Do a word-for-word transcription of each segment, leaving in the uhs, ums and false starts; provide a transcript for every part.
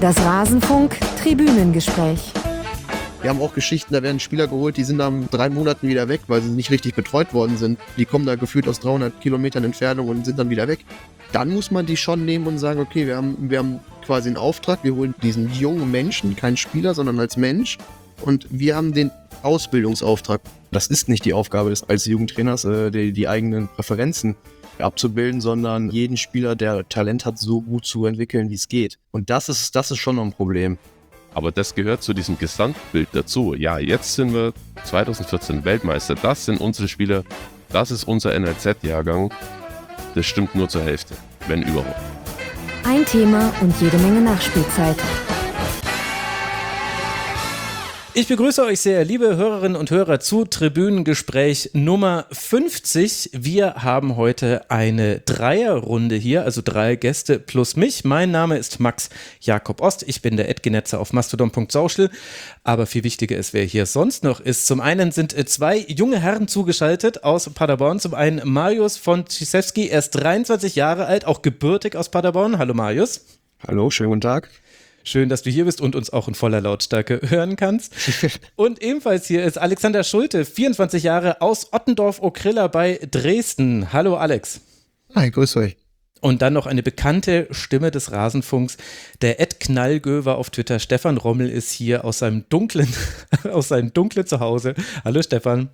Das Rasenfunk-Tribünengespräch. Wir haben auch Geschichten, da werden Spieler geholt, die sind nach drei Monaten wieder weg, weil sie nicht richtig betreut worden sind. Die kommen da gefühlt aus dreihundert Kilometern Entfernung und sind dann wieder weg. Dann muss man die schon nehmen und sagen, okay, wir haben, wir haben quasi einen Auftrag, wir holen diesen jungen Menschen, kein Spieler, sondern als Mensch, und wir haben den Ausbildungsauftrag. Das ist nicht die Aufgabe des als Jugendtrainers, äh, die, die eigenen Präferenzen abzubilden, sondern jeden Spieler, der Talent hat, so gut zu entwickeln, wie es geht. Und das ist, das ist schon noch ein Problem. Aber das gehört zu diesem Gesamtbild dazu. Ja, jetzt sind wir zwanzig vierzehn Weltmeister. Das sind unsere Spieler. Das ist unser N L Z-Jahrgang. Das stimmt nur zur Hälfte, wenn überhaupt. Ein Thema und jede Menge Nachspielzeit. Ich begrüße euch sehr, liebe Hörerinnen und Hörer, zu Tribünengespräch Nummer fünfzig. Wir haben heute eine Dreierrunde hier, also drei Gäste plus mich. Mein Name ist Max Jakob Ost. Ich bin der Edgenetzer auf mastodon punkt social. Aber viel wichtiger ist, wer hier sonst noch ist. Zum einen sind zwei junge Herren zugeschaltet aus Paderborn. Zum einen Mariusz von Ciszewski, er ist dreiundzwanzig Jahre alt, auch gebürtig aus Paderborn. Hallo Mariusz. Hallo, schönen guten Tag. Schön, dass du hier bist und uns auch in voller Lautstärke hören kannst. Und ebenfalls hier ist Alexander Schulte, vierundzwanzig Jahre, aus Ottendorf-Okrilla bei Dresden. Hallo Alex. Hi, grüß euch. Und dann noch eine bekannte Stimme des Rasenfunks, der Ed Knallgöwer auf Twitter. Stefan Rommel ist hier aus seinem dunklen, aus seinem dunklen Zuhause. Hallo Stefan.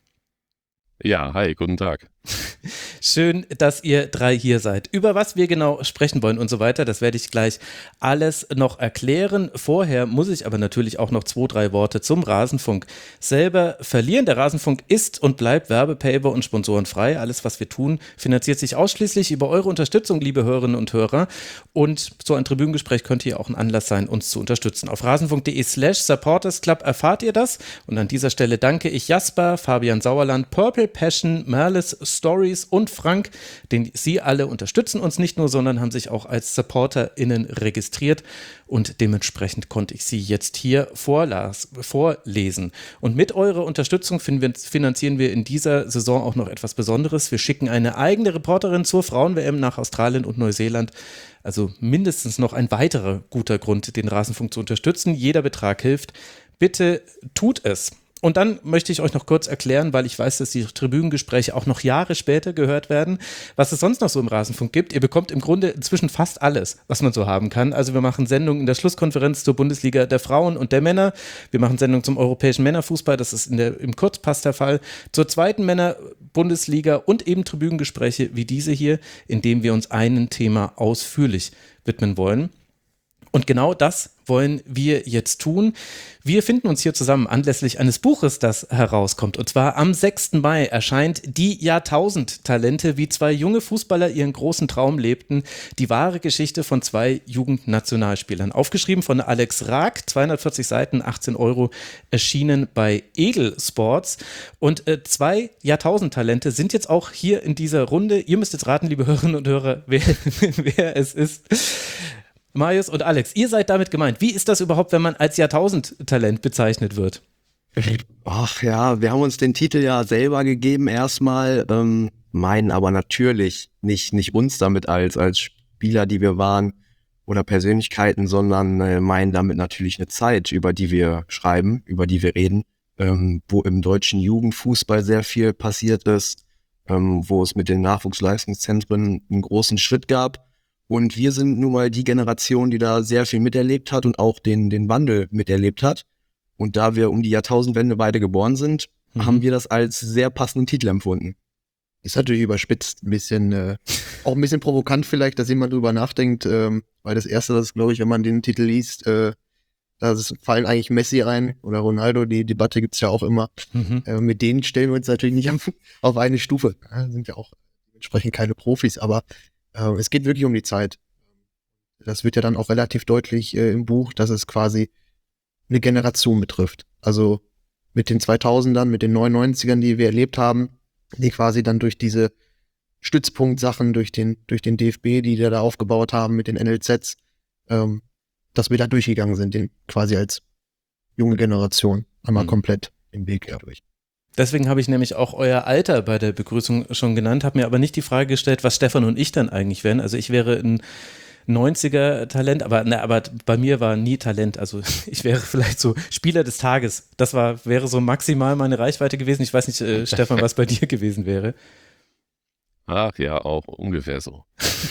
Ja, hi, guten Tag. Schön, dass ihr drei hier seid. Über was wir genau sprechen wollen und so weiter, das werde ich gleich alles noch erklären. Vorher muss ich aber natürlich auch noch zwei, drei Worte zum Rasenfunk selber verlieren. Der Rasenfunk ist und bleibt werbepaper und sponsorenfrei. Alles, was wir tun, finanziert sich ausschließlich über eure Unterstützung, liebe Hörerinnen und Hörer. Und so ein Tribünengespräch könnte hier auch ein Anlass sein, uns zu unterstützen. Auf rasenfunk.de slash supportersclub erfahrt ihr das. Und an dieser Stelle danke ich Jasper, Fabian Sauerland, Purple Passion, Merles Stories und Frank, denn sie alle unterstützen uns nicht nur, sondern haben sich auch als SupporterInnen registriert und dementsprechend konnte ich sie jetzt hier vorlas- vorlesen. Und mit eurer Unterstützung finanzieren wir in dieser Saison auch noch etwas Besonderes. Wir schicken eine eigene Reporterin zur Frauen-W M nach Australien und Neuseeland. Also mindestens noch ein weiterer guter Grund, den Rasenfunk zu unterstützen. Jeder Betrag hilft. Bitte tut es. Und dann möchte ich euch noch kurz erklären, weil ich weiß, dass die Tribünengespräche auch noch Jahre später gehört werden, was es sonst noch so im Rasenfunk gibt. Ihr bekommt im Grunde inzwischen fast alles, was man so haben kann. Also wir machen Sendungen in der Schlusskonferenz zur Bundesliga der Frauen und der Männer. Wir machen Sendungen zum europäischen Männerfußball, das ist in der, im Kurzpass der Fall. Zur zweiten Männer-Bundesliga und eben Tribünengespräche wie diese hier, in dem wir uns einem Thema ausführlich widmen wollen. Und genau das wollen wir jetzt tun. Wir finden uns hier zusammen anlässlich eines Buches, das herauskommt. Und zwar am sechsten Mai erscheint Die Jahrtausend-Talente, wie zwei junge Fußballer ihren großen Traum lebten. Die wahre Geschichte von zwei Jugendnationalspielern. Aufgeschrieben von Alex Raag, zweihundertvierzig Seiten, achtzehn Euro, erschienen bei Edelsports. Und äh, zwei Jahrtausend-Talente sind jetzt auch hier in dieser Runde. Ihr müsst jetzt raten, liebe Hörerinnen und Hörer, wer, wer es ist. Mariusz und Alex, ihr seid damit gemeint. Wie ist das überhaupt, wenn man als Jahrtausend-Talent bezeichnet wird? Ach ja, wir haben uns den Titel ja selber gegeben erstmal, ähm, meinen aber natürlich nicht, nicht uns damit als, als Spieler, die wir waren oder Persönlichkeiten, sondern äh, meinen damit natürlich eine Zeit, über die wir schreiben, über die wir reden, ähm, wo im deutschen Jugendfußball sehr viel passiert ist, ähm, wo es mit den Nachwuchsleistungszentren einen großen Schritt gab. Und wir sind nun mal die Generation, die da sehr viel miterlebt hat und auch den, den Wandel miterlebt hat. Und da wir um die Jahrtausendwende beide geboren sind, mhm. haben wir das als sehr passenden Titel empfunden. Ist natürlich überspitzt, ein bisschen, äh, auch ein bisschen provokant vielleicht, dass jemand drüber nachdenkt, ähm, weil das Erste, das glaube ich, wenn man den Titel liest, äh, da fallen eigentlich Messi ein oder Ronaldo, die Debatte gibt's ja auch immer. Mhm. Äh, mit denen stellen wir uns natürlich nicht auf, auf eine Stufe. Ja, sind ja auch entsprechend keine Profis, aber äh, es geht wirklich um die Zeit. Das wird ja dann auch relativ deutlich äh, im Buch, dass es quasi eine Generation betrifft. Also mit den zweitausendern, mit den neunundneunzigern, die wir erlebt haben, die quasi dann durch diese Stützpunktsachen, durch den durch den D F B, die wir da aufgebaut haben mit den N L Zs, ähm, dass wir da durchgegangen sind, den quasi als junge Generation einmal mhm. komplett im Weg ja. durch. Deswegen habe ich nämlich auch euer Alter bei der Begrüßung schon genannt, habe mir aber nicht die Frage gestellt, was Stefan und ich dann eigentlich wären. Also ich wäre ein neunziger-Talent, aber, ne, aber bei mir war nie Talent. Also ich wäre vielleicht so Spieler des Tages. Das war, wäre so maximal meine Reichweite gewesen. Ich weiß nicht, äh, Stefan, was bei dir gewesen wäre. Ach ja, auch ungefähr so.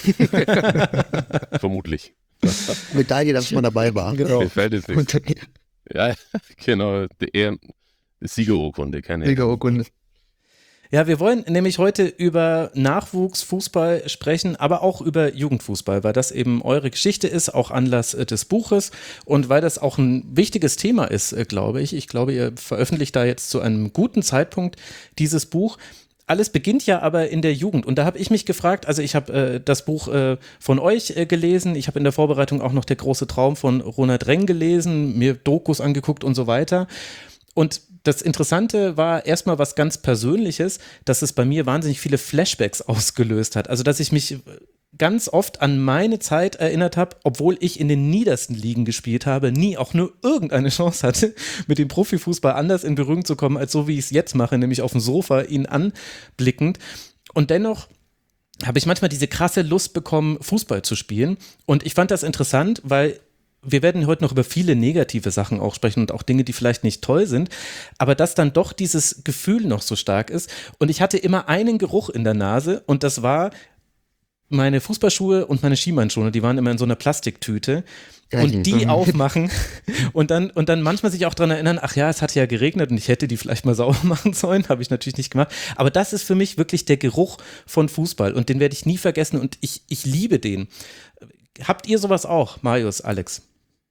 Vermutlich. Medaille, dass man dabei war. Genau. Mir fällt es nicht. Ja, genau. Die, eher, die Siegerurkunde, keine Siegerurkunde. Ja, wir wollen nämlich heute über Nachwuchsfußball sprechen, aber auch über Jugendfußball, weil das eben eure Geschichte ist, auch Anlass äh, des Buches und weil das auch ein wichtiges Thema ist, äh, glaube ich. Ich glaube, ihr veröffentlicht da jetzt zu einem guten Zeitpunkt dieses Buch. Alles beginnt ja aber in der Jugend und da habe ich mich gefragt, also ich habe äh, das Buch äh, von euch äh, gelesen, ich habe in der Vorbereitung auch noch Der große Traum von Ronald Reng gelesen, mir Dokus angeguckt und so weiter. Und das Interessante war erstmal was ganz Persönliches, dass es bei mir wahnsinnig viele Flashbacks ausgelöst hat. Also dass ich mich ganz oft an meine Zeit erinnert habe, obwohl ich in den niedersten Ligen gespielt habe, nie auch nur irgendeine Chance hatte, mit dem Profifußball anders in Berührung zu kommen, als so wie ich es jetzt mache, nämlich auf dem Sofa ihn anblickend. Und dennoch habe ich manchmal diese krasse Lust bekommen, Fußball zu spielen. Und ich fand das interessant, weil wir werden heute noch über viele negative Sachen auch sprechen und auch Dinge, die vielleicht nicht toll sind, aber dass dann doch dieses Gefühl noch so stark ist. Und ich hatte immer einen Geruch in der Nase und das war meine Fußballschuhe und meine Skimannschuhe, die waren immer in so einer Plastiktüte und die aufmachen und dann, und dann manchmal sich auch daran erinnern, ach ja, es hat ja geregnet und ich hätte die vielleicht mal sauber machen sollen, habe ich natürlich nicht gemacht, aber das ist für mich wirklich der Geruch von Fußball und den werde ich nie vergessen und ich, ich liebe den. Habt ihr sowas auch, Marius, Alex?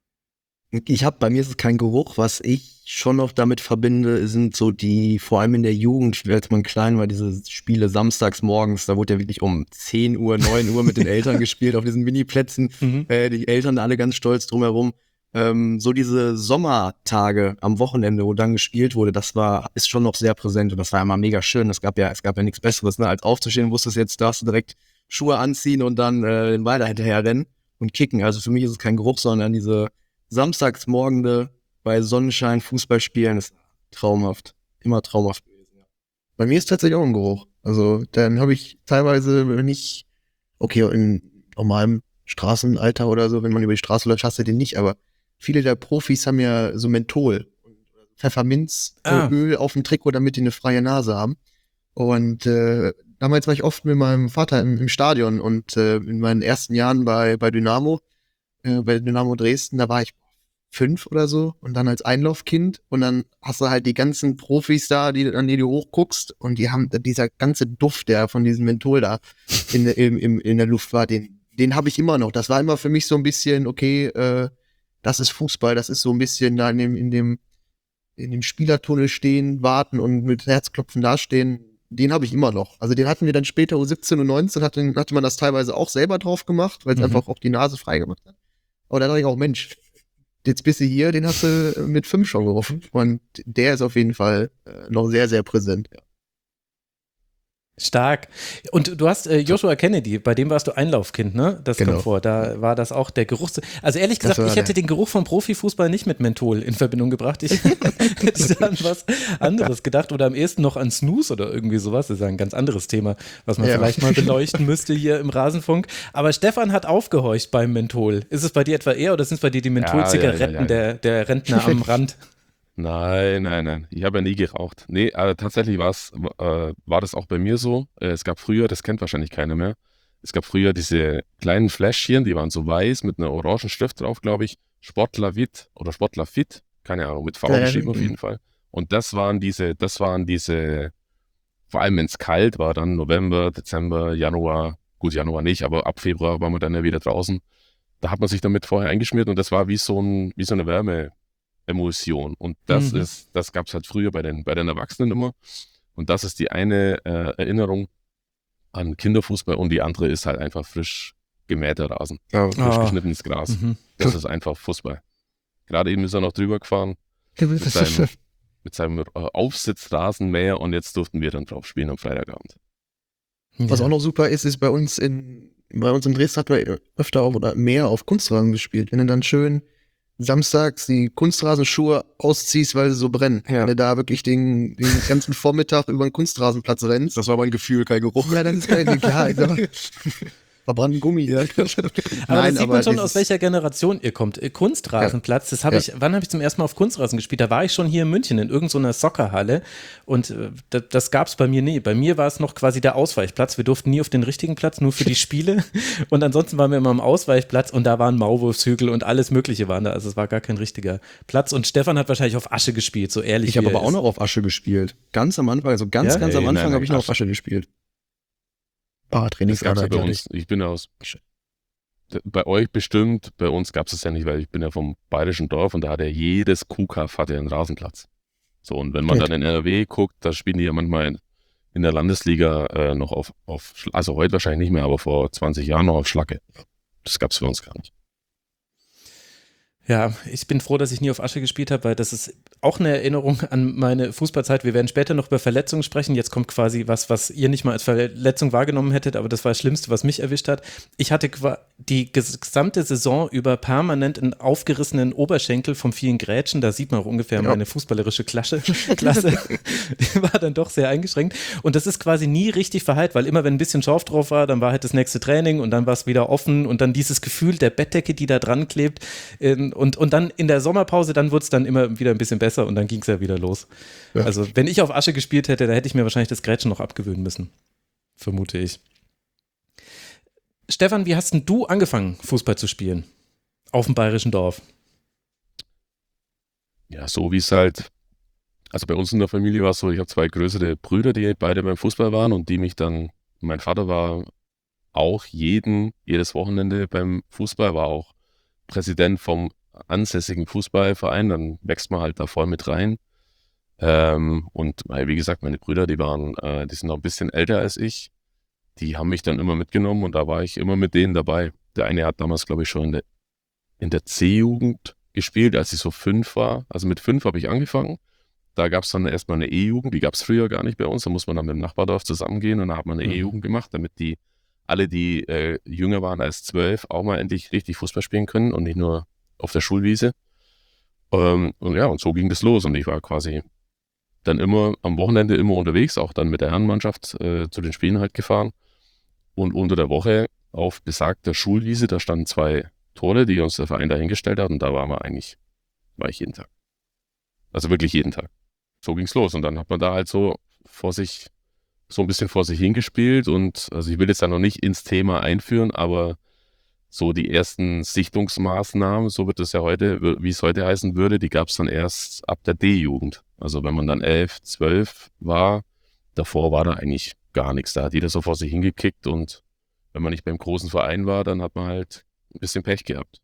Ich habe, bei mir ist es kein Geruch, was ich schon noch damit verbinde, sind so die, vor allem in der Jugend, als man klein war, diese Spiele samstags morgens, da wurde ja wirklich um zehn Uhr, neun Uhr mit den Eltern gespielt auf diesen Mini-Plätzen, mhm. äh, die Eltern alle ganz stolz drumherum. Ähm, so diese Sommertage am Wochenende, wo dann gespielt wurde, das war, ist schon noch sehr präsent und das war immer mega schön. Es gab ja, es gab ja nichts Besseres, ne, als aufzustehen, wusstest jetzt, darfst du direkt Schuhe anziehen und dann äh, den Ball hinterher rennen und kicken. Also für mich ist es kein Geruch, sondern diese Samstagsmorgende bei Sonnenschein Fußball spielen ist traumhaft. Immer traumhaft gewesen, ja. Bei mir ist tatsächlich auch ein Geruch. Also dann habe ich teilweise, wenn ich, okay, in normalem Straßenalter oder so, wenn man über die Straße läuft, hast du den nicht, aber viele der Profis haben ja so Menthol, Pfefferminzöl ah. auf dem Trikot, damit die eine freie Nase haben. Und äh, damals war ich oft mit meinem Vater im, im Stadion und äh, in meinen ersten Jahren bei, bei Dynamo, äh, bei Dynamo Dresden, da war ich fünf oder so und dann als Einlaufkind und dann hast du halt die ganzen Profis da, die, an die du hochguckst und die haben, dieser ganze Duft, der von diesem Menthol da in, in, in, in der Luft war, den, den habe ich immer noch. Das war immer für mich so ein bisschen, okay, äh, das ist Fußball, das ist so ein bisschen da in dem, in dem, in dem Spielertunnel stehen, warten und mit Herzklopfen dastehen. Den habe ich immer noch. Also den hatten wir dann später U siebzehn und neunzehn, hatte, hatte man das teilweise auch selber drauf gemacht, weil es mhm. einfach auch die Nase frei gemacht hat. Aber da dachte ich auch, Mensch, jetzt bist du hier, den hast du mit fünf schon gerufen. Und der ist auf jeden Fall äh, noch sehr, sehr präsent. Ja. Stark. Und du hast äh, Joshua Kennedy, bei dem warst du Einlaufkind, ne? Das genau. kommt vor. Da war das auch der Geruch. Also ehrlich gesagt, ich hätte den Geruch von Profifußball nicht mit Menthol in Verbindung gebracht. Ich hätte dann was anderes gedacht oder am ehesten noch an Snooze oder irgendwie sowas. Das ist ein ganz anderes Thema, was man ja. vielleicht mal beleuchten müsste hier im Rasenfunk. Aber Stefan hat aufgehorcht beim Menthol. Ist es bei dir etwa eher oder sind es bei dir die Menthol-Zigaretten ja, ja, ja, ja. der, der Rentner am Rand? Nein, nein, nein. Ich habe ja nie geraucht. Nee, aber tatsächlich war's, äh, war das auch bei mir so. Äh, es gab früher, das kennt wahrscheinlich keiner mehr, es gab früher diese kleinen Fläschchen, die waren so weiß mit einer orangen Stift drauf, glaube ich. Sportler Fit oder Sportler Fit, keine Ahnung, mit V geschrieben auf jeden Fall. Und das waren diese, das waren diese, vor allem wenn es kalt war, dann November, Dezember, Januar, gut, Januar nicht, aber ab Februar waren wir dann ja wieder draußen. Da hat man sich damit vorher eingeschmiert und das war wie so, ein, wie so eine Wärme. Emulsion. Und das mhm. ist, das gab es halt früher bei den, bei den Erwachsenen immer. Und das ist die eine äh, Erinnerung an Kinderfußball und die andere ist halt einfach frisch gemähter Rasen. Ja. Frisch oh. geschnittenes Gras. Mhm. Das ist einfach Fußball. Gerade eben ist er noch drüber gefahren mit seinem, mit seinem äh, Aufsitzrasenmäher und jetzt durften wir dann drauf spielen am Freitagabend. Ja. Was auch noch super ist, ist bei uns in, bei uns in Dresden hat man öfter auf, oder mehr auf Kunstrasen gespielt. Wenn du dann schön samstags die Kunstrasenschuhe ausziehst, weil sie so brennen. Ja. Wenn du da wirklich den, den ganzen Vormittag über den Kunstrasenplatz rennst. Das war aber ein Gefühl, kein Geruch. Ja, dann ist kein klar. verbrannten Gummi. Ja. Aber Nein, da sieht man schon, dieses- aus welcher Generation ihr kommt. Äh, Kunstrasenplatz, das habe Ja. ich, wann habe ich zum ersten Mal auf Kunstrasen gespielt? Da war ich schon hier in München in irgendeiner Soccerhalle und äh, das, das gab es bei mir nie. Bei mir war es noch quasi der Ausweichplatz. Wir durften nie auf den richtigen Platz, nur für die Spiele. Und ansonsten waren wir immer am Ausweichplatz und da waren Maulwurfshügel und alles Mögliche waren da. Also es war gar kein richtiger Platz. Und Stefan hat wahrscheinlich auf Asche gespielt, so ehrlich Ich habe wie er aber auch ist. noch auf Asche gespielt. Ganz am Anfang, also ganz, Ja? ganz am Nee, Anfang nein, habe ich noch Asche. auf Asche gespielt. Ah, Das gab's Trainingslager ja bei natürlich. uns. Ich bin ja aus. Bei euch bestimmt, bei uns gab es das ja nicht, weil ich bin ja vom bayerischen Dorf und da hat ja jedes Kuhkaff hatte einen Rasenplatz. So, und wenn man Ja. dann in N R W guckt, da spielen die ja manchmal in, in der Landesliga äh, noch auf, auf, Sch- also heute wahrscheinlich nicht mehr, aber vor zwanzig Jahren noch auf Schlacke. Das gab es für uns gar nicht. Ja, ich bin froh, dass ich nie auf Asche gespielt habe, weil das ist auch eine Erinnerung an meine Fußballzeit. Wir werden später noch über Verletzungen sprechen. Jetzt kommt quasi was, was ihr nicht mal als Verletzung wahrgenommen hättet, aber das war das Schlimmste, was mich erwischt hat. Ich hatte qua- die gesamte Saison über permanent einen aufgerissenen Oberschenkel vom vielen Grätschen. Da sieht man auch ungefähr Ja. meine fußballerische Klasse. Klasse. Die war dann doch sehr eingeschränkt. Und das ist quasi nie richtig verheilt, weil immer, wenn ein bisschen Schorf drauf war, dann war halt das nächste Training und dann war es wieder offen und dann dieses Gefühl der Bettdecke, die da dran klebt. ähm, Und, und dann in der Sommerpause, dann wurde es dann immer wieder ein bisschen besser und dann ging es ja wieder los. Ja. Also wenn ich auf Asche gespielt hätte, da hätte ich mir wahrscheinlich das Grätschen noch abgewöhnen müssen. Vermute ich. Stefan, wie hast denn du angefangen, Fußball zu spielen? Auf dem bayerischen Dorf. Ja, so wie es halt, also bei uns in der Familie war es so, ich habe zwei größere Brüder, die beide beim Fußball waren und die mich dann, mein Vater war auch jeden, jedes Wochenende beim Fußball, war auch Präsident vom ansässigen Fußballverein, dann wächst man halt da voll mit rein. Ähm, und weil, wie gesagt, meine Brüder, die waren, äh, die sind noch ein bisschen älter als ich, die haben mich dann immer mitgenommen und da war ich immer mit denen dabei. Der eine hat damals, glaube ich, schon in der, in der C-Jugend gespielt, als ich so fünf war. Also mit fünf habe ich angefangen. Da gab es dann erstmal eine E-Jugend, die gab es früher gar nicht bei uns. Da muss man dann mit dem Nachbardorf zusammengehen und da hat man eine Mhm. E-Jugend gemacht, damit die alle, die äh, jünger waren als zwölf, auch mal endlich richtig Fußball spielen können und nicht nur auf der Schulwiese. Ähm, und ja, und so ging das los und ich war quasi dann immer am Wochenende immer unterwegs, auch dann mit der Herrenmannschaft äh, zu den Spielen halt gefahren. Und unter der Woche auf besagter Schulwiese, da standen zwei Tore, die uns der Verein dahingestellt hat und da waren wir eigentlich, war ich jeden Tag. Also wirklich jeden Tag. So ging's los und dann hat man da halt so vor sich, so ein bisschen vor sich hingespielt und also ich will jetzt ja noch nicht ins Thema einführen, aber so die ersten Sichtungsmaßnahmen, so wird es ja heute, wie es heute heißen würde, die gab es dann erst ab der D-Jugend. Also wenn man dann elf, zwölf war, davor war da eigentlich gar nichts. Da hat jeder so vor sich hingekickt und wenn man nicht beim großen Verein war, dann hat man halt ein bisschen Pech gehabt.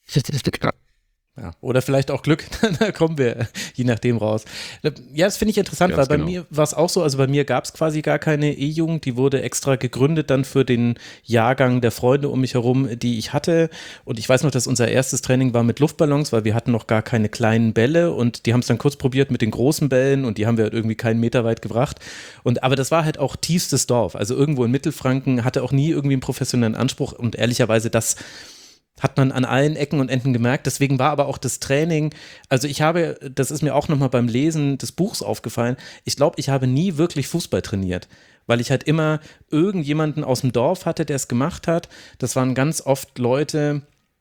Ja, oder vielleicht auch Glück, da kommen wir je nachdem raus. Ja, das finde ich interessant, Ganz weil bei genau. mir war es auch so, also bei mir gab es quasi gar keine E-Jugend, die wurde extra gegründet dann für den Jahrgang der Freunde um mich herum, die ich hatte und ich weiß noch, dass unser erstes Training war mit Luftballons, weil wir hatten noch gar keine kleinen Bälle und die haben es dann kurz probiert mit den großen Bällen und die haben wir halt irgendwie keinen Meter weit gebracht und aber das war halt auch tiefstes Dorf, also irgendwo in Mittelfranken, hatte auch nie irgendwie einen professionellen Anspruch und ehrlicherweise das hat man an allen Ecken und Enden gemerkt. Deswegen war aber auch das Training, also ich habe, das ist mir auch nochmal beim Lesen des Buchs aufgefallen, ich glaube, ich habe nie wirklich Fußball trainiert, weil ich halt immer irgendjemanden aus dem Dorf hatte, der es gemacht hat. Das waren ganz oft Leute,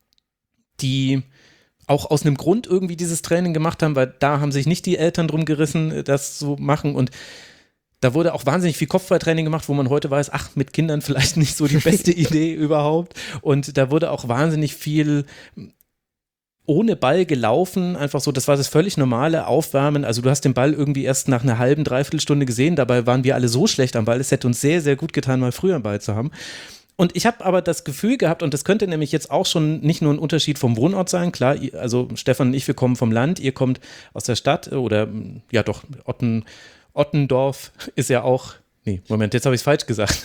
die auch aus einem Grund irgendwie dieses Training gemacht haben, weil da haben sich nicht die Eltern drum gerissen, das zu machen und da wurde auch wahnsinnig viel Kopfballtraining gemacht, wo man heute weiß, ach, mit Kindern vielleicht nicht so die beste Idee überhaupt. Und da wurde auch wahnsinnig viel ohne Ball gelaufen, einfach so, das war das völlig normale Aufwärmen. Also du hast den Ball irgendwie erst nach einer halben, dreiviertel Stunde gesehen, dabei waren wir alle so schlecht am Ball, es hätte uns sehr, sehr gut getan, mal früher einen Ball zu haben. Und ich habe aber das Gefühl gehabt, und das könnte nämlich jetzt auch schon nicht nur ein Unterschied vom Wohnort sein, klar, ihr- also Stefan und ich, wir kommen vom Land, ihr kommt aus der Stadt oder ja doch, Otten, Ottendorf ist ja auch, nee, Moment, jetzt habe ich es falsch gesagt.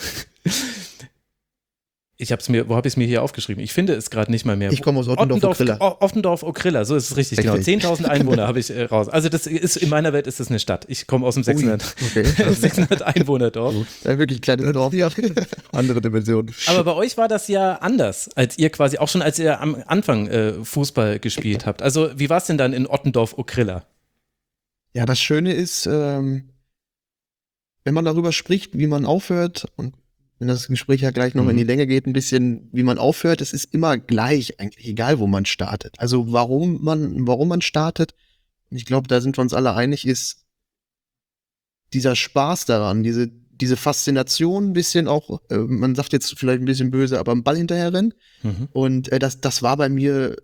Ich habe es mir, wo habe ich es mir hier aufgeschrieben? Ich finde es gerade nicht mal mehr. Ich komme aus Ottendorf-Okrilla. O- Ottendorf-Okrilla, so ist es richtig, genau. Richtig. zehntausend Einwohner habe ich äh, raus. Also das ist, in meiner Welt ist das eine Stadt. Ich komme aus dem sechshundert, Okay. sechshundert Einwohner-Dorf. Ja, wirklich kleines Dorf. Ja. Andere Dimension. Aber bei euch war das ja anders, als ihr quasi, auch schon als ihr am Anfang äh, Fußball gespielt habt. Also wie war es denn dann in Ottendorf-Okrilla? Ja, das Schöne ist, ähm, wenn man darüber spricht, wie man aufhört und wenn das Gespräch ja gleich noch Mhm. in die Länge geht, ein bisschen, wie man aufhört. Es ist immer gleich eigentlich, egal wo man startet. Also warum man, warum man startet, und ich glaube, da sind wir uns alle einig, ist dieser Spaß daran, diese, diese Faszination ein bisschen auch, äh, man sagt jetzt vielleicht ein bisschen böse, aber am Ball hinterherrennen. Mhm. Und äh, das, das war bei mir,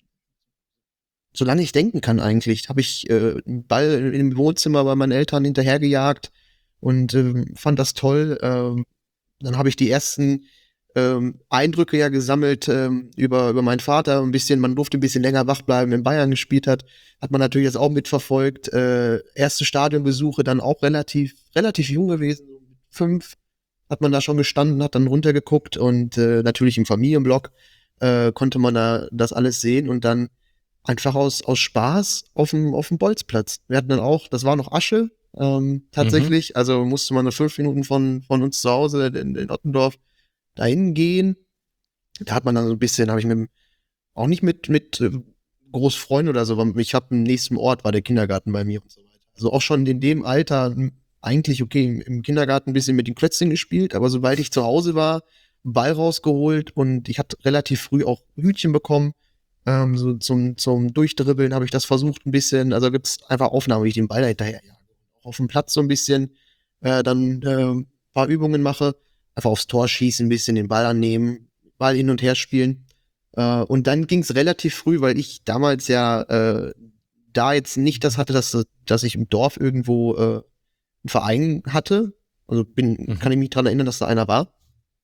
solange ich denken kann eigentlich, habe ich äh, einen Ball im Wohnzimmer bei meinen Eltern hinterhergejagt und ähm, fand das toll. Ähm, dann habe ich die ersten ähm, Eindrücke ja gesammelt ähm, über, über meinen Vater. Ein bisschen, man durfte ein bisschen länger wach bleiben, wenn Bayern gespielt hat. Hat man natürlich jetzt auch mitverfolgt. Äh, erste Stadionbesuche dann auch relativ, relativ jung gewesen, so mit fünf hat man da schon gestanden, hat dann runtergeguckt und äh, natürlich im Familienblock äh, konnte man da das alles sehen und dann einfach aus, aus Spaß auf dem, auf dem Bolzplatz. Wir hatten dann auch, das war noch Asche, ähm, tatsächlich, mhm. also musste man nur fünf Minuten von, von uns zu Hause in, in Ottendorf dahin gehen. Da hat man dann so ein bisschen, habe ich mit, auch nicht mit, mit äh, Großfreunden oder so, aber ich habe im nächsten Ort, war der Kindergarten bei mir und so weiter. Also auch schon in dem Alter, eigentlich okay, im, im Kindergarten ein bisschen mit den Klötzchen gespielt, aber sobald ich zu Hause war, Ball rausgeholt und ich hatte relativ früh auch Hütchen bekommen. Ähm, so zum, zum Durchdribbeln habe ich das versucht ein bisschen, also gibt's einfach Aufnahmen, wie ich den Ball da hinterher jage. Auch auf dem Platz so ein bisschen, äh, dann äh, ein paar Übungen mache, einfach aufs Tor schießen, ein bisschen den Ball annehmen, Ball hin und her spielen. Äh, und dann ging's relativ früh, weil ich damals ja äh, da jetzt nicht das hatte, dass, dass ich im Dorf irgendwo äh, einen Verein hatte. Also bin, mhm. kann ich mich dran erinnern, dass da einer war.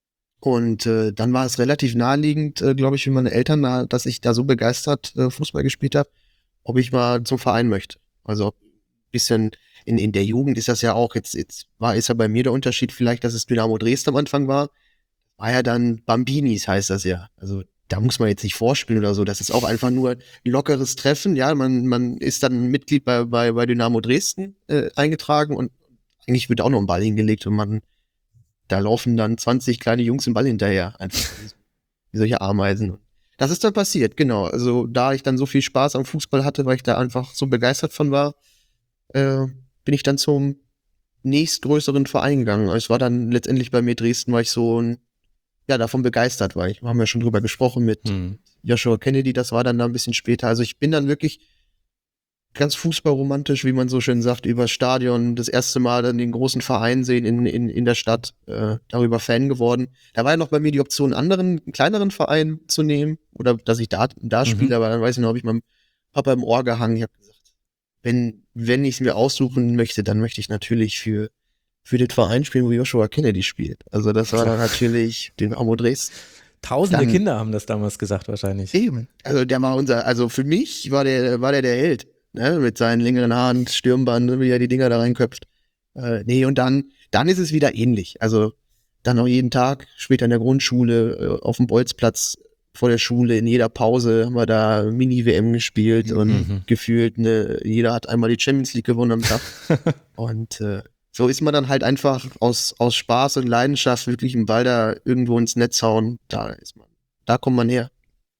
Und äh, dann war es relativ naheliegend, äh, glaube ich, für meine Eltern, da, dass ich da so begeistert äh, Fußball gespielt habe, ob ich mal zum Verein möchte. Also ein bisschen in, in der Jugend ist das ja auch, jetzt, jetzt war, ist ja bei mir der Unterschied vielleicht, dass es Dynamo Dresden am Anfang war. War ja dann Bambinis, heißt das ja. Also da muss man jetzt nicht vorspielen oder so. Das ist auch einfach nur ein lockeres Treffen. Ja, man, man ist dann Mitglied bei, bei, bei Dynamo Dresden äh, eingetragen und eigentlich wird auch noch ein Ball hingelegt und man da laufen dann zwanzig kleine Jungs im Ball hinterher. Einfach wie solche Ameisen. Das ist dann passiert, genau. Also da ich dann so viel Spaß am Fußball hatte, weil ich da einfach so begeistert von war, äh, bin ich dann zum nächstgrößeren Verein gegangen. Es war dann letztendlich bei mir Dresden, weil ich so ein, ja, davon begeistert war. Ich, wir haben ja schon drüber gesprochen mit hm. Joshua Kennedy, das war dann da ein bisschen später. Also ich bin dann wirklich ganz fußballromantisch, wie man so schön sagt, über Stadion, das erste Mal dann den großen Verein sehen in, in, in der Stadt, äh, darüber Fan geworden. Da war ja noch bei mir die Option, einen anderen, kleineren Verein zu nehmen oder dass ich da, da spiele, mhm. aber dann weiß ich noch, habe ich meinem Papa im Ohr gehangen. Ich habe gesagt, wenn, wenn ich es mir aussuchen möchte, dann möchte ich natürlich für, für den Verein spielen, wo Joshua Kennedy spielt. Also das war dann natürlich den Dynamo Dresden. Tausende dann, Kinder haben das damals gesagt wahrscheinlich. Eben. Also der war unser, also für mich war der, war der der Held. Ne, mit seinen längeren Haaren, Stirnband, wie er die Dinger da reinköpft. Äh, nee, und dann, dann ist es wieder ähnlich. Also dann auch jeden Tag, später in der Grundschule, äh, auf dem Bolzplatz vor der Schule, in jeder Pause haben wir da Mini-W M gespielt und mhm. gefühlt, ne, jeder hat einmal die Champions League gewonnen am Tag. Und äh, so ist man dann halt einfach aus, aus Spaß und Leidenschaft wirklich im Ball da irgendwo ins Netz hauen. Da ist man, da kommt man her.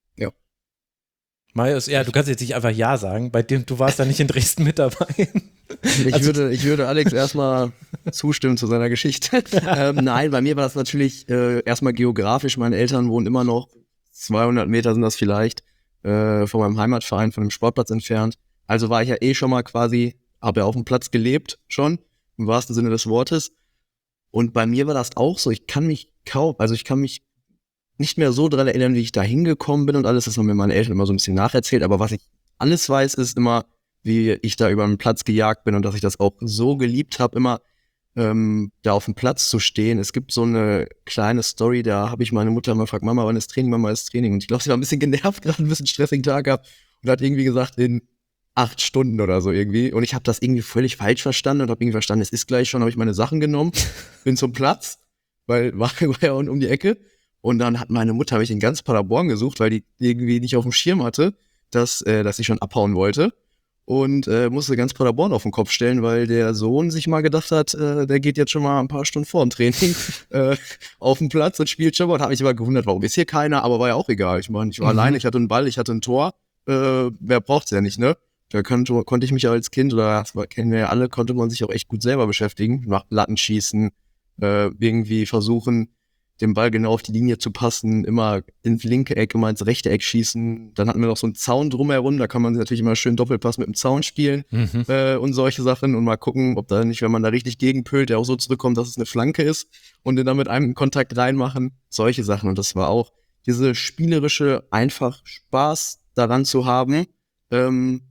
Marius, ja, du kannst jetzt nicht einfach Ja sagen, bei dem du warst da nicht in Dresden mit dabei. Ich, also, würde, ich würde Alex erstmal zustimmen zu seiner Geschichte. ähm, nein, bei mir war das natürlich äh, erstmal geografisch. Meine Eltern wohnen immer noch zweihundert Meter sind das vielleicht äh, von meinem Heimatverein, von dem Sportplatz entfernt. Also war ich ja eh schon mal quasi, habe ja auf dem Platz gelebt schon, im wahrsten Sinne des Wortes. Und bei mir war das auch so. Ich kann mich kaum, also ich kann mich nicht mehr so dran erinnern, wie ich da hingekommen bin und alles, das haben mir meine Eltern immer so ein bisschen nacherzählt, aber was ich alles weiß, ist immer, wie ich da über den Platz gejagt bin und dass ich das auch so geliebt habe, immer ähm, da auf dem Platz zu stehen. Es gibt so eine kleine Story, da habe ich meine Mutter mal gefragt, Mama, wann ist Training, Mama ist Training, und ich glaube, sie war ein bisschen genervt, gerade ein bisschen stressigen Tag gehabt und hat irgendwie gesagt, in acht Stunden oder so irgendwie, und ich habe das irgendwie völlig falsch verstanden und habe irgendwie verstanden, es ist gleich schon, habe ich meine Sachen genommen, bin zum Platz, weil war, war ja um die Ecke. Und dann hat meine Mutter mich in ganz Paderborn gesucht, weil die irgendwie nicht auf dem Schirm hatte, dass, äh, dass ich schon abhauen wollte. Und äh, musste ganz Paderborn auf den Kopf stellen, weil der Sohn sich mal gedacht hat, äh, der geht jetzt schon mal ein paar Stunden vor dem Training äh, auf den Platz und spielt schon mal. Und hat mich immer gewundert, warum ist hier keiner? Aber war ja auch egal. Ich meine, ich war mhm. alleine, ich hatte einen Ball, ich hatte ein Tor. Äh, wer braucht's ja nicht, ne? Da konnte, konnte ich mich ja als Kind, oder das kennen wir ja alle, konnte man sich auch echt gut selber beschäftigen. Nach Latten schießen, äh, irgendwie versuchen, den Ball genau auf die Linie zu passen, immer ins linke Eck, immer ins rechte Eck schießen. Dann hatten wir noch so einen Zaun drumherum, da kann man natürlich immer schön Doppelpass mit dem Zaun spielen Mhm. äh, und solche Sachen und mal gucken, ob da nicht, wenn man da richtig gegenpölt, der auch so zurückkommt, dass es eine Flanke ist und den dann mit einem Kontakt reinmachen. Solche Sachen. Und das war auch diese spielerische, einfach Spaß daran zu haben, ähm,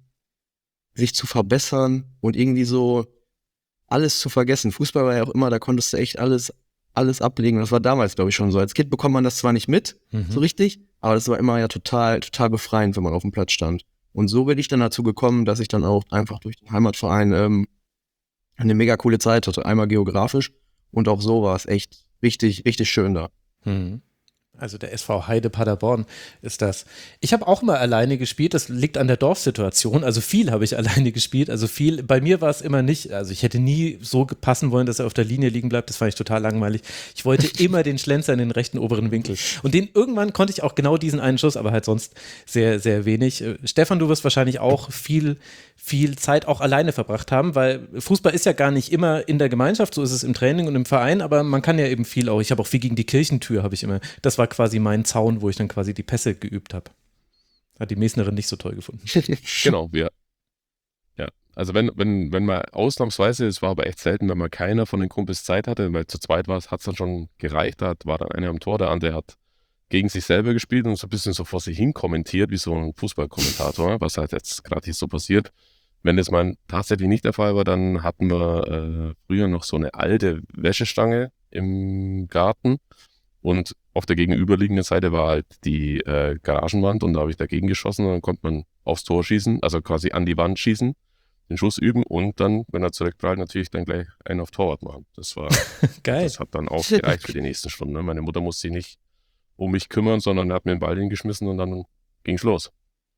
sich zu verbessern und irgendwie so alles zu vergessen. Fußball war ja auch immer, da konntest du echt alles alles ablegen. Das war damals, glaube ich, schon so. Als Kind bekommt man das zwar nicht mit, Mhm. so richtig, aber das war immer ja total, total befreiend, wenn man auf dem Platz stand. Und so bin ich dann dazu gekommen, dass ich dann auch einfach durch den Heimatverein ähm, eine mega coole Zeit hatte. Einmal geografisch und auch so war es echt richtig, richtig schön da. Mhm. Also der S V Heide Paderborn ist das. Ich habe auch immer alleine gespielt, das liegt an der Dorfsituation, also viel habe ich alleine gespielt, also viel, bei mir war es immer nicht, also ich hätte nie so passen wollen, dass er auf der Linie liegen bleibt, das fand ich total langweilig. Ich wollte immer den Schlenzer in den rechten oberen Winkel und den irgendwann konnte ich auch genau diesen einen Schuss, aber halt sonst sehr, sehr wenig. Äh, Stefan, du wirst wahrscheinlich auch viel, viel Zeit auch alleine verbracht haben, weil Fußball ist ja gar nicht immer in der Gemeinschaft, so ist es im Training und im Verein, aber man kann ja eben viel auch, ich habe auch viel gegen die Kirchentür, habe ich immer, das war quasi mein Zaun, wo ich dann quasi die Pässe geübt habe. Hat die Mesnerin nicht so toll gefunden. Genau, wir. Ja, also wenn, wenn, wenn mal ausnahmsweise, es war aber echt selten, wenn mal keiner von den Kumpels Zeit hatte, weil zu zweit war es, hat es dann schon gereicht, da war dann einer am Tor, der andere hat gegen sich selber gespielt und so ein bisschen so vor sich hin kommentiert, wie so ein Fußballkommentator, was halt jetzt gerade hier so passiert. Wenn das mal tatsächlich nicht der Fall war, dann hatten wir äh, früher noch so eine alte Wäschestange im Garten und auf der gegenüberliegenden Seite war halt die äh, Garagenwand und da habe ich dagegen geschossen und dann konnte man aufs Tor schießen, also quasi an die Wand schießen, den Schuss üben und dann, wenn er zurückprallt, natürlich dann gleich einen auf Torwart machen. Das war, Geil. das hat dann auch gereicht für die nächsten Stunden. Ne? Meine Mutter musste sich nicht um mich kümmern, sondern hat mir den Ball hingeschmissen und dann ging's los.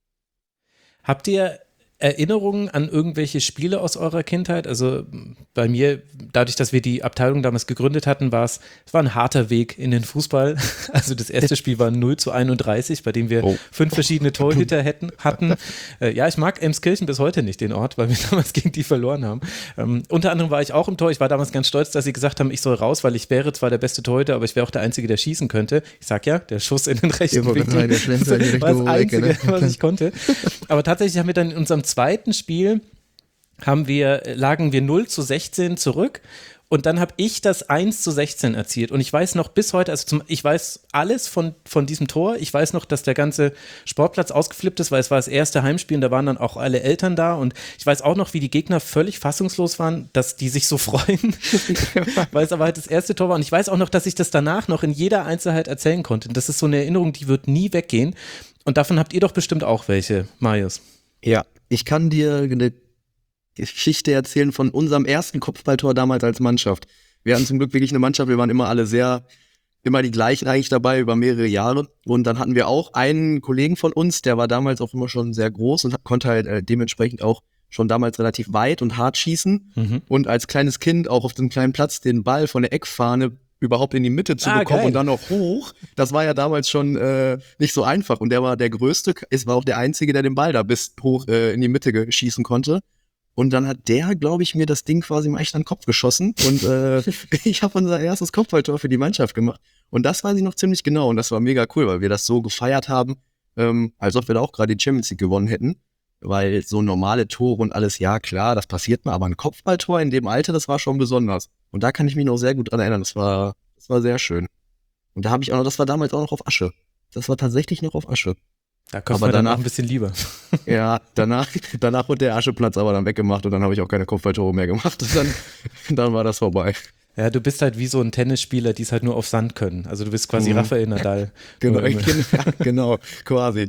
Habt ihr Erinnerungen an irgendwelche Spiele aus eurer Kindheit? Also bei mir, dadurch, dass wir die Abteilung damals gegründet hatten, war es, es war ein harter Weg in den Fußball. Also das erste Spiel war null zu einunddreißig, bei dem wir Oh. fünf verschiedene Torhüter hätten, hatten. Äh, ja, ich mag Emskirchen bis heute nicht, den Ort, weil wir damals gegen die verloren haben. Ähm, unter anderem war ich auch im Tor. Ich war damals ganz stolz, dass sie gesagt haben, ich soll raus, weil ich wäre zwar der beste Torhüter, aber ich wäre auch der Einzige, der schießen könnte. Ich sag ja, der Schuss in den rechten Ich wollte Winkel gerade sagen, der Schlenzer in die war das rechte Ecke, Einzige, ne? was ich konnte. Aber tatsächlich haben wir dann in unserem zweiten Spiel haben wir, lagen wir null zu sechzehn zurück und dann habe ich das eins zu sechzehn erzielt und ich weiß noch bis heute, also zum, ich weiß alles von, von diesem Tor, ich weiß noch, dass der ganze Sportplatz ausgeflippt ist, weil es war das erste Heimspiel und da waren dann auch alle Eltern da und ich weiß auch noch, wie die Gegner völlig fassungslos waren, dass die sich so freuen, weil es aber halt das erste Tor war und ich weiß auch noch, dass ich das danach noch in jeder Einzelheit erzählen konnte und das ist so eine Erinnerung, die wird nie weggehen und davon habt ihr doch bestimmt auch welche, Marius. Ja, ich kann dir eine Geschichte erzählen von unserem ersten Kopfballtor damals als Mannschaft. Wir hatten zum Glück wirklich eine Mannschaft, wir waren immer alle sehr, immer die gleichen eigentlich dabei über mehrere Jahre. Und dann hatten wir auch einen Kollegen von uns, der war damals auch immer schon sehr groß und konnte halt äh, dementsprechend auch schon damals relativ weit und hart schießen. Mhm. Und als kleines Kind auch auf dem kleinen Platz den Ball von der Eckfahne überhaupt in die Mitte zu Ah, bekommen geil. und dann noch hoch, das war ja damals schon äh, nicht so einfach. Und der war der Größte, es war auch der Einzige, der den Ball da bis hoch äh, in die Mitte ge- schießen konnte. Und dann hat der, glaube ich, mir das Ding quasi mal echt an den Kopf geschossen. Und äh, ich habe unser erstes Kopfballtor für die Mannschaft gemacht. Und das weiß ich noch ziemlich genau. Und das war mega cool, weil wir das so gefeiert haben, ähm, als ob wir da auch gerade die Champions League gewonnen hätten. Weil so normale Tore und alles, ja klar, das passiert mal. Aber ein Kopfballtor in dem Alter, das war schon besonders. Und da kann ich mich noch sehr gut dran erinnern. Das war, das war sehr schön. Und da habe ich auch noch, das war damals auch noch auf Asche. Das war tatsächlich noch auf Asche. Da köpfen Aber wir dann danach- auch ein bisschen lieber. Ja, danach, danach wurde der Ascheplatz aber dann weggemacht und dann habe ich auch keine Kopfballtore mehr gemacht. Und dann, dann war das vorbei. Ja, du bist halt wie so ein Tennisspieler, die es halt nur auf Sand können. Also du bist quasi Mhm. Rafael Nadal. Genau, Nur immer- ja, genau, quasi.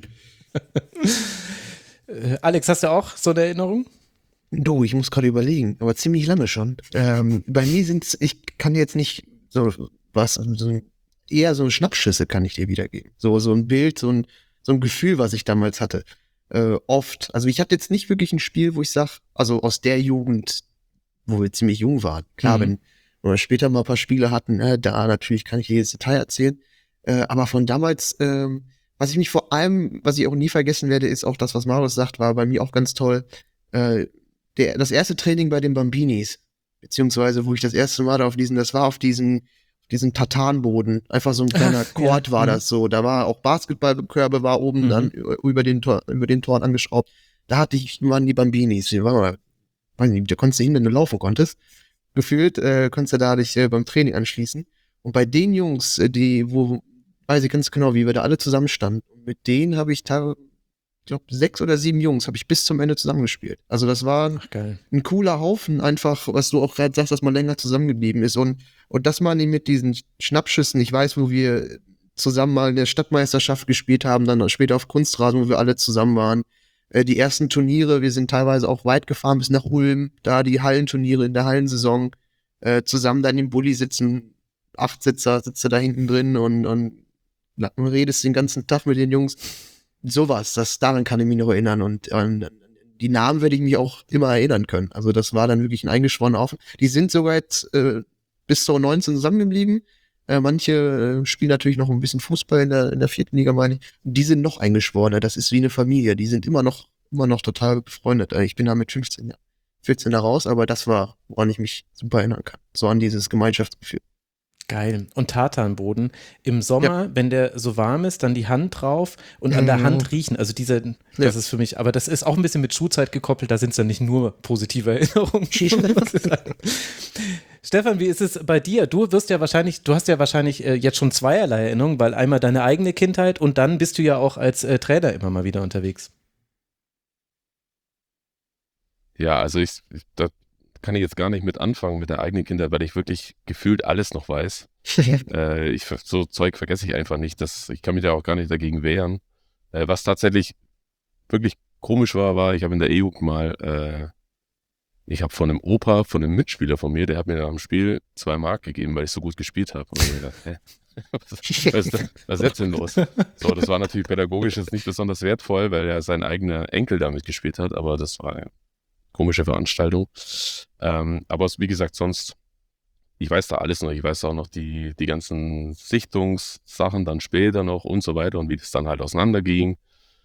Äh, Alex, hast du auch so eine Erinnerung? Du, ich muss gerade überlegen, aber ziemlich lange schon. Ähm, bei mir sind's, ich kann jetzt nicht so was, so ein, eher so Schnappschüsse kann ich dir wiedergeben. So, so ein Bild, so ein, so ein Gefühl, was ich damals hatte. Äh, oft. Also ich hatte jetzt nicht wirklich ein Spiel, wo ich sag, also aus der Jugend, wo wir ziemlich jung waren. Klar, Mhm. wenn wir später mal ein paar Spiele hatten, äh, da natürlich kann ich jedes Detail erzählen. Äh, aber von damals, ähm, was ich mich vor allem, was ich auch nie vergessen werde, ist auch das, was Marius sagt, war bei mir auch ganz toll. Äh, der, das erste Training bei den Bambinis, beziehungsweise wo ich das erste Mal da auf diesen, das war auf diesen, diesen Tatanboden. Einfach so ein kleiner Court ja. war das so. Da war auch Basketballkörbe war oben Mhm. dann über den Tor, über den Toren angeschraubt. Da hatte ich, waren die Bambinis. Die waren mal, weiß nicht, da konntest du hin, wenn du laufen konntest. Gefühlt, äh, konntest du da dich äh, beim Training anschließen. Und bei den Jungs, äh, die, wo, weiß ich ganz genau, wie wir da alle zusammen standen. Und mit denen habe ich teilweise, ich glaube, sechs oder sieben Jungs habe ich bis zum Ende zusammengespielt. Also das war Ach, geil. ein cooler Haufen, einfach, was du auch gerade sagst, dass man länger zusammengeblieben ist. Und, und dass man mit diesen Schnappschüssen, ich weiß, wo wir zusammen mal in der Stadtmeisterschaft gespielt haben, dann später auf Kunstrasen, wo wir alle zusammen waren. Äh, die ersten Turniere, wir sind teilweise auch weit gefahren bis nach Ulm, da die Hallenturniere in der Hallensaison, äh, zusammen dann im Bulli sitzen, Achtsitzer, sitzt du da hinten drin und, und redest den ganzen Tag mit den Jungs. Sowas, das, daran kann ich mich noch erinnern und ähm, die Namen werde ich mich auch immer erinnern können. Also das war dann wirklich ein eingeschworener Haufen. Die sind sogar jetzt äh, bis zur neunzehn zusammengeblieben. Äh, manche äh, spielen natürlich noch ein bisschen Fußball in der, in der vierten Liga, meine ich. Die sind noch eingeschworener. Das ist wie eine Familie. Die sind immer noch, immer noch total befreundet. Äh, ich bin da mit fünfzehn, vierzehn da raus, aber das war, woran ich mich super erinnern kann. So an dieses Gemeinschaftsgefühl. Geil. Und Tatanboden. Im Sommer, Ja. wenn der so warm ist, dann die Hand drauf und Ja, an der genau. Hand riechen. Also dieser, das Ja. ist für mich, aber das ist auch ein bisschen mit Schulzeit gekoppelt, da sind es dann nicht nur positive Erinnerungen. muss ich sagen. Stefan, wie ist es bei dir? Du wirst ja wahrscheinlich, du hast ja wahrscheinlich äh, jetzt schon zweierlei Erinnerungen, weil einmal deine eigene Kindheit und dann bist du ja auch als äh, Trainer immer mal wieder unterwegs. Ja, also ich, ich da kann ich jetzt gar nicht mit anfangen mit der eigenen Kindheit, weil ich wirklich gefühlt alles noch weiß. äh, ich, so Zeug vergesse ich einfach nicht. Das, ich kann mich da auch gar nicht dagegen wehren. Äh, was tatsächlich wirklich komisch war, war, ich habe in der E-Jugend mal, äh, ich habe von einem Opa, von einem Mitspieler von mir, der hat mir nach dem Spiel zwei Mark gegeben, weil ich so gut gespielt habe. Und ich mir gedacht, hä? Was, was, ist da, was ist jetzt denn los? So, das war natürlich pädagogisch jetzt nicht besonders wertvoll, weil er sein eigener Enkel damit gespielt hat, aber das war eine komische Veranstaltung. Ähm, aber wie gesagt, sonst, ich weiß da alles noch. Ich weiß auch noch die, die ganzen Sichtungssachen dann später noch und so weiter und wie das dann halt auseinanderging.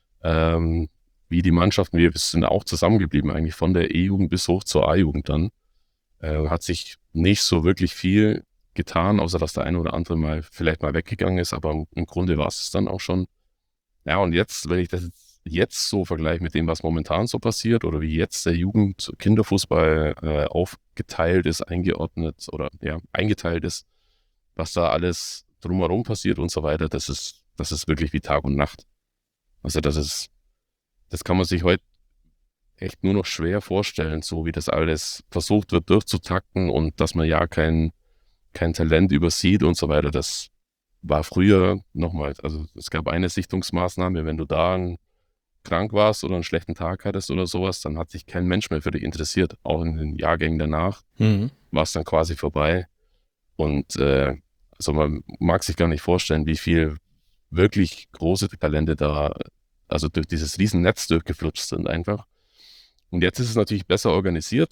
Ähm, wie die Mannschaften, wir sind auch zusammengeblieben eigentlich von der E-Jugend bis hoch zur A-Jugend dann. Äh, hat sich nicht so wirklich viel getan, außer dass der eine oder andere mal vielleicht mal weggegangen ist, aber im, im Grunde war es dann auch schon. Ja, und jetzt, wenn ich das jetzt so vergleiche mit dem, was momentan so passiert oder wie jetzt der Jugend-Kinderfußball äh, aufgeteilt ist, eingeordnet oder ja, eingeteilt ist, was da alles drumherum passiert und so weiter, das ist, das ist wirklich wie Tag und Nacht. Also das ist, das kann man sich heute echt nur noch schwer vorstellen, so wie das alles versucht wird durchzutakten und dass man ja kein, kein Talent übersieht und so weiter. Das war früher nochmal, also es gab eine Sichtungsmaßnahme, wenn du da ein krank warst oder einen schlechten Tag hattest oder sowas, dann hat sich kein Mensch mehr für dich interessiert. Auch in den Jahrgängen danach Mhm. war es dann quasi vorbei. Und äh, also man mag sich gar nicht vorstellen, wie viel wirklich große Talente da, also durch dieses Riesennetz durchgeflutscht sind einfach. Und jetzt ist es natürlich besser organisiert,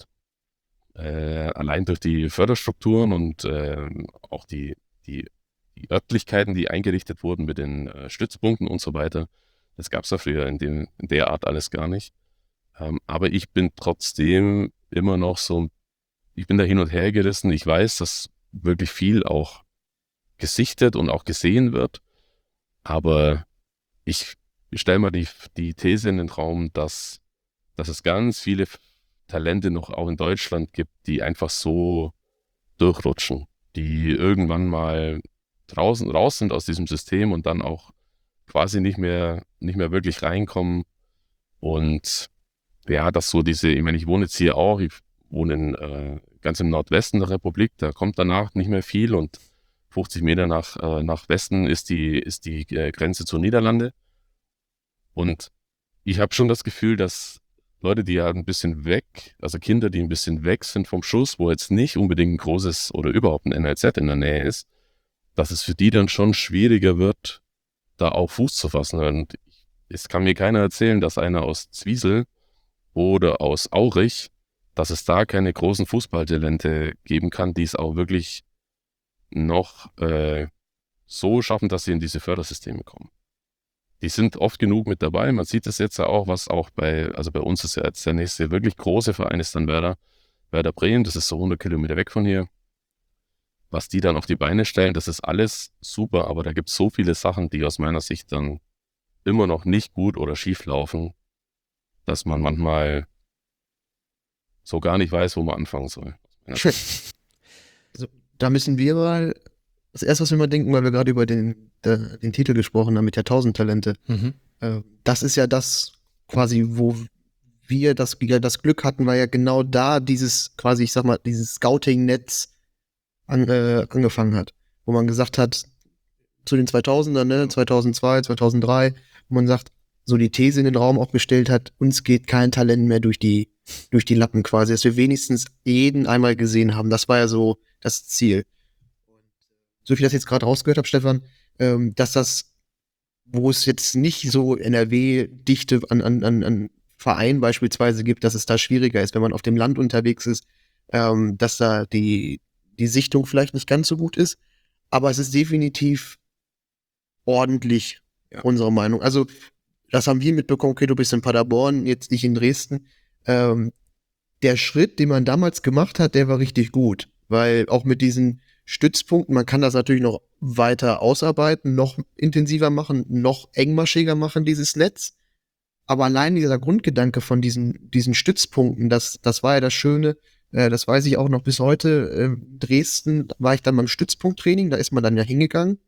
äh, allein durch die Förderstrukturen und äh, auch die, die, die Örtlichkeiten, die eingerichtet wurden mit den äh, Stützpunkten und so weiter. Das gab es ja früher in, dem, in der Art alles gar nicht. Ähm, aber ich bin trotzdem immer noch so, ich bin da hin und her gerissen. Ich weiß, dass wirklich viel auch gesichtet und auch gesehen wird. Aber ich stelle mal die, die These in den Raum, dass, dass es ganz viele Talente noch auch in Deutschland gibt, die einfach so durchrutschen, die irgendwann mal draußen raus sind aus diesem System und dann auch quasi nicht mehr, nicht mehr wirklich reinkommen. Und ja, dass so diese, ich meine, ich wohne jetzt hier auch, ich wohne in, äh, ganz im Nordwesten der Republik, da kommt danach nicht mehr viel und fünfzig Meter nach, äh, nach Westen ist die, ist die äh, Grenze zur Niederlande. Und ich habe schon das Gefühl, dass Leute, die ja ein bisschen weg, also Kinder, die ein bisschen weg sind vom Schuss, wo jetzt nicht unbedingt ein großes oder überhaupt ein N L Z in der Nähe ist, dass es für die dann schon schwieriger wird, da auch Fuß zu fassen. Und es kann mir keiner erzählen, dass einer aus Zwiesel oder aus Aurich, dass es da keine großen Fußballtalente geben kann, die es auch wirklich noch äh, so schaffen, dass sie in diese Fördersysteme kommen. Die sind oft genug mit dabei. Man sieht es jetzt ja auch, was auch bei, also bei uns ist ja jetzt der nächste wirklich große Verein ist dann Werder, Werder Bremen, das ist so hundert Kilometer weg von hier. was die dann auf die Beine stellen, das ist alles super, aber da gibt es so viele Sachen, die aus meiner Sicht dann immer noch nicht gut oder schief laufen, dass man manchmal so gar nicht weiß, wo man anfangen soll. Also, da müssen wir mal, das erste, was wir mal denken, weil wir gerade über den, der, den Titel gesprochen haben mit Jahrtausendtalente, Mhm. äh, das ist ja das quasi, wo wir das, ja, das Glück hatten, weil ja genau da dieses quasi, ich sag mal, dieses Scouting-Netz an, äh, angefangen hat, wo man gesagt hat, zu den zweitausendern, ne, zweitausendzwei, zweitausenddrei, wo man sagt, so die These in den Raum auch gestellt hat, uns geht kein Talent mehr durch die, durch die Lappen quasi, dass wir wenigstens jeden einmal gesehen haben. Das war ja so das Ziel. So wie ich das jetzt gerade rausgehört habe, Stefan, ähm, dass das, wo es jetzt nicht so N R W-Dichte an, an, an, an Vereinen beispielsweise gibt, dass es da schwieriger ist, wenn man auf dem Land unterwegs ist, ähm, dass da die, die Sichtung vielleicht nicht ganz so gut ist. Aber es ist definitiv ordentlich, Ja. unsere Meinung. Also, das haben wir mitbekommen, okay, du bist in Paderborn, jetzt nicht in Dresden. Ähm, der Schritt, den man damals gemacht hat, der war richtig gut. Weil auch mit diesen Stützpunkten, man kann das natürlich noch weiter ausarbeiten, noch intensiver machen, noch engmaschiger machen, dieses Netz. Aber allein dieser Grundgedanke von diesen, diesen Stützpunkten, das, das war ja das Schöne, äh, das weiß ich auch noch bis heute. Äh, Dresden war ich dann beim Stützpunkttraining, da ist man dann ja hingegangen,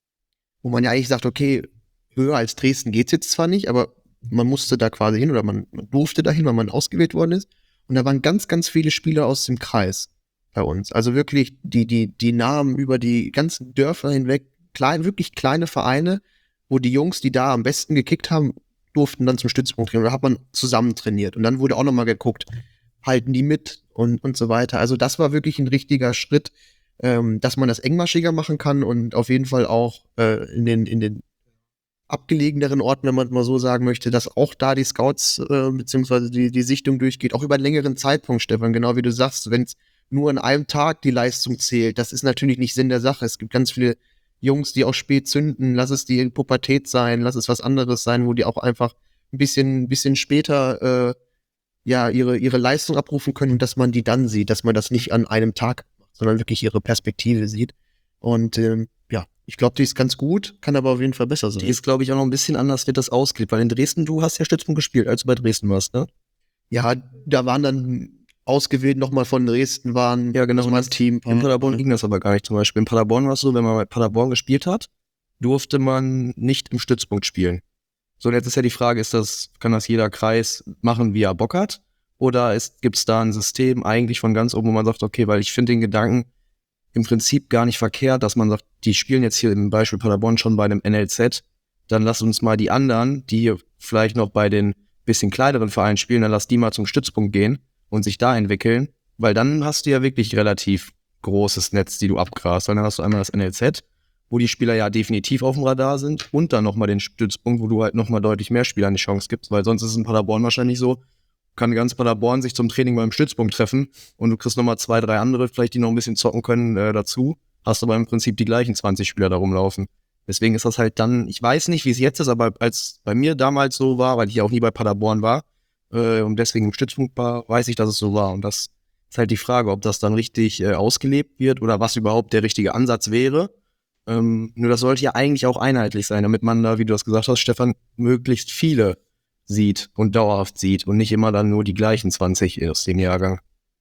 wo man ja eigentlich sagt, okay, höher als Dresden geht's jetzt zwar nicht, aber man musste da quasi hin oder man, man durfte dahin, weil man ausgewählt worden ist. Und da waren ganz, ganz viele Spieler aus dem Kreis bei uns. Also wirklich die, die, die Namen über die ganzen Dörfer hinweg, klein, wirklich kleine Vereine, wo die Jungs, die da am besten gekickt haben, durften dann zum Stützpunkt trainieren. Da hat man zusammen trainiert. Und dann wurde auch nochmal geguckt, halten die mit und, und so weiter. Also das war wirklich ein richtiger Schritt, ähm, dass man das engmaschiger machen kann und auf jeden Fall auch äh, in den, in den abgelegeneren Orten, wenn man mal so sagen möchte, dass auch da die Scouts äh, beziehungsweise die, die Sichtung durchgeht, auch über einen längeren Zeitpunkt, Stefan, genau wie du sagst, wenn es nur an einem Tag die Leistung zählt, das ist natürlich nicht Sinn der Sache. Es gibt ganz viele Jungs, die auch spät zünden, lass es die in Pubertät sein, lass es was anderes sein, wo die auch einfach ein bisschen, ein bisschen später äh, ja ihre, ihre Leistung abrufen können und dass man die dann sieht, dass man das nicht an einem Tag macht, sondern wirklich ihre Perspektive sieht. Und ähm, ja, ich glaube, die ist ganz gut, kann aber auf jeden Fall besser sein. Die ist, glaube ich, auch noch ein bisschen anders, wird das ausgelegt, weil in Dresden, du hast ja Stützpunkt gespielt, als du bei Dresden warst, ne? Ja, da waren dann ausgewählt nochmal von Dresden, waren Ja, genau. aus meinem Team. In Paderborn ging das aber gar nicht zum Beispiel. In Paderborn war es so, wenn man bei Paderborn gespielt hat, durfte man nicht im Stützpunkt spielen. So, und jetzt ist ja die Frage, ist das, kann das jeder Kreis machen, wie er Bock hat? Oder gibt es da ein System eigentlich von ganz oben, wo man sagt, okay, weil ich finde den Gedanken im Prinzip gar nicht verkehrt, dass man sagt, die spielen jetzt hier im Beispiel Paderborn schon bei einem N L Z, dann lass uns mal die anderen, die vielleicht noch bei den bisschen kleineren Vereinen spielen, dann lass die mal zum Stützpunkt gehen und sich da entwickeln, weil dann hast du ja wirklich relativ großes Netz, die du abgrast. Dann hast du einmal das N L Z, wo die Spieler ja definitiv auf dem Radar sind und dann nochmal den Stützpunkt, wo du halt nochmal deutlich mehr Spielern die Chance gibst, weil sonst ist es in Paderborn wahrscheinlich so, kann ganz Paderborn sich zum Training beim Stützpunkt treffen und du kriegst nochmal zwei, drei andere, vielleicht die noch ein bisschen zocken können äh, dazu, hast aber im Prinzip die gleichen zwanzig Spieler da rumlaufen. Deswegen ist das halt dann, ich weiß nicht, wie es jetzt ist, aber als bei mir damals so war, weil ich ja auch nie bei Paderborn war äh, und deswegen im Stützpunkt war, weiß ich, dass es so war. Und das ist halt die Frage, ob das dann richtig äh, ausgelebt wird oder was überhaupt der richtige Ansatz wäre. Ähm, nur das sollte ja eigentlich auch einheitlich sein, damit man da, wie du das gesagt hast, Stefan, möglichst viele sieht und dauerhaft sieht und nicht immer dann nur die gleichen zwanzig aus dem Jahrgang.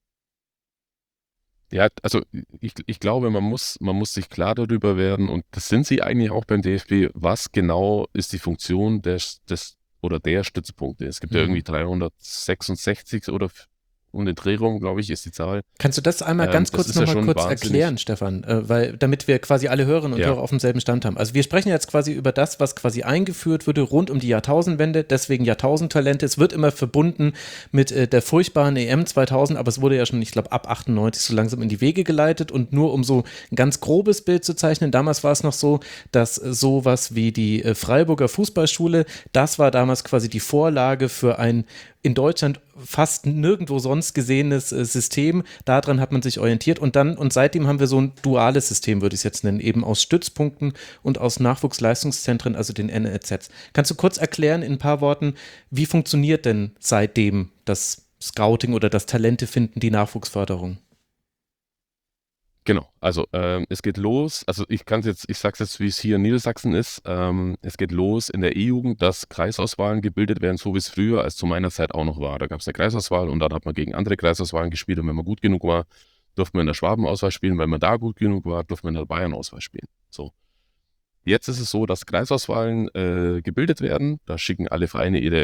Ja, also ich, ich glaube, man muss, man muss sich klar darüber werden, und das sind sie eigentlich auch beim D F B, was genau ist die Funktion des, des oder der Stützpunkte. Es gibt Mhm. ja irgendwie dreihundertsechsundsechzig oder um den Dreh rum, glaube ich, ist die Zahl. Kannst du das einmal Ähm, ganz das kurz ist ja nochmal schon kurz wahnsinnig. erklären, Stefan, äh, weil damit wir quasi alle Hörerinnen und Ja. Hörer auf demselben Stand haben. Also wir sprechen jetzt quasi über das, was quasi eingeführt wurde rund um die Jahrtausendwende, deswegen Jahrtausendtalente. Es wird immer verbunden mit äh, der furchtbaren E M zweitausend, aber es wurde ja schon, ich glaube, ab achtundneunzig so langsam in die Wege geleitet, und nur um so ein ganz grobes Bild zu zeichnen, damals war es noch so, dass äh, sowas wie die äh, Freiburger Fußballschule, das war damals quasi die Vorlage für ein in Deutschland fast nirgendwo sonst gesehenes äh, System. Daran hat man sich orientiert, und dann und seitdem haben wir so ein duales System, würde ich es jetzt nennen, eben aus Stützpunkten und aus Nachwuchsleistungszentren, also den N L Zs. Kannst du kurz erklären in ein paar Worten, wie funktioniert denn seitdem das Scouting oder das Talente finden, die Nachwuchsförderung? Genau, also ähm, es geht los, also ich kann jetzt, ich sag's jetzt, wie es hier in Niedersachsen ist, ähm, es geht los in der E-Jugend, dass Kreisauswahlen gebildet werden, so wie es früher als zu meiner Zeit auch noch war. Da gab es eine Kreisauswahl und dann hat man gegen andere Kreisauswahlen gespielt und wenn man gut genug war, durfte man in der Schwabenauswahl spielen, wenn man da gut genug war, durfte man in der Bayernauswahl spielen. So. Jetzt ist es so, dass Kreisauswahlen äh, gebildet werden, da schicken alle Vereine ihre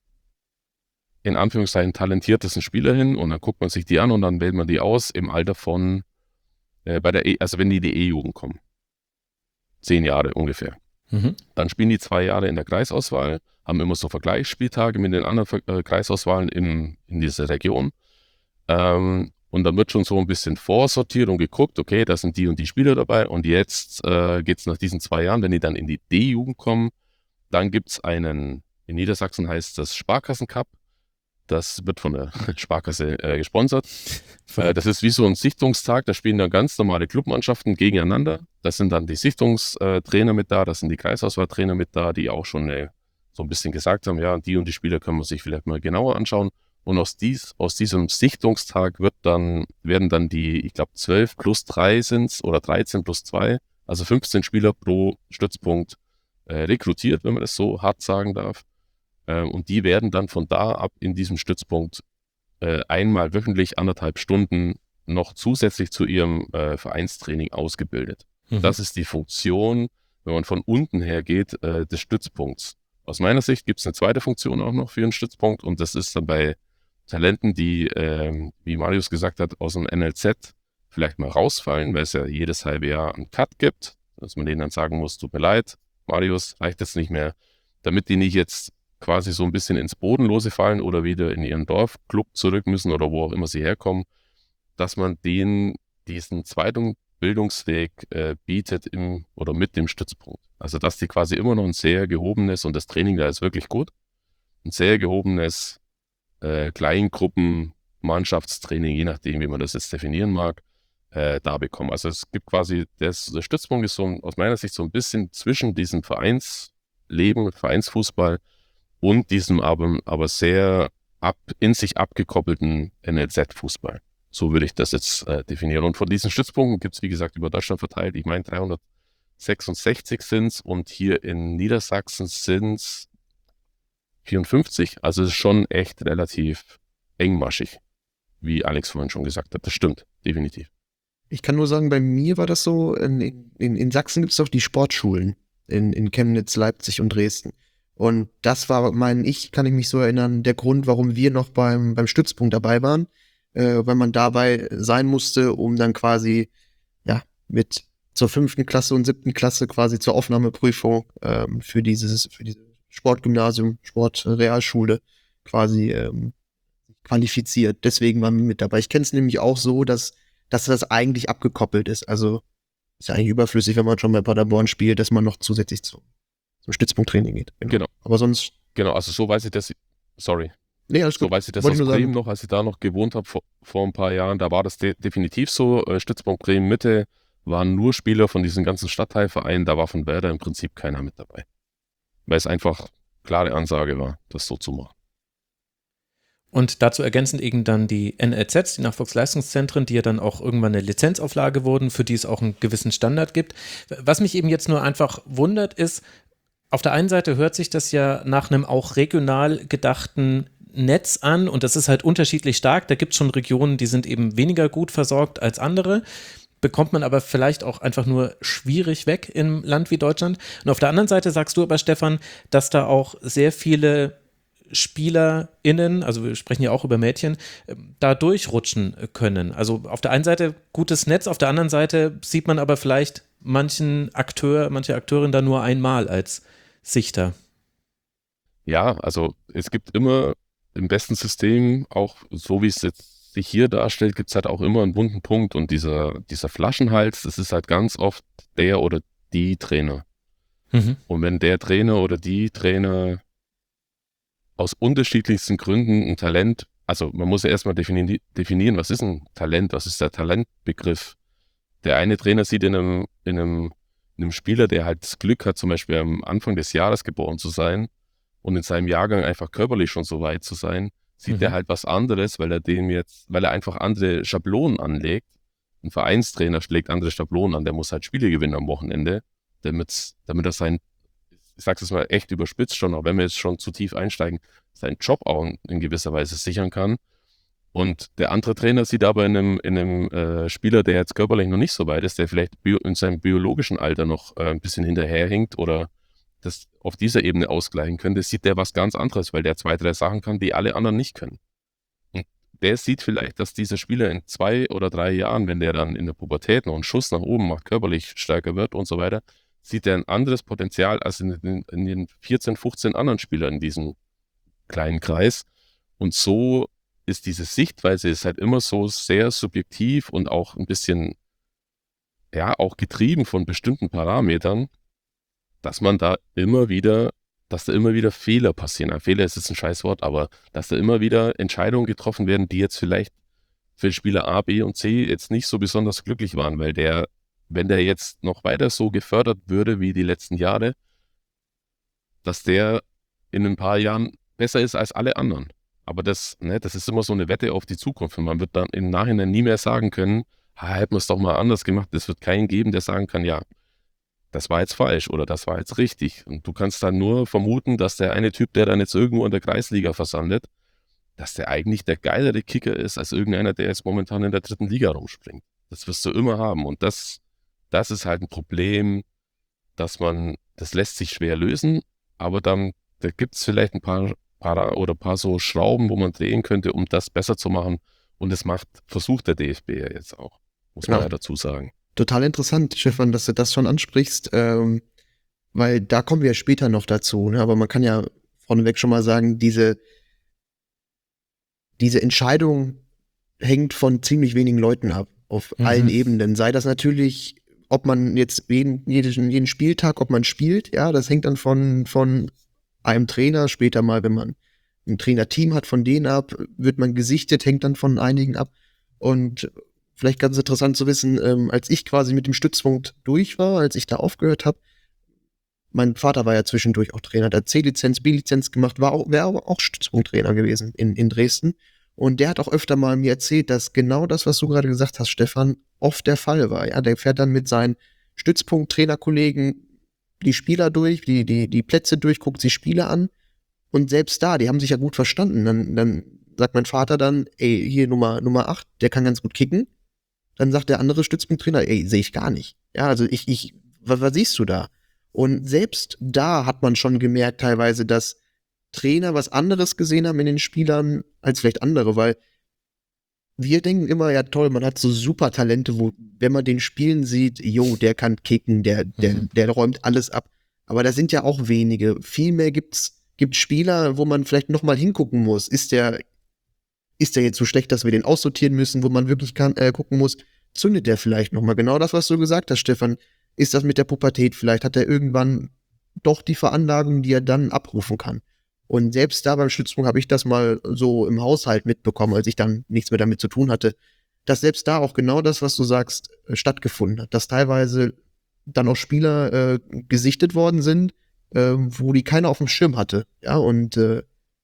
in Anführungszeichen talentiertesten Spieler hin und dann guckt man sich die an und dann wählt man die aus im Alter von bei der e, also wenn die in die E-Jugend kommen, zehn Jahre ungefähr. Mhm. Dann spielen die zwei Jahre in der Kreisauswahl, haben immer so Vergleichsspieltage mit den anderen äh, Kreisauswahlen in, in dieser Region. Ähm, und dann wird schon so ein bisschen vorsortiert und geguckt, okay, da sind die und die Spieler dabei und jetzt äh, geht es nach diesen zwei Jahren, wenn die dann in die D-Jugend kommen, dann gibt es einen, in Niedersachsen heißt das Sparkassen-Cup. Das wird von der Sparkasse äh, gesponsert. Äh, das ist wie so ein Sichtungstag, da spielen dann ganz normale Clubmannschaften gegeneinander. Da sind dann die Sichtungstrainer mit da, da sind die Kreisauswahltrainer mit da, die auch schon äh, so ein bisschen gesagt haben, ja, die und die Spieler können wir sich vielleicht mal genauer anschauen. Und aus, dies, aus diesem Sichtungstag wird dann, werden dann die, ich glaube, zwölf plus drei sind es oder dreizehn plus zwei, also fünfzehn Spieler pro Stützpunkt äh, rekrutiert, wenn man das so hart sagen darf. Und die werden dann von da ab in diesem Stützpunkt äh, einmal wöchentlich anderthalb Stunden noch zusätzlich zu ihrem äh, Vereinstraining ausgebildet. Mhm. Das ist die Funktion, wenn man von unten her geht, äh, des Stützpunkts. Aus meiner Sicht gibt es eine zweite Funktion auch noch für einen Stützpunkt und das ist dann bei Talenten, die, äh, wie Marius gesagt hat, aus dem N L Z vielleicht mal rausfallen, weil es ja jedes halbe Jahr einen Cut gibt, dass man denen dann sagen muss, tut mir leid, Marius, reicht jetzt nicht mehr, damit die nicht jetzt quasi so ein bisschen ins Bodenlose fallen oder wieder in ihren Dorfclub zurück müssen oder wo auch immer sie herkommen, dass man denen diesen zweiten Bildungsweg äh, bietet im oder mit dem Stützpunkt. Also dass die quasi immer noch ein sehr gehobenes, und das Training da ist wirklich gut, ein sehr gehobenes äh, Kleingruppen, Mannschaftstraining, je nachdem, wie man das jetzt definieren mag, äh, da bekommen. Also es gibt quasi, das, der Stützpunkt ist so aus meiner Sicht so ein bisschen zwischen diesem Vereinsleben, Vereinsfußball und diesem aber, aber sehr ab, in sich abgekoppelten N L Z-Fußball. So würde ich das jetzt äh, definieren. Und von diesen Stützpunkten gibt es, wie gesagt, über Deutschland verteilt. Ich meine, dreihundertsechsundsechzig sind es und hier in Niedersachsen sind es vierundfünfzig. Also es ist schon echt relativ engmaschig, wie Alex vorhin schon gesagt hat. Das stimmt, definitiv. Ich kann nur sagen, bei mir war das so, in, in, in Sachsen gibt es doch die Sportschulen in, in Chemnitz, Leipzig und Dresden. Und das war, meine ich, kann ich mich so erinnern, der Grund, warum wir noch beim, beim Stützpunkt dabei waren, äh, weil man dabei sein musste, um dann quasi, ja, mit zur fünften Klasse und siebten Klasse quasi zur Aufnahmeprüfung ähm, für dieses, für dieses Sportgymnasium, Sportrealschule quasi ähm, qualifiziert. Deswegen waren wir mit dabei. Ich kenne es nämlich auch so, dass, dass das eigentlich abgekoppelt ist. Also ist ja eigentlich überflüssig, wenn man schon bei Paderborn spielt, dass man noch zusätzlich zu zum Stützpunkttraining geht. Genau. genau. Aber sonst. Genau, also so weiß ich das, sorry. Nee, alles gut. So weiß ich das Wollte aus ich nur Bremen sagen. noch, als ich da noch gewohnt habe vor, vor ein paar Jahren, da war das de- definitiv so. Äh, Stützpunkt Bremen Mitte waren nur Spieler von diesen ganzen Stadtteilvereinen, da war von Werder im Prinzip keiner mit dabei. Weil es einfach klare Ansage war, das so zu machen. Und dazu ergänzend eben dann die N L Zs, die Nachwuchsleistungszentren, die ja dann auch irgendwann eine Lizenzauflage wurden, für die es auch einen gewissen Standard gibt. Was mich eben jetzt nur einfach wundert, ist, auf der einen Seite hört sich das ja nach einem auch regional gedachten Netz an und das ist halt unterschiedlich stark. Da gibt es schon Regionen, die sind eben weniger gut versorgt als andere. Bekommt man aber vielleicht auch einfach nur schwierig weg im Land wie Deutschland. Und auf der anderen Seite sagst du aber, Stefan, dass da auch sehr viele SpielerInnen, also wir sprechen ja auch über Mädchen, da durchrutschen können. Also auf der einen Seite gutes Netz, auf der anderen Seite sieht man aber vielleicht manchen Akteur, manche Akteurin da nur einmal als Sichter. Ja, also es gibt immer im besten System, auch so wie es jetzt sich hier darstellt, gibt es halt auch immer einen wunden Punkt und dieser, dieser Flaschenhals, das ist halt ganz oft der oder die Trainer. Mhm. Und wenn der Trainer oder die Trainer aus unterschiedlichsten Gründen ein Talent, also man muss ja erstmal defini- definieren, was ist ein Talent, was ist der Talentbegriff. Der eine Trainer sieht in einem, in einem, in einem Spieler, der halt das Glück hat, zum Beispiel am Anfang des Jahres geboren zu sein und in seinem Jahrgang einfach körperlich schon so weit zu sein, sieht mhm. er halt was anderes, weil er dem jetzt, weil er einfach andere Schablonen anlegt. ein Vereinstrainer schlägt andere Schablonen an, der muss halt Spiele gewinnen am Wochenende, damit, damit er sein, ich sag's jetzt mal echt überspitzt schon, auch wenn wir jetzt schon zu tief einsteigen, seinen Job auch in, in gewisser Weise sichern kann. Und der andere Trainer sieht aber in einem, in einem äh, Spieler, der jetzt körperlich noch nicht so weit ist, der vielleicht bio, in seinem biologischen Alter noch äh, ein bisschen hinterherhinkt oder das auf dieser Ebene ausgleichen könnte, sieht der was ganz anderes, weil der zwei, drei Sachen kann, die alle anderen nicht können. Und der sieht vielleicht, dass dieser Spieler in zwei oder drei Jahren, wenn der dann in der Pubertät noch einen Schuss nach oben macht, körperlich stärker wird und so weiter, sieht er ein anderes Potenzial als in den, in den vierzehn, fünfzehn anderen Spielern in diesem kleinen Kreis. Und so ist diese Sichtweise ist halt immer so sehr subjektiv und auch ein bisschen, ja, auch getrieben von bestimmten Parametern, dass man da immer wieder, dass da immer wieder Fehler passieren. Ein Fehler ist jetzt ein Scheißwort, aber dass da immer wieder Entscheidungen getroffen werden, die jetzt vielleicht für Spieler A, B und C jetzt nicht so besonders glücklich waren, weil der, wenn der jetzt noch weiter so gefördert würde wie die letzten Jahre, dass der in ein paar Jahren besser ist als alle anderen. Aber das, ne, das ist immer so eine Wette auf die Zukunft. Und man wird dann im Nachhinein nie mehr sagen können, ha, hätten wir es doch mal anders gemacht. Es wird keinen geben, der sagen kann, ja, das war jetzt falsch oder das war jetzt richtig. Und du kannst dann nur vermuten, dass der eine Typ, der dann jetzt irgendwo in der Kreisliga versandet, dass der eigentlich der geilere Kicker ist, als irgendeiner, der jetzt momentan in der dritten Liga rumspringt. Das wirst du immer haben. Und das, das ist halt ein Problem, dass man, das lässt sich schwer lösen, aber dann, da gibt es vielleicht ein paar Paar oder ein paar so Schrauben, wo man drehen könnte, um das besser zu machen. Und das macht, versucht der D F B ja jetzt auch, muss man Ja. ja dazu sagen. Total interessant, Stefan, dass du das schon ansprichst, ähm, weil da kommen wir ja später noch dazu, ne? Aber man kann ja vorneweg schon mal sagen, diese, diese Entscheidung hängt von ziemlich wenigen Leuten ab, auf Mhm. allen Ebenen. Sei das natürlich, ob man jetzt jeden, jeden, jeden Spieltag, ob man spielt, ja, das hängt dann von, von einem Trainer, später mal, wenn man ein Trainerteam hat, von denen ab, wird man gesichtet, hängt dann von einigen ab. Und vielleicht ganz interessant zu wissen, ähm, als ich quasi mit dem Stützpunkt durch war, als ich da aufgehört habe, mein Vater war ja zwischendurch auch Trainer, der hat C-Lizenz, B-Lizenz gemacht, war auch, wäre aber auch Stützpunkttrainer gewesen in, in Dresden. Und der hat auch öfter mal mir erzählt, dass genau das, was du gerade gesagt hast, Stefan, oft der Fall war. Ja, der fährt dann mit seinen Stützpunkt-Trainerkollegen die Spieler durch, die, die, die Plätze durch, guckt sich Spiele an. Und selbst da, die haben sich ja gut verstanden. Dann, dann sagt mein Vater dann, ey, hier Nummer, Nummer acht, der kann ganz gut kicken. Dann sagt der andere Stützpunkttrainer, ey, sehe ich gar nicht. Ja, also ich, ich, was, was siehst du da? Und selbst da hat man schon gemerkt teilweise, dass Trainer was anderes gesehen haben in den Spielern als vielleicht andere, weil wir denken immer, ja toll, man hat so super Talente, wo, wenn man den spielen sieht, jo, der kann kicken, der, der, Mhm. der räumt alles ab. Aber da sind ja auch wenige. Vielmehr gibt's, gibt Spieler, wo man vielleicht noch mal hingucken muss. Ist der, ist der jetzt so schlecht, dass wir den aussortieren müssen, wo man wirklich kann, äh, gucken muss, zündet der vielleicht noch mal? Genau das, was du gesagt hast, Stefan. Ist das mit der Pubertät? Vielleicht hat er irgendwann doch die Veranlagung, die er dann abrufen kann. Und selbst da beim Stützpunkt habe ich das mal so im Haushalt mitbekommen, als ich dann nichts mehr damit zu tun hatte, dass selbst da auch genau das, was du sagst, äh, stattgefunden hat. Dass teilweise dann auch Spieler äh, gesichtet worden sind, äh, wo die keiner auf dem Schirm hatte. Ja, und äh,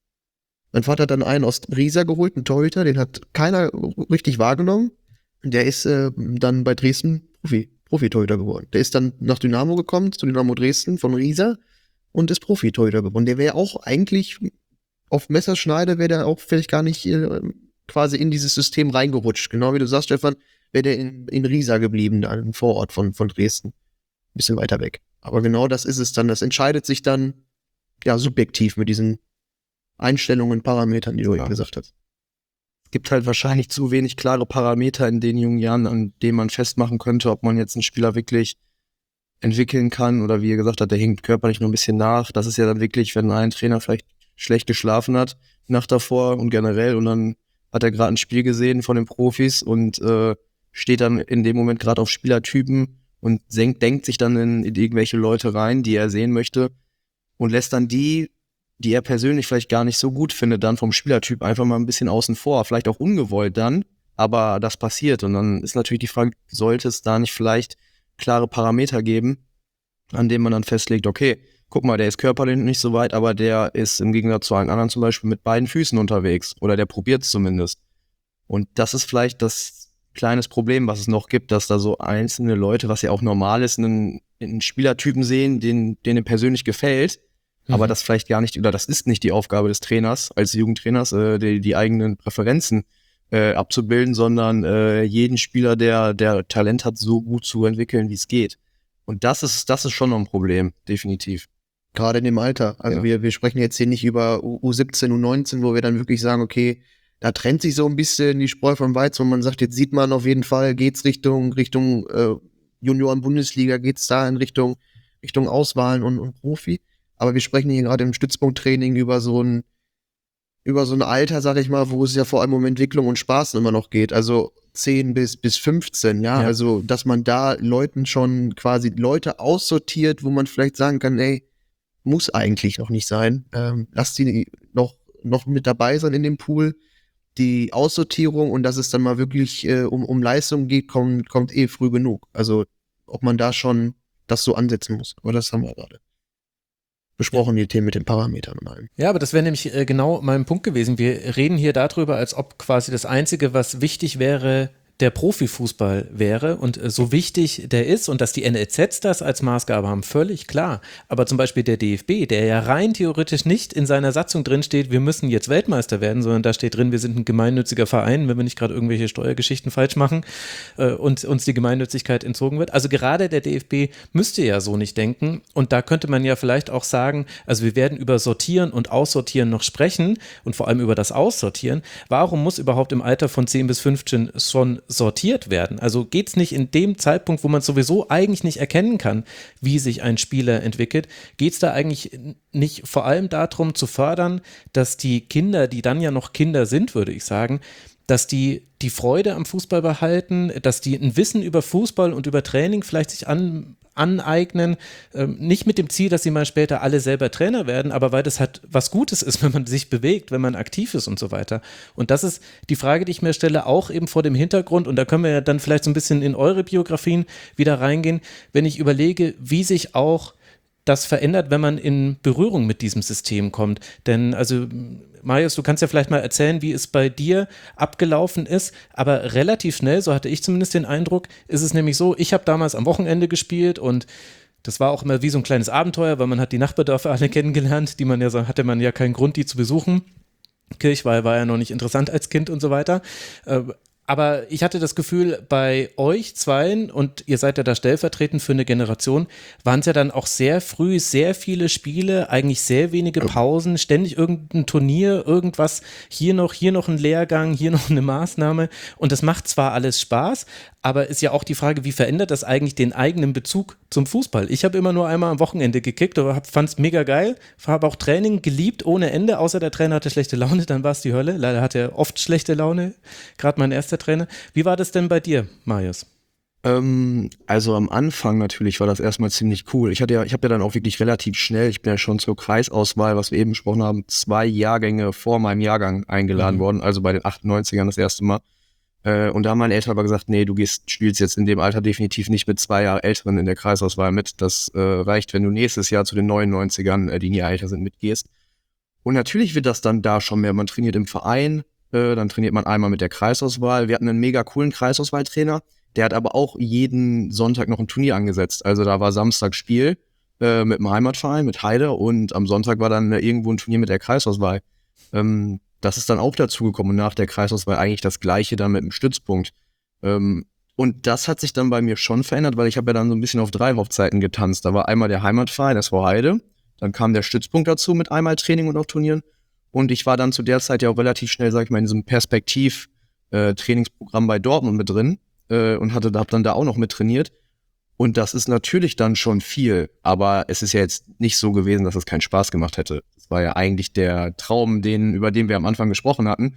mein Vater hat dann einen aus Riesa geholt, einen Torhüter, den hat keiner richtig wahrgenommen. Der ist äh, dann bei Dresden Profi, Profi-Torhüter geworden. Der ist dann nach Dynamo gekommen, zu Dynamo Dresden von Riesa und ist Profi-Torhüter geworden. Der wäre auch eigentlich auf Messerschneide, wäre der auch vielleicht gar nicht äh, quasi in dieses System reingerutscht. Genau wie du sagst, Stefan, wäre der in, in Riesa geblieben, da im Vorort von, von Dresden. Bisschen weiter weg. Aber genau das ist es dann. Das entscheidet sich dann ja subjektiv mit diesen Einstellungen, Parametern, die du Ja. eben gesagt hast. Es gibt halt wahrscheinlich zu wenig klare Parameter in den jungen Jahren, an denen man festmachen könnte, ob man jetzt einen Spieler wirklich entwickeln kann oder wie ihr gesagt habt, der hinkt körperlich nur ein bisschen nach. Das ist ja dann wirklich, wenn ein Trainer vielleicht schlecht geschlafen hat, Nacht davor und generell und dann hat er gerade ein Spiel gesehen von den Profis und äh, steht dann in dem Moment gerade auf Spielertypen und senkt, denkt sich dann in, in irgendwelche Leute rein, die er sehen möchte und lässt dann die, die er persönlich vielleicht gar nicht so gut findet, dann vom Spielertyp einfach mal ein bisschen außen vor, vielleicht auch ungewollt dann, aber das passiert und dann ist natürlich die Frage, sollte es da nicht vielleicht klare Parameter geben, an denen man dann festlegt, okay, guck mal, der ist körperlich nicht so weit, aber der ist im Gegensatz zu allen anderen zum Beispiel mit beiden Füßen unterwegs oder der probiert es zumindest. Und das ist vielleicht das kleines Problem, was es noch gibt, dass da so einzelne Leute, was ja auch normal ist, einen, einen Spielertypen sehen, den, denen persönlich gefällt, mhm. aber das vielleicht gar nicht, oder das ist nicht die Aufgabe des Trainers, als Jugendtrainers, äh, die, die eigenen Präferenzen äh, abzubilden, sondern äh, jeden Spieler, der, der Talent hat, so gut zu entwickeln, wie es geht. Und das ist, das ist schon noch ein Problem, definitiv. Gerade in dem Alter. Also ja. wir, wir sprechen jetzt hier nicht über U siebzehn, U neunzehn, wo wir dann wirklich sagen, okay, da trennt sich so ein bisschen die Spreu vom Weizen und man sagt, jetzt sieht man auf jeden Fall, geht's Richtung, Richtung äh, Junioren-Bundesliga, geht's da in Richtung, Richtung Auswahlen und, und Profi. Aber wir sprechen hier gerade im Stützpunkttraining über so ein, über so ein Alter, sag ich mal, wo es ja vor allem um Entwicklung und Spaß immer noch geht. Also zehn bis, bis fünfzehn, ja? ja. Also, dass man da Leuten schon quasi Leute aussortiert, wo man vielleicht sagen kann, ey, muss eigentlich noch nicht sein. Ähm, lass die noch, noch mit dabei sein in dem Pool. Die Aussortierung und dass es dann mal wirklich äh, um, um Leistung geht, kommt, kommt eh früh genug. Also ob man da schon das so ansetzen muss. Aber das haben wir gerade besprochen, ja. Die Themen mit den Parametern und allem. Ja, aber das wäre nämlich äh, genau mein Punkt gewesen. Wir reden hier darüber, als ob quasi das Einzige, was wichtig wäre, der Profifußball wäre und äh, so wichtig der ist und dass die N L Zs das als Maßgabe haben, völlig klar. Aber zum Beispiel der D F B, der ja rein theoretisch nicht in seiner Satzung drin steht, wir müssen jetzt Weltmeister werden, sondern da steht drin, wir sind ein gemeinnütziger Verein, wenn wir nicht gerade irgendwelche Steuergeschichten falsch machen äh, und uns die Gemeinnützigkeit entzogen wird. Also gerade der D F B müsste ja so nicht denken und da könnte man ja vielleicht auch sagen, also wir werden über Sortieren und Aussortieren noch sprechen und vor allem über das Aussortieren. Warum muss überhaupt im Alter von zehn bis fünfzehn schon sortiert werden? Also geht es nicht in dem Zeitpunkt, wo man sowieso eigentlich nicht erkennen kann, wie sich ein Spieler entwickelt, geht es da eigentlich nicht vor allem darum zu fördern, dass die Kinder, die dann ja noch Kinder sind, würde ich sagen, dass die die Freude am Fußball behalten, dass die ein Wissen über Fußball und über Training vielleicht sich an, aneignen, ähm, nicht mit dem Ziel, dass sie mal später alle selber Trainer werden, aber weil das halt was Gutes ist, wenn man sich bewegt, wenn man aktiv ist und so weiter. Und das ist die Frage, die ich mir stelle, auch eben vor dem Hintergrund, und da können wir ja dann vielleicht so ein bisschen in eure Biografien wieder reingehen, wenn ich überlege, wie sich auch das verändert, wenn man in Berührung mit diesem System kommt. Denn also Marius, du kannst ja vielleicht mal erzählen, wie es bei dir abgelaufen ist, aber relativ schnell, so hatte ich zumindest den Eindruck, ist es nämlich so, ich habe damals am Wochenende gespielt und das war auch immer wie so ein kleines Abenteuer, weil man hat die Nachbardörfer alle kennengelernt, die man ja, hatte man ja keinen Grund, die zu besuchen. Kirchweih war ja noch nicht interessant als Kind und so weiter. Aber ich hatte das Gefühl, bei euch zweien, und ihr seid ja da stellvertretend für eine Generation, waren es ja dann auch sehr früh sehr viele Spiele, eigentlich sehr wenige Pausen, ständig irgendein Turnier, irgendwas, hier noch, hier noch ein Lehrgang, hier noch eine Maßnahme. Und das macht zwar alles Spaß, aber ist ja auch die Frage, wie verändert das eigentlich den eigenen Bezug zum Fußball? Ich habe immer nur einmal am Wochenende gekickt, aber fand es mega geil, habe auch Training geliebt ohne Ende, außer der Trainer hatte schlechte Laune, dann war es die Hölle. Leider hat er oft schlechte Laune, gerade mein erster Trainer. Wie war das denn bei dir, Marius? Ähm, also am Anfang natürlich war das erstmal ziemlich cool. Ich hatte ja, ich habe ja dann auch wirklich relativ schnell, ich bin ja schon zur Kreisauswahl, was wir eben besprochen haben, zwei Jahrgänge vor meinem Jahrgang eingeladen mhm. worden, also bei den achtundneunzigern das erste Mal. Äh, und da haben meine Eltern aber gesagt, nee, du gehst, spielst jetzt in dem Alter definitiv nicht mit zwei Jahre Älteren in der Kreisauswahl mit. Das äh, reicht, wenn du nächstes Jahr zu den neunundneunzigern, äh, die ein Jahr älter sind, mitgehst. Und natürlich wird das dann da schon mehr. Man trainiert im Verein, äh, dann trainiert man einmal mit der Kreisauswahl. Wir hatten einen mega coolen Kreisauswahltrainer, der hat aber auch jeden Sonntag noch ein Turnier angesetzt. Also da war Samstag Spiel äh, mit dem Heimatverein, mit Heide, und am Sonntag war dann äh, irgendwo ein Turnier mit der Kreisauswahl. Ähm, Das ist dann auch dazugekommen und nach der Kreisauswahl eigentlich das Gleiche dann mit dem Stützpunkt. Ähm, und das hat sich dann bei mir schon verändert, weil ich habe ja dann so ein bisschen auf drei Hochzeiten getanzt. Da war einmal der Heimatverein, das war Heide, dann kam der Stützpunkt dazu mit einmal Training und auch Turnieren. Und ich war dann zu der Zeit ja auch relativ schnell, sag ich mal, in diesem Perspektiv-Trainingsprogramm bei Dortmund mit drin äh, und hatte, hab dann da auch noch mit trainiert. Und das ist natürlich dann schon viel, aber es ist ja jetzt nicht so gewesen, dass es keinen Spaß gemacht hätte. Das war ja eigentlich der Traum, den, über den wir am Anfang gesprochen hatten.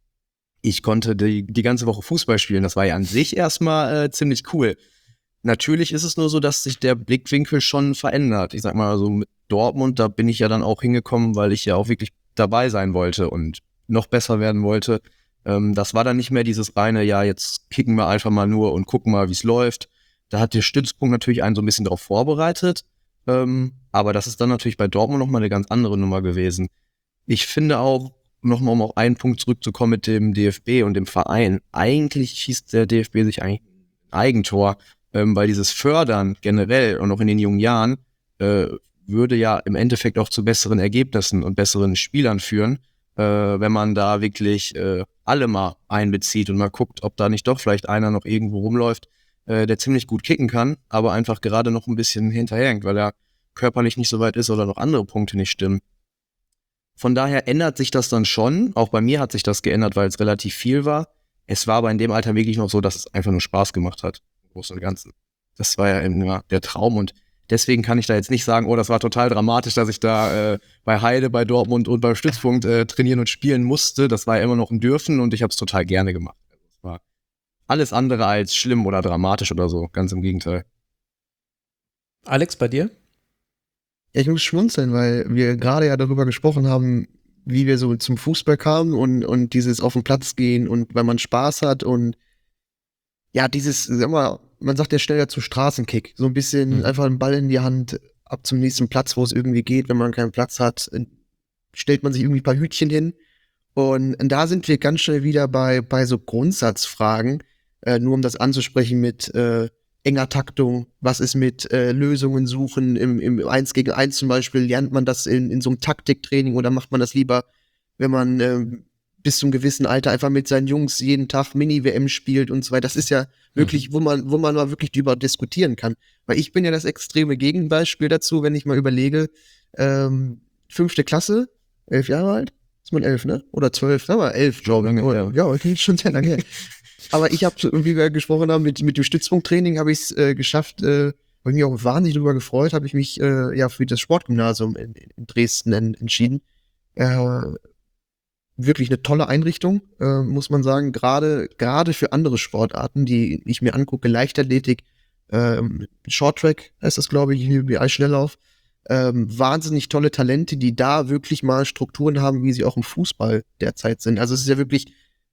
Ich konnte die, die ganze Woche Fußball spielen, das war ja an sich erstmal äh, ziemlich cool. Natürlich ist es nur so, dass sich der Blickwinkel schon verändert. Ich sag mal, so mit Dortmund, da bin ich ja dann auch hingekommen, weil ich ja auch wirklich dabei sein wollte und noch besser werden wollte. Ähm, das war dann nicht mehr dieses reine, ja, jetzt kicken wir einfach mal nur und gucken mal, wie es läuft. Da hat der Stützpunkt natürlich einen so ein bisschen darauf vorbereitet, ähm, aber das ist dann natürlich bei Dortmund nochmal eine ganz andere Nummer gewesen. Ich finde auch, nochmal um auf einen Punkt zurückzukommen mit dem D F B und dem Verein. Eigentlich schießt der D F B sich eigentlich ein Eigentor, ähm, weil dieses Fördern generell und auch in den jungen Jahren äh, würde ja im Endeffekt auch zu besseren Ergebnissen und besseren Spielern führen, äh, wenn man da wirklich äh, alle mal einbezieht und mal guckt, ob da nicht doch vielleicht einer noch irgendwo rumläuft, äh, der ziemlich gut kicken kann, aber einfach gerade noch ein bisschen hinterherhängt, weil er körperlich nicht so weit ist oder noch andere Punkte nicht stimmen. Von daher ändert sich das dann schon. Auch bei mir hat sich das geändert, weil es relativ viel war. Es war aber in dem Alter wirklich noch so, dass es einfach nur Spaß gemacht hat, im Großen und Ganzen. Das war ja immer der Traum und deswegen kann ich da jetzt nicht sagen, oh, das war total dramatisch, dass ich da äh, bei Heide, bei Dortmund und beim Stützpunkt äh, trainieren und spielen musste. Das war ja immer noch ein Dürfen und ich habe es total gerne gemacht. Also es war alles andere als schlimm oder dramatisch oder so, ganz im Gegenteil. Alex, bei dir? Ja, ich muss schmunzeln, weil wir gerade ja darüber gesprochen haben, wie wir so zum Fußball kamen und, und dieses auf den Platz gehen und weil man Spaß hat und ja, dieses, sag mal, man sagt ja schnell dazu Straßenkick. So ein bisschen Mhm. einfach einen Ball in die Hand, ab zum nächsten Platz, wo es irgendwie geht. Wenn man keinen Platz hat, stellt man sich irgendwie ein paar Hütchen hin. Und da sind wir ganz schnell wieder bei, bei so Grundsatzfragen, äh, nur um das anzusprechen mit äh, enger Taktung. Was ist mit äh, Lösungen suchen im, im Eins gegen Eins zum Beispiel? Lernt man das in, in so einem Taktiktraining oder macht man das lieber, wenn man äh, bis zum gewissen Alter einfach mit seinen Jungs jeden Tag Mini-W M spielt und so weiter? Das ist ja wirklich, wo man, wo man mal wirklich drüber diskutieren kann. Weil ich bin ja das extreme Gegenbeispiel dazu, wenn ich mal überlege, ähm, fünfte Klasse, elf Jahre alt, ist man elf, ne? Oder zwölf, sag mal, elf, glaube ich. Lange, Ja, okay, schon sehr lange her. Aber ich habe, wie wir gesprochen haben, mit, mit dem Stützpunkttraining habe ich es äh, geschafft, äh, habe ich mich auch wahnsinnig darüber gefreut, habe ich mich äh, ja für das Sportgymnasium in, in Dresden en, entschieden. Äh, wirklich eine tolle Einrichtung, äh, muss man sagen. Gerade gerade für andere Sportarten, die ich mir angucke, Leichtathletik, ähm, Shorttrack heißt das, glaube ich, wie Eisschnelllauf. Ähm, wahnsinnig tolle Talente, die da wirklich mal Strukturen haben, wie sie auch im Fußball derzeit sind. Also es ist ja wirklich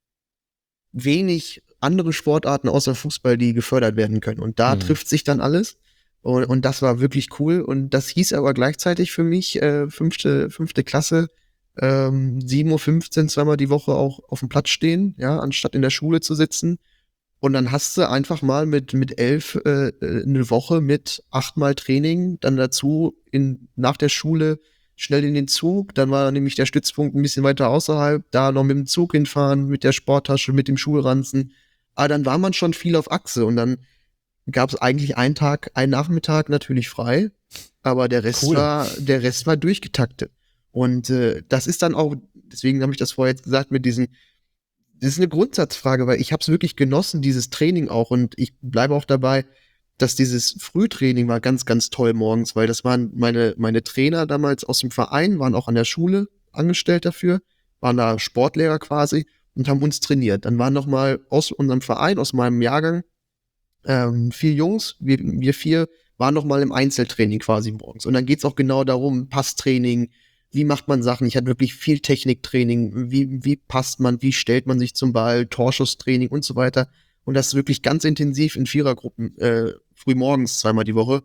wenig andere Sportarten außer Fußball, die gefördert werden können. Und da Mhm. trifft sich dann alles. Und, und das war wirklich cool. Und das hieß aber gleichzeitig für mich, äh, fünfte, fünfte Klasse, ähm, sieben Uhr fünfzehn zweimal die Woche auch auf dem Platz stehen, ja, anstatt in der Schule zu sitzen. Und dann hast du einfach mal mit, mit elf äh, eine Woche mit achtmal Training, dann dazu in, nach der Schule schnell in den Zug, dann war nämlich der Stützpunkt ein bisschen weiter außerhalb, da noch mit dem Zug hinfahren, mit der Sporttasche, mit dem Schulranzen. Aber dann war man schon viel auf Achse und dann gab es eigentlich einen Tag, einen Nachmittag natürlich frei, aber der Rest Cool. war, der Rest war durchgetaktet. Und äh, das ist dann auch, deswegen habe ich das vorher jetzt gesagt, mit diesen, das ist eine Grundsatzfrage, weil ich habe es wirklich genossen, dieses Training auch. Und ich bleibe auch dabei, dass dieses Frühtraining war ganz, ganz toll morgens, weil das waren meine, meine Trainer damals aus dem Verein, waren auch an der Schule angestellt dafür, waren da Sportlehrer quasi und haben uns trainiert. Dann waren noch mal aus unserem Verein, aus meinem Jahrgang, ähm, vier Jungs, wir, wir vier, waren noch mal im Einzeltraining quasi morgens. Und dann geht's auch genau darum, Passtraining, wie macht man Sachen? Ich hatte wirklich viel Techniktraining, wie, wie passt man, wie stellt man sich zum Ball, Torschusstraining und so weiter. Und das wirklich ganz intensiv in Vierergruppen, äh, früh morgens zweimal die Woche.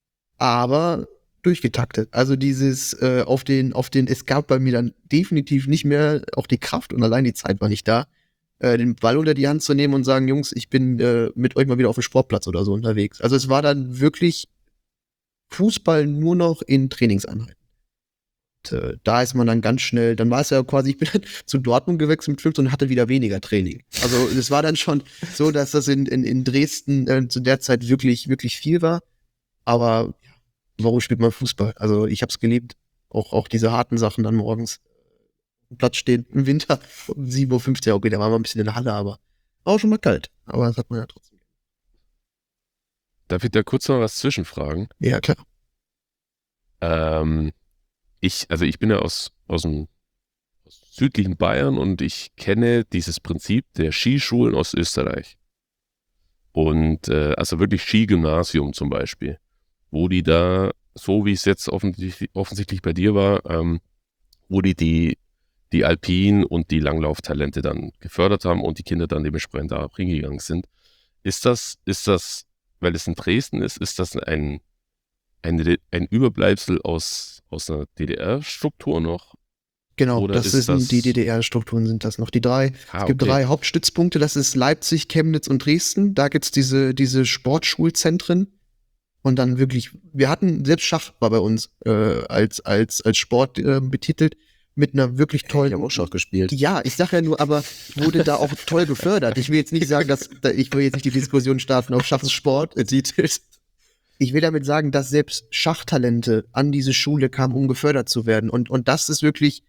Aber durchgetaktet. Also dieses äh, auf den, auf den, es gab bei mir dann definitiv nicht mehr auch die Kraft und allein die Zeit war nicht da, äh, den Ball unter die Hand zu nehmen und sagen, Jungs, ich bin äh, mit euch mal wieder auf dem Sportplatz oder so unterwegs. Also es war dann wirklich Fußball nur noch in Trainingseinheiten. Und, äh, da ist man dann ganz schnell, dann war es ja quasi, ich bin dann zu Dortmund gewechselt mit fünfzehn und hatte wieder weniger Training. Also es war dann schon so, dass das in, in, in Dresden äh, zu der Zeit wirklich, wirklich viel war. Aber ja, warum spielt man Fußball? Also ich habe es geliebt, auch, auch diese harten Sachen dann morgens am Platz stehen, im Winter um sieben Uhr fünfzehn, okay, da war man ein bisschen in der Halle, aber war auch schon mal kalt. Aber das hat man ja trotzdem. Darf ich da kurz noch was zwischenfragen? Ja, klar. Ähm, ich, also ich bin ja aus, aus dem aus südlichen Bayern und ich kenne dieses Prinzip der Skischulen aus Österreich. Und äh, also wirklich Skigymnasium zum Beispiel, wo die da, so wie es jetzt offensichtlich, offensichtlich bei dir war, ähm, wo die die, die Alpin- und die Langlauftalente dann gefördert haben und die Kinder dann dementsprechend da auch hingegangen sind. Ist das, ist das, weil es in Dresden ist, ist das ein, ein, ein Überbleibsel aus, aus einer D D R-Struktur noch? Genau, Oder das ist sind das- die D D R-Strukturen, sind das noch die drei. Ah, Es gibt okay. drei Hauptstützpunkte, das ist Leipzig, Chemnitz und Dresden. Da gibt's diese, diese Sportschulzentren. Und dann wirklich, wir hatten, selbst Schach war bei uns äh, als, als, als Sport äh, betitelt, mit einer wirklich Ich tollen. habe auch Schach gespielt. Ja, ich sag ja nur, aber wurde da auch toll gefördert. Ich will jetzt nicht sagen, dass, da- ich will jetzt nicht die Diskussion starten, ob Schach ist Sport betitelt. Ich will damit sagen, dass selbst Schachtalente an diese Schule kamen, um gefördert zu werden. Und, und das ist wirklich,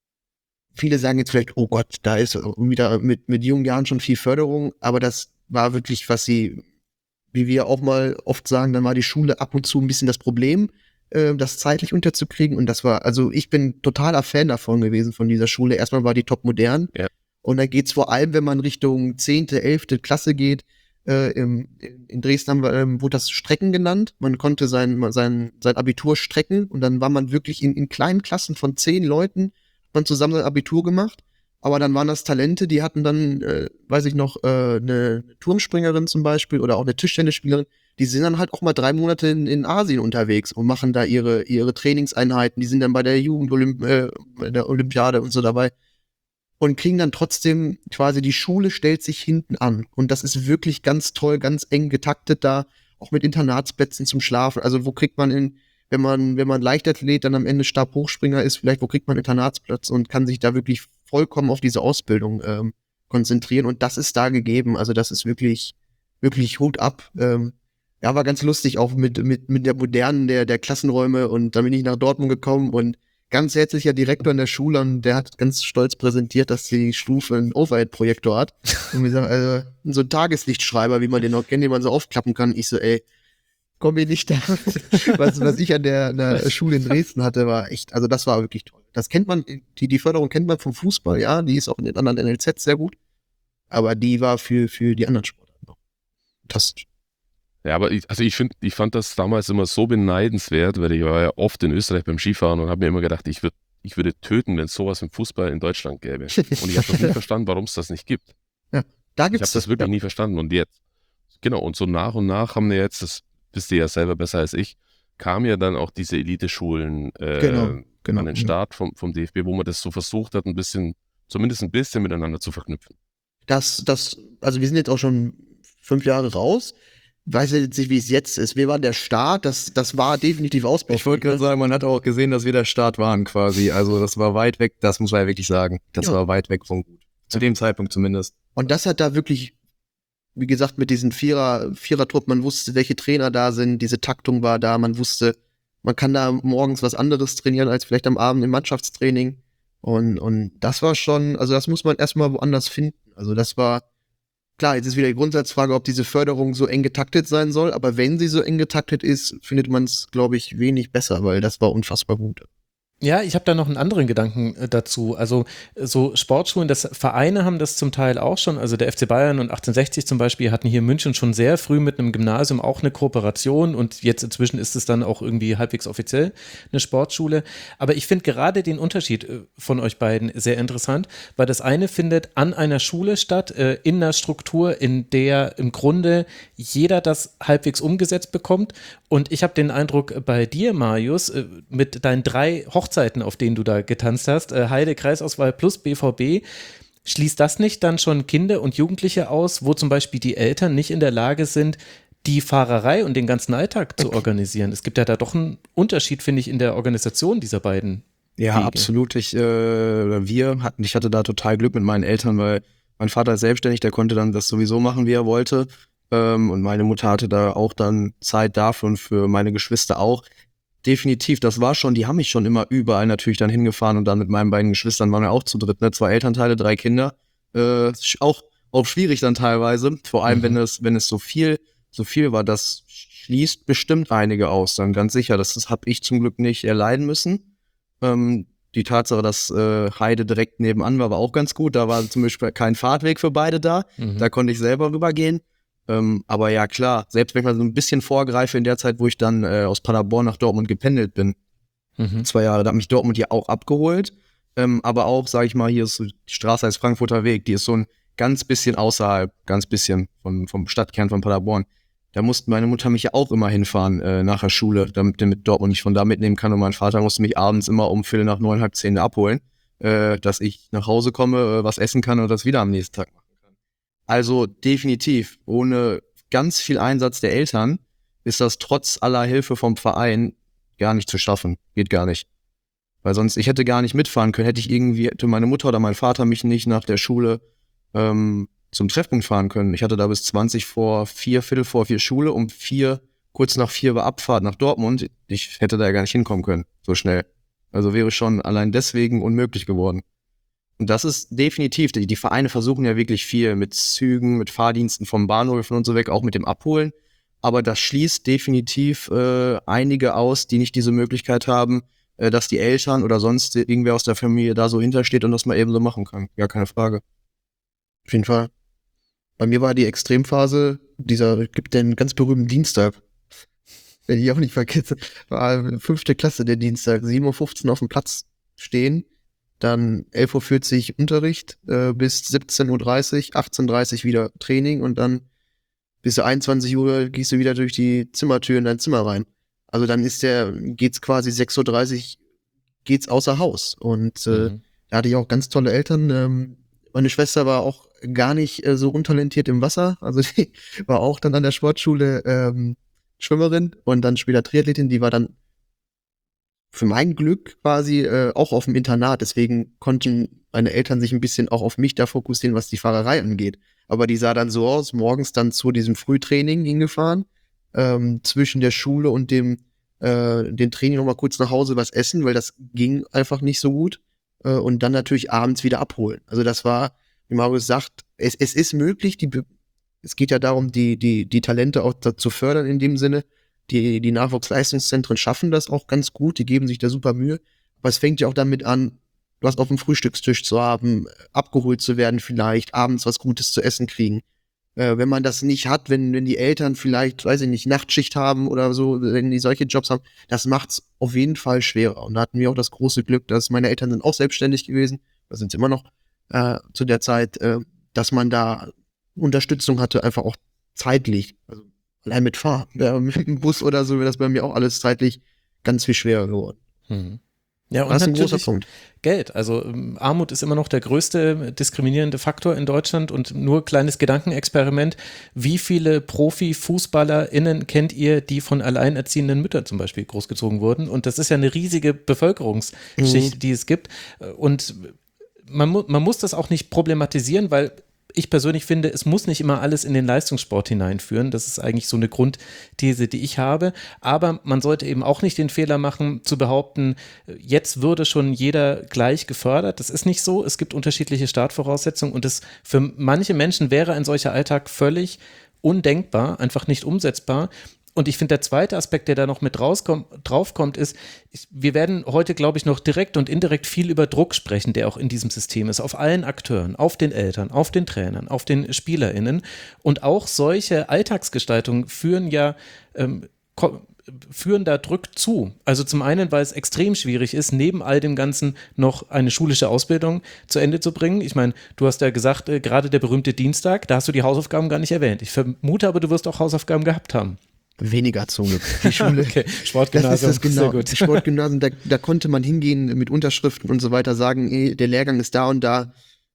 viele sagen jetzt vielleicht, oh Gott, da ist wieder mit, mit jungen Jahren schon viel Förderung, aber das war wirklich, was sie, wie wir auch mal oft sagen, dann war die Schule ab und zu ein bisschen das Problem, äh, das zeitlich unterzukriegen. Und das war, also ich bin totaler Fan davon gewesen, von dieser Schule. Erstmal war die top modern. Ja. Und dann geht's vor allem, wenn man Richtung zehnte, elfte Klasse geht, äh, im, in Dresden haben wir, ähm, wurde das Strecken genannt. Man konnte sein, sein, sein Abitur strecken und dann war man wirklich in, in kleinen Klassen von zehn Leuten, hat man zusammen sein Abitur gemacht. Aber dann waren das Talente, die hatten dann, äh, weiß ich noch, äh, eine Turmspringerin zum Beispiel oder auch eine Tischtennisspielerin, die sind dann halt auch mal drei Monate in, in Asien unterwegs und machen da ihre, ihre Trainingseinheiten, die sind dann bei der Jugend äh, bei der Olympiade und so dabei und kriegen dann trotzdem quasi, die Schule stellt sich hinten an und das ist wirklich ganz toll, ganz eng getaktet da, auch mit Internatsplätzen zum Schlafen, also wo kriegt man in, wenn man, wenn man Leichtathlet dann am Ende Stabhochspringer ist, vielleicht, wo kriegt man einen Internatsplatz und kann sich da wirklich vollkommen auf diese Ausbildung ähm, konzentrieren und das ist da gegeben, also das ist wirklich, wirklich Hut ab. Ähm, ja, war ganz lustig, auch mit, mit, mit der modernen der, der Klassenräume und dann bin ich nach Dortmund gekommen und ganz herzlicher Direktor in der Schule und der hat ganz stolz präsentiert, dass die Stufe einen Overhead-Projektor hat und wir sagen, also so ein Tageslichtschreiber, wie man den noch kennt, den man so aufklappen kann. Ich so, ey, komm mir nicht da. Was, was ich an der, an der Schule in Dresden hatte, war echt, also das war wirklich toll. Das kennt man, die, die Förderung kennt man vom Fußball, ja, die ist auch in den anderen N L Zs sehr gut. Aber die war für, für die anderen Sportarten noch fantastisch. Ja, aber ich, also ich finde, ich fand das damals immer so beneidenswert, weil ich war ja oft in Österreich beim Skifahren und habe mir immer gedacht, ich, würd, ich würde töten, wenn es sowas im Fußball in Deutschland gäbe. Und ich habe noch nie verstanden, warum es das nicht gibt. Da Ich habe gibt's das wirklich ja. nie verstanden. Und jetzt, genau, und so nach und nach haben wir jetzt, das wisst ihr ja selber besser als ich, kamen ja dann auch diese Eliteschulen äh, Genau, genau. an den Start vom, vom D F B, wo man das so versucht hat, ein bisschen, zumindest ein bisschen miteinander zu verknüpfen. Das, das, also wir sind jetzt auch schon fünf Jahre raus. Weiß jetzt nicht, wie es jetzt ist. Wir waren der Start, das, das war definitiv Ausbau. Ich wollte gerade sagen, man hat auch gesehen, dass wir der Start waren quasi. Also das war weit weg, das muss man ja wirklich sagen. Das Ja. war weit weg von gut. Zu dem Zeitpunkt zumindest. Und das hat da wirklich, wie gesagt, mit diesen Vierer, Vierertrupp, man wusste, welche Trainer da sind, diese Taktung war da, man wusste, man kann da morgens was anderes trainieren als vielleicht am Abend im Mannschaftstraining. Und, und das war schon, also das muss man erstmal woanders finden. Also das war, klar, jetzt ist wieder die Grundsatzfrage, ob diese Förderung so eng getaktet sein soll, aber wenn sie so eng getaktet ist, findet man es, glaube ich, wenig besser, weil das war unfassbar gut. Ja, ich habe da noch einen anderen Gedanken äh, dazu. Also so Sportschulen, das Vereine haben das zum Teil auch schon. Also der F C Bayern und achtzehnhundertsechzig zum Beispiel hatten hier in München schon sehr früh mit einem Gymnasium auch eine Kooperation und jetzt inzwischen ist es dann auch irgendwie halbwegs offiziell eine Sportschule. Aber ich finde gerade den Unterschied äh, von euch beiden sehr interessant, weil das eine findet an einer Schule statt, äh, in einer Struktur, in der im Grunde jeder das halbwegs umgesetzt bekommt. Und ich habe den Eindruck bei dir, Marius, äh, mit deinen drei Hochzeiten, auf denen du da getanzt hast, äh, Heide, Kreisauswahl plus B V B, schließt das nicht dann schon Kinder und Jugendliche aus, wo zum Beispiel die Eltern nicht in der Lage sind, die Fahrerei und den ganzen Alltag zu organisieren? Es gibt ja da doch einen Unterschied, finde ich, in der Organisation dieser beiden Ja, Wege. absolut. Ich, äh, wir hatten, ich hatte da total Glück mit meinen Eltern, weil mein Vater ist selbstständig, der konnte dann das sowieso machen, wie er wollte. Ähm, und meine Mutter hatte da auch dann Zeit dafür und für meine Geschwister auch. Definitiv, das war schon, die haben mich schon immer überall natürlich dann hingefahren und dann mit meinen beiden Geschwistern waren wir auch zu dritt, ne? Zwei Elternteile, drei Kinder. Äh, auch, auch schwierig dann teilweise, vor allem Mhm. wenn es, wenn es so viel, so viel war, das schließt bestimmt einige aus, dann ganz sicher. Das, das habe ich zum Glück nicht erleiden müssen. Ähm, die Tatsache, dass äh, Heide direkt nebenan war, war auch ganz gut. Da war zum Beispiel kein Fahrtweg für beide da. Mhm. Da konnte ich selber rübergehen. Ähm, aber ja, klar, selbst wenn ich mal so ein bisschen vorgreife in der Zeit, wo ich dann äh, aus Paderborn nach Dortmund gependelt bin, Mhm. zwei Jahre, da hat mich Dortmund ja auch abgeholt. Ähm, aber auch, sage ich mal, hier ist so, die Straße heißt Frankfurter Weg, die ist so ein ganz bisschen außerhalb, ganz bisschen vom, vom Stadtkern von Paderborn. Da musste meine Mutter mich ja auch immer hinfahren äh, nach der Schule, damit der mit Dortmund nicht von da mitnehmen kann. Und mein Vater musste mich abends immer um Viertel nach neun, halb zehn abholen. äh, dass ich nach Hause komme, äh, was essen kann und das wieder am nächsten Tag machen kann. Also definitiv, ohne ganz viel Einsatz der Eltern ist das trotz aller Hilfe vom Verein gar nicht zu schaffen. Geht gar nicht. Weil sonst, ich hätte gar nicht mitfahren können, hätte ich irgendwie, hätte meine Mutter oder mein Vater mich nicht nach der Schule ähm, zum Treffpunkt fahren können. Ich hatte da bis zwanzig vor vier, Viertel vor vier Schule, um vier, kurz nach vier war Abfahrt nach Dortmund. Ich hätte da ja gar nicht hinkommen können, so schnell. Also wäre schon allein deswegen unmöglich geworden. Und das ist definitiv, die, die Vereine versuchen ja wirklich viel mit Zügen, mit Fahrdiensten vom Bahnhof und so weg, auch mit dem Abholen. Aber das schließt definitiv äh, einige aus, die nicht diese Möglichkeit haben, äh, dass die Eltern oder sonst irgendwer aus der Familie da so hintersteht und das mal eben so machen kann. Gar keine Frage. Auf jeden Fall. Bei mir war die Extremphase, dieser, gibt den ganz berühmten Dienstag. Wenn ich auch nicht vergesse, war fünfte Klasse der Dienstag, sieben Uhr fünfzehn auf dem Platz stehen, dann elf Uhr vierzig Unterricht, äh, bis siebzehn Uhr dreißig, achtzehn Uhr dreißig wieder Training und dann bis einundzwanzig Uhr gehst du wieder durch die Zimmertür in dein Zimmer rein. Also dann ist der, geht's quasi sechs Uhr dreißig, geht's außer Haus. Und äh, Mhm. da hatte ich auch ganz tolle Eltern. Ähm, meine Schwester war auch gar nicht äh, so untalentiert im Wasser. Also die war auch dann an der Sportschule ähm, Schwimmerin und dann später Triathletin. Die war dann für mein Glück quasi äh, auch auf dem Internat. Deswegen konnten meine Eltern sich ein bisschen auch auf mich da fokussieren, was die Fahrerei angeht. Aber die sah dann so aus, morgens dann zu diesem Frühtraining hingefahren, ähm, zwischen der Schule und dem äh, dem Training noch mal kurz nach Hause was essen, weil das ging einfach nicht so gut. Äh, und dann natürlich abends wieder abholen. Also das war, wie Marius sagt, es, es ist möglich, die, es geht ja darum, die, die, die Talente auch da zu fördern in dem Sinne. Die, die Nachwuchsleistungszentren schaffen das auch ganz gut, die geben sich da super Mühe. Aber es fängt ja auch damit an, was auf dem Frühstückstisch zu haben, abgeholt zu werden vielleicht, abends was Gutes zu essen kriegen. Äh, wenn man das nicht hat, wenn, wenn die Eltern vielleicht, weiß ich nicht, Nachtschicht haben oder so, wenn die solche Jobs haben, das macht's auf jeden Fall schwerer. Und da hatten wir auch das große Glück, dass meine Eltern sind auch selbstständig gewesen, da sind sie immer noch äh, zu der Zeit, äh, dass man da Unterstützung hatte, einfach auch zeitlich. Also allein mit Fahren, ja, mit dem Bus oder so wäre das bei mir auch alles zeitlich ganz viel schwerer geworden. Mhm. Ja, und Das ist ein großer natürlich Punkt. Geld. Also ähm, Armut ist immer noch der größte diskriminierende Faktor in Deutschland und nur kleines Gedankenexperiment. Wie viele Profi-FußballerInnen kennt ihr, die von alleinerziehenden Müttern zum Beispiel großgezogen wurden? Und das ist ja eine riesige Bevölkerungsschicht, Mhm. die es gibt. Und man, mu man muss das auch nicht problematisieren, weil ich persönlich finde, es muss nicht immer alles in den Leistungssport hineinführen. Das ist eigentlich so eine Grundthese, die ich habe. Aber man sollte eben auch nicht den Fehler machen, zu behaupten, jetzt würde schon jeder gleich gefördert. Das ist nicht so. Es gibt unterschiedliche Startvoraussetzungen und es für manche Menschen wäre ein solcher Alltag völlig undenkbar, einfach nicht umsetzbar. Und ich finde, der zweite Aspekt, der da noch mit rauskommt, draufkommt, ist, ich, wir werden heute, glaube ich, noch direkt und indirekt viel über Druck sprechen, der auch in diesem System ist, auf allen Akteuren, auf den Eltern, auf den Trainern, auf den SpielerInnen. Und auch solche Alltagsgestaltungen führen ja, ähm, führen da Druck zu. Also zum einen, weil es extrem schwierig ist, neben all dem Ganzen noch eine schulische Ausbildung zu Ende zu bringen. Ich meine, du hast ja gesagt, äh, gerade der berühmte Dienstag, da hast du die Hausaufgaben gar nicht erwähnt. Ich vermute aber, du wirst auch Hausaufgaben gehabt haben. Weniger zum Glück. Die Schule. Okay, Das Sportgymnasium, ist das genau. sehr gut. Die Sportgymnasien, da, da konnte man hingehen mit Unterschriften und so weiter, sagen, ey, der Lehrgang ist da und da.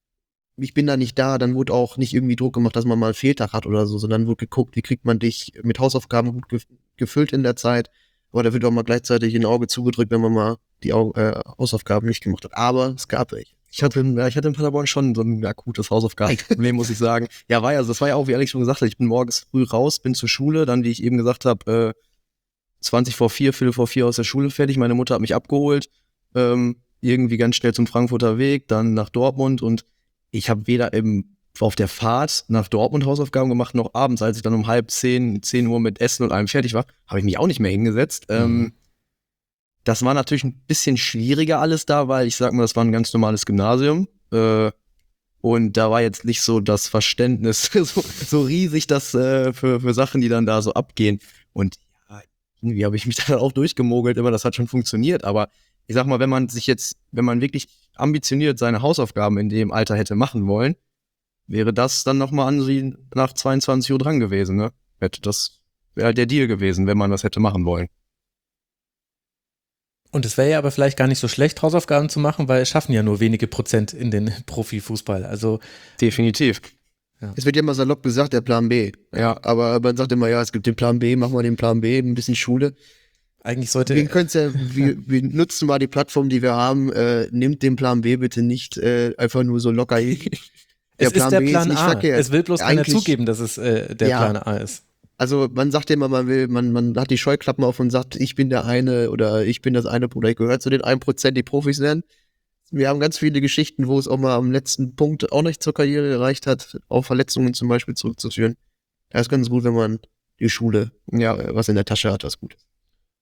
Ich bin da nicht da. Dann wurde auch nicht irgendwie Druck gemacht, dass man mal einen Fehltag hat oder so, sondern wurde geguckt, wie kriegt man dich mit Hausaufgaben gut gef- gefüllt in der Zeit. Aber da wird auch mal gleichzeitig ein Auge zugedrückt, wenn man mal die Au- äh, Hausaufgaben nicht gemacht hat. Aber es gab welche. Ich hatte, in- ja, ich hatte in Paderborn schon so ein akutes Hausaufgabenproblem, muss ich sagen. Ja, war ja, das war ja auch, wie Alex schon gesagt hat, ich bin morgens früh raus, bin zur Schule, dann, wie ich eben gesagt habe, äh, zwanzig vor vier, Viertel vor vier aus der Schule fertig. Meine Mutter hat mich abgeholt, ähm, irgendwie ganz schnell zum Frankfurter Weg, dann nach Dortmund und ich habe weder im, auf der Fahrt nach Dortmund Hausaufgaben gemacht, noch abends, als ich dann um halb zehn, zehn Uhr mit Essen und allem fertig war, habe ich mich auch nicht mehr hingesetzt. Mhm. Ähm, Das war natürlich ein bisschen schwieriger alles da, weil ich sag mal, das war ein ganz normales Gymnasium. Äh, und da war jetzt nicht so das Verständnis so, so riesig, das äh, für, für Sachen, die dann da so abgehen. Und ja, irgendwie habe ich mich dann auch durchgemogelt, immer, das hat schon funktioniert. Aber ich sag mal, wenn man sich jetzt, wenn man wirklich ambitioniert seine Hausaufgaben in dem Alter hätte machen wollen, wäre das dann nochmal an sie nach zweiundzwanzig Uhr dran gewesen, ne? Hätte das wäre halt der Deal gewesen, wenn man das hätte machen wollen. Und es wäre ja aber vielleicht gar nicht so schlecht, Hausaufgaben zu machen, weil es schaffen ja nur wenige Prozent in den Profifußball. Also Definitiv. Es wird ja immer salopp gesagt, der Plan B. Ja. Aber man sagt immer, ja, es gibt den Plan B, machen wir den Plan B, ein bisschen Schule. eigentlich sollte. Wir, können's ja, wir, wir nutzen mal die Plattform, die wir haben. Äh, nimmt den Plan B bitte nicht äh, einfach nur so locker hin. Es ist der Plan nicht A. verkehrt. Es will bloß keiner Eigentlich- zugeben, dass es äh, der Ja. Plan A ist. Also man sagt immer, man will, man, man hat die Scheuklappen auf und sagt, ich bin der eine oder ich bin das eine oder ich gehöre zu den ein Prozent, die Profis werden. Wir haben ganz viele Geschichten, wo es auch mal am letzten Punkt auch nicht zur Karriere gereicht hat, auf Verletzungen zum Beispiel zurückzuführen. Da ist ganz gut, wenn man die Schule, Ja. äh, was in der Tasche hat, was gut ist.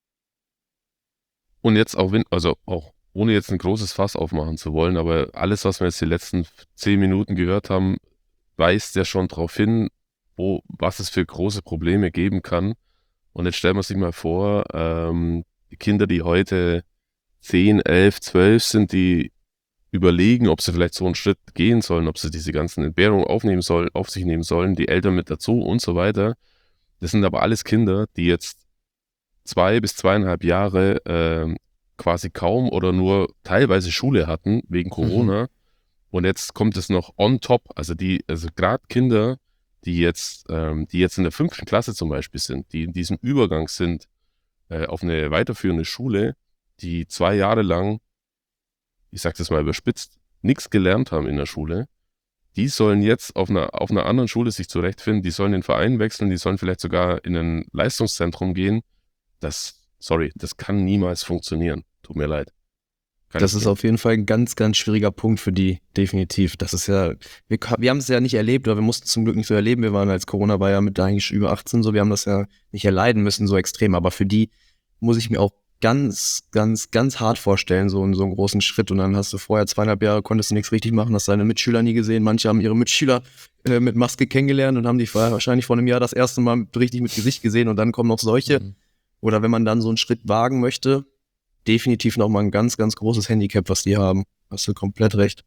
Und jetzt auch, wenn, also auch ohne jetzt ein großes Fass aufmachen zu wollen, aber alles, was wir jetzt die letzten zehn Minuten gehört haben, weist ja schon darauf hin, wo, was es für große Probleme geben kann. Und jetzt stellen wir sich mal vor, ähm, die Kinder, die heute zehn, elf, zwölf sind, die überlegen, ob sie vielleicht so einen Schritt gehen sollen, ob sie diese ganzen Entbehrungen aufnehmen sollen, auf sich nehmen sollen, die Eltern mit dazu und so weiter. Das sind aber alles Kinder, die jetzt zwei bis zweieinhalb Jahre ähm, quasi kaum oder nur teilweise Schule hatten wegen Corona. Und jetzt kommt es noch on top, also die, also gerade Kinder, die jetzt, ähm, die jetzt in der fünften Klasse zum Beispiel sind, die in diesem Übergang sind äh, auf eine weiterführende Schule, die zwei Jahre lang, ich sag das mal überspitzt, nichts gelernt haben in der Schule, die sollen jetzt auf einer, auf einer anderen Schule sich zurechtfinden, die sollen den Verein wechseln, die sollen vielleicht sogar in ein Leistungszentrum gehen. Das, sorry, das kann niemals funktionieren. Tut mir leid. Kann Das ich ist nicht. auf jeden Fall ein ganz, ganz schwieriger Punkt für die, definitiv. Das ist ja, wir, wir haben es ja nicht erlebt, oder wir mussten es zum Glück nicht so erleben. Wir waren, als Corona war ja mit eigentlich über achtzehn so, wir haben das ja nicht erleiden müssen, so extrem. Aber für die muss ich mir auch ganz, ganz, ganz hart vorstellen, so, einen- so einen großen Schritt. Und dann hast du vorher zweieinhalb Jahre, konntest du nichts richtig machen, hast deine Mitschüler nie gesehen. Manche haben ihre Mitschüler äh, mit Maske kennengelernt und haben die vorher wahrscheinlich vor einem Jahr das erste Mal richtig mit Gesicht gesehen. Und dann kommen noch solche. Mhm. Oder wenn man dann so einen Schritt wagen möchte, definitiv nochmal ein ganz, ganz großes Handicap, was die haben. Hast du komplett recht.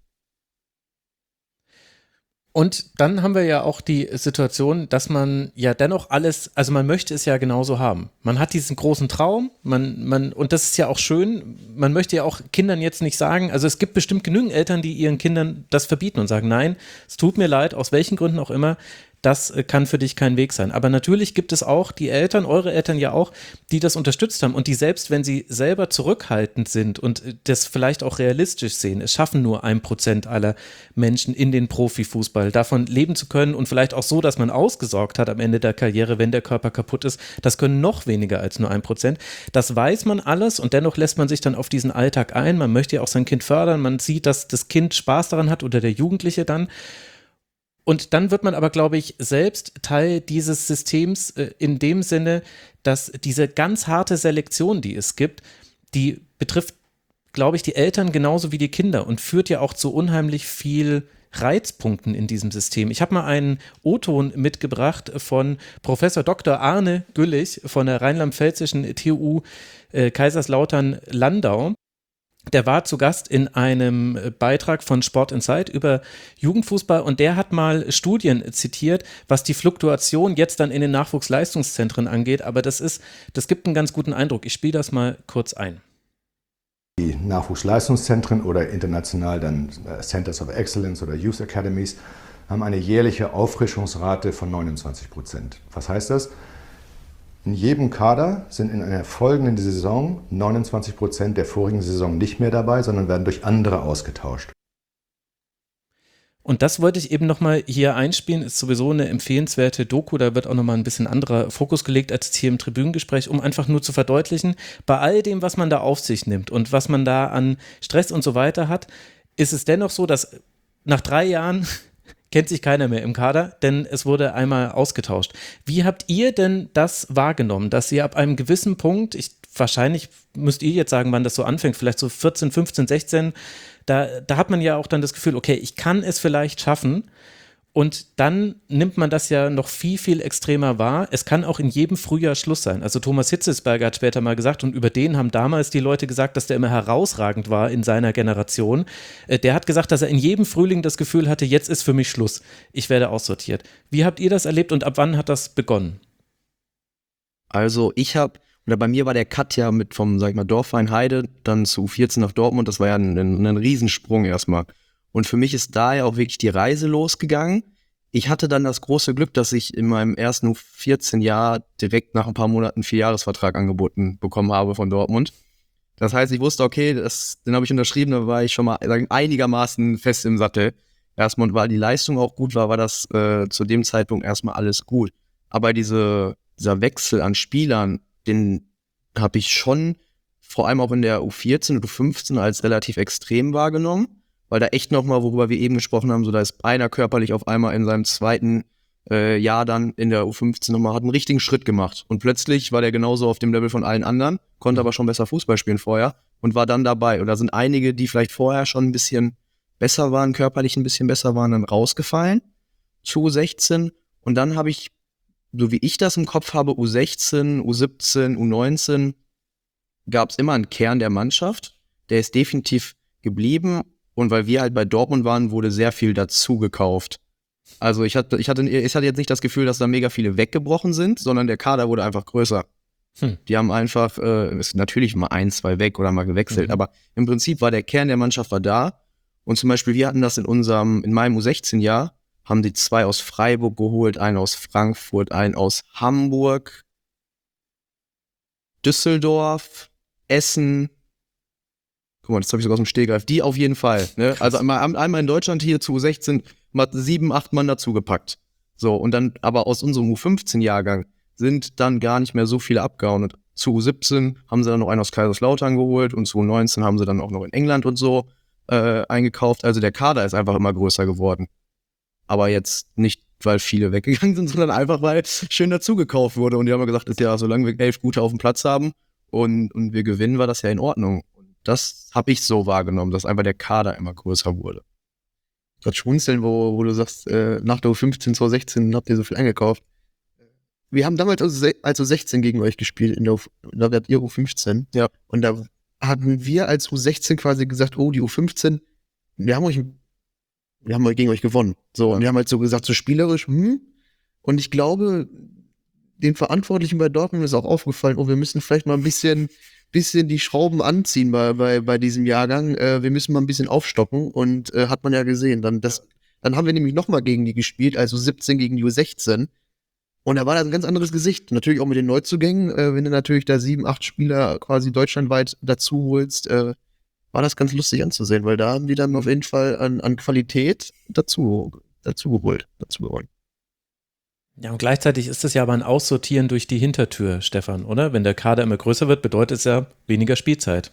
Und dann haben wir ja auch die Situation, dass man ja dennoch alles, also man möchte es ja genauso haben. Man hat diesen großen Traum, man, man, und das ist ja auch schön, man möchte ja auch Kindern jetzt nicht sagen, also es gibt bestimmt genügend Eltern, die ihren Kindern das verbieten und sagen, nein, es tut mir leid, aus welchen Gründen auch immer, das äh, kann für dich kein Weg sein. Aber natürlich gibt es auch die Eltern, eure Eltern ja auch, die das unterstützt haben und die selbst, wenn sie selber zurückhaltend sind und äh, das vielleicht auch realistisch sehen, es schaffen nur ein Prozent aller Menschen in den Profifußball, davon leben zu können und vielleicht auch so, dass man ausgesorgt hat am Ende der Karriere, wenn der Körper kaputt ist, das können noch weniger als nur ein Prozent. Das weiß man alles und dennoch lässt man sich dann auf diesen Alltag ein. Man möchte ja auch sein Kind fördern, man sieht, dass das Kind Spaß daran hat oder der Jugendliche dann. Und dann wird man aber, glaube ich, selbst Teil dieses Systems äh, in dem Sinne, dass diese ganz harte Selektion, die es gibt, die betrifft, glaube ich, die Eltern genauso wie die Kinder und führt ja auch zu unheimlich viel Reizpunkten in diesem System. Ich habe mal einen O-Ton mitgebracht von Professor Doktor Arne Güllich von der rheinland-pfälzischen T U äh, Kaiserslautern-Landau. Der war zu Gast in einem Beitrag von Sport Insight über Jugendfußball und der hat mal Studien zitiert, was die Fluktuation jetzt dann in den Nachwuchsleistungszentren angeht. Aber das ist, das gibt einen ganz guten Eindruck. Ich spiele das mal kurz ein. Die Nachwuchsleistungszentren oder international dann äh, Centers of Excellence oder Youth Academies haben eine jährliche Auffrischungsrate von neunundzwanzig Prozent. Was heißt das? In jedem Kader sind in einer folgenden Saison neunundzwanzig Prozent der vorigen Saison nicht mehr dabei, sondern werden durch andere ausgetauscht. Und das wollte ich eben nochmal hier einspielen, ist sowieso eine empfehlenswerte Doku, da wird auch nochmal ein bisschen anderer Fokus gelegt als hier im Tribünengespräch, um einfach nur zu verdeutlichen, bei all dem, was man da auf sich nimmt und was man da an Stress und so weiter hat, ist es dennoch so, dass nach drei Jahren kennt sich keiner mehr im Kader, denn es wurde einmal ausgetauscht. Wie habt ihr denn das wahrgenommen, dass ihr ab einem gewissen Punkt, ich, wahrscheinlich müsst ihr jetzt sagen, wann das so anfängt, vielleicht so vierzehn, fünfzehn, sechzehn, da, da hat man ja auch dann das Gefühl, okay, ich kann es vielleicht schaffen und dann nimmt man das ja noch viel, viel extremer wahr. Es kann auch in jedem Frühjahr Schluss sein. Also Thomas Hitzelsberger hat später mal gesagt und über den haben damals die Leute gesagt, dass der immer herausragend war in seiner Generation. Äh, Der hat gesagt, dass er in jedem Frühling das Gefühl hatte, jetzt ist für mich Schluss. Ich werde aussortiert. Wie habt ihr das erlebt und ab wann hat das begonnen? Also ich habe, Oder bei mir war der Cut ja mit vom, sag ich mal, Dorfverein Heide dann zu U vierzehn nach Dortmund, das war ja ein, ein, ein Riesensprung erstmal. Und für mich ist da ja auch wirklich die Reise losgegangen. Ich hatte dann das große Glück, dass ich in meinem ersten U vierzehn Jahr direkt nach ein paar Monaten einen Vierjahresvertrag angeboten bekommen habe von Dortmund. Das heißt, ich wusste, okay, das, den habe ich unterschrieben, da war ich schon mal sagen, einigermaßen fest im Sattel. Erstmal, und weil die Leistung auch gut war, war das äh, zu dem Zeitpunkt erstmal alles gut. Aber diese, dieser Wechsel an Spielern, den habe ich schon vor allem auch in der U vierzehn und U fünfzehn als relativ extrem wahrgenommen, weil da echt nochmal, worüber wir eben gesprochen haben, so da ist einer körperlich auf einmal in seinem zweiten äh, Jahr dann in der U fünfzehn nochmal, hat einen richtigen Schritt gemacht und plötzlich war der genauso auf dem Level von allen anderen, konnte aber schon besser Fußball spielen vorher und war dann dabei. Und da sind einige, die vielleicht vorher schon ein bisschen besser waren, körperlich ein bisschen besser waren, dann rausgefallen zu U sechzehn und dann habe ich, so wie ich das im Kopf habe, U sechzehn, U siebzehn, U neunzehn, gab es immer einen Kern der Mannschaft, der ist definitiv geblieben und weil wir halt bei Dortmund waren, wurde sehr viel dazu gekauft. Also ich hatte, ich hatte, ich hatte jetzt nicht das Gefühl, dass da mega viele weggebrochen sind, sondern der Kader wurde einfach größer. Hm. Die haben einfach, äh, ist natürlich mal ein, zwei weg oder mal gewechselt, mhm. aber im Prinzip war der Kern der Mannschaft war da und zum Beispiel wir hatten das in unserem, in meinem U sechzehn Jahr, haben die zwei aus Freiburg geholt, einen aus Frankfurt, einen aus Hamburg, Düsseldorf, Essen. Guck mal, das habe ich sogar aus dem Stehgreif. Die auf jeden Fall. Ne? Also einmal, einmal in Deutschland hier zu U sechzehn mal sieben, acht Mann dazugepackt. So, und dann aber aus unserem U fünfzehn-Jahrgang sind dann gar nicht mehr so viele abgehauen. Und zu U siebzehn haben sie dann noch einen aus Kaiserslautern geholt und zu U neunzehn haben sie dann auch noch in England und so äh, eingekauft. Also der Kader ist einfach immer größer geworden. Aber jetzt nicht, weil viele weggegangen sind, sondern einfach, weil schön dazugekauft wurde. Und die haben ja gesagt, ist ja, solange wir elf Gute auf dem Platz haben und, und wir gewinnen, war das ja in Ordnung. Und das habe ich so wahrgenommen, dass einfach der Kader immer größer wurde. Gerade schmunzeln, wo, wo du sagst, äh, nach der U fünfzehn, zwanzig sechzehn habt ihr so viel eingekauft. Wir haben damals also, als U sechzehn gegen euch gespielt, in der U, da werdet ihr U fünfzehn. Ja. Und da hatten wir als U sechzehn quasi gesagt, oh, die U fünfzehn, wir haben euch Wir haben gegen euch gewonnen. So, ja. Und wir haben halt so gesagt, so spielerisch, hm. Und ich glaube, den Verantwortlichen bei Dortmund ist auch aufgefallen, oh, wir müssen vielleicht mal ein bisschen, bisschen die Schrauben anziehen bei, bei, bei diesem Jahrgang. Äh, wir müssen mal ein bisschen aufstocken. Und äh, hat man ja gesehen. Dann, das, dann haben wir nämlich nochmal gegen die gespielt, also siebzehn gegen die U sechzehn. Und da war das ein ganz anderes Gesicht. Natürlich auch mit den Neuzugängen. Äh, wenn du natürlich da sieben, acht Spieler quasi deutschlandweit dazu holst, äh, war das ganz lustig anzusehen, weil da haben die dann auf jeden Fall an, an Qualität dazu, dazu geholt, dazu gewonnen. Ja, und gleichzeitig ist das ja aber ein Aussortieren durch die Hintertür, Stefan, oder? Wenn der Kader immer größer wird, bedeutet es ja weniger Spielzeit.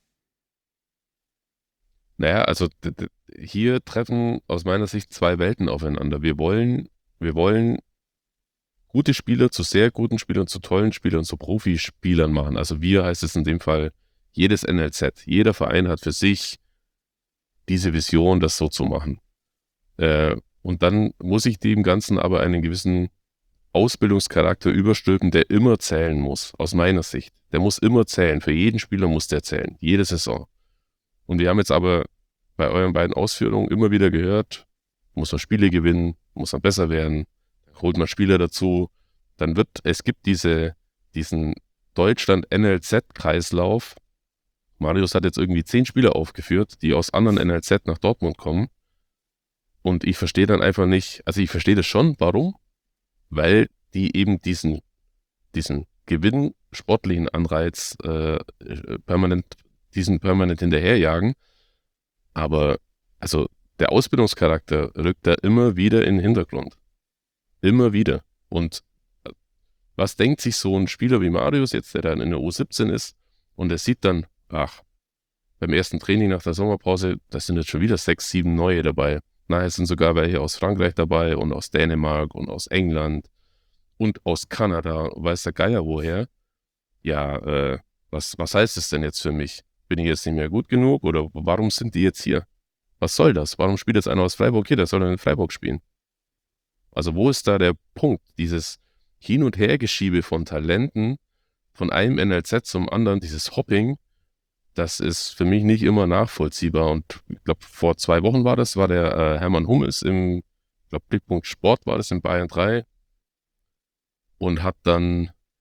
Naja, also d- d- hier treffen aus meiner Sicht zwei Welten aufeinander. Wir wollen, wir wollen gute Spieler zu sehr guten Spielern, zu tollen Spielern, zu Profispielern machen. Also wir heißt es in dem Fall jedes N L Z. Jeder Verein hat für sich diese Vision, das so zu machen. Äh, und dann muss ich dem Ganzen aber einen gewissen Ausbildungscharakter überstülpen, der immer zählen muss, aus meiner Sicht. Der muss immer zählen. Für jeden Spieler muss der zählen. Jede Saison. Und wir haben jetzt aber bei euren beiden Ausführungen immer wieder gehört, muss man Spiele gewinnen, muss man besser werden, holt man Spieler dazu, dann wird, es gibt diese, diesen Deutschland-N L Z-Kreislauf. Marius hat jetzt irgendwie zehn Spieler aufgeführt, die aus anderen N L Z nach Dortmund kommen. Und ich verstehe dann einfach nicht, also ich verstehe das schon, warum? Weil die eben diesen, diesen Gewinn, sportlichen Anreiz äh, permanent, diesen permanent hinterherjagen. Aber also der Ausbildungscharakter rückt da immer wieder in den Hintergrund. Immer wieder. Und was denkt sich so ein Spieler wie Marius jetzt, der dann in der U siebzehn ist, und der sieht dann, ach, beim ersten Training nach der Sommerpause, da sind jetzt schon wieder sechs, sieben neue dabei. Nachher sind sogar welche aus Frankreich dabei und aus Dänemark und aus England und aus Kanada, weiß der Geier woher. Ja, äh, was, was heißt es denn jetzt für mich? Bin ich jetzt nicht mehr gut genug oder warum sind die jetzt hier? Was soll das? Warum spielt jetzt einer aus Freiburg hier? Der soll dann in Freiburg spielen. Also wo ist da der Punkt? Dieses Hin- und Hergeschiebe von Talenten von einem N L Z zum anderen, dieses Hopping, das ist für mich nicht immer nachvollziehbar. Und ich glaube, vor zwei Wochen war das, war der äh, Hermann Hummels im, ich glaube, Blickpunkt Sport war das in Bayern drei und hat dann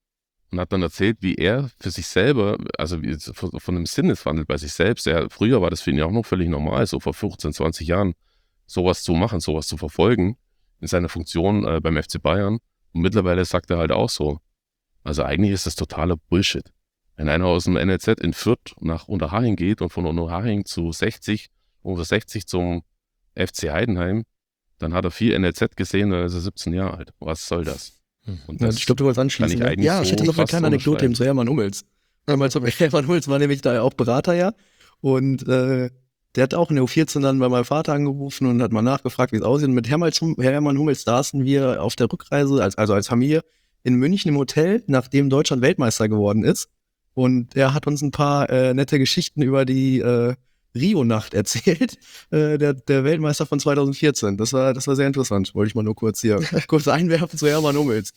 und hat dann erzählt, wie er für sich selber, also wie, von, von einem Sinneswandel bei sich selbst, er, früher war das für ihn ja auch noch völlig normal, so vor fünfzehn, zwanzig Jahren, sowas zu machen, sowas zu verfolgen, in seiner Funktion äh, beim F C Bayern. Und mittlerweile sagt er halt auch so, also eigentlich ist das totaler Bullshit. Wenn einer aus dem N L Z in Fürth nach Unterhaching geht und von Unterhaching zu sechzig, unter sechzig zum F C Heidenheim, dann hat er viel N L Z gesehen, dann ist er siebzehn Jahre alt. Was soll das? Und Ja, das ich glaube, du wolltest kann anschließen. ich Ne? eigentlich Ja, ich so hätte noch eine fast kleine Anekdote eben zu Hermann Hummels. Damals zum Hermann Hummels war nämlich da auch Berater, ja. Und äh, der hat auch in der U vierzehn dann bei meinem Vater angerufen und hat mal nachgefragt, wie es aussieht. Und mit Hermann, Hermann Hummels saßen wir auf der Rückreise, als, also als Familie, in München im Hotel, nachdem Deutschland Weltmeister geworden ist. Und er hat uns ein paar äh, nette Geschichten über die äh, Rio-Nacht erzählt, äh, der, der Weltmeister von zwanzig vierzehn. Das war, das war sehr interessant. Wollte ich mal nur kurz hier kurz einwerfen zu Hermann Hummels.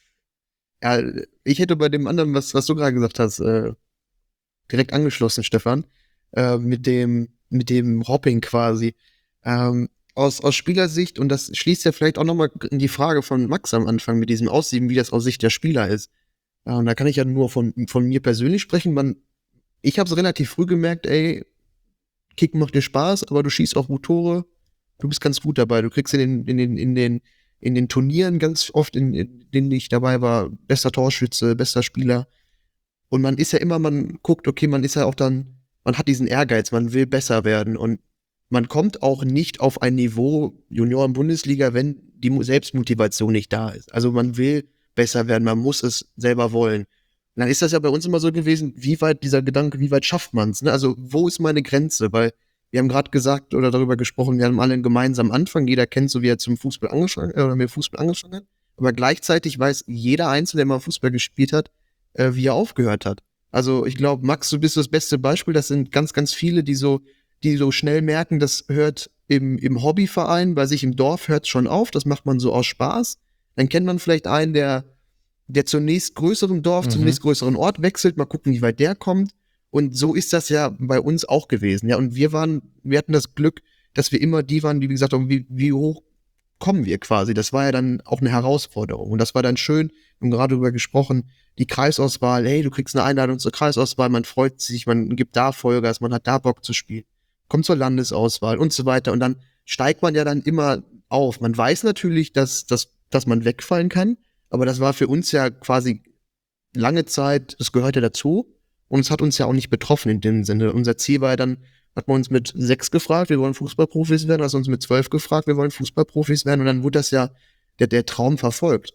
Ja, ich hätte bei dem anderen, was, was du gerade gesagt hast, äh, direkt angeschlossen, Stefan, äh, mit dem, mit dem Hopping quasi. Ähm, aus, aus Spielersicht, und das schließt ja vielleicht auch nochmal in die Frage von Max am Anfang mit diesem Aussieben, wie das aus Sicht der Spieler ist. Ja, und da kann ich ja nur von, von mir persönlich sprechen. Man, ich habe es relativ früh gemerkt, ey, Kicken macht dir Spaß, aber du schießt auch gut Tore, du bist ganz gut dabei. Du kriegst in den, in den, in den, in den Turnieren ganz oft, in, in denen ich dabei war, bester Torschütze, bester Spieler. Und man ist ja immer, man guckt, okay, man ist ja auch dann, man hat diesen Ehrgeiz, man will besser werden. Und man kommt auch nicht auf ein Niveau Junioren-Bundesliga, wenn die Selbstmotivation nicht da ist. Also man will besser werden, man muss es selber wollen. Und dann ist das ja bei uns immer so gewesen, wie weit dieser Gedanke, wie weit schafft man es? Ne? Also wo ist meine Grenze? Weil wir haben gerade gesagt oder darüber gesprochen, wir haben alle einen gemeinsamen Anfang, jeder kennt so, wie er zum Fußball angefangen äh, oder mit Fußball angefangen hat. Aber gleichzeitig weiß jeder Einzelne, der mal Fußball gespielt hat, äh, wie er aufgehört hat. Also ich glaube, Max, du bist das beste Beispiel. Das sind ganz, ganz viele, die so, die so schnell merken, das hört im, im Hobbyverein, bei sich im Dorf hört es schon auf. Das macht man so aus Spaß. Dann kennt man vielleicht einen, der, der zum nächstgrößeren Dorf, mhm. zum nächstgrößeren Ort wechselt. Mal gucken, wie weit der kommt. Und so ist das ja bei uns auch gewesen. Ja, und wir waren, wir hatten das Glück, dass wir immer die waren, die wie gesagt haben, wie, wie hoch kommen wir quasi. Das war ja dann auch eine Herausforderung. Und das war dann schön, wir haben gerade darüber gesprochen, die Kreisauswahl, hey, du kriegst eine Einladung zur Kreisauswahl, man freut sich, man gibt da Vollgas, man hat da Bock zu spielen. Kommt zur Landesauswahl und so weiter. Und dann steigt man ja dann immer auf. Man weiß natürlich, dass, dass, dass man wegfallen kann, aber das war für uns ja quasi lange Zeit, das gehörte dazu. Und es hat uns ja auch nicht betroffen in dem Sinne. Unser Ziel war ja dann, hat man uns mit sechs gefragt, wir wollen Fußballprofis werden, hat uns mit zwölf gefragt, wir wollen Fußballprofis werden. Und dann wurde das ja der, der Traum verfolgt.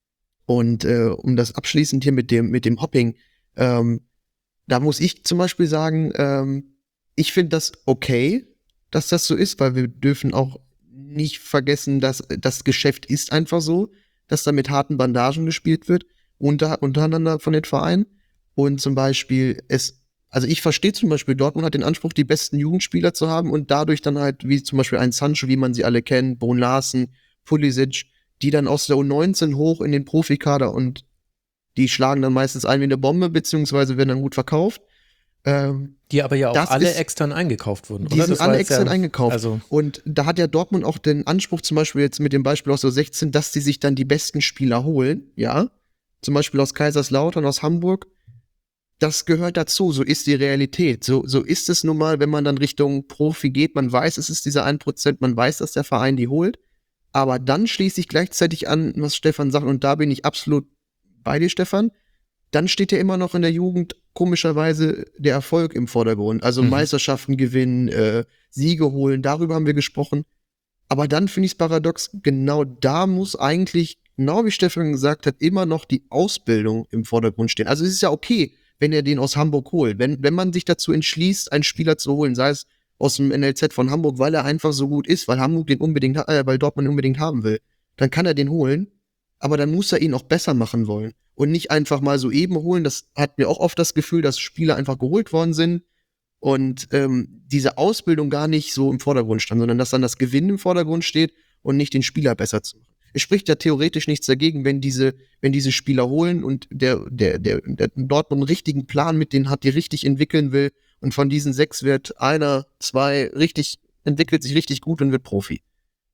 Und äh, um das abschließend hier mit dem, mit dem Hopping, ähm, da muss ich zum Beispiel sagen, ähm, ich finde das okay, dass das so ist, weil wir dürfen auch nicht vergessen, dass das Geschäft ist einfach so, dass da mit harten Bandagen gespielt wird, unter, untereinander von den Vereinen. Und zum Beispiel, es, also ich verstehe zum Beispiel, Dortmund hat den Anspruch, die besten Jugendspieler zu haben und dadurch dann halt, wie zum Beispiel ein Sancho, wie man sie alle kennt, Brun Larsen, Pulisic, die dann aus der U neunzehn hoch in den Profikader und die schlagen dann meistens ein wie eine Bombe, beziehungsweise werden dann gut verkauft. Ähm, die aber ja auch alle ist, extern eingekauft wurden, oder? Die sind das alle extern ja, eingekauft. Also und da hat ja Dortmund auch den Anspruch, zum Beispiel jetzt mit dem Beispiel aus der sechzehn, dass die sich dann die besten Spieler holen, ja. Zum Beispiel aus Kaiserslautern, aus Hamburg. Das gehört dazu, so ist die Realität. So, so ist es nun mal, wenn man dann Richtung Profi geht. Man weiß, es ist dieser ein Prozent, man weiß, dass der Verein die holt. Aber dann schließe ich gleichzeitig an, was Stefan sagt, und da bin ich absolut bei dir, Stefan. Dann steht ja immer noch in der Jugend komischerweise der Erfolg im Vordergrund. Also mhm. Meisterschaften gewinnen, äh, Siege holen, darüber haben wir gesprochen. Aber dann finde ich es paradox, genau da muss eigentlich, genau wie Stefan gesagt hat, immer noch die Ausbildung im Vordergrund stehen. Also es ist ja okay, wenn er den aus Hamburg holt. Wenn, wenn man sich dazu entschließt, einen Spieler zu holen, sei es aus dem N L Z von Hamburg, weil er einfach so gut ist, weil Hamburg den unbedingt, äh, weil Dortmund ihn unbedingt haben will, dann kann er den holen, aber dann muss er ihn auch besser machen wollen und nicht einfach mal so eben holen. Das hat mir auch oft das Gefühl, dass Spieler einfach geholt worden sind und ähm, diese Ausbildung gar nicht so im Vordergrund stand, sondern dass dann das Gewinnen im Vordergrund steht und nicht den Spieler besser zu machen. Es spricht ja theoretisch nichts dagegen, wenn diese, wenn diese Spieler holen und der, der, der, der Dortmund einen richtigen Plan mit denen hat, die richtig entwickeln will und von diesen sechs wird einer, zwei richtig, entwickelt sich richtig gut und wird Profi.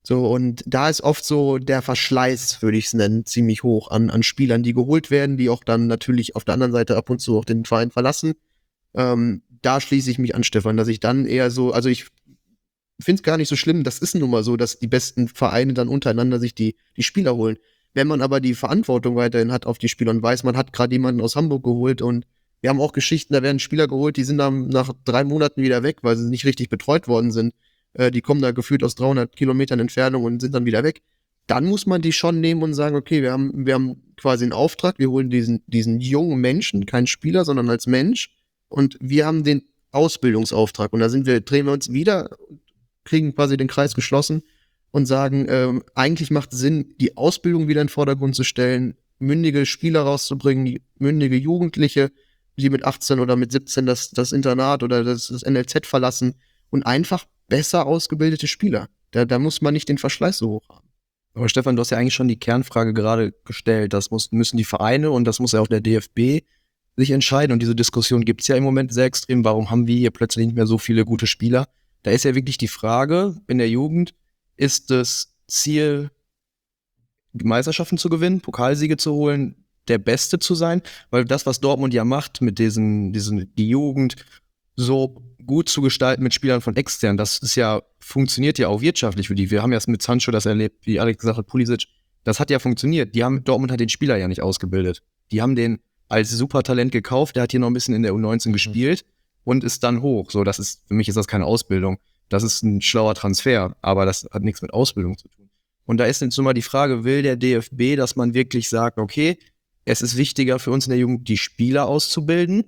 So, und da ist oft so der Verschleiß, würde ich es nennen, ziemlich hoch an, an Spielern, die geholt werden, die auch dann natürlich auf der anderen Seite ab und zu auch den Verein verlassen. Ähm, da schließe ich mich an, Stefan, dass ich dann eher so, also ich finde es gar nicht so schlimm, das ist nun mal so, dass die besten Vereine dann untereinander sich die, die Spieler holen. Wenn man aber die Verantwortung weiterhin hat auf die Spieler und weiß, man hat gerade jemanden aus Hamburg geholt und wir haben auch Geschichten, da werden Spieler geholt, die sind dann nach drei Monaten wieder weg, weil sie nicht richtig betreut worden sind. Die kommen da gefühlt aus dreihundert Kilometern Entfernung und sind dann wieder weg. Dann muss man die schon nehmen und sagen, okay, wir haben, wir haben quasi einen Auftrag, wir holen diesen, diesen jungen Menschen, kein Spieler, sondern als Mensch, und wir haben den Ausbildungsauftrag. Und da sind wir, drehen wir uns wieder, kriegen quasi den Kreis geschlossen und sagen, ähm, eigentlich macht es Sinn, die Ausbildung wieder in den Vordergrund zu stellen, mündige Spieler rauszubringen, mündige Jugendliche, die mit achtzehn oder mit siebzehn das, das Internat oder das, das N L Z verlassen und einfach besser ausgebildete Spieler. Da, da muss man nicht den Verschleiß so hoch haben. Aber Stefan, du hast ja eigentlich schon die Kernfrage gerade gestellt. Das muss, müssen die Vereine und das muss ja auch der D F B sich entscheiden. Und diese Diskussion gibt es ja im Moment sehr extrem. Warum haben wir hier plötzlich nicht mehr so viele gute Spieler? Da ist ja wirklich die Frage in der Jugend, ist das Ziel, Meisterschaften zu gewinnen, Pokalsiege zu holen, der Beste zu sein? Weil das, was Dortmund ja macht mit diesen, diesen die Jugend so gut zu gestalten mit Spielern von extern, das ist ja, funktioniert ja auch wirtschaftlich für die. Wir haben ja mit Sancho das erlebt, wie Alex gesagt hat, Pulisic, das hat ja funktioniert. Die haben, Dortmund hat den Spieler ja nicht ausgebildet. Die haben den als Supertalent gekauft, der hat hier noch ein bisschen in der U neunzehn mhm. gespielt und ist dann hoch. So, das ist, für mich ist das keine Ausbildung. Das ist ein schlauer Transfer, aber das hat nichts mit Ausbildung zu tun. Und da ist jetzt nur mal die Frage, will der D F B, dass man wirklich sagt, okay, es ist wichtiger für uns in der Jugend, die Spieler auszubilden.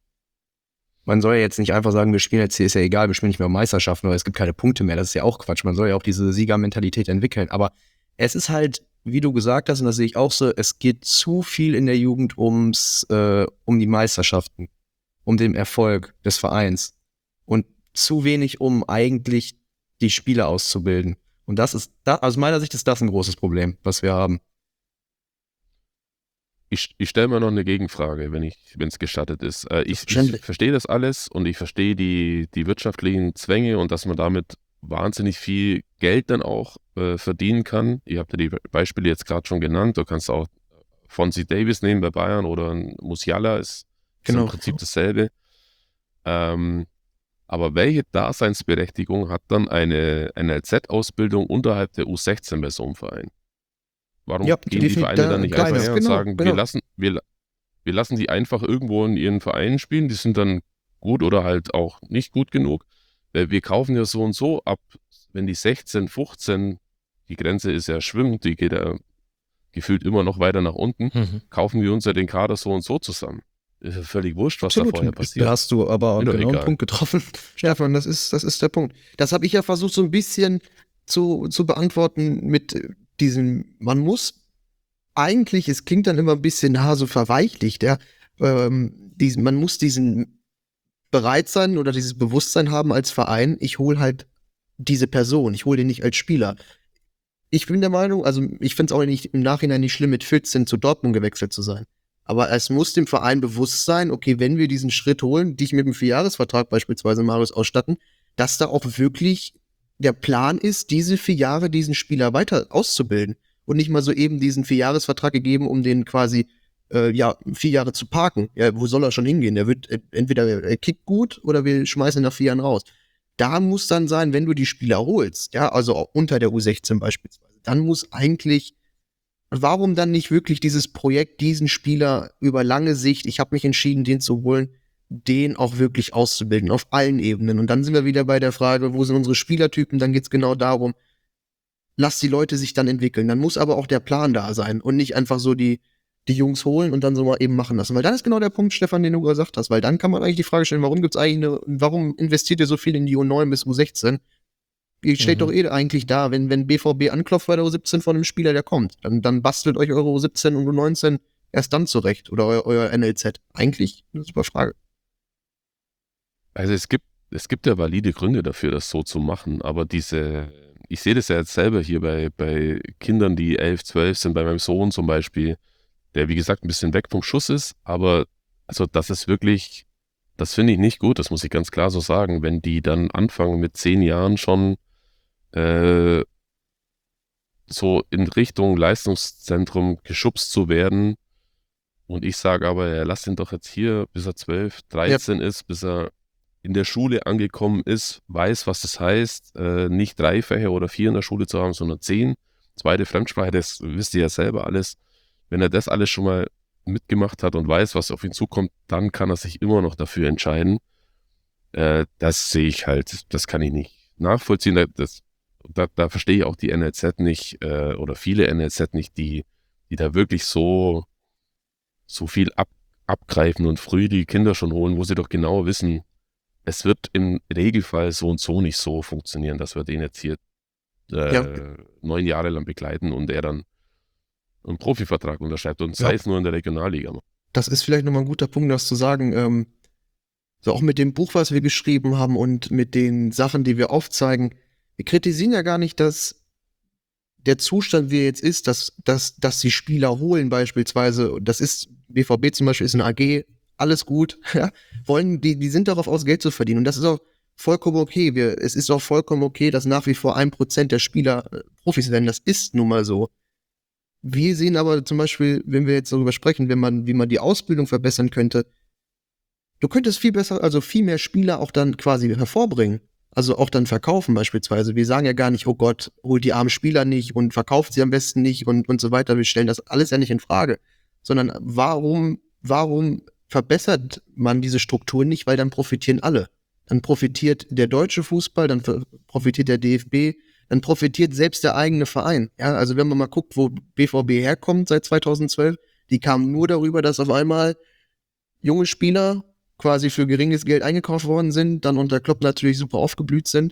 Man soll ja jetzt nicht einfach sagen, wir spielen jetzt hier, ist ja egal, wir spielen nicht mehr um Meisterschaften oder es gibt keine Punkte mehr, das ist ja auch Quatsch. Man soll ja auch diese Siegermentalität entwickeln. Aber es ist halt, wie du gesagt hast, und das sehe ich auch so, es geht zu viel in der Jugend ums, äh, um die Meisterschaften, um den Erfolg des Vereins und zu wenig, um eigentlich die Spieler auszubilden. Und das ist, da, aus meiner Sicht ist das ein großes Problem, was wir haben. Ich, ich stelle mir noch eine Gegenfrage, wenn ich, wenn es gestattet ist. Äh, ich, ich verstehe das alles und ich verstehe die, die wirtschaftlichen Zwänge und dass man damit wahnsinnig viel Geld dann auch äh, verdienen kann. Ihr habt ja die Beispiele jetzt gerade schon genannt. Du kannst auch Fonzie Davis nehmen bei Bayern oder Musiala, ist, genau. ist im Prinzip dasselbe. Ähm, aber welche Daseinsberechtigung hat dann eine N L Z-Ausbildung unterhalb der U sechzehn bei so einem Verein? Warum ja, gehen die Vereine da, dann nicht einfach her und genau, sagen, genau. wir lassen, wir, wir lassen die einfach irgendwo in ihren Vereinen spielen, die sind dann gut oder halt auch nicht gut genug. Weil wir kaufen ja so und so ab, wenn die sechzehn, fünfzehn, die Grenze ist ja schwimmend, die geht ja gefühlt immer noch weiter nach unten, mhm. kaufen wir uns ja den Kader so und so zusammen. Ist ja völlig wurscht, was Absolut. da vorher passiert. Da hast du aber genau einen Punkt getroffen. Stefan, das ist, das ist der Punkt. Das habe ich ja versucht so ein bisschen zu, zu beantworten mit diesem, man muss eigentlich, es klingt dann immer ein bisschen na, so verweichlicht, ja, ähm, diesen, man muss diesen bereit sein oder dieses Bewusstsein haben als Verein, ich hole halt diese Person, ich hole den nicht als Spieler. Ich bin der Meinung, also ich finde es auch nicht im Nachhinein nicht schlimm, mit vierzehn zu Dortmund gewechselt zu sein. Aber es muss dem Verein bewusst sein, okay, wenn wir diesen Schritt holen, dich mit einem Vierjahresvertrag beispielsweise Marius ausstatten, dass da auch wirklich der Plan ist, diese vier Jahre diesen Spieler weiter auszubilden und nicht mal so eben diesen Vierjahresvertrag gegeben, um den quasi äh, ja vier Jahre zu parken. Ja, wo soll er schon hingehen? Der wird äh, entweder er kickt gut oder wir schmeißen ihn nach vier Jahren raus. Da muss dann sein, wenn du die Spieler holst, ja, also auch unter der U sechzehn beispielsweise, dann muss eigentlich, warum dann nicht wirklich dieses Projekt, diesen Spieler über lange Sicht, ich habe mich entschieden, den zu holen, den auch wirklich auszubilden, auf allen Ebenen. Und dann sind wir wieder bei der Frage, wo sind unsere Spielertypen? Dann geht's genau darum, lass die Leute sich dann entwickeln. Dann muss aber auch der Plan da sein und nicht einfach so die, die Jungs holen und dann so mal eben machen lassen. Weil dann ist genau der Punkt, Stefan, den du gesagt hast. Weil dann kann man eigentlich die Frage stellen, warum gibt's eigentlich eine, warum investiert ihr so viel in die U neun bis U sechzehn? Ihr steht mhm. doch eh eigentlich da, wenn, wenn B V B anklopft bei der U siebzehn von einem Spieler, der kommt. Dann, dann bastelt euch eure U siebzehn und U neunzehn erst dann zurecht. Oder euer, euer N L Z. Eigentlich eine super Frage. Also es gibt, es gibt ja valide Gründe dafür, das so zu machen, aber diese, ich sehe das ja jetzt selber hier bei, bei Kindern, die elf, zwölf sind, bei meinem Sohn zum Beispiel, der wie gesagt ein bisschen weg vom Schuss ist, aber also das ist wirklich, das finde ich nicht gut, das muss ich ganz klar so sagen, wenn die dann anfangen mit zehn Jahren schon äh, so in Richtung Leistungszentrum geschubst zu werden. Und ich sage aber, ja, lass ihn doch jetzt hier, bis er zwölf, dreizehn ja. ist, bis er in der Schule angekommen ist, weiß, was das heißt, äh, nicht drei Fächer oder vier in der Schule zu haben, sondern zehn. Zweite Fremdsprache, das wisst ihr ja selber alles. Wenn er das alles schon mal mitgemacht hat und weiß, was auf ihn zukommt, dann kann er sich immer noch dafür entscheiden. Äh, das sehe ich halt, das kann ich nicht nachvollziehen. Das, da, da verstehe ich auch die N L Z nicht äh, oder viele N L Z nicht, die, die da wirklich so, so viel ab, abgreifen und früh die Kinder schon holen, wo sie doch genau wissen, es wird im Regelfall so und so nicht so funktionieren, dass wir den jetzt hier äh, ja. neun Jahre lang begleiten und er dann einen Profivertrag unterschreibt und sei ja. es nur in der Regionalliga. Das ist vielleicht nochmal ein guter Punkt, das zu sagen. Ähm, so auch mit dem Buch, was wir geschrieben haben und mit den Sachen, die wir aufzeigen. Wir kritisieren ja gar nicht, dass der Zustand, wie er jetzt ist, dass, dass, dass die Spieler holen beispielsweise, das ist, B V B zum Beispiel ist eine A G, alles gut, ja, wollen, die, die sind darauf aus, Geld zu verdienen und das ist auch vollkommen okay. Wir, es ist auch vollkommen okay, dass nach wie vor ein Prozent der Spieler äh, Profis werden, das ist nun mal so. Wir sehen aber zum Beispiel, wenn wir jetzt darüber sprechen, wenn man, wie man die Ausbildung verbessern könnte, du könntest viel besser, also viel mehr Spieler auch dann quasi hervorbringen. Also auch dann verkaufen beispielsweise. Wir sagen ja gar nicht, oh Gott, holt die armen Spieler nicht und verkauft sie am besten nicht und, und so weiter. Wir stellen das alles ja nicht in Frage. Sondern warum, warum verbessert man diese Strukturen nicht? Weil dann profitieren alle. Dann profitiert der deutsche Fußball, dann profitiert der D F B, dann profitiert selbst der eigene Verein. Ja, also wenn man mal guckt, wo B V B herkommt seit zweitausendzwölf, die kamen nur darüber, dass auf einmal junge Spieler quasi für geringes Geld eingekauft worden sind, dann unter Klopp natürlich super aufgeblüht sind.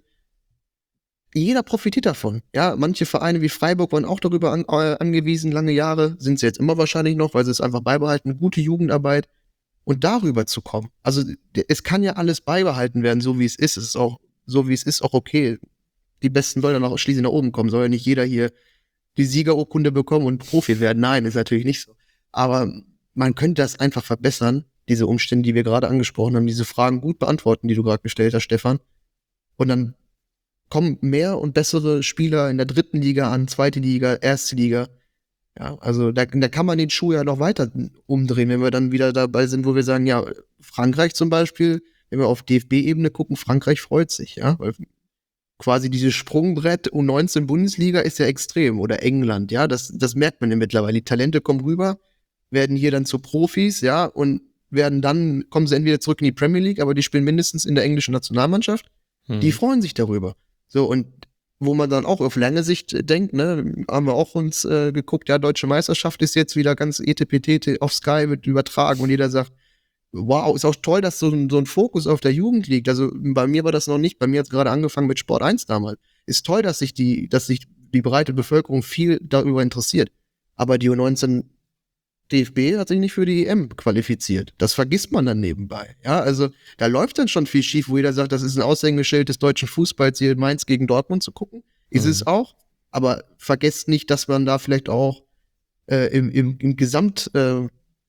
Jeder profitiert davon. Ja, manche Vereine wie Freiburg waren auch darüber an, äh, angewiesen, lange Jahre, sind sie jetzt immer wahrscheinlich noch, weil sie es einfach beibehalten, gute Jugendarbeit und darüber zu kommen. Also es kann ja alles beibehalten werden, so wie es ist. Es ist auch, so wie es ist, auch okay. Die Besten sollen dann auch schließlich nach oben kommen. Soll ja nicht jeder hier die Siegerurkunde bekommen und Profi werden. Nein, ist natürlich nicht so. Aber man könnte das einfach verbessern, diese Umstände, die wir gerade angesprochen haben, diese Fragen gut beantworten, die du gerade gestellt hast, Stefan. Und dann kommen mehr und bessere Spieler in der dritten Liga an, zweite Liga, erste Liga. Ja, also da, da kann man den Schuh ja noch weiter umdrehen, wenn wir dann wieder dabei sind, wo wir sagen, ja, Frankreich zum Beispiel, wenn wir auf D F B-Ebene gucken, Frankreich freut sich, ja, weil quasi dieses Sprungbrett U neunzehn Bundesliga ist ja extrem, oder England, ja, das, das merkt man ja mittlerweile. Die Talente kommen rüber, werden hier dann zu Profis, ja, und werden dann, kommen sie entweder zurück in die Premier League, aber die spielen mindestens in der englischen Nationalmannschaft. Hm. Die freuen sich darüber. So, und wo man dann auch auf lange Sicht denkt, ne, haben wir auch uns äh, geguckt, ja, Deutsche Meisterschaft ist jetzt wieder ganz etpt auf Sky, wird übertragen und jeder sagt, wow, ist auch toll, dass so ein, so ein Fokus auf der Jugend liegt. Also bei mir war das noch nicht, bei mir hat es gerade angefangen mit Sport eins damals. Ist toll, dass sich die, dass sich die breite Bevölkerung viel darüber interessiert. Aber die U neunzehn D F B hat sich nicht für die E M qualifiziert. Das vergisst man dann nebenbei. Ja, also da läuft dann schon viel schief, wo jeder sagt, das ist ein Aushängeschild des deutschen Fußballs, hier Mainz gegen Dortmund zu gucken. Ist mhm. es auch. Aber vergesst nicht, dass man da vielleicht auch äh, im, im, im Gesamt, äh,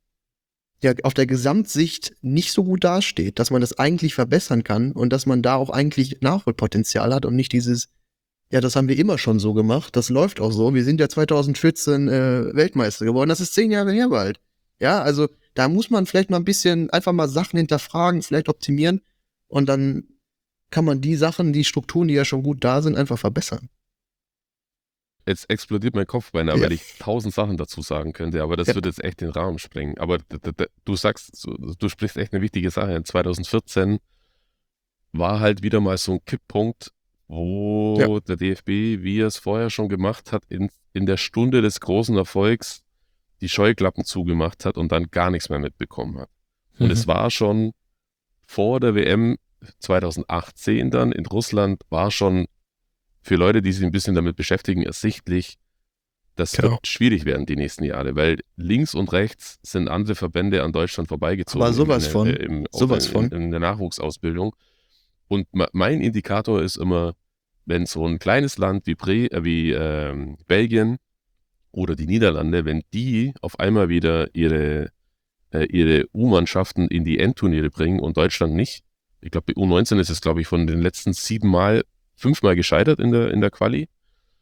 ja, auf der Gesamtsicht nicht so gut dasteht, dass man das eigentlich verbessern kann und dass man da auch eigentlich Nachholpotenzial hat und nicht dieses, ja, das haben wir immer schon so gemacht, das läuft auch so. Wir sind ja zweitausendvierzehn äh, Weltmeister geworden, das ist zehn Jahre her bald. Ja, also da muss man vielleicht mal ein bisschen einfach mal Sachen hinterfragen, vielleicht optimieren und dann kann man die Sachen, die Strukturen, die ja schon gut da sind, einfach verbessern. Jetzt explodiert mein Kopf beinahe, ja. weil ich tausend Sachen dazu sagen könnte, aber das ja. wird jetzt echt den Rahmen sprengen. Aber d- d- du sagst, du sprichst echt eine wichtige Sache. In zweitausendvierzehn war halt wieder mal so ein Kipppunkt, wo ja. der D F B, wie er es vorher schon gemacht hat, in, in der Stunde des großen Erfolgs die Scheuklappen zugemacht hat und dann gar nichts mehr mitbekommen hat. Und mhm. es war schon vor der W M zweitausendachtzehn dann in Russland, war schon für Leute, die sich ein bisschen damit beschäftigen, ersichtlich, das genau. wird schwierig werden die nächsten Jahre, weil links und rechts sind andere Verbände an Deutschland vorbeigezogen. Aber sowas in, von. Äh, im, sowas in, von. In, in der Nachwuchsausbildung. Und mein Indikator ist immer, wenn so ein kleines Land wie, Bre, äh, wie ähm, Belgien oder die Niederlande, wenn die auf einmal wieder ihre, äh, ihre U-Mannschaften in die Endturniere bringen und Deutschland nicht. Ich glaube, bei U neunzehn ist es, glaube ich, von den letzten sieben Mal fünfmal gescheitert in der, in der Quali.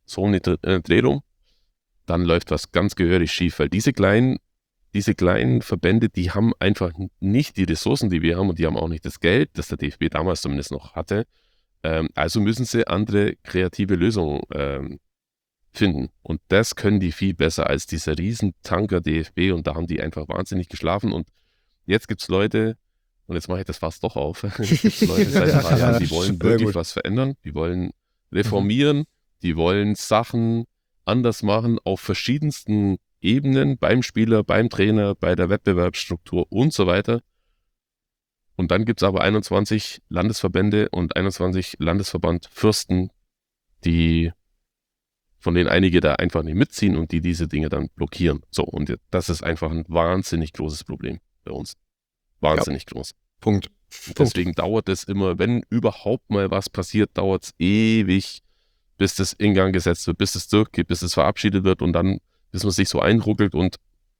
so eine Drehung, dann läuft was ganz gehörig schief, weil diese kleinen, diese kleinen Verbände, die haben einfach nicht die Ressourcen, die wir haben und die haben auch nicht das Geld, das der D F B damals zumindest noch hatte. Ähm, also müssen sie andere kreative Lösungen ähm, finden. Und das können die viel besser als dieser Riesentanker D F B und da haben die einfach wahnsinnig geschlafen und jetzt gibt es Leute, und jetzt mache ich das fast doch auf, es gibt Leute seit ein paar Jahren, die wollen wirklich was verändern, die wollen reformieren, die wollen Sachen anders machen auf verschiedensten Ebenen, beim Spieler, beim Trainer, bei der Wettbewerbsstruktur und so weiter. Und dann gibt es aber einundzwanzig Landesverbände und einundzwanzig Landesverband Fürsten, die von denen einige da einfach nicht mitziehen und die diese Dinge dann blockieren. So, und das ist einfach ein wahnsinnig großes Problem bei uns. Wahnsinnig ja. groß. Punkt. Und deswegen Punkt. dauert es immer, wenn überhaupt mal was passiert, dauert es ewig, bis das in Gang gesetzt wird, bis es durchgeht, bis es verabschiedet wird und dann, bis man sich so einruckelt und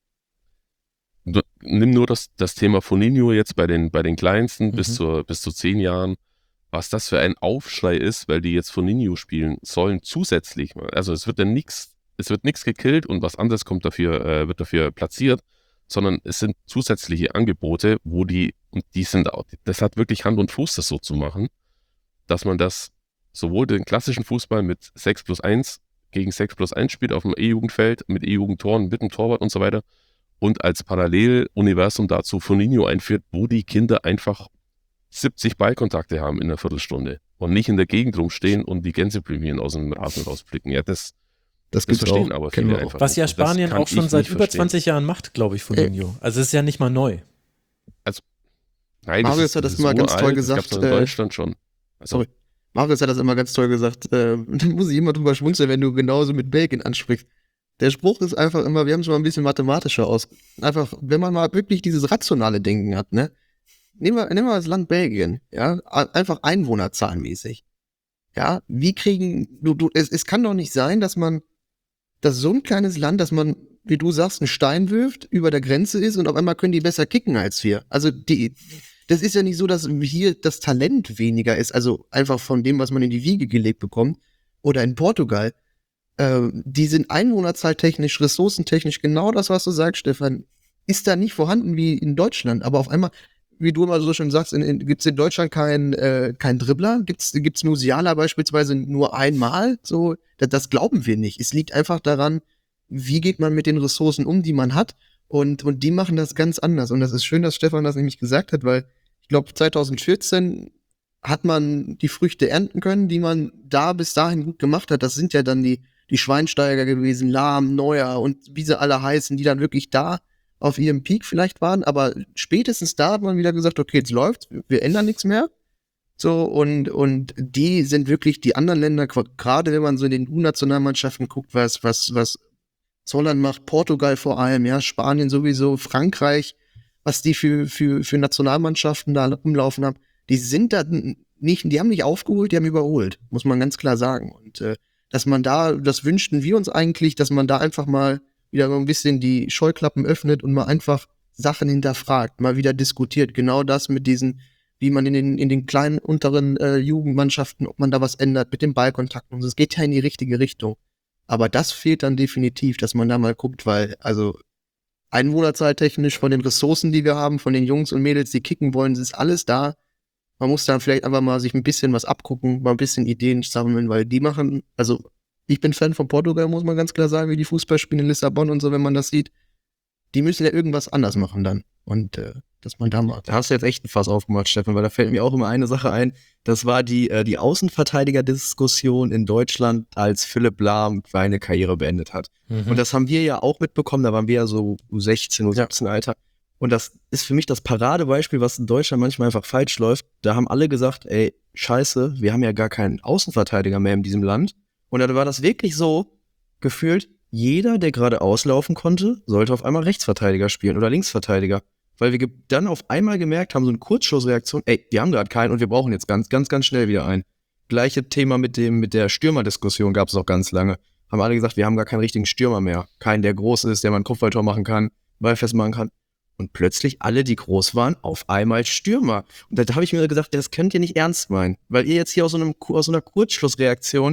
nimm nur das, das Thema Foninho jetzt bei den, bei den Kleinsten mhm. bis, zur, bis zu zehn Jahren, was das für ein Aufschrei ist, weil die jetzt Foninho spielen sollen zusätzlich. Also es wird dann nichts, es wird nichts gekillt und was anderes kommt dafür, äh, wird dafür platziert, sondern es sind zusätzliche Angebote, wo die, und die sind auch, das hat wirklich Hand und Fuß, das so zu machen, dass man das sowohl den klassischen Fußball mit sechs plus eins gegen sechs plus eins spielt auf dem E-Jugendfeld, mit E-Jugendtoren, mit dem Torwart und so weiter und als Paralleluniversum dazu Foninho einführt, wo die Kinder einfach siebzig Ballkontakte haben in einer Viertelstunde und nicht in der Gegend rumstehen und die Gänseblümchen aus dem Rasen rausblicken. Ja, das, das, das verstehen auch. aber viele auch. einfach Was ja nicht. Spanien auch schon seit über verstehen. zwanzig Jahren macht, glaube ich, Foninho. Also es ist ja nicht mal neu. Also, nein, Marius hat das immer ganz toll gesagt. Das gab's in Deutschland schon. Also, sorry. Marius hat das immer ganz toll gesagt. Äh, da muss ich immer drüber schmunzeln, wenn du genauso mit Belgien ansprichst. Der Spruch ist einfach immer, wir haben es mal ein bisschen mathematischer aus. Einfach, wenn man mal wirklich dieses rationale Denken hat, ne? Nehmen wir, nehmen wir das Land Belgien, ja? Einfach einwohnerzahlenmäßig. Ja? Wie kriegen, du, du, es, es kann doch nicht sein, dass man, dass so ein kleines Land, dass man, wie du sagst, einen Stein wirft, über der Grenze ist und auf einmal können die besser kicken als wir. Also die, das ist ja nicht so, dass hier das Talent weniger ist, also einfach von dem, was man in die Wiege gelegt bekommt. Oder in Portugal. Äh, die sind einwohnerzahltechnisch, ressourcentechnisch genau das, was du sagst, Stefan, ist da nicht vorhanden wie in Deutschland. Aber auf einmal, wie du immer so schön sagst, in, in, gibt es in Deutschland keinen äh, kein Dribbler? Gibt es Musiala beispielsweise nur einmal? So, das, das glauben wir nicht. Es liegt einfach daran, wie geht man mit den Ressourcen um, die man hat. Und, und die machen das ganz anders. Und das ist schön, dass Stefan das nämlich gesagt hat, weil ich glaube, zwanzig vierzehn hat man die Früchte ernten können, die man da bis dahin gut gemacht hat. Das sind ja dann die, die Schweinsteiger gewesen, Lahm, Neuer und wie sie alle heißen, die dann wirklich da auf ihrem Peak vielleicht waren. Aber spätestens da hat man wieder gesagt, okay, jetzt läuft's, wir ändern nichts mehr. So, und, und die sind wirklich die anderen Länder, gerade wenn man so in den U-Nationalmannschaften guckt, was, was, was Holland macht, Portugal vor allem, ja, Spanien sowieso, Frankreich, was die für, für, für Nationalmannschaften da rumlaufen haben, die sind da nicht, die haben nicht aufgeholt, die haben überholt, muss man ganz klar sagen. Und äh, dass man da, das wünschten wir uns eigentlich, dass man da einfach mal wieder so ein bisschen die Scheuklappen öffnet und mal einfach Sachen hinterfragt, mal wieder diskutiert. Genau das mit diesen, wie man in den, in den kleinen, unteren äh, Jugendmannschaften, ob man da was ändert mit den Ballkontakten und so. Es geht ja in die richtige Richtung. Aber das fehlt dann definitiv, dass man da mal guckt, weil, also einwohnerzahltechnisch von den Ressourcen, die wir haben, von den Jungs und Mädels, die kicken wollen, ist alles da. Man muss dann vielleicht einfach mal sich ein bisschen was abgucken, mal ein bisschen Ideen sammeln, weil die machen, also ich bin Fan von Portugal, muss man ganz klar sagen, wie die Fußball spielen in Lissabon und so, wenn man das sieht. Die müssen ja irgendwas anders machen dann. Und äh, dass man da mal... Da hast du jetzt echt ein Fass aufgemacht, Steffen, weil da fällt mir auch immer eine Sache ein. Das war die, äh, die Außenverteidiger-Diskussion in Deutschland, als Philipp Lahm seine Karriere beendet hat. Mhm. Und das haben wir ja auch mitbekommen, da waren wir ja so U sechzehn, U siebzehn ja. Alter. Und das ist für mich das Paradebeispiel, was in Deutschland manchmal einfach falsch läuft. Da haben alle gesagt, ey, scheiße, wir haben ja gar keinen Außenverteidiger mehr in diesem Land. Und da war das wirklich so gefühlt, jeder, der gerade auslaufen konnte, sollte auf einmal Rechtsverteidiger spielen oder Linksverteidiger. Weil wir ge- dann auf einmal gemerkt haben, so eine Kurzschlussreaktion, ey, wir haben gerade keinen und wir brauchen jetzt ganz, ganz, ganz schnell wieder einen. Gleiche Thema mit dem, mit der Stürmerdiskussion gab es auch ganz lange. Haben alle gesagt, wir haben gar keinen richtigen Stürmer mehr. Keinen, der groß ist, der mal ein Kopfballtor machen kann, Ball festmachen kann. Und plötzlich alle, die groß waren, auf einmal Stürmer. Und da habe ich mir gesagt, das könnt ihr nicht ernst meinen. Weil ihr jetzt hier aus so, einem, aus so einer Kurzschlussreaktion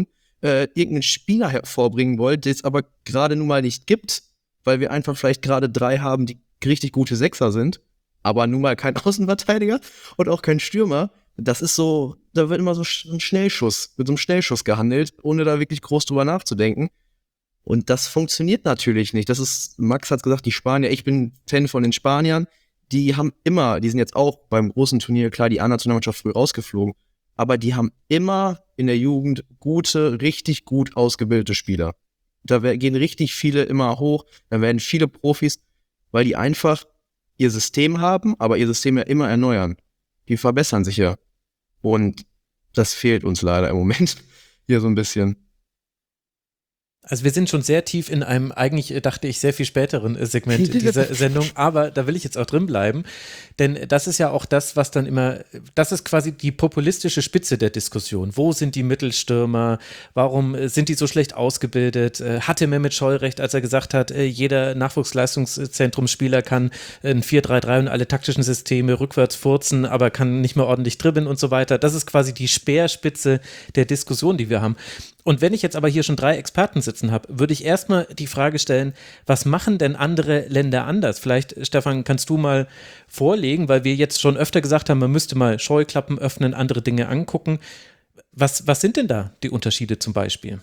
äh, irgendeinen Spieler hervorbringen wollt, den es aber gerade nun mal nicht gibt, weil wir einfach vielleicht gerade drei haben, die richtig gute Sechser sind, aber nun mal kein Außenverteidiger und auch kein Stürmer, das ist so, da wird immer so ein Schnellschuss, mit so einem Schnellschuss gehandelt, ohne da wirklich groß drüber nachzudenken. Und das funktioniert natürlich nicht. Das ist, Max hat gesagt, die Spanier, ich bin Fan von den Spaniern, die haben immer, die sind jetzt auch beim großen Turnier, klar, die A-Nationalmannschaft früh rausgeflogen, aber die haben immer in der Jugend gute, richtig gut ausgebildete Spieler. Da gehen richtig viele immer hoch, da werden viele Profis, weil die einfach ihr System haben, aber ihr System ja immer erneuern. Die verbessern sich ja. Und das fehlt uns leider im Moment hier so ein bisschen. Also wir sind schon sehr tief in einem, eigentlich dachte ich, sehr viel späteren Segment dieser Sendung, aber da will ich jetzt auch drin bleiben, denn das ist ja auch das, was dann immer, das ist quasi die populistische Spitze der Diskussion. Wo sind die Mittelstürmer? Warum sind die so schlecht ausgebildet? Hatte Mehmet Scholl recht, als er gesagt hat, jeder Nachwuchsleistungszentrumsspieler kann ein vier drei drei und alle taktischen Systeme rückwärts furzen, aber kann nicht mehr ordentlich dribbeln und so weiter. Das ist quasi die Speerspitze der Diskussion, die wir haben. Und wenn ich jetzt aber hier schon drei Experten sitzen habe, würde ich erstmal die Frage stellen, was machen denn andere Länder anders? Vielleicht, Stefan, kannst du mal vorlegen, weil wir jetzt schon öfter gesagt haben, man müsste mal Scheuklappen öffnen, andere Dinge angucken. Was, was sind denn da die Unterschiede zum Beispiel?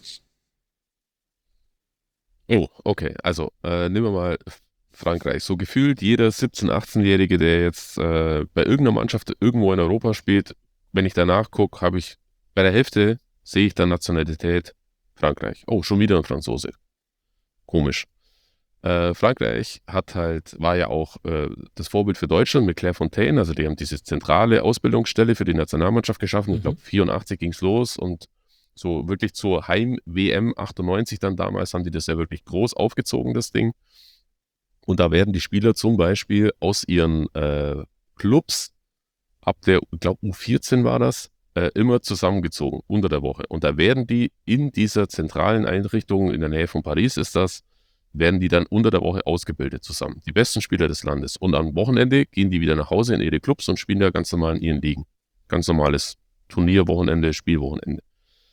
Oh, okay. Also äh, nehmen wir mal Frankreich. So gefühlt jeder siebzehn-, achtzehnjährige, der jetzt äh, bei irgendeiner Mannschaft irgendwo in Europa spielt, wenn ich danach gucke, habe ich bei der Hälfte sehe ich dann Nationalität Frankreich. Oh, schon wieder ein Franzose. Komisch. Äh, Frankreich hat halt, war ja auch äh, das Vorbild für Deutschland mit Claire Fontaine, also die haben diese zentrale Ausbildungsstelle für die Nationalmannschaft geschaffen. Mhm. Ich glaube, vierundachtzig ging es los und so wirklich zur Heim-W M achtundneunzig dann damals haben die das ja wirklich groß aufgezogen, das Ding. Und da werden die Spieler zum Beispiel aus ihren äh, Clubs ab der, ich glaube U vierzehn war das, Äh, immer zusammengezogen unter der Woche. Und da werden die in dieser zentralen Einrichtung, in der Nähe von Paris ist das, werden die dann unter der Woche ausgebildet zusammen. Die besten Spieler des Landes. Und am Wochenende gehen die wieder nach Hause in ihre Clubs und spielen da ganz normal in ihren Ligen. Ganz normales Turnierwochenende, Spielwochenende.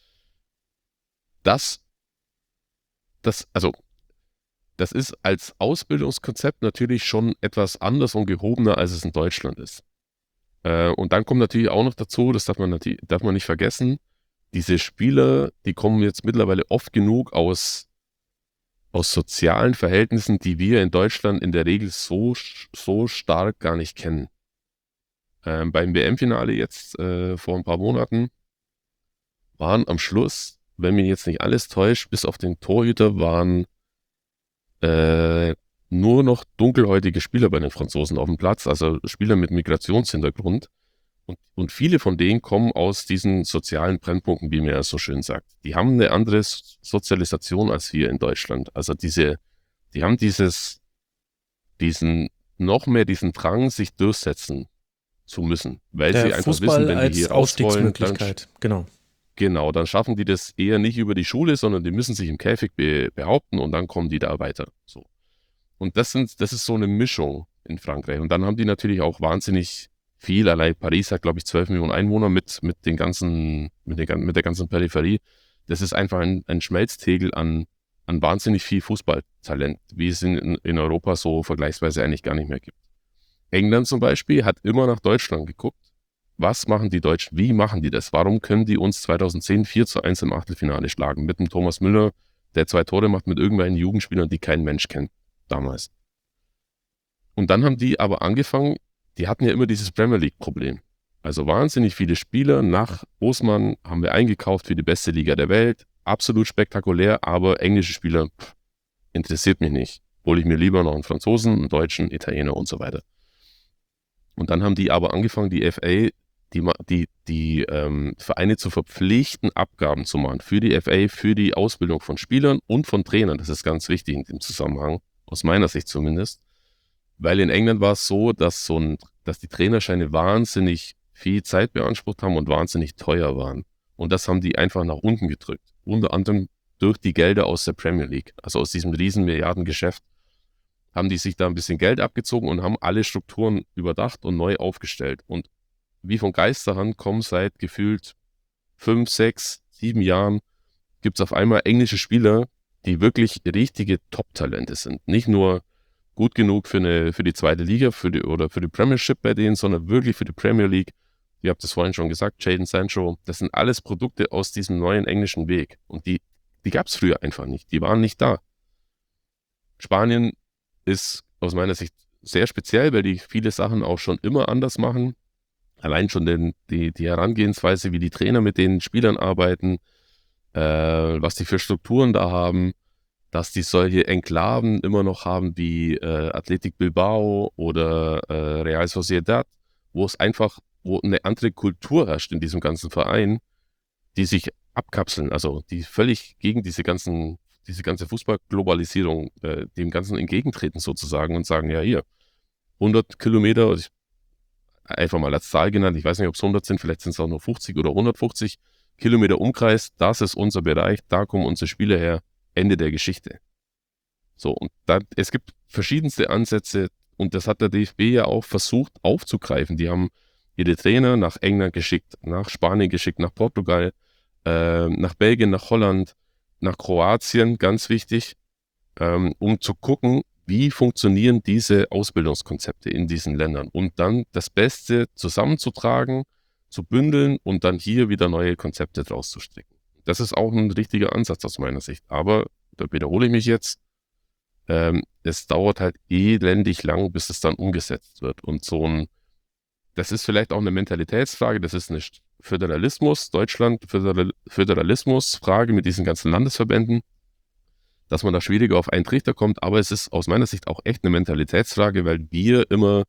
Das, das, also, das ist als Ausbildungskonzept natürlich schon etwas anders und gehobener, als es in Deutschland ist. Äh, und dann kommt natürlich auch noch dazu, das darf man, natürlich, darf man nicht vergessen, diese Spieler, die kommen jetzt mittlerweile oft genug aus, aus sozialen Verhältnissen, die wir in Deutschland in der Regel so, so stark gar nicht kennen. Ähm, beim W M-Finale jetzt äh, vor ein paar Monaten waren am Schluss, wenn mich jetzt nicht alles täuscht, bis auf den Torhüter waren äh, nur noch dunkelhäutige Spieler bei den Franzosen auf dem Platz, also Spieler mit Migrationshintergrund. Und, und viele von denen kommen aus diesen sozialen Brennpunkten, wie man ja so schön sagt. Die haben eine andere Sozialisation als wir in Deutschland. Also diese, die haben dieses, diesen, noch mehr diesen Drang, sich durchsetzen zu müssen, weil Der sie einfach Fußball wissen, wenn als die hier raus wollen, dann, genau. Genau, dann schaffen die das eher nicht über die Schule, sondern die müssen sich im Käfig be- behaupten und dann kommen die da weiter. So. Und das sind, das ist so eine Mischung in Frankreich. Und dann haben die natürlich auch wahnsinnig viel. Allein Paris hat, glaube ich, zwölf Millionen Einwohner mit, mit, den ganzen, mit, den, mit der ganzen Peripherie. Das ist einfach ein, ein Schmelztegel an, an wahnsinnig viel Fußballtalent, wie es in, in Europa so vergleichsweise eigentlich gar nicht mehr gibt. England zum Beispiel hat immer nach Deutschland geguckt. Was machen die Deutschen? Wie machen die das? Warum können die uns zweitausendzehn vier zu eins im Achtelfinale schlagen? Mit dem Thomas Müller, der zwei Tore macht mit irgendwelchen Jugendspielern, die kein Mensch kennt. Damals. Und dann haben die aber angefangen, die hatten ja immer dieses Premier League-Problem. Also wahnsinnig viele Spieler nach Bosman haben wir eingekauft für die beste Liga der Welt. Absolut spektakulär, aber englische Spieler pff, interessiert mich nicht. Hole ich mir lieber noch einen Franzosen, einen Deutschen, Italiener und so weiter. Und dann haben die aber angefangen, die F A, die, die, die ähm, Vereine zu verpflichten, Abgaben zu machen für die F A, für die Ausbildung von Spielern und von Trainern. Das ist ganz wichtig in dem Zusammenhang. Aus meiner Sicht zumindest. Weil in England war es so, dass, so ein, dass die Trainerscheine wahnsinnig viel Zeit beansprucht haben und wahnsinnig teuer waren. Und das haben die einfach nach unten gedrückt. Unter anderem durch die Gelder aus der Premier League. Also aus diesem riesen Milliardengeschäft haben die sich da ein bisschen Geld abgezogen und haben alle Strukturen überdacht und neu aufgestellt. Und wie von Geisterhand kommen seit gefühlt fünf, sechs, sieben Jahren gibt es auf einmal englische Spieler, die wirklich richtige Top-Talente sind. Nicht nur gut genug für, eine, für die zweite Liga für die, oder für die Premiership bei denen, sondern wirklich für die Premier League. Ihr habt es vorhin schon gesagt, Jadon Sancho, das sind alles Produkte aus diesem neuen englischen Weg. Und die, die gab es früher einfach nicht. Die waren nicht da. Spanien ist aus meiner Sicht sehr speziell, weil die viele Sachen auch schon immer anders machen. Allein schon den, die, die Herangehensweise, wie die Trainer mit den Spielern arbeiten, äh, was die für Strukturen da haben, dass die solche Enklaven immer noch haben wie äh, Athletic Bilbao oder äh, Real Sociedad, wo es einfach, wo eine andere Kultur herrscht in diesem ganzen Verein, die sich abkapseln, also die völlig gegen diese ganzen, diese ganze Fußballglobalisierung äh, dem Ganzen entgegentreten sozusagen und sagen, ja hier, hundert Kilometer, ich, einfach mal als Zahl genannt, ich weiß nicht, ob es hundert sind, vielleicht sind es auch nur fünfzig oder hundertfünfzig Kilometer Umkreis, das ist unser Bereich, da kommen unsere Spieler her, Ende der Geschichte. So, und da, es gibt verschiedenste Ansätze und das hat der D F B ja auch versucht aufzugreifen. Die haben ihre Trainer nach England geschickt, nach Spanien geschickt, nach Portugal, äh, nach Belgien, nach Holland, nach Kroatien, ganz wichtig, ähm, um zu gucken, wie funktionieren diese Ausbildungskonzepte in diesen Ländern und dann das Beste zusammenzutragen, zu bündeln und dann hier wieder neue Konzepte draus zu stricken. Das ist auch ein richtiger Ansatz aus meiner Sicht. Aber, da wiederhole ich mich jetzt, ähm, es dauert halt elendig lang, bis es dann umgesetzt wird. Und so ein, das ist vielleicht auch eine Mentalitätsfrage, das ist eine Föderalismus, Deutschland, Föderal, Föderalismusfrage mit diesen ganzen Landesverbänden, dass man da schwieriger auf einen Trichter kommt. Aber es ist aus meiner Sicht auch echt eine Mentalitätsfrage, weil wir immer,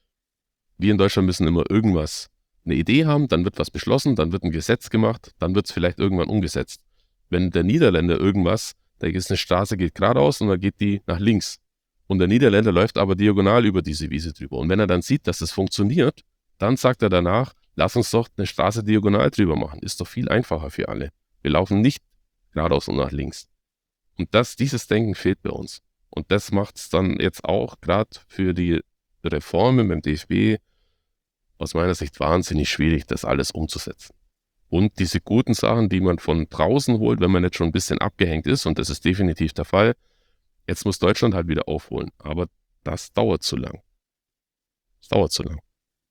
wir in Deutschland müssen immer irgendwas eine Idee haben, dann wird was beschlossen, dann wird ein Gesetz gemacht, dann wird es vielleicht irgendwann umgesetzt. Wenn der Niederländer irgendwas, da ist eine Straße, geht geradeaus und dann geht die nach links. Und der Niederländer läuft aber diagonal über diese Wiese drüber. Und wenn er dann sieht, dass es funktioniert, dann sagt er danach, lass uns doch eine Straße diagonal drüber machen. Ist doch viel einfacher für alle. Wir laufen nicht geradeaus und nach links. Und das, dieses Denken fehlt bei uns. Und das macht es dann jetzt auch gerade für die Reformen beim D F B aus meiner Sicht wahnsinnig schwierig, das alles umzusetzen. Und diese guten Sachen, die man von draußen holt, wenn man jetzt schon ein bisschen abgehängt ist, und das ist definitiv der Fall, jetzt muss Deutschland halt wieder aufholen. Aber das dauert zu lang. Das dauert zu lang.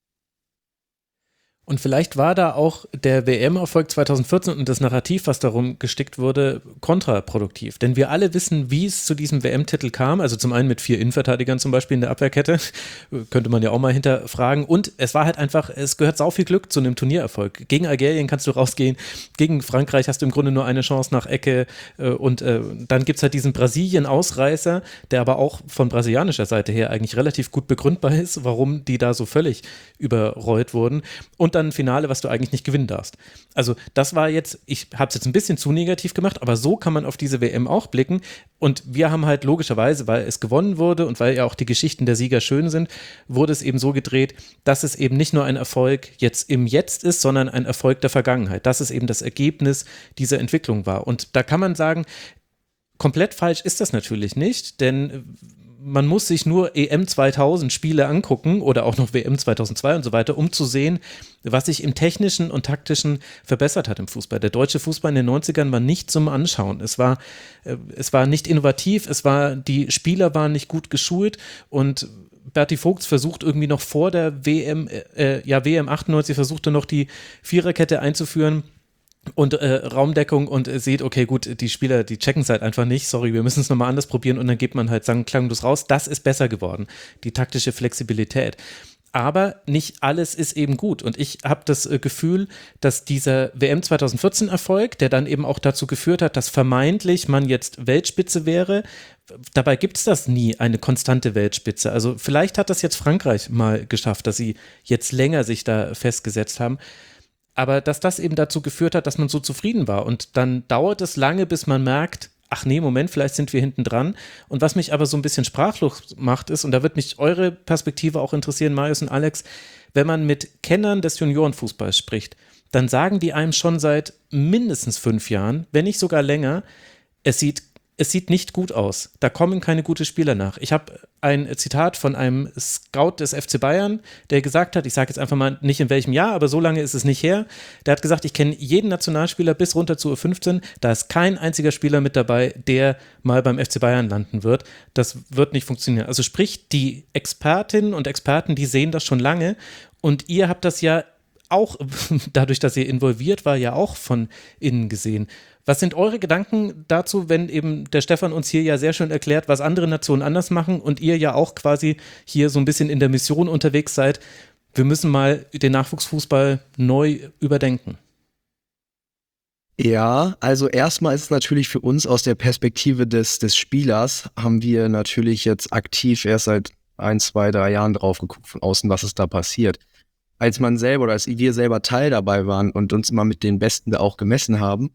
Und vielleicht war da auch der W M-Erfolg zwanzig vierzehn und das Narrativ, was darum gestickt wurde, kontraproduktiv. Denn wir alle wissen, wie es zu diesem W M-Titel kam. Also zum einen mit vier Innenverteidigern zum Beispiel in der Abwehrkette. Könnte man ja auch mal hinterfragen. Und es war halt einfach, es gehört sau viel Glück zu einem Turniererfolg. Gegen Algerien kannst du rausgehen. Gegen Frankreich hast du im Grunde nur eine Chance nach Ecke. Und dann gibt es halt diesen Brasilien-Ausreißer, der aber auch von brasilianischer Seite her eigentlich relativ gut begründbar ist, warum die da so völlig überrollt wurden. Und dann ein Finale, was du eigentlich nicht gewinnen darfst. Also das war jetzt, ich habe es jetzt ein bisschen zu negativ gemacht, aber so kann man auf diese W M auch blicken und wir haben halt logischerweise, weil es gewonnen wurde und weil ja auch die Geschichten der Sieger schön sind, wurde es eben so gedreht, dass es eben nicht nur ein Erfolg jetzt im Jetzt ist, sondern ein Erfolg der Vergangenheit, dass es eben das Ergebnis dieser Entwicklung war und da kann man sagen, komplett falsch ist das natürlich nicht, denn man muss sich nur E M zweitausend Spiele angucken oder auch noch W M zweitausendzwei und so weiter, um zu sehen, was sich im Technischen und Taktischen verbessert hat im Fußball. Der deutsche Fußball in den neunzigern war nicht zum Anschauen. Es war, äh, es war nicht innovativ, es war, die Spieler waren nicht gut geschult und Berti Vogts versucht irgendwie noch vor der W M, äh, ja W M achtundneunzig versuchte noch die Viererkette einzuführen. Und äh, Raumdeckung und äh, seht, okay, gut, die Spieler, die checken es halt einfach nicht, sorry, wir müssen es nochmal anders probieren und dann geht man halt sang- klanglos raus. Das ist besser geworden, die taktische Flexibilität. Aber nicht alles ist eben gut und ich habe das äh, Gefühl, dass dieser W M zwanzig vierzehn Erfolg, der dann eben auch dazu geführt hat, dass vermeintlich man jetzt Weltspitze wäre, dabei gibt es das nie, eine konstante Weltspitze. Also vielleicht hat das jetzt Frankreich mal geschafft, dass sie jetzt länger sich da festgesetzt haben. Aber dass das eben dazu geführt hat, dass man so zufrieden war. Und dann dauert es lange, bis man merkt, ach nee, Moment, vielleicht sind wir hinten dran. Und was mich aber so ein bisschen sprachlos macht ist, und da wird mich eure Perspektive auch interessieren, Marius und Alex, wenn man mit Kennern des Juniorenfußballs spricht, dann sagen die einem schon seit mindestens fünf Jahren, wenn nicht sogar länger, es sieht es sieht nicht gut aus. Da kommen keine guten Spieler nach. Ich habe ein Zitat von einem Scout des F C Bayern, der gesagt hat, ich sage jetzt einfach mal nicht in welchem Jahr, aber so lange ist es nicht her, der hat gesagt, ich kenne jeden Nationalspieler bis runter zu U fünfzehn, da ist kein einziger Spieler mit dabei, der mal beim F C Bayern landen wird. Das wird nicht funktionieren. Also sprich, die Expertinnen und Experten, die sehen das schon lange und ihr habt das ja auch, dadurch, dass ihr involviert war, ja auch von innen gesehen. Was sind eure Gedanken dazu, wenn eben der Stefan uns hier ja sehr schön erklärt, was andere Nationen anders machen und ihr ja auch quasi hier so ein bisschen in der Mission unterwegs seid, wir müssen mal den Nachwuchsfußball neu überdenken? Ja, also erstmal ist es natürlich für uns aus der Perspektive des, des Spielers, haben wir natürlich jetzt aktiv erst seit ein, zwei, drei Jahren drauf geguckt von außen, was ist da passiert. Als man selber oder als wir selber Teil dabei waren und uns immer mit den Besten da auch gemessen haben,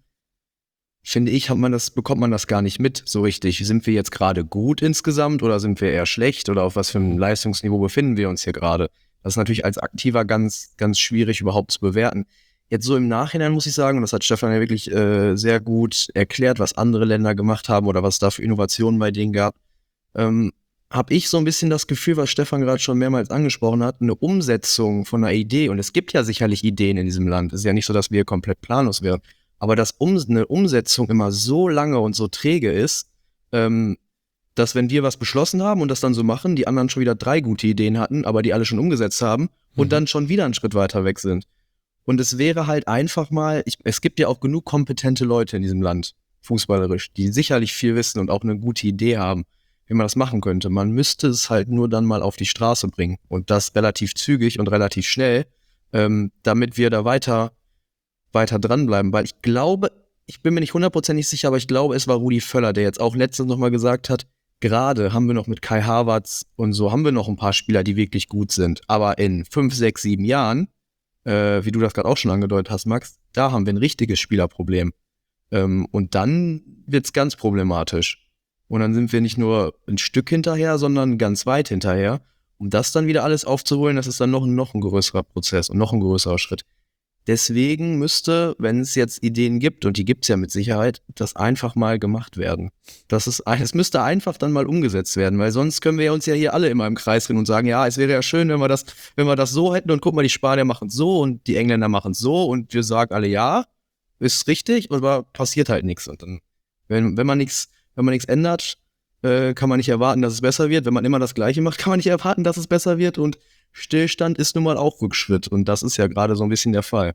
finde ich, hat man das, bekommt man das gar nicht mit so richtig. Sind wir jetzt gerade gut insgesamt oder sind wir eher schlecht oder auf was für einem Leistungsniveau befinden wir uns hier gerade? Das ist natürlich als Aktiver ganz, ganz schwierig überhaupt zu bewerten. Jetzt so im Nachhinein muss ich sagen, und das hat Stefan ja wirklich äh, sehr gut erklärt, was andere Länder gemacht haben oder was es da für Innovationen bei denen gab, ähm, habe ich so ein bisschen das Gefühl, was Stefan gerade schon mehrmals angesprochen hat, eine Umsetzung von einer Idee. Und es gibt ja sicherlich Ideen in diesem Land. Es ist ja nicht so, dass wir komplett planlos wären. Aber dass um, eine Umsetzung immer so lange und so träge ist, ähm, dass wenn wir was beschlossen haben und das dann so machen, die anderen schon wieder drei gute Ideen hatten, aber die alle schon umgesetzt haben und mhm. dann schon wieder einen Schritt weiter weg sind. Und es wäre halt einfach mal, ich, es gibt ja auch genug kompetente Leute in diesem Land, fußballerisch, die sicherlich viel wissen und auch eine gute Idee haben, wie man das machen könnte. Man müsste es halt nur dann mal auf die Straße bringen und das relativ zügig und relativ schnell, ähm, damit wir da weiter weiter dranbleiben, weil ich glaube, ich bin mir nicht hundertprozentig sicher, aber ich glaube, es war Rudi Völler, der jetzt auch letztens nochmal gesagt hat, gerade haben wir noch mit Kai Havertz und so, haben wir noch ein paar Spieler, die wirklich gut sind, aber in fünf, sechs, sieben Jahren, äh, wie du das gerade auch schon angedeutet hast, Max, da haben wir ein richtiges Spielerproblem. Ähm, und dann wird's ganz problematisch. Und dann sind wir nicht nur ein Stück hinterher, sondern ganz weit hinterher. Um das dann wieder alles aufzuholen, das ist dann noch, noch ein größerer Prozess und noch ein größerer Schritt. Deswegen müsste, wenn es jetzt Ideen gibt, und die gibt es ja mit Sicherheit, das einfach mal gemacht werden. Das ist, es müsste einfach dann mal umgesetzt werden, weil sonst können wir ja uns ja hier alle immer im Kreis rennen und sagen, ja, es wäre ja schön, wenn wir das, wenn wir das so hätten und guck mal, die Spanier machen es so und die Engländer machen es so und wir sagen alle, ja, ist richtig, aber passiert halt nichts. Und dann, wenn, wenn man nichts, wenn man nichts ändert, äh, kann man nicht erwarten, dass es besser wird. Wenn man immer das Gleiche macht, kann man nicht erwarten, dass es besser wird und Stillstand ist nun mal auch Rückschritt und das ist ja gerade so ein bisschen der Fall.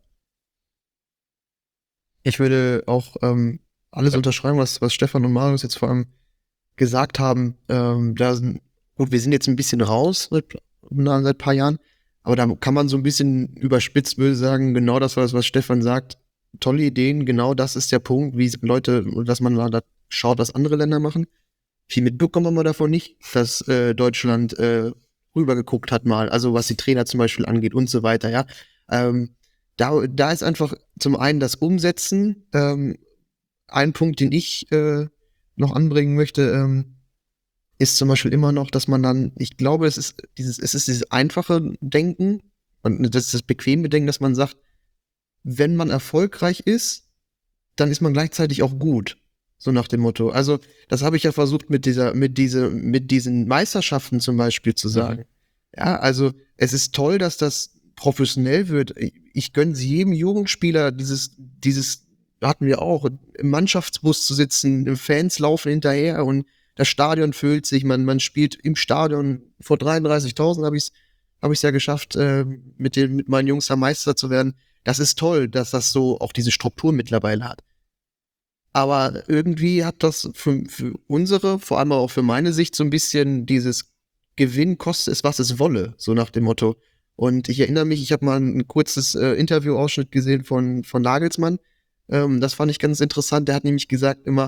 Ich würde auch ähm, alles unterschreiben, was, was Stefan und Marius jetzt vor allem gesagt haben. Ähm, da sind, gut, wir sind jetzt ein bisschen raus seit, seit ein paar Jahren, aber da kann man so ein bisschen überspitzt würde sagen, genau das, was, was Stefan sagt. Tolle Ideen, genau das ist der Punkt, wie Leute, dass man da schaut, was andere Länder machen. Viel mitbekommen haben wir davon nicht, dass äh, Deutschland äh, rübergeguckt hat mal, also was die Trainer zum Beispiel angeht und so weiter, ja. Ähm, da, da ist einfach zum einen das Umsetzen, ähm, ein Punkt, den ich äh, noch anbringen möchte, ähm, ist zum Beispiel immer noch, dass man dann, ich glaube, es ist dieses, es ist dieses einfache Denken und das ist das bequeme Denken, dass man sagt, wenn man erfolgreich ist, dann ist man gleichzeitig auch gut. So nach dem Motto. Also, das habe ich ja versucht mit dieser, mit diese, mit diesen Meisterschaften zum Beispiel zu sagen. Mhm. Ja, also, es ist toll, dass das professionell wird. Ich gönne es jedem Jugendspieler, dieses, dieses hatten wir auch, im Mannschaftsbus zu sitzen, Fans laufen hinterher und das Stadion füllt sich, man, man spielt im Stadion vor dreiunddreißigtausend habe ich es, habe ich es ja geschafft, äh, mit den, mit meinen Jungs da Meister zu werden. Das ist toll, dass das so auch diese Struktur mittlerweile hat. Aber irgendwie hat das für, für unsere, vor allem auch für meine Sicht, so ein bisschen dieses Gewinn koste es, was es wolle, so nach dem Motto. Und ich erinnere mich, ich habe mal ein kurzes äh, Interview-Ausschnitt gesehen von, von Nagelsmann. Ähm, das fand ich ganz interessant. Der hat nämlich gesagt immer,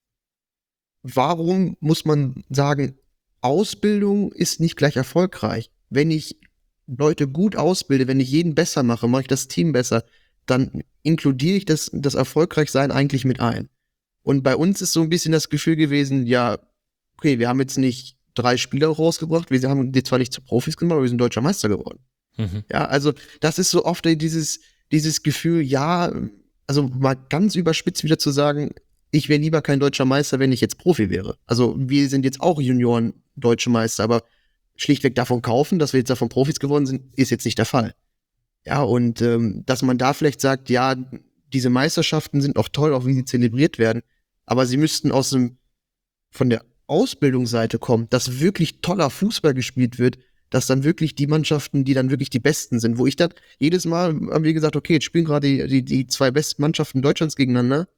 warum muss man sagen, Ausbildung ist nicht gleich erfolgreich? Wenn ich Leute gut ausbilde, wenn ich jeden besser mache, mache ich das Team besser, dann inkludiere ich das, das Erfolgreichsein eigentlich mit ein. Und bei uns ist so ein bisschen das Gefühl gewesen, ja, okay, wir haben jetzt nicht drei Spieler rausgebracht, wir haben die zwar nicht zu Profis gemacht, aber wir sind deutscher Meister geworden. Mhm. Ja, also das ist so oft dieses, dieses Gefühl, ja, also mal ganz überspitzt wieder zu sagen, ich wäre lieber kein deutscher Meister, wenn ich jetzt Profi wäre. Also wir sind jetzt auch Junioren deutsche Meister, aber schlichtweg davon kaufen, dass wir jetzt davon Profis geworden sind, ist jetzt nicht der Fall. Ja, und ähm, dass man da vielleicht sagt, ja, diese Meisterschaften sind auch toll, auch wie sie zelebriert werden, aber sie müssten aus dem, von der Ausbildungsseite kommen, dass wirklich toller Fußball gespielt wird, dass dann wirklich die Mannschaften, die dann wirklich die Besten sind, wo ich dann jedes Mal haben wir gesagt, okay, jetzt spielen gerade die, die, die zwei besten Mannschaften Deutschlands gegeneinander,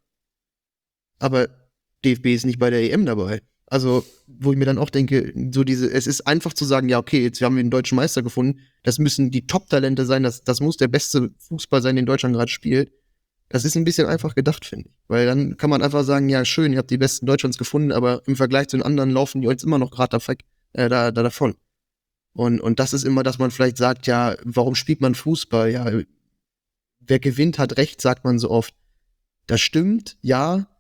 aber D F B ist nicht bei der E M dabei. Also, wo ich mir dann auch denke, so diese, es ist einfach zu sagen, ja, okay, jetzt haben wir einen deutschen Meister gefunden, das müssen die Top-Talente sein, das, das muss der beste Fußball sein, den Deutschland gerade spielt. Das ist ein bisschen einfach gedacht, finde ich. Weil dann kann man einfach sagen, ja, schön, ihr habt die Besten Deutschlands gefunden, aber im Vergleich zu den anderen laufen die uns immer noch gerade da, äh, da, da davon. Und, und das ist immer, dass man vielleicht sagt, ja, warum spielt man Fußball? Ja, wer gewinnt, hat recht, sagt man so oft. Das stimmt, ja.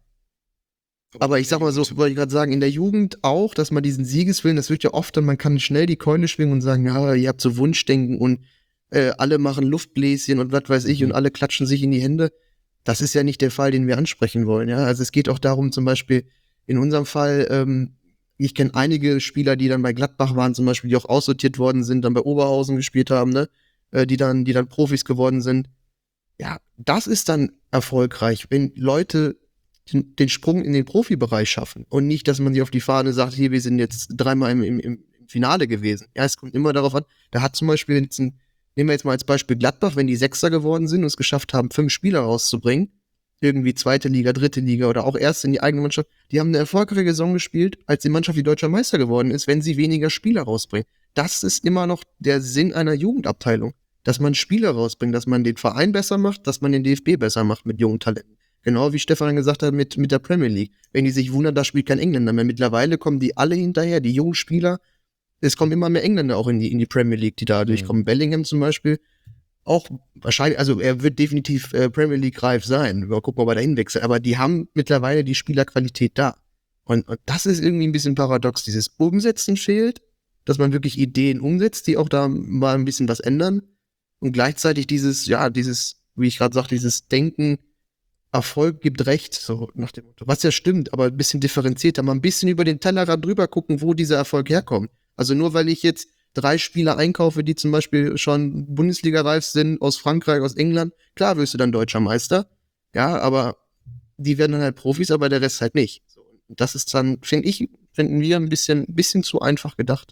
Aber ich sag mal so, wollte ich gerade sagen, in der Jugend auch, dass man diesen Siegeswillen, das wird ja oft, dann man kann schnell die Keule schwingen und sagen, ja, ihr habt so Wunschdenken und äh, alle machen Luftbläschen und was weiß ich und alle klatschen sich in die Hände. Das ist ja nicht der Fall, den wir ansprechen wollen. Ja, also es geht auch darum, zum Beispiel in unserem Fall, ähm, ich kenne einige Spieler, die dann bei Gladbach waren, zum Beispiel, die auch aussortiert worden sind, dann bei Oberhausen gespielt haben, ne, äh, die dann, die dann Profis geworden sind. Ja, das ist dann erfolgreich, wenn Leute den, den Sprung in den Profibereich schaffen und nicht, dass man sich auf die Fahne sagt, hier, wir sind jetzt dreimal im, im, im Finale gewesen. Ja, es kommt immer darauf an. Da hat zum Beispiel jetzt ein Nehmen wir jetzt mal als Beispiel Gladbach, wenn die Sechster geworden sind und es geschafft haben, fünf Spieler rauszubringen, irgendwie zweite Liga, dritte Liga oder auch erst in die eigene Mannschaft, die haben eine erfolgreiche Saison gespielt, als die Mannschaft, die deutscher Meister geworden ist, wenn sie weniger Spieler rausbringen. Das ist immer noch der Sinn einer Jugendabteilung, dass man Spieler rausbringt, dass man den Verein besser macht, dass man den D F B besser macht mit jungen Talenten. Genau wie Stefan gesagt hat mit, mit der Premier League. Wenn die sich wundern, da spielt kein Engländer mehr. Mittlerweile kommen die alle hinterher, die jungen Spieler. Es kommen immer mehr Engländer auch in die, in die Premier League, die da durchkommen. Mhm. Bellingham zum Beispiel, auch wahrscheinlich, also er wird definitiv äh, Premier League reif sein. Mal gucken, ob er da hinwechselt. Aber die haben mittlerweile die Spielerqualität da. Und, und das ist irgendwie ein bisschen paradox. Dieses Umsetzen fehlt, dass man wirklich Ideen umsetzt, die auch da mal ein bisschen was ändern. Und gleichzeitig dieses, ja, dieses, wie ich gerade sagte, dieses Denken, Erfolg gibt Recht, so nach dem Motto. Was ja stimmt, aber ein bisschen differenzierter, mal ein bisschen über den Tellerrand drüber gucken, wo dieser Erfolg herkommt. Also nur weil ich jetzt drei Spieler einkaufe, die zum Beispiel schon Bundesliga-reif sind, aus Frankreich, aus England, klar wirst du dann deutscher Meister, ja, aber die werden dann halt Profis, aber der Rest halt nicht. So, das ist dann, finde ich, finden wir ein bisschen, bisschen zu einfach gedacht.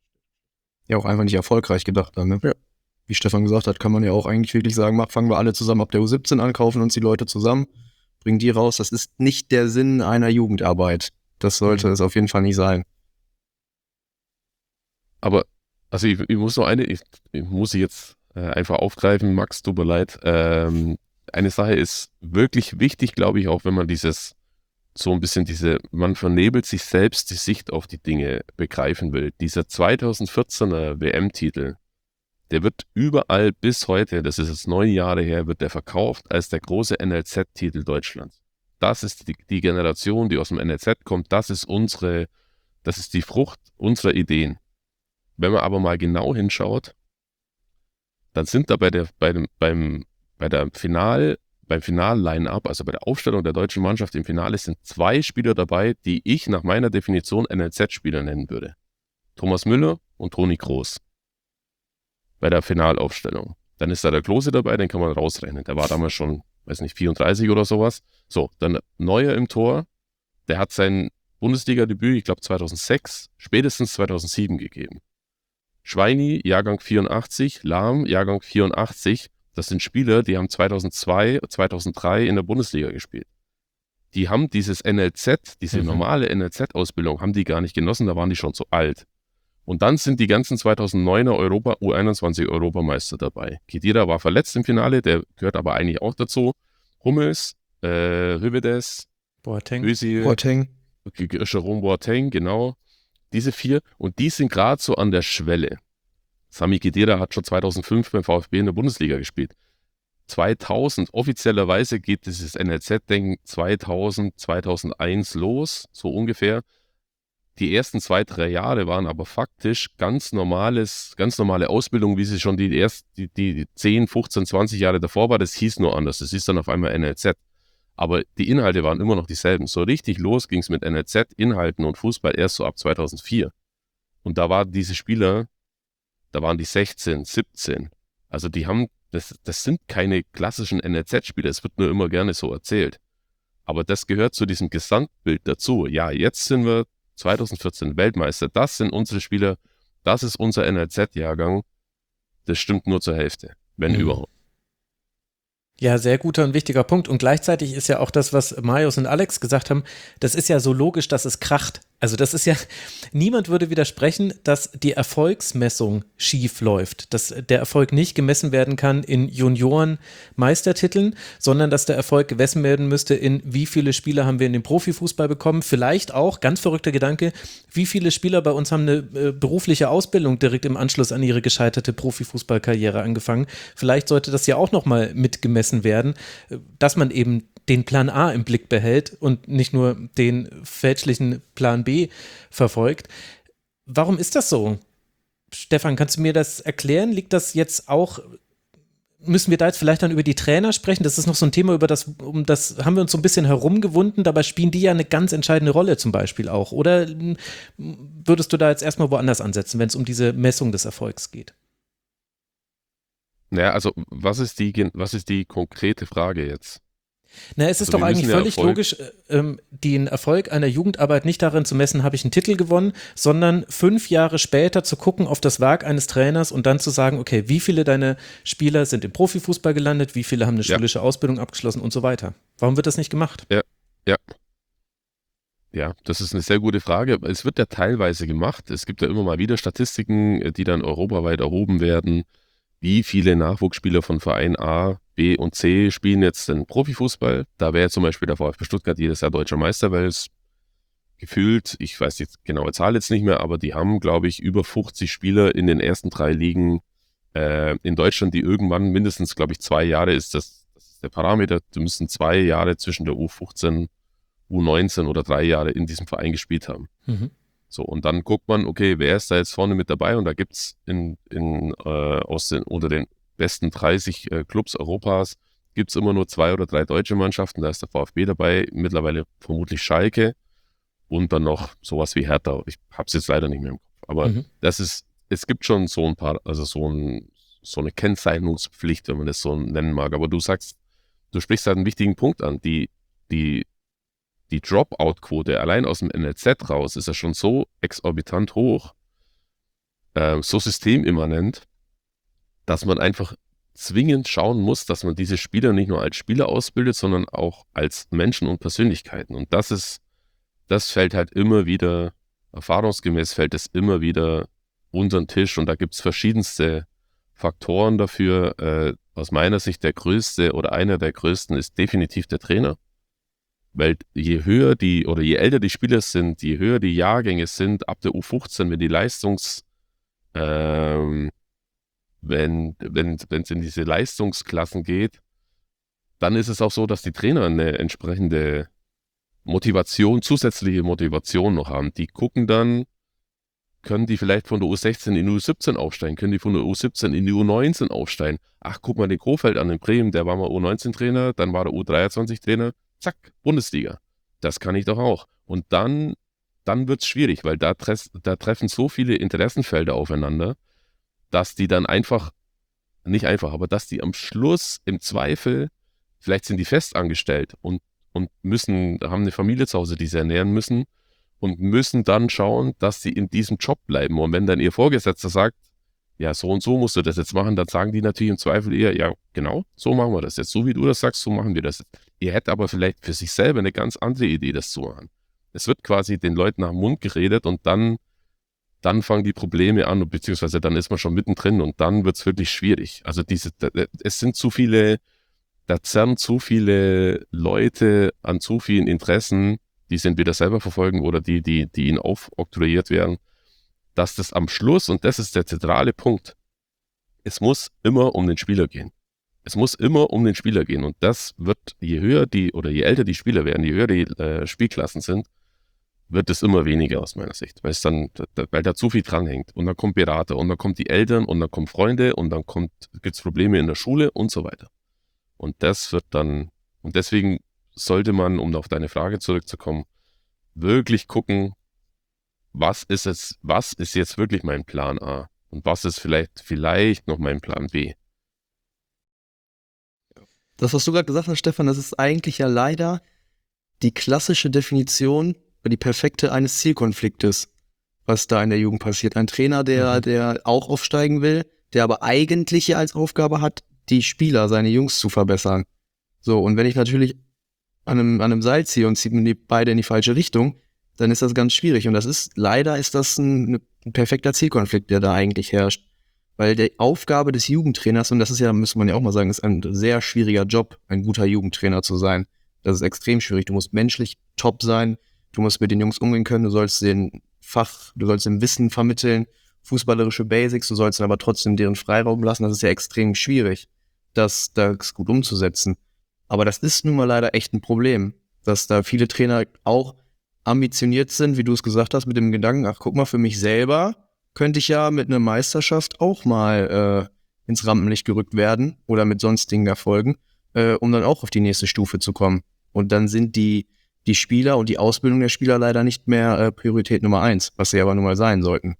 Ja, auch einfach nicht erfolgreich gedacht dann, ne? Ja. Wie Stefan gesagt hat, kann man ja auch eigentlich wirklich sagen, mach, fangen wir alle zusammen ab der U siebzehn an, kaufen uns die Leute zusammen, bringen die raus. Das ist nicht der Sinn einer Jugendarbeit. Das sollte mhm. es auf jeden Fall nicht sein. Aber, also ich, ich muss noch eine, ich, ich muss sie jetzt äh, einfach aufgreifen, Max, tut mir leid. Ähm, eine Sache ist wirklich wichtig, glaube ich, auch wenn man dieses, so ein bisschen diese, man vernebelt sich selbst die Sicht auf die Dinge begreifen will. Dieser zweitausendvierzehner W M-Titel, der wird überall bis heute, das ist jetzt neun Jahre her, wird der verkauft als der große N L Z-Titel Deutschlands. Das ist die, die Generation, die aus dem N L Z kommt, das ist unsere, das ist die Frucht unserer Ideen. Wenn man aber mal genau hinschaut, dann sind da bei der, bei dem, beim, bei der Final, beim Final-Line-Up, also bei der Aufstellung der deutschen Mannschaft im Finale, sind zwei Spieler dabei, die ich nach meiner Definition N L Z-Spieler nennen würde. Thomas Müller und Toni Kroos. Bei der Finalaufstellung. Dann ist da der Klose dabei, den kann man rausrechnen. Der war damals schon, weiß nicht, vierunddreißig oder sowas. So, dann Neuer im Tor, der hat sein Bundesliga-Debüt, ich glaube zweitausendsechs, spätestens zweitausendsieben gegeben. Schweini, Jahrgang vierundachtzig, Lahm, Jahrgang vierundachtzig, das sind Spieler, die haben zweitausendzwei, zweitausenddrei in der Bundesliga gespielt. Die haben dieses N L Z, diese mhm. normale N L Z-Ausbildung, haben die gar nicht genossen, da waren die schon zu alt. Und dann sind die ganzen zweitausenddeuner Europa, U einundzwanzig Europameister dabei. Khedira war verletzt im Finale, der gehört aber eigentlich auch dazu. Hummels, äh, Hövedes, Boateng, Özil, Boateng. Jerome Boateng, genau. Diese vier, und die sind gerade so an der Schwelle. Sami Khedira hat schon zweitausendfünf beim VfB in der Bundesliga gespielt. zweitausend, offiziellerweise geht dieses N L Z-Denken zweitausend, zweitausendeins los, so ungefähr. Die ersten zwei, drei Jahre waren aber faktisch ganz normales, ganz normale Ausbildung, wie sie schon die ersten, die, die zehn, fünfzehn, zwanzig Jahre davor war. Das hieß nur anders. Das ist dann auf einmal N L Z. Aber die Inhalte waren immer noch dieselben. So richtig los ging es mit N L Z, Inhalten und Fußball erst so ab zweitausendvier. Und da waren diese Spieler, da waren die sechzehn, siebzehn. Also die haben, das, das sind keine klassischen N L Z-Spieler, es wird nur immer gerne so erzählt. Aber das gehört zu diesem Gesamtbild dazu. Ja, jetzt sind wir zweitausendvierzehn Weltmeister, das sind unsere Spieler, das ist unser N L Z-Jahrgang. Das stimmt nur zur Hälfte, wenn Mhm. überhaupt. Ja, sehr guter und wichtiger Punkt. Und gleichzeitig ist ja auch das, was Marius und Alex gesagt haben, das ist ja so logisch, dass es kracht. Also das ist ja, niemand würde widersprechen, dass die Erfolgsmessung schief läuft, dass der Erfolg nicht gemessen werden kann in Junioren-Meistertiteln, sondern dass der Erfolg gemessen werden müsste in wie viele Spieler haben wir in den Profifußball bekommen, vielleicht auch, ganz verrückter Gedanke, wie viele Spieler bei uns haben eine äh, berufliche Ausbildung direkt im Anschluss an ihre gescheiterte Profifußballkarriere angefangen. Vielleicht sollte das ja auch nochmal mitgemessen werden, äh, dass man eben den Plan A im Blick behält und nicht nur den fälschlichen Plan B verfolgt. Warum ist das so? Stefan, kannst du mir das erklären? Liegt das jetzt auch, müssen wir da jetzt vielleicht dann über die Trainer sprechen? Das ist noch so ein Thema, über das, um das haben wir uns so ein bisschen herumgewunden, dabei spielen die ja eine ganz entscheidende Rolle zum Beispiel auch. Oder m, würdest du da jetzt erstmal woanders ansetzen, wenn es um diese Messung des Erfolgs geht? Naja, also was ist die, gen- was ist die konkrete Frage jetzt? Na, es ist Also doch wir eigentlich müssen ja völlig Erfolg- logisch, äh, ähm, den Erfolg einer Jugendarbeit nicht darin zu messen, habe ich einen Titel gewonnen, sondern fünf Jahre später zu gucken auf das Werk eines Trainers und dann zu sagen, okay, wie viele deiner Spieler sind im Profifußball gelandet, wie viele haben eine Ja. schulische Ausbildung abgeschlossen und so weiter. Warum wird das nicht gemacht? Ja, das ist eine sehr gute Frage. Es wird ja teilweise gemacht. Es gibt ja immer mal wieder Statistiken, äh, die dann europaweit erhoben werden. Wie viele Nachwuchsspieler von Verein A, B und C spielen jetzt den Profifußball? Da wäre zum Beispiel der VfB Stuttgart jedes Jahr deutscher Meister, weil es gefühlt, ich weiß die genaue Zahl jetzt nicht mehr, aber die haben, glaube ich, über fünfzig Spieler in den ersten drei Ligen äh, in Deutschland, die irgendwann mindestens, glaube ich, zwei Jahre ist das, das ist der Parameter. Die müssen zwei Jahre zwischen der U fünfzehn, U neunzehn oder drei Jahre in diesem Verein gespielt haben. Mhm. So, und dann guckt man, okay, wer ist da jetzt vorne mit dabei? Und da gibt es in, in, äh, aus den, unter den besten dreißig äh, Clubs Europas gibt es immer nur zwei oder drei deutsche Mannschaften. Da ist der VfB dabei, mittlerweile vermutlich Schalke und dann noch sowas wie Hertha. Ich habe es jetzt leider nicht mehr im Kopf. Aber Mhm. das ist, es gibt schon so ein paar, also so, ein, so eine Kennzeichnungspflicht, wenn man das so nennen mag. Aber du sagst, du sprichst halt einen wichtigen Punkt an. Die, die Die Dropout-Quote allein aus dem N L Z raus ist ja schon so exorbitant hoch, äh, so systemimmanent, dass man einfach zwingend schauen muss, dass man diese Spieler nicht nur als Spieler ausbildet, sondern auch als Menschen und Persönlichkeiten. Und das ist, das fällt halt immer wieder, erfahrungsgemäß fällt es immer wieder unter den Tisch. Und da gibt es verschiedenste Faktoren dafür. Äh, aus meiner Sicht der größte oder einer der größten ist definitiv der Trainer. Weil je höher die oder je älter die Spieler sind, je höher die Jahrgänge sind, ab der U fünfzehn, wenn die Leistungs, ähm, wenn wenn wenn es in diese Leistungsklassen geht, dann ist es auch so, dass die Trainer eine entsprechende Motivation, zusätzliche Motivation noch haben. Die gucken dann, können die vielleicht von der U sechzehn in die U siebzehn aufsteigen, können die von der U siebzehn in die U neunzehn aufsteigen. Ach, guck mal den Kofeld an, in Bremen, der war mal U neunzehn Trainer, dann war der U dreiundzwanzig Trainer. Zack, Bundesliga. Das kann ich doch auch. Und dann, dann wird es schwierig, weil da, tres, da treffen so viele Interessenfelder aufeinander, dass die dann einfach, nicht einfach, aber dass die am Schluss im Zweifel, vielleicht sind die festangestellt und, und müssen, haben eine Familie zu Hause, die sie ernähren müssen und müssen dann schauen, dass sie in diesem Job bleiben. Und wenn dann ihr Vorgesetzter sagt, ja, so und so musst du das jetzt machen, dann sagen die natürlich im Zweifel eher, ja, genau, so machen wir das jetzt. So wie du das sagst, so machen wir das jetzt. Ihr hättet aber vielleicht für sich selber eine ganz andere Idee, das zu machen. Es wird quasi den Leuten nach dem Mund geredet und dann, dann fangen die Probleme an, beziehungsweise dann ist man schon mittendrin und dann wird es wirklich schwierig. Also diese, es sind zu viele, da zerren zu viele Leute an zu vielen Interessen, die sie entweder selber verfolgen oder die, die, die ihnen aufoktroyiert werden, dass das am Schluss, und das ist der zentrale Punkt, es muss immer um den Spieler gehen. Es muss immer um den Spieler gehen. Und das wird, je höher die, oder je älter die Spieler werden, je höher die äh, Spielklassen sind, wird es immer weniger aus meiner Sicht. Weil es dann, da, weil da zu viel dranhängt. Und dann kommt Berater, und dann kommt die Eltern, und dann kommen Freunde, und dann gibt es Probleme in der Schule und so weiter. Und das wird dann, und deswegen sollte man, um auf deine Frage zurückzukommen, wirklich gucken, was ist jetzt, was ist jetzt wirklich mein Plan A und was ist vielleicht, vielleicht noch mein Plan B. Das, was du gerade gesagt hast, Stefan, das ist eigentlich ja leider die klassische Definition, die perfekte eines Zielkonfliktes, was da in der Jugend passiert. Ein Trainer, der, mhm. der auch aufsteigen will, der aber eigentlich ja als Aufgabe hat, die Spieler, seine Jungs zu verbessern. So, und wenn ich natürlich an einem, an einem Seil ziehe und ziehe die beide in die falsche Richtung, dann ist das ganz schwierig. Und das ist, leider ist das ein, ein perfekter Zielkonflikt, der da eigentlich herrscht. Weil die Aufgabe des Jugendtrainers, und das ist ja, muss man ja auch mal sagen, ist ein sehr schwieriger Job, ein guter Jugendtrainer zu sein. Das ist extrem schwierig. Du musst menschlich top sein, du musst mit den Jungs umgehen können, du sollst den Fach, du sollst den Wissen vermitteln, fußballerische Basics, du sollst aber trotzdem deren Freiraum lassen. Das ist ja extrem schwierig, das, das gut umzusetzen. Aber das ist nun mal leider echt ein Problem, dass da viele Trainer auch ambitioniert sind, wie du es gesagt hast, mit dem Gedanken, ach guck mal, für mich selber könnte ich ja mit einer Meisterschaft auch mal äh, ins Rampenlicht gerückt werden oder mit sonstigen Erfolgen, äh, um dann auch auf die nächste Stufe zu kommen. Und dann sind die, die Spieler und die Ausbildung der Spieler leider nicht mehr äh, Priorität Nummer eins, was sie aber nun mal sein sollten.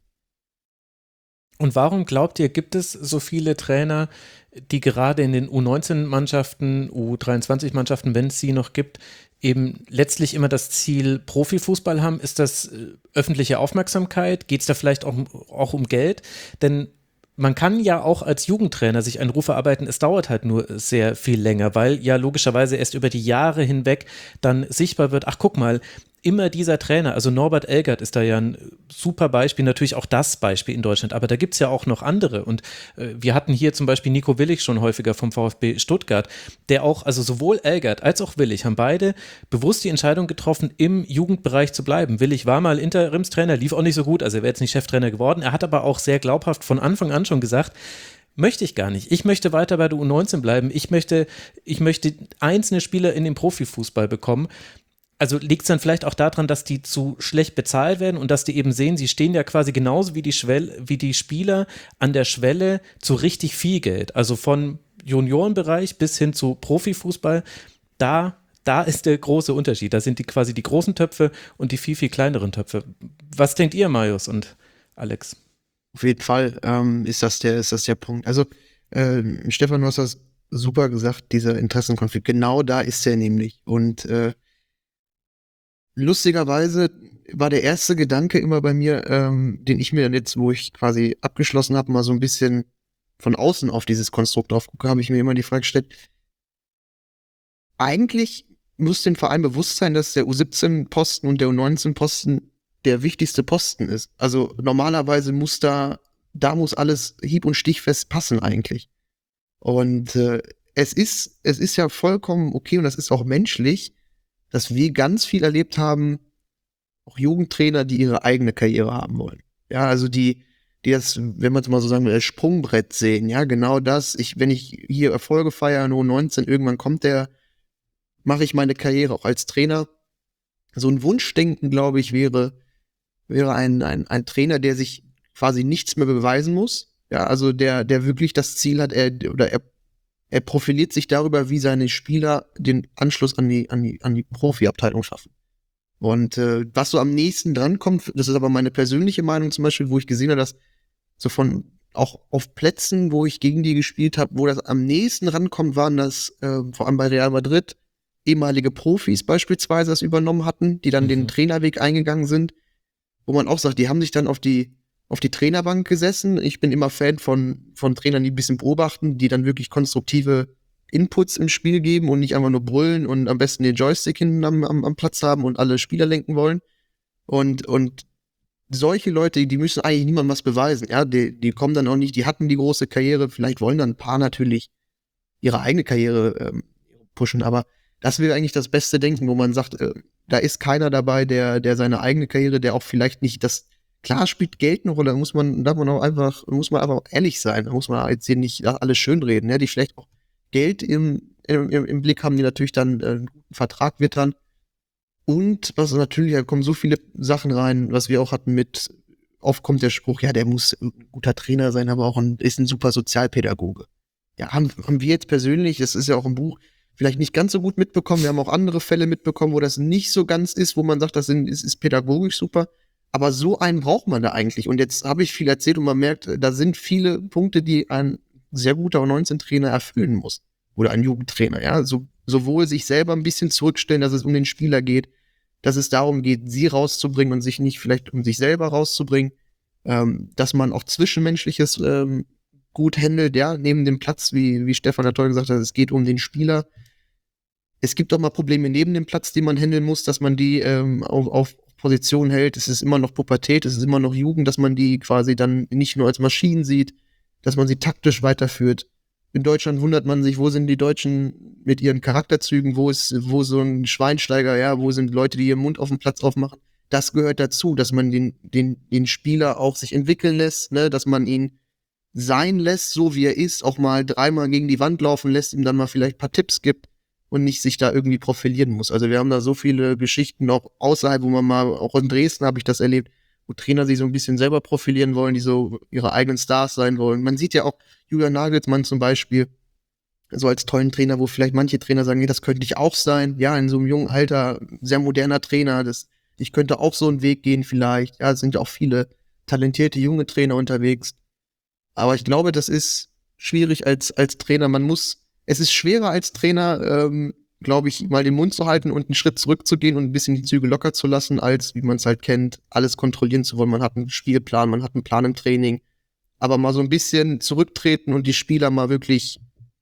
Und warum glaubt ihr, gibt es so viele Trainer, die gerade in den U neunzehn Mannschaften, U dreiundzwanzig Mannschaften, wenn es sie noch gibt, eben letztlich immer das Ziel Profifußball haben? Ist das äh, öffentliche Aufmerksamkeit? Geht es da vielleicht auch, auch um Geld? Denn man kann ja auch als Jugendtrainer sich einen Ruf erarbeiten, es dauert halt nur sehr viel länger, weil ja logischerweise erst über die Jahre hinweg dann sichtbar wird, ach guck mal, immer dieser Trainer, also Norbert Elgert ist da ja ein super Beispiel, natürlich auch das Beispiel in Deutschland, aber da gibt es ja auch noch andere und äh, wir hatten hier zum Beispiel Nico Willig schon häufiger vom VfB Stuttgart, der auch, also sowohl Elgert als auch Willig haben beide bewusst die Entscheidung getroffen, im Jugendbereich zu bleiben. Willig war mal Interimstrainer, lief auch nicht so gut, also er wäre jetzt nicht Cheftrainer geworden, er hat aber auch sehr glaubhaft von Anfang an schon gesagt, möchte ich gar nicht. Ich möchte weiter bei der U neunzehn bleiben. Ich möchte, ich möchte einzelne Spieler in den Profifußball bekommen. Also liegt es dann vielleicht auch daran, dass die zu schlecht bezahlt werden und dass die eben sehen, sie stehen ja quasi genauso wie die Schwelle, wie die Spieler an der Schwelle zu richtig viel Geld. Also von Juniorenbereich bis hin zu Profifußball. Da, da ist der große Unterschied. Da sind die quasi die großen Töpfe und die viel, viel kleineren Töpfe. Was denkt ihr, Marius und Alex? Auf jeden Fall ähm, ist das der, ist das der Punkt. Also, äh, Stefan, du hast das super gesagt, dieser Interessenkonflikt. Genau da ist er nämlich. Und äh, lustigerweise war der erste Gedanke immer bei mir, ähm, den ich mir dann jetzt, wo ich quasi abgeschlossen habe, mal so ein bisschen von außen auf dieses Konstrukt drauf gucke, habe ich mir immer die Frage gestellt, eigentlich muss dem Verein bewusst sein, dass der U siebzehn Posten und der U neunzehn Posten der wichtigste Posten ist. Also normalerweise muss da, da muss alles hieb- und stichfest passen eigentlich. Und äh, es ist, es ist ja vollkommen okay und das ist auch menschlich, dass wir ganz viel erlebt haben, auch Jugendtrainer, die ihre eigene Karriere haben wollen. Ja, also die, die das, wenn man es mal so sagen will, als Sprungbrett sehen. Ja, genau das. Ich, wenn ich hier Erfolge feiere in U neunzehn, irgendwann kommt der, mache ich meine Karriere auch als Trainer. So ein Wunschdenken, glaube ich, wäre, wäre ein, ein, ein Trainer, der sich quasi nichts mehr beweisen muss. Ja, also der, der wirklich das Ziel hat, er, oder er Er profiliert sich darüber, wie seine Spieler den Anschluss an die, an die, an die Profiabteilung schaffen. Und äh, was so am nächsten dran kommt, das ist aber meine persönliche Meinung zum Beispiel, wo ich gesehen habe, dass so von auch auf Plätzen, wo ich gegen die gespielt habe, wo das am nächsten rankommt, waren das äh, vor allem bei Real Madrid ehemalige Profis beispielsweise das übernommen hatten, die dann mhm. den Trainerweg eingegangen sind, wo man auch sagt, die haben sich dann auf die auf die Trainerbank gesessen. Ich bin immer Fan von, von Trainern, die ein bisschen beobachten, die dann wirklich konstruktive Inputs im Spiel geben und nicht einfach nur brüllen und am besten den Joystick hinten am, am, am Platz haben und alle Spieler lenken wollen. Und, und solche Leute, die müssen eigentlich niemandem was beweisen. Ja, die, die kommen dann auch nicht, die hatten die große Karriere, vielleicht wollen dann ein paar natürlich ihre eigene Karriere ähm, pushen, aber das wäre eigentlich das beste Denken, wo man sagt, äh, da ist keiner dabei, der, der seine eigene Karriere, der auch vielleicht nicht das. Klar spielt Geld eine Rolle, da muss man, darf man auch einfach, muss man einfach ehrlich sein, da muss man jetzt hier nicht alles schönreden, ja, die vielleicht auch Geld im, im, im Blick haben, die natürlich dann äh, einen guten Vertrag wittern. Und was natürlich, da kommen so viele Sachen rein, was wir auch hatten mit, oft kommt der Spruch, ja, der muss ein guter Trainer sein, aber auch ein, ist ein super Sozialpädagoge. Ja, haben, haben wir jetzt persönlich, das ist ja auch im Buch, vielleicht nicht ganz so gut mitbekommen. Wir haben auch andere Fälle mitbekommen, wo das nicht so ganz ist, wo man sagt, das sind, ist, ist pädagogisch super. Aber so einen braucht man da eigentlich. Und jetzt habe ich viel erzählt und man merkt, da sind viele Punkte, die ein sehr guter U neunzehn-Trainer erfüllen muss. Oder ein Jugendtrainer, ja. So, sowohl sich selber ein bisschen zurückstellen, dass es um den Spieler geht, dass es darum geht, sie rauszubringen und sich nicht vielleicht um sich selber rauszubringen. Ähm, dass man auch Zwischenmenschliches ähm, gut handelt, ja, neben dem Platz, wie, wie Stefan da toll gesagt hat, es geht um den Spieler. Es gibt auch mal Probleme neben dem Platz, die man handeln muss, dass man die ähm, auf, auf Position hält. Es ist immer noch Pubertät, es ist immer noch Jugend, dass man die quasi dann nicht nur als Maschinen sieht, dass man sie taktisch weiterführt. In Deutschland wundert man sich, wo sind die Deutschen mit ihren Charakterzügen, wo ist, wo so ein Schweinsteiger, ja, wo sind Leute, die ihren Mund auf dem Platz aufmachen. Das gehört dazu, dass man den, den, den Spieler auch sich entwickeln lässt, ne, dass man ihn sein lässt, so wie er ist, auch mal dreimal gegen die Wand laufen lässt, ihm dann mal vielleicht ein paar Tipps gibt und nicht sich da irgendwie profilieren muss. Also wir haben da so viele Geschichten auch außerhalb, wo man mal, auch in Dresden habe ich das erlebt, wo Trainer sich so ein bisschen selber profilieren wollen, die so ihre eigenen Stars sein wollen. Man sieht ja auch Julian Nagelsmann zum Beispiel, so als tollen Trainer, wo vielleicht manche Trainer sagen, nee, das könnte ich auch sein. Ja, in so einem jungen Alter, sehr moderner Trainer, das, ich könnte auch so einen Weg gehen vielleicht. Ja, es sind ja auch viele talentierte junge Trainer unterwegs. Aber ich glaube, das ist schwierig als, als Trainer. Man muss, es ist schwerer als Trainer, ähm, glaube ich, mal den Mund zu halten und einen Schritt zurückzugehen und ein bisschen die Züge locker zu lassen, als, wie man es halt kennt, alles kontrollieren zu wollen. Man hat einen Spielplan, man hat einen Plan im Training. Aber mal so ein bisschen zurücktreten und die Spieler mal wirklich,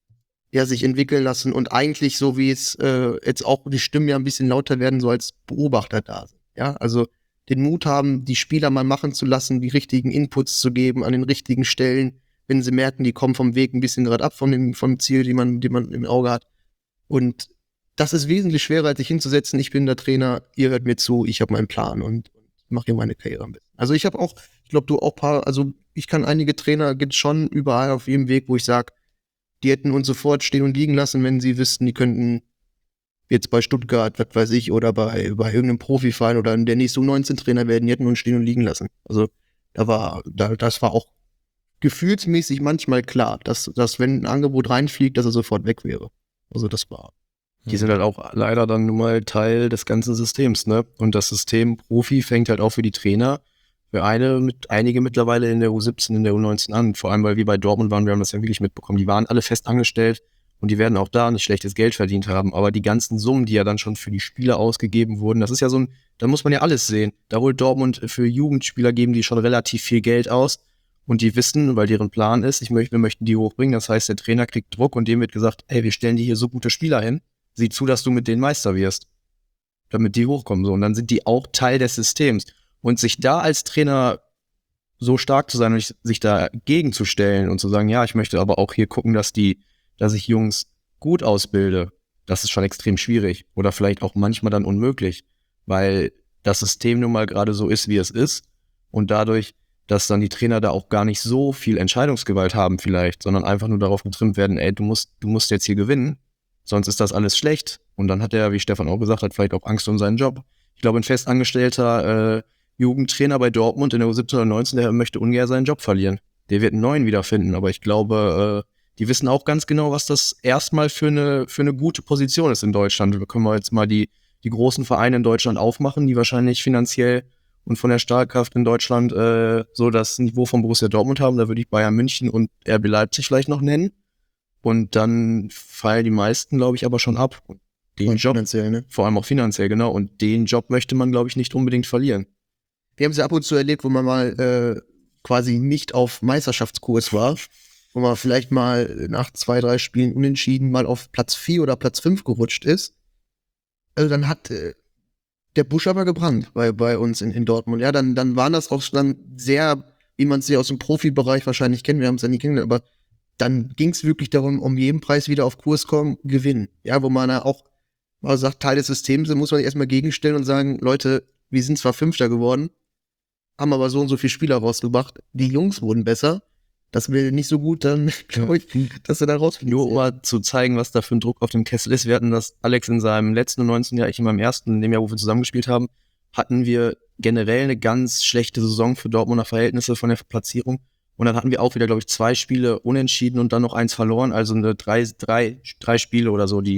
ja, sich entwickeln lassen und eigentlich so, wie es äh, jetzt auch die Stimmen ja ein bisschen lauter werden, so als Beobachter da sind. Ja, also den Mut haben, die Spieler mal machen zu lassen, die richtigen Inputs zu geben an den richtigen Stellen, wenn sie merken, die kommen vom Weg ein bisschen gerade ab von dem, vom Ziel, die man, die man im Auge hat. Und das ist wesentlich schwerer, als sich hinzusetzen, ich bin der Trainer, ihr hört mir zu, ich habe meinen Plan und mache hier meine Karriere am besten. Also ich habe auch, ich glaube, du auch paar, also ich kann einige Trainer, gibt schon überall auf jedem Weg, wo ich sage, die hätten uns sofort stehen und liegen lassen, wenn sie wüssten, die könnten jetzt bei Stuttgart, was weiß ich, oder bei, bei irgendeinem Profiverein oder der nächste U neunzehn-Trainer werden, die hätten uns stehen und liegen lassen. Also da war, da, das war auch gefühlsmäßig manchmal klar, dass, dass wenn ein Angebot reinfliegt, dass er sofort weg wäre. Also das war. Die sind halt auch leider dann nun mal Teil des ganzen Systems, ne? Und das System Profi fängt halt auch für die Trainer, für eine, mit, einige mittlerweile in der U siebzehn, in der U neunzehn an. Vor allem, weil wir bei Dortmund waren, wir haben das ja wirklich mitbekommen. Die waren alle fest angestellt und die werden auch da nicht schlechtes Geld verdient haben. Aber die ganzen Summen, die ja dann schon für die Spieler ausgegeben wurden, das ist ja so ein, da muss man ja alles sehen. Da holt Dortmund für Jugendspieler, geben die schon relativ viel Geld aus. Und die wissen, weil deren Plan ist, ich möchte, wir möchten die hochbringen. Das heißt, der Trainer kriegt Druck und dem wird gesagt, ey, wir stellen dir hier so gute Spieler hin. Sieh zu, dass du mit denen Meister wirst, damit die hochkommen. So. Und dann sind die auch Teil des Systems. Und sich da als Trainer so stark zu sein und sich dagegen zu stellen und zu sagen, ja, ich möchte aber auch hier gucken, dass die, dass ich Jungs gut ausbilde, das ist schon extrem schwierig. Oder vielleicht auch manchmal dann unmöglich, weil das System nun mal gerade so ist, wie es ist. Und dadurch, dass dann die Trainer da auch gar nicht so viel Entscheidungsgewalt haben vielleicht, sondern einfach nur darauf getrimmt werden, ey, du musst, du musst jetzt hier gewinnen. Sonst ist das alles schlecht. Und dann hat er, wie Stefan auch gesagt hat, vielleicht auch Angst um seinen Job. Ich glaube, ein festangestellter äh, Jugendtrainer bei Dortmund in der U siebzehn oder neunzehn, der möchte ungern seinen Job verlieren. Der wird einen neuen wiederfinden. Aber ich glaube, äh, die wissen auch ganz genau, was das erstmal für eine, für eine gute Position ist in Deutschland. Da können wir jetzt mal die, die großen Vereine in Deutschland aufmachen, die wahrscheinlich finanziell und von der Stahlkraft in Deutschland äh, so das Niveau von Borussia Dortmund haben. Da würde ich Bayern München und R B Leipzig vielleicht noch nennen. Und dann fallen die meisten, glaube ich, aber schon ab. Und den und Job, finanziell, ne? vor allem auch finanziell, genau. Und den Job möchte man, glaube ich, nicht unbedingt verlieren. Wir haben es ja ab und zu erlebt, wo man mal äh, quasi nicht auf Meisterschaftskurs war, wo man vielleicht mal nach zwei, drei Spielen unentschieden mal auf Platz vier oder Platz fünf gerutscht ist. Also dann hat äh, der Busch aber gebrannt bei, bei uns in, in Dortmund. Ja, dann, dann waren das auch dann sehr, wie man es ja aus dem Profibereich wahrscheinlich kennt, wir haben es ja nie kennengelernt, aber dann ging es wirklich darum, um jeden Preis wieder auf Kurs kommen, gewinnen. Ja, wo man ja auch mal sagt, Teil des Systems, da muss man sich erstmal gegenstellen und sagen, Leute, wir sind zwar Fünfter geworden, haben aber so und so viele Spieler rausgebracht. Die Jungs wurden besser. Das wäre nicht so gut, dann glaube ich, dass wir da rausfliegen. Nur um mal zu zeigen, was da für ein Druck auf dem Kessel ist. Wir hatten das, Alex, in seinem letzten neunzehn Jahr, ich in meinem ersten, in dem Jahr, wo wir zusammengespielt haben, hatten wir generell eine ganz schlechte Saison für Dortmunder Verhältnisse von der Platzierung. Und dann hatten wir auch wieder, glaube ich, zwei Spiele unentschieden und dann noch eins verloren. Also eine drei, drei, drei Spiele oder so, die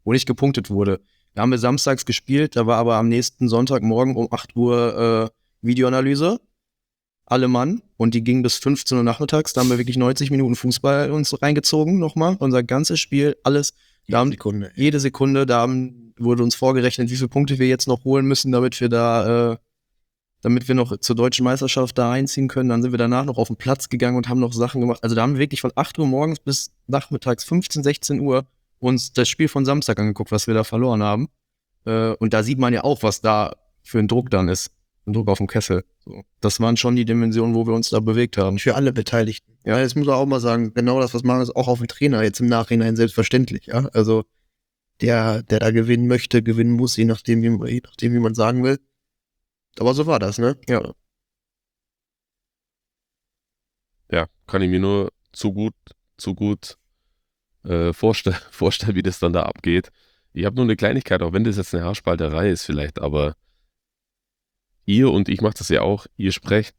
wo nicht gepunktet wurde. Da haben wir samstags gespielt, da war aber am nächsten Sonntagmorgen um acht Uhr äh, Videoanalyse, alle Mann, und die ging bis fünfzehn Uhr nachmittags, da haben wir wirklich neunzig Minuten Fußball uns reingezogen nochmal, unser ganzes Spiel, alles. Jede Da haben, Sekunde. Jede Sekunde, da haben, wurde uns vorgerechnet, wie viele Punkte wir jetzt noch holen müssen, damit wir da, äh, damit wir noch zur deutschen Meisterschaft da einziehen können. Dann sind wir danach noch auf den Platz gegangen und haben noch Sachen gemacht. Also da haben wir wirklich von acht Uhr morgens bis nachmittags fünfzehn, sechzehn Uhr uns das Spiel von Samstag angeguckt, was wir da verloren haben. Äh, und da sieht man ja auch, was da für ein Druck dann ist. Ein Druck auf dem Kessel. So. Das waren schon die Dimensionen, wo wir uns da bewegt haben. Für alle Beteiligten. Ja, das muss man auch mal sagen, genau das, was Marius auch auf den Trainer jetzt im Nachhinein selbstverständlich, ja. Also der, der da gewinnen möchte, gewinnen muss, je nachdem, wie, je nachdem, wie man sagen will. Aber so war das, ne? Ja. Ja, kann ich mir nur zu gut, zu gut äh, vorstellen, vorstellen, wie das dann da abgeht. Ich habe nur eine Kleinigkeit, auch wenn das jetzt eine Haarspalterei ist vielleicht, aber ihr und ich mache das ja auch, ihr sprecht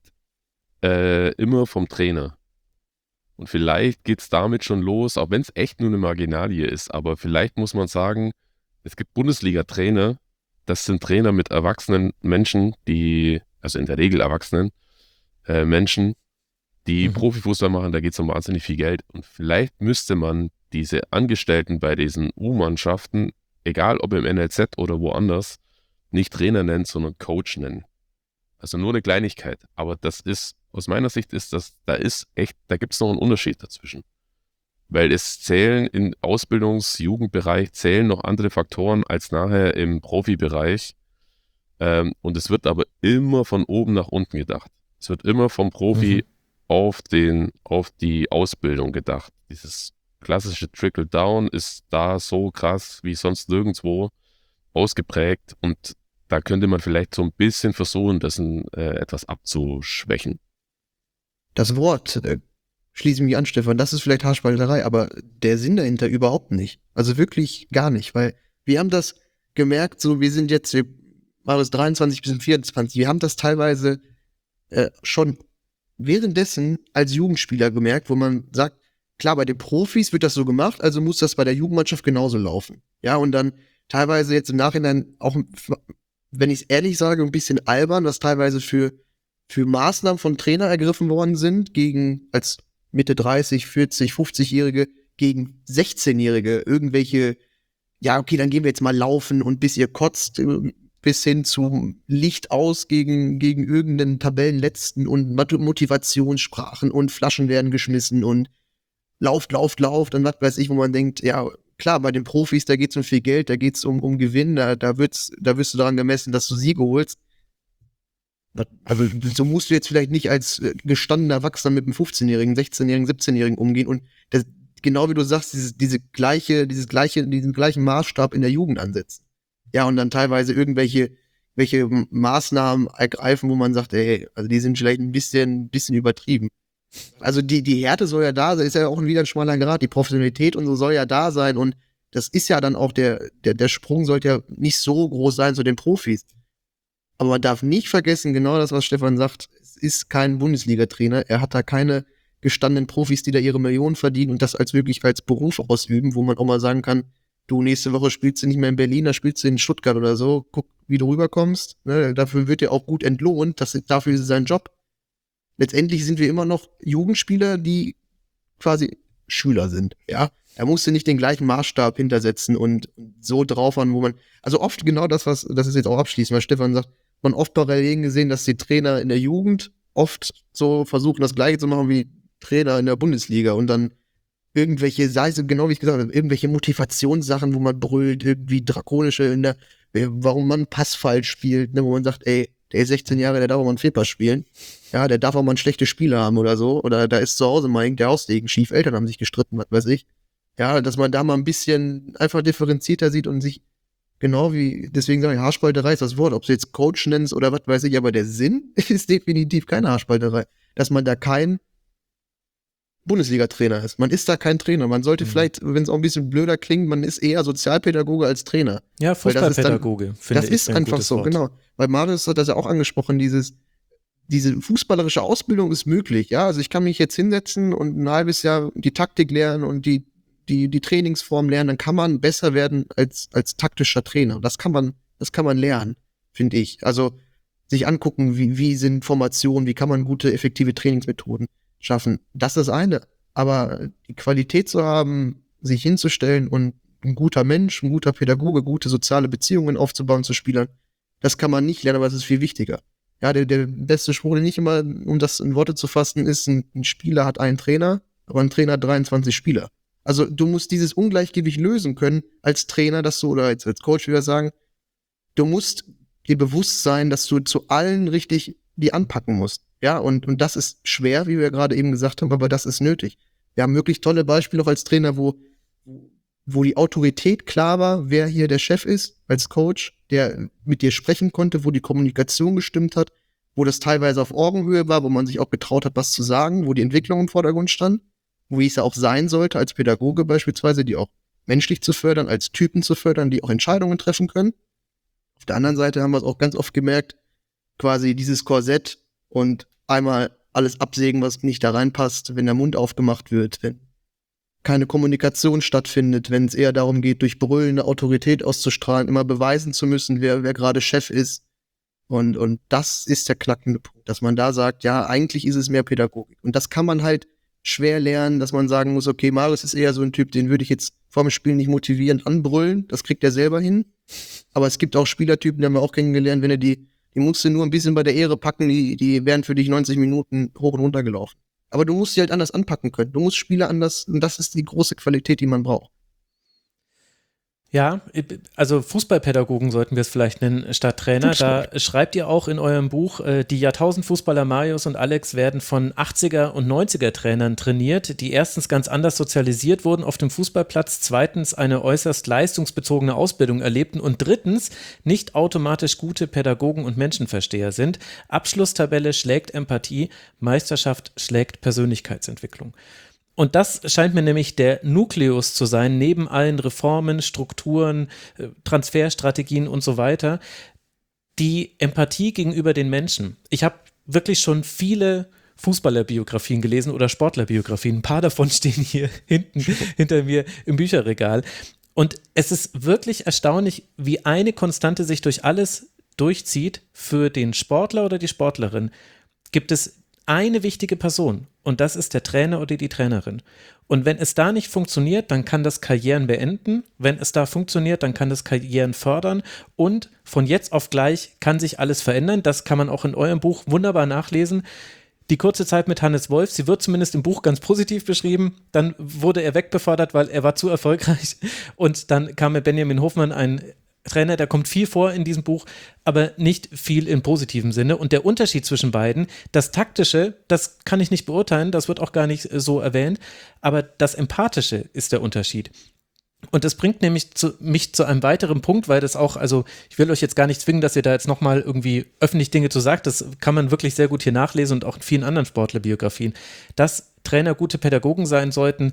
äh, immer vom Trainer. Und vielleicht geht es damit schon los, auch wenn es echt nur eine Marginalie ist, aber vielleicht muss man sagen, es gibt Bundesliga-Trainer, das sind Trainer mit erwachsenen Menschen, die, also in der Regel erwachsenen äh, Menschen, die Mhm. Profifußball machen, da geht es um wahnsinnig viel Geld. Und vielleicht müsste man diese Angestellten bei diesen U-Mannschaften, egal ob im N L Z oder woanders, nicht Trainer nennen, sondern Coach nennen. Also nur eine Kleinigkeit. Aber das ist, aus meiner Sicht ist das, da ist echt, da gibt es noch einen Unterschied dazwischen. Weil es zählen im Ausbildungs-Jugendbereich zählen noch andere Faktoren als nachher im Profibereich. Ähm, und es wird aber immer von oben nach unten gedacht. Es wird immer vom Profi Mhm. auf den, auf die Ausbildung gedacht. Dieses klassische Trickle-Down ist da so krass wie sonst nirgendwo ausgeprägt, und da könnte man vielleicht so ein bisschen versuchen, das ein, äh, etwas abzuschwächen. Das Wort, äh, schließe ich mich an, Stefan, das ist vielleicht Haarspalterei, aber der Sinn dahinter überhaupt nicht. Also wirklich gar nicht, weil wir haben das gemerkt, so wir sind jetzt, wir waren es dreiundzwanzig bis vierundzwanzig, wir haben das teilweise äh, schon währenddessen als Jugendspieler gemerkt, wo man sagt, klar, bei den Profis wird das so gemacht, also muss das bei der Jugendmannschaft genauso laufen. Ja, und dann teilweise jetzt im Nachhinein auch, wenn ich es ehrlich sage, ein bisschen albern, was teilweise für, für Maßnahmen von Trainer ergriffen worden sind, gegen als Mitte dreißig, vierzig, fünfzig-Jährige, gegen sechzehn-Jährige, irgendwelche, ja, okay, dann gehen wir jetzt mal laufen und bis ihr kotzt, bis hin zum Licht aus gegen, gegen irgendeinen Tabellenletzten und Motivationssprachen und Flaschen werden geschmissen und lauft, lauft, lauft und was weiß ich, wo man denkt, ja, klar, bei den Profis, da geht's um viel Geld, da geht's um, um Gewinn, da, da wird's, da wirst du daran gemessen, dass du Siege holst. Also, so musst du jetzt vielleicht nicht als gestandener Erwachsener mit einem fünfzehnjährigen, sechzehnjährigen, siebzehnjährigen umgehen und das, genau wie du sagst, dieses, diese gleiche, dieses gleiche, diesen gleichen Maßstab in der Jugend ansetzen. Ja, und dann teilweise irgendwelche, welche Maßnahmen ergreifen, wo man sagt, ey, also die sind vielleicht ein bisschen, bisschen übertrieben. Also die, die Härte soll ja da sein, ist ja auch wieder ein schmaler Grad, die Professionalität und so soll ja da sein und das ist ja dann auch der, der, der Sprung sollte ja nicht so groß sein zu den Profis. Aber man darf nicht vergessen, genau das, was Stefan sagt, es ist kein Bundesliga-Trainer, er hat da keine gestandenen Profis, die da ihre Millionen verdienen und das als wirklich als Beruf ausüben, wo man auch mal sagen kann, du, nächste Woche spielst du nicht mehr in Berlin, da spielst du in Stuttgart oder so, guck, wie du rüberkommst, ne? Dafür wird er auch gut entlohnt, das, dafür ist es sein Job. Letztendlich sind wir immer noch Jugendspieler, die quasi Schüler sind, ja. Er musste nicht den gleichen Maßstab hintersetzen und so drauf an, wo man, also oft genau das, was, das ist jetzt auch abschließend, weil Stefan sagt, man oft parallel gesehen, dass die Trainer in der Jugend oft so versuchen, das Gleiche zu machen wie Trainer in der Bundesliga und dann irgendwelche, sei es genau wie ich gesagt habe, irgendwelche Motivationssachen, wo man brüllt, irgendwie drakonische, in der, warum man Pass falsch spielt, ne, wo man sagt, ey, der ist sechzehn Jahre, der darf auch mal einen Fehlpass spielen. Ja, der darf auch mal einen schlechten Spieler haben oder so. Oder da ist zu Hause mal der Hausdegen schief, Eltern haben sich gestritten, was weiß ich. Ja, dass man da mal ein bisschen einfach differenzierter sieht und sich genau wie, deswegen sage ich, Haarspalterei ist das Wort, ob du jetzt Coach nennst oder was weiß ich, aber der Sinn ist definitiv keine Haarspalterei. Dass man da kein Bundesliga-Trainer ist. Man ist da kein Trainer. Man sollte mhm. vielleicht, wenn es auch ein bisschen blöder klingt, man ist eher Sozialpädagoge als Trainer. Ja, Fußballpädagoge, finde ich. Das ist einfach so, Wort. Genau. Weil Marius hat das ja auch angesprochen, dieses, diese fußballerische Ausbildung ist möglich, ja. Also ich kann mich jetzt hinsetzen und ein halbes Jahr die Taktik lernen und die die, die Trainingsform lernen, dann kann man besser werden als, als taktischer Trainer. Das kann man, das kann man lernen, finde ich. Also sich angucken, wie, wie sind Formationen, wie kann man gute, effektive Trainingsmethoden schaffen. Das ist das eine. Aber die Qualität zu haben, sich hinzustellen und ein guter Mensch, ein guter Pädagoge, gute soziale Beziehungen aufzubauen zu Spielern, das kann man nicht lernen, aber es ist viel wichtiger. Ja, der, der beste Spruch, den nicht immer, um das in Worte zu fassen, ist, ein, ein Spieler hat einen Trainer, aber ein Trainer hat dreiundzwanzig Spieler. Also du musst dieses Ungleichgewicht lösen können als Trainer, dass du, oder als, als Coach, wie wir sagen, du musst dir bewusst sein, dass du zu allen richtig die anpacken musst. Ja, und, und das ist schwer, wie wir gerade eben gesagt haben, aber das ist nötig. Wir haben wirklich tolle Beispiele auch als Trainer, wo, wo die Autorität klar war, wer hier der Chef ist, als Coach, der mit dir sprechen konnte, wo die Kommunikation gestimmt hat, wo das teilweise auf Augenhöhe war, wo man sich auch getraut hat, was zu sagen, wo die Entwicklung im Vordergrund stand, wo ich es ja auch sein sollte, als Pädagoge beispielsweise, die auch menschlich zu fördern, als Typen zu fördern, die auch Entscheidungen treffen können. Auf der anderen Seite haben wir es auch ganz oft gemerkt, quasi dieses Korsett und einmal alles absägen, was nicht da reinpasst, wenn der Mund aufgemacht wird, wenn keine Kommunikation stattfindet, wenn es eher darum geht, durch Brüllen eine Autorität auszustrahlen, immer beweisen zu müssen, wer, wer gerade Chef ist. Und, und das ist der knackende Punkt, dass man da sagt, ja, eigentlich ist es mehr Pädagogik. Und das kann man halt schwer lernen, dass man sagen muss, okay, Marius ist eher so ein Typ, den würde ich jetzt vor dem Spiel nicht motivierend anbrüllen, das kriegt er selber hin. Aber es gibt auch Spielertypen, die haben wir auch kennengelernt, wenn er die, die musst du nur ein bisschen bei der Ehre packen, die, die werden für dich neunzig Minuten hoch und runter gelaufen. Aber du musst sie halt anders anpacken können. Du musst Spieler anders, und das ist die große Qualität, die man braucht. Ja, also Fußballpädagogen sollten wir es vielleicht nennen, statt Trainer. Da schreibt ihr auch in eurem Buch, die Jahrtausendfußballer Marius und Alex werden von achtziger und neunziger Trainern trainiert, die erstens ganz anders sozialisiert wurden auf dem Fußballplatz, zweitens eine äußerst leistungsbezogene Ausbildung erlebten und drittens nicht automatisch gute Pädagogen und Menschenversteher sind. Abschlusstabelle schlägt Empathie, Meisterschaft schlägt Persönlichkeitsentwicklung. Und das scheint mir nämlich der Nukleus zu sein, neben allen Reformen, Strukturen, Transferstrategien und so weiter, die Empathie gegenüber den Menschen. Ich habe wirklich schon viele Fußballerbiografien gelesen oder Sportlerbiografien. Ein paar davon stehen hier hinten hinter mir im Bücherregal. Und es ist wirklich erstaunlich, wie eine Konstante sich durch alles durchzieht. Für den Sportler oder die Sportlerin gibt es eine wichtige Person und das ist der Trainer oder die Trainerin. Und wenn es da nicht funktioniert, dann kann das Karrieren beenden. Wenn es da funktioniert, dann kann das Karrieren fördern und von jetzt auf gleich kann sich alles verändern. Das kann man auch in eurem Buch wunderbar nachlesen. Die kurze Zeit mit Hannes Wolf, sie wird zumindest im Buch ganz positiv beschrieben. Dann wurde er wegbefördert, weil er war zu erfolgreich. Und dann kam mit Benjamin Hofmann ein Trainer, der kommt viel vor in diesem Buch, aber nicht viel im positiven Sinne. Und der Unterschied zwischen beiden, das Taktische, das kann ich nicht beurteilen, das wird auch gar nicht so erwähnt, aber das Empathische ist der Unterschied. Und das bringt nämlich zu, mich zu einem weiteren Punkt, weil das auch, also ich will euch jetzt gar nicht zwingen, dass ihr da jetzt nochmal irgendwie öffentlich Dinge zu sagt, das kann man wirklich sehr gut hier nachlesen und auch in vielen anderen Sportlerbiografien, dass Trainer gute Pädagogen sein sollten.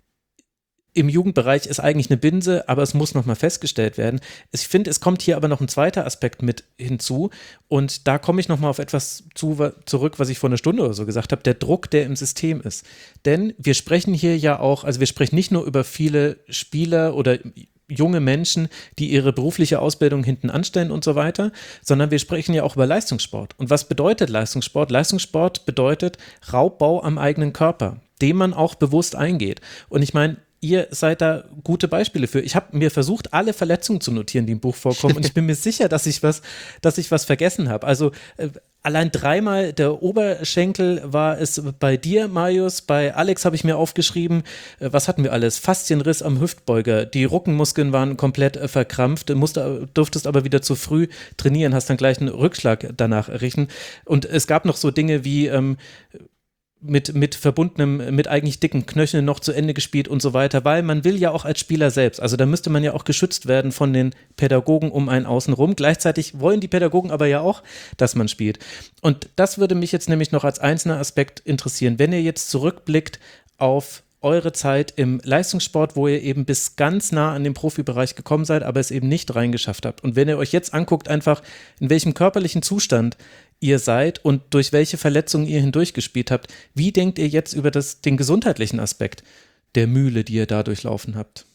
Im Jugendbereich ist eigentlich eine Binse, aber es muss nochmal festgestellt werden. Ich finde, es kommt hier aber noch ein zweiter Aspekt mit hinzu und da komme ich nochmal auf etwas zu, zurück, was ich vor einer Stunde oder so gesagt habe, der Druck, der im System ist. Denn wir sprechen hier ja auch, also wir sprechen nicht nur über viele Spieler oder junge Menschen, die ihre berufliche Ausbildung hinten anstellen und so weiter, sondern wir sprechen ja auch über Leistungssport. Und was bedeutet Leistungssport? Leistungssport bedeutet Raubbau am eigenen Körper, den man auch bewusst eingeht. Und ich meine, ihr seid da gute Beispiele für. Ich habe mir versucht, alle Verletzungen zu notieren, die im Buch vorkommen und ich bin mir sicher, dass ich was, dass ich was vergessen habe. Also äh, allein dreimal der Oberschenkel war es bei dir, Marius, bei Alex habe ich mir aufgeschrieben, äh, was hatten wir alles? Faszienriss am Hüftbeuger, die Rückenmuskeln waren komplett äh, verkrampft, musste, durftest aber wieder zu früh trainieren, hast dann gleich einen Rückschlag danach errichten und es gab noch so Dinge wie ähm, mit, mit verbundenem, mit eigentlich dicken Knöcheln noch zu Ende gespielt und so weiter, weil man will ja auch als Spieler selbst, also da müsste man ja auch geschützt werden von den Pädagogen um einen außenrum. Gleichzeitig wollen die Pädagogen aber ja auch, dass man spielt. Und das würde mich jetzt nämlich noch als einzelner Aspekt interessieren. Wenn ihr jetzt zurückblickt auf eure Zeit im Leistungssport, wo ihr eben bis ganz nah an den Profibereich gekommen seid, aber es eben nicht reingeschafft habt. Und wenn ihr euch jetzt anguckt, einfach in welchem körperlichen Zustand ihr seid und durch welche Verletzungen ihr hindurchgespielt habt, wie denkt ihr jetzt über das, den gesundheitlichen Aspekt der Mühle, die ihr da durchlaufen habt?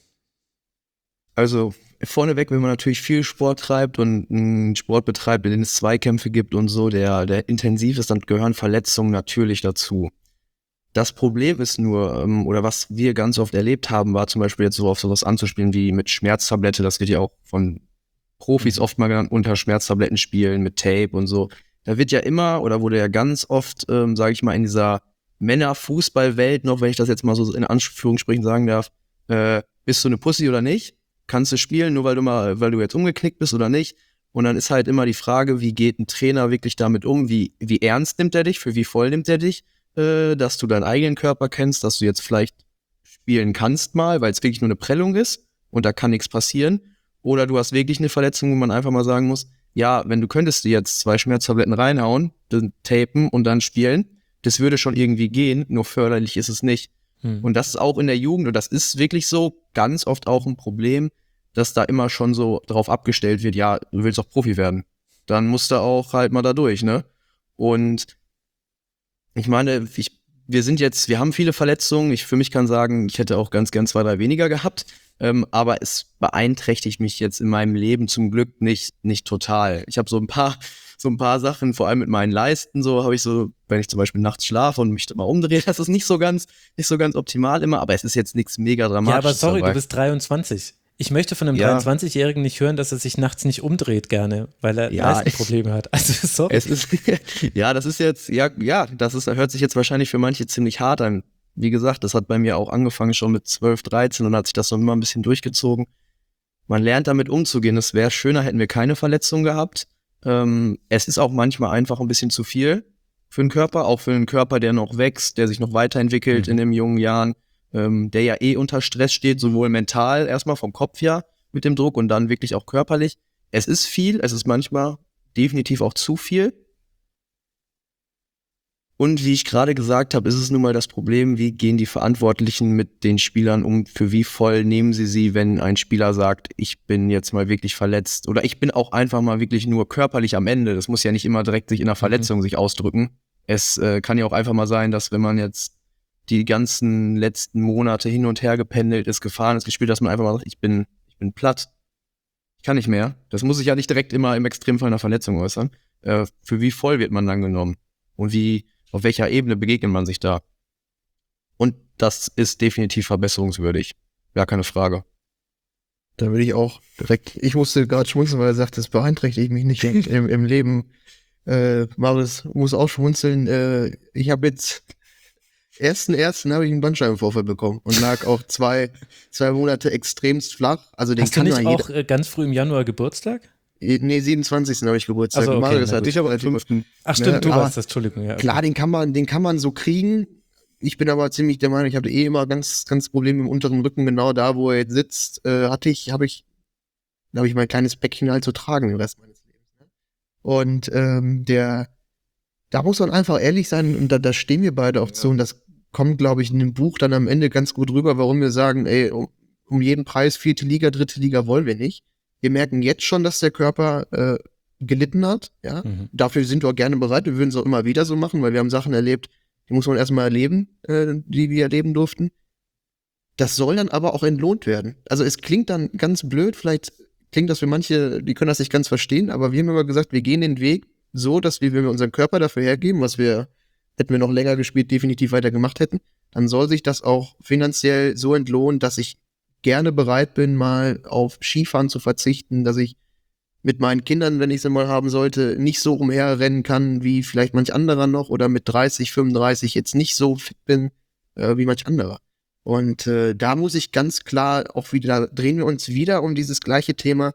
Also vorneweg, wenn man natürlich viel Sport treibt und einen Sport betreibt, in dem es Zweikämpfe gibt und so, der, der intensiv ist, dann gehören Verletzungen natürlich dazu. Das Problem ist nur, ähm, oder was wir ganz oft erlebt haben, war zum Beispiel jetzt so auf sowas anzuspielen wie mit Schmerztablette, das wird ja auch von Profis oft mal genannt, unter Schmerztabletten spielen, mit Tape und so. Da wird ja immer, oder wurde ja ganz oft, ähm, sage ich mal, in dieser Männerfußballwelt noch, wenn ich das jetzt mal so in Anführungsstrichen sagen darf, äh, bist du eine Pussy oder nicht? Kannst du spielen, nur weil du mal, weil du jetzt umgeknickt bist oder nicht? Und dann ist halt immer die Frage, wie geht ein Trainer wirklich damit um? Wie, wie ernst nimmt er dich? Für wie voll nimmt er dich? Äh, dass du deinen eigenen Körper kennst, dass du jetzt vielleicht spielen kannst mal, weil es wirklich nur eine Prellung ist und da kann nichts passieren. Oder du hast wirklich eine Verletzung, wo man einfach mal sagen muss, ja, wenn du könntest dir jetzt zwei Schmerztabletten reinhauen, dann tapen und dann spielen, das würde schon irgendwie gehen, nur förderlich ist es nicht. Hm. Und das ist auch in der Jugend, und das ist wirklich so ganz oft auch ein Problem, dass da immer schon so drauf abgestellt wird, ja, du willst doch Profi werden. Dann musst du auch halt mal da durch, ne? Und ich meine, ich, wir sind jetzt, wir haben viele Verletzungen. Ich für mich kann sagen, ich hätte auch ganz gern zwei, drei weniger gehabt. Ähm, aber es beeinträchtigt mich jetzt in meinem Leben zum Glück nicht, nicht total. Ich habe so ein paar, so ein paar Sachen, vor allem mit meinen Leisten, so habe ich so, wenn ich zum Beispiel nachts schlafe und mich da mal umdrehe, das ist nicht so ganz, nicht so ganz optimal immer, aber es ist jetzt nichts mega Dramatisches. Ja, aber sorry, dabei. Du bist dreiundzwanzig. Ich möchte von einem Ja. dreiundzwanzigjährigen nicht hören, dass er sich nachts nicht umdreht gerne, weil er Ja, Leistenprobleme hat. Also sorry. Es ist, ja, das ist jetzt, ja, ja, das ist, hört sich jetzt wahrscheinlich für manche ziemlich hart an. Wie gesagt, das hat bei mir auch angefangen schon mit zwölf, dreizehn und hat sich das so immer ein bisschen durchgezogen. Man lernt damit umzugehen. Es wäre schöner, hätten wir keine Verletzung gehabt. Ähm, es ist auch manchmal einfach ein bisschen zu viel für den Körper, auch für einen Körper, der noch wächst, der sich noch weiterentwickelt mhm. in den jungen Jahren, ähm, der ja eh unter Stress steht, sowohl mental, erstmal vom Kopf her mit dem Druck und dann wirklich auch körperlich. Es ist viel, es ist manchmal definitiv auch zu viel. Und wie ich gerade gesagt habe, ist es nun mal das Problem, wie gehen die Verantwortlichen mit den Spielern um, für wie voll nehmen sie sie, wenn ein Spieler sagt, ich bin jetzt mal wirklich verletzt oder ich bin auch einfach mal wirklich nur körperlich am Ende. Das muss ja nicht immer direkt sich in einer Verletzung mhm. sich ausdrücken. Es äh, kann ja auch einfach mal sein, dass wenn man jetzt die ganzen letzten Monate hin und her gependelt ist, gefahren ist, gespielt, dass man einfach mal sagt, ich bin, ich bin platt. Ich kann nicht mehr. Das muss sich ja nicht direkt immer im Extremfall einer Verletzung äußern. Äh, für wie voll wird man dann genommen? Und wie auf welcher Ebene begegnet man sich da? Und das ist definitiv verbesserungswürdig. Gar keine Frage. Da würde ich auch direkt, ich musste gerade schmunzeln, weil er sagt, das beeinträchtigt mich nicht im, im Leben. Äh, Marius muss auch schmunzeln. Äh, ich habe jetzt, ersten ersten habe ich einen Bandscheibenvorfall bekommen und lag auch zwei, zwei Monate extremst flach. Also den Hast du kann nicht man auch jeder- ganz früh im Januar Geburtstag? Nee, siebenundzwanzigsten habe ich Geburtstag. Also, okay, Marius na hat gut. ich aber am fünften Ach stimmt, Ne, du aber warst das, Entschuldigung. Ja, okay. Klar, den kann man, den kann man so kriegen. Ich bin aber ziemlich der Meinung, ich hatte eh immer ganz, ganz Probleme im unteren Rücken, genau da, wo er jetzt sitzt, äh, hatte ich, habe ich, da habe ich mein kleines Päckchen halt zu tragen den Rest meines Lebens. Ne? Und ähm, der, da muss man einfach ehrlich sein und da, da stehen wir beide auch ja. zu und das kommt, glaube ich, in dem Buch dann am Ende ganz gut rüber, warum wir sagen, ey, um, um jeden Preis, vierte Liga, dritte Liga wollen wir nicht. Wir merken jetzt schon, dass der Körper äh, gelitten hat. Ja, mhm. Dafür sind wir auch gerne bereit. Wir würden es auch immer wieder so machen, weil wir haben Sachen erlebt, die muss man erstmal erleben, äh, die wir erleben durften. Das soll dann aber auch entlohnt werden. Also es klingt dann ganz blöd, vielleicht klingt das für manche, die können das nicht ganz verstehen, aber wir haben immer gesagt, wir gehen den Weg so, dass wir, wenn wir unseren Körper dafür hergeben, was wir, hätten wir noch länger gespielt, definitiv weiter gemacht hätten, dann soll sich das auch finanziell so entlohnen, dass ich gerne bereit bin, mal auf Skifahren zu verzichten, dass ich mit meinen Kindern, wenn ich sie mal haben sollte, nicht so umherrennen kann, wie vielleicht manch anderer noch oder mit dreißig, fünfunddreißig jetzt nicht so fit bin, äh, wie manch anderer. Und äh, da muss ich ganz klar auch wieder, da drehen wir uns wieder um dieses gleiche Thema,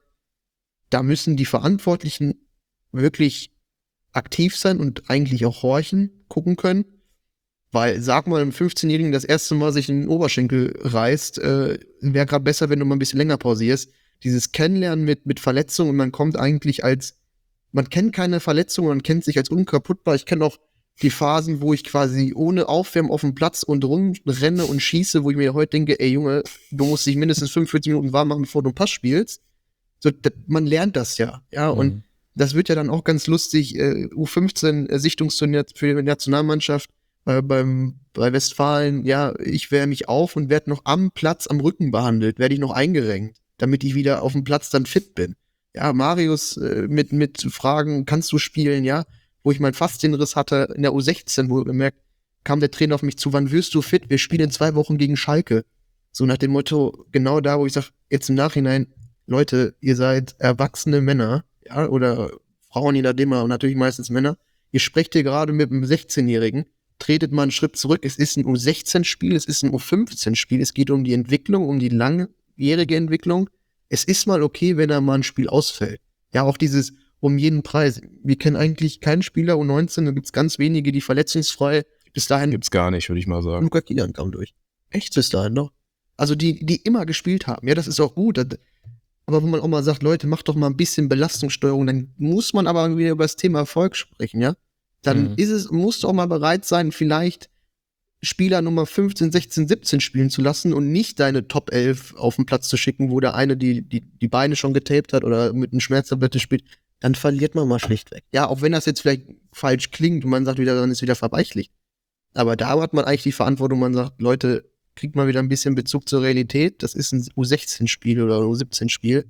da müssen die Verantwortlichen wirklich aktiv sein und eigentlich auch horchen, gucken können. Weil, sag mal, einem fünfzehnjährigen das erste Mal sich in den Oberschenkel reißt, äh, wäre gerade besser, wenn du mal ein bisschen länger pausierst. Dieses Kennenlernen mit, mit Verletzungen und man kommt eigentlich als, man kennt keine Verletzungen, man kennt sich als unkaputtbar. Ich kenne auch die Phasen, wo ich quasi ohne Aufwärmen auf dem Platz und rumrenne und schieße, wo ich mir heute denke, ey Junge, du musst dich mindestens fünfundvierzig Minuten warm machen, bevor du einen Pass spielst. So, das, man lernt das ja, ja, mhm. Und das wird ja dann auch ganz lustig, äh, U fünfzehn äh, Sichtungsturnier für die Nationalmannschaft, äh, beim, bei Westfalen, ja, ich wehre mich auf und werde noch am Platz am Rücken behandelt, werde ich noch eingerenkt, damit ich wieder auf dem Platz dann fit bin. Ja, Marius äh, mit, mit Fragen, kannst du spielen, ja, wo ich meinen Faszienriss hatte in der U sechzehn, wo gemerkt, kam der Trainer auf mich zu, wann wirst du fit? Wir spielen in zwei Wochen gegen Schalke. So nach dem Motto, genau da, wo ich sage, jetzt im Nachhinein, Leute, ihr seid erwachsene Männer, ja, oder Frauen, je nachdem, und natürlich meistens Männer. Ihr sprecht hier gerade mit einem sechzehnjährigen, tretet mal einen Schritt zurück. Es ist ein U sechzehn Spiel, es ist ein U fünfzehn Spiel, es geht um die Entwicklung, um die langjährige Entwicklung. Es ist mal okay, wenn da mal ein Spiel ausfällt. Ja, auch dieses um jeden Preis. Wir kennen eigentlich keinen Spieler U neunzehn, da gibt's ganz wenige, die verletzungsfrei bis dahin. Gibt's gar nicht, würde ich mal sagen. Luca Kilian kam durch. Echt bis dahin noch. Also die, die immer gespielt haben. Ja, das ist auch gut. Aber wenn man auch mal sagt, Leute, macht doch mal ein bisschen Belastungssteuerung, dann muss man aber wieder über das Thema Erfolg sprechen, ja? Dann Mhm. ist es, musst du auch mal bereit sein, vielleicht Spieler Nummer fünfzehn, sechzehn, siebzehn spielen zu lassen und nicht deine Top elf auf den Platz zu schicken, wo der eine die, die, die Beine schon getaped hat oder mit einer Schmerztablette spielt. Dann verliert man mal schlichtweg. Ja, auch wenn das jetzt vielleicht falsch klingt und man sagt wieder, dann ist wieder verweichlicht. Aber da hat man eigentlich die Verantwortung, man sagt, Leute, kriegt mal wieder ein bisschen Bezug zur Realität. Das ist ein U sechzehn Spiel oder ein U siebzehn Spiel.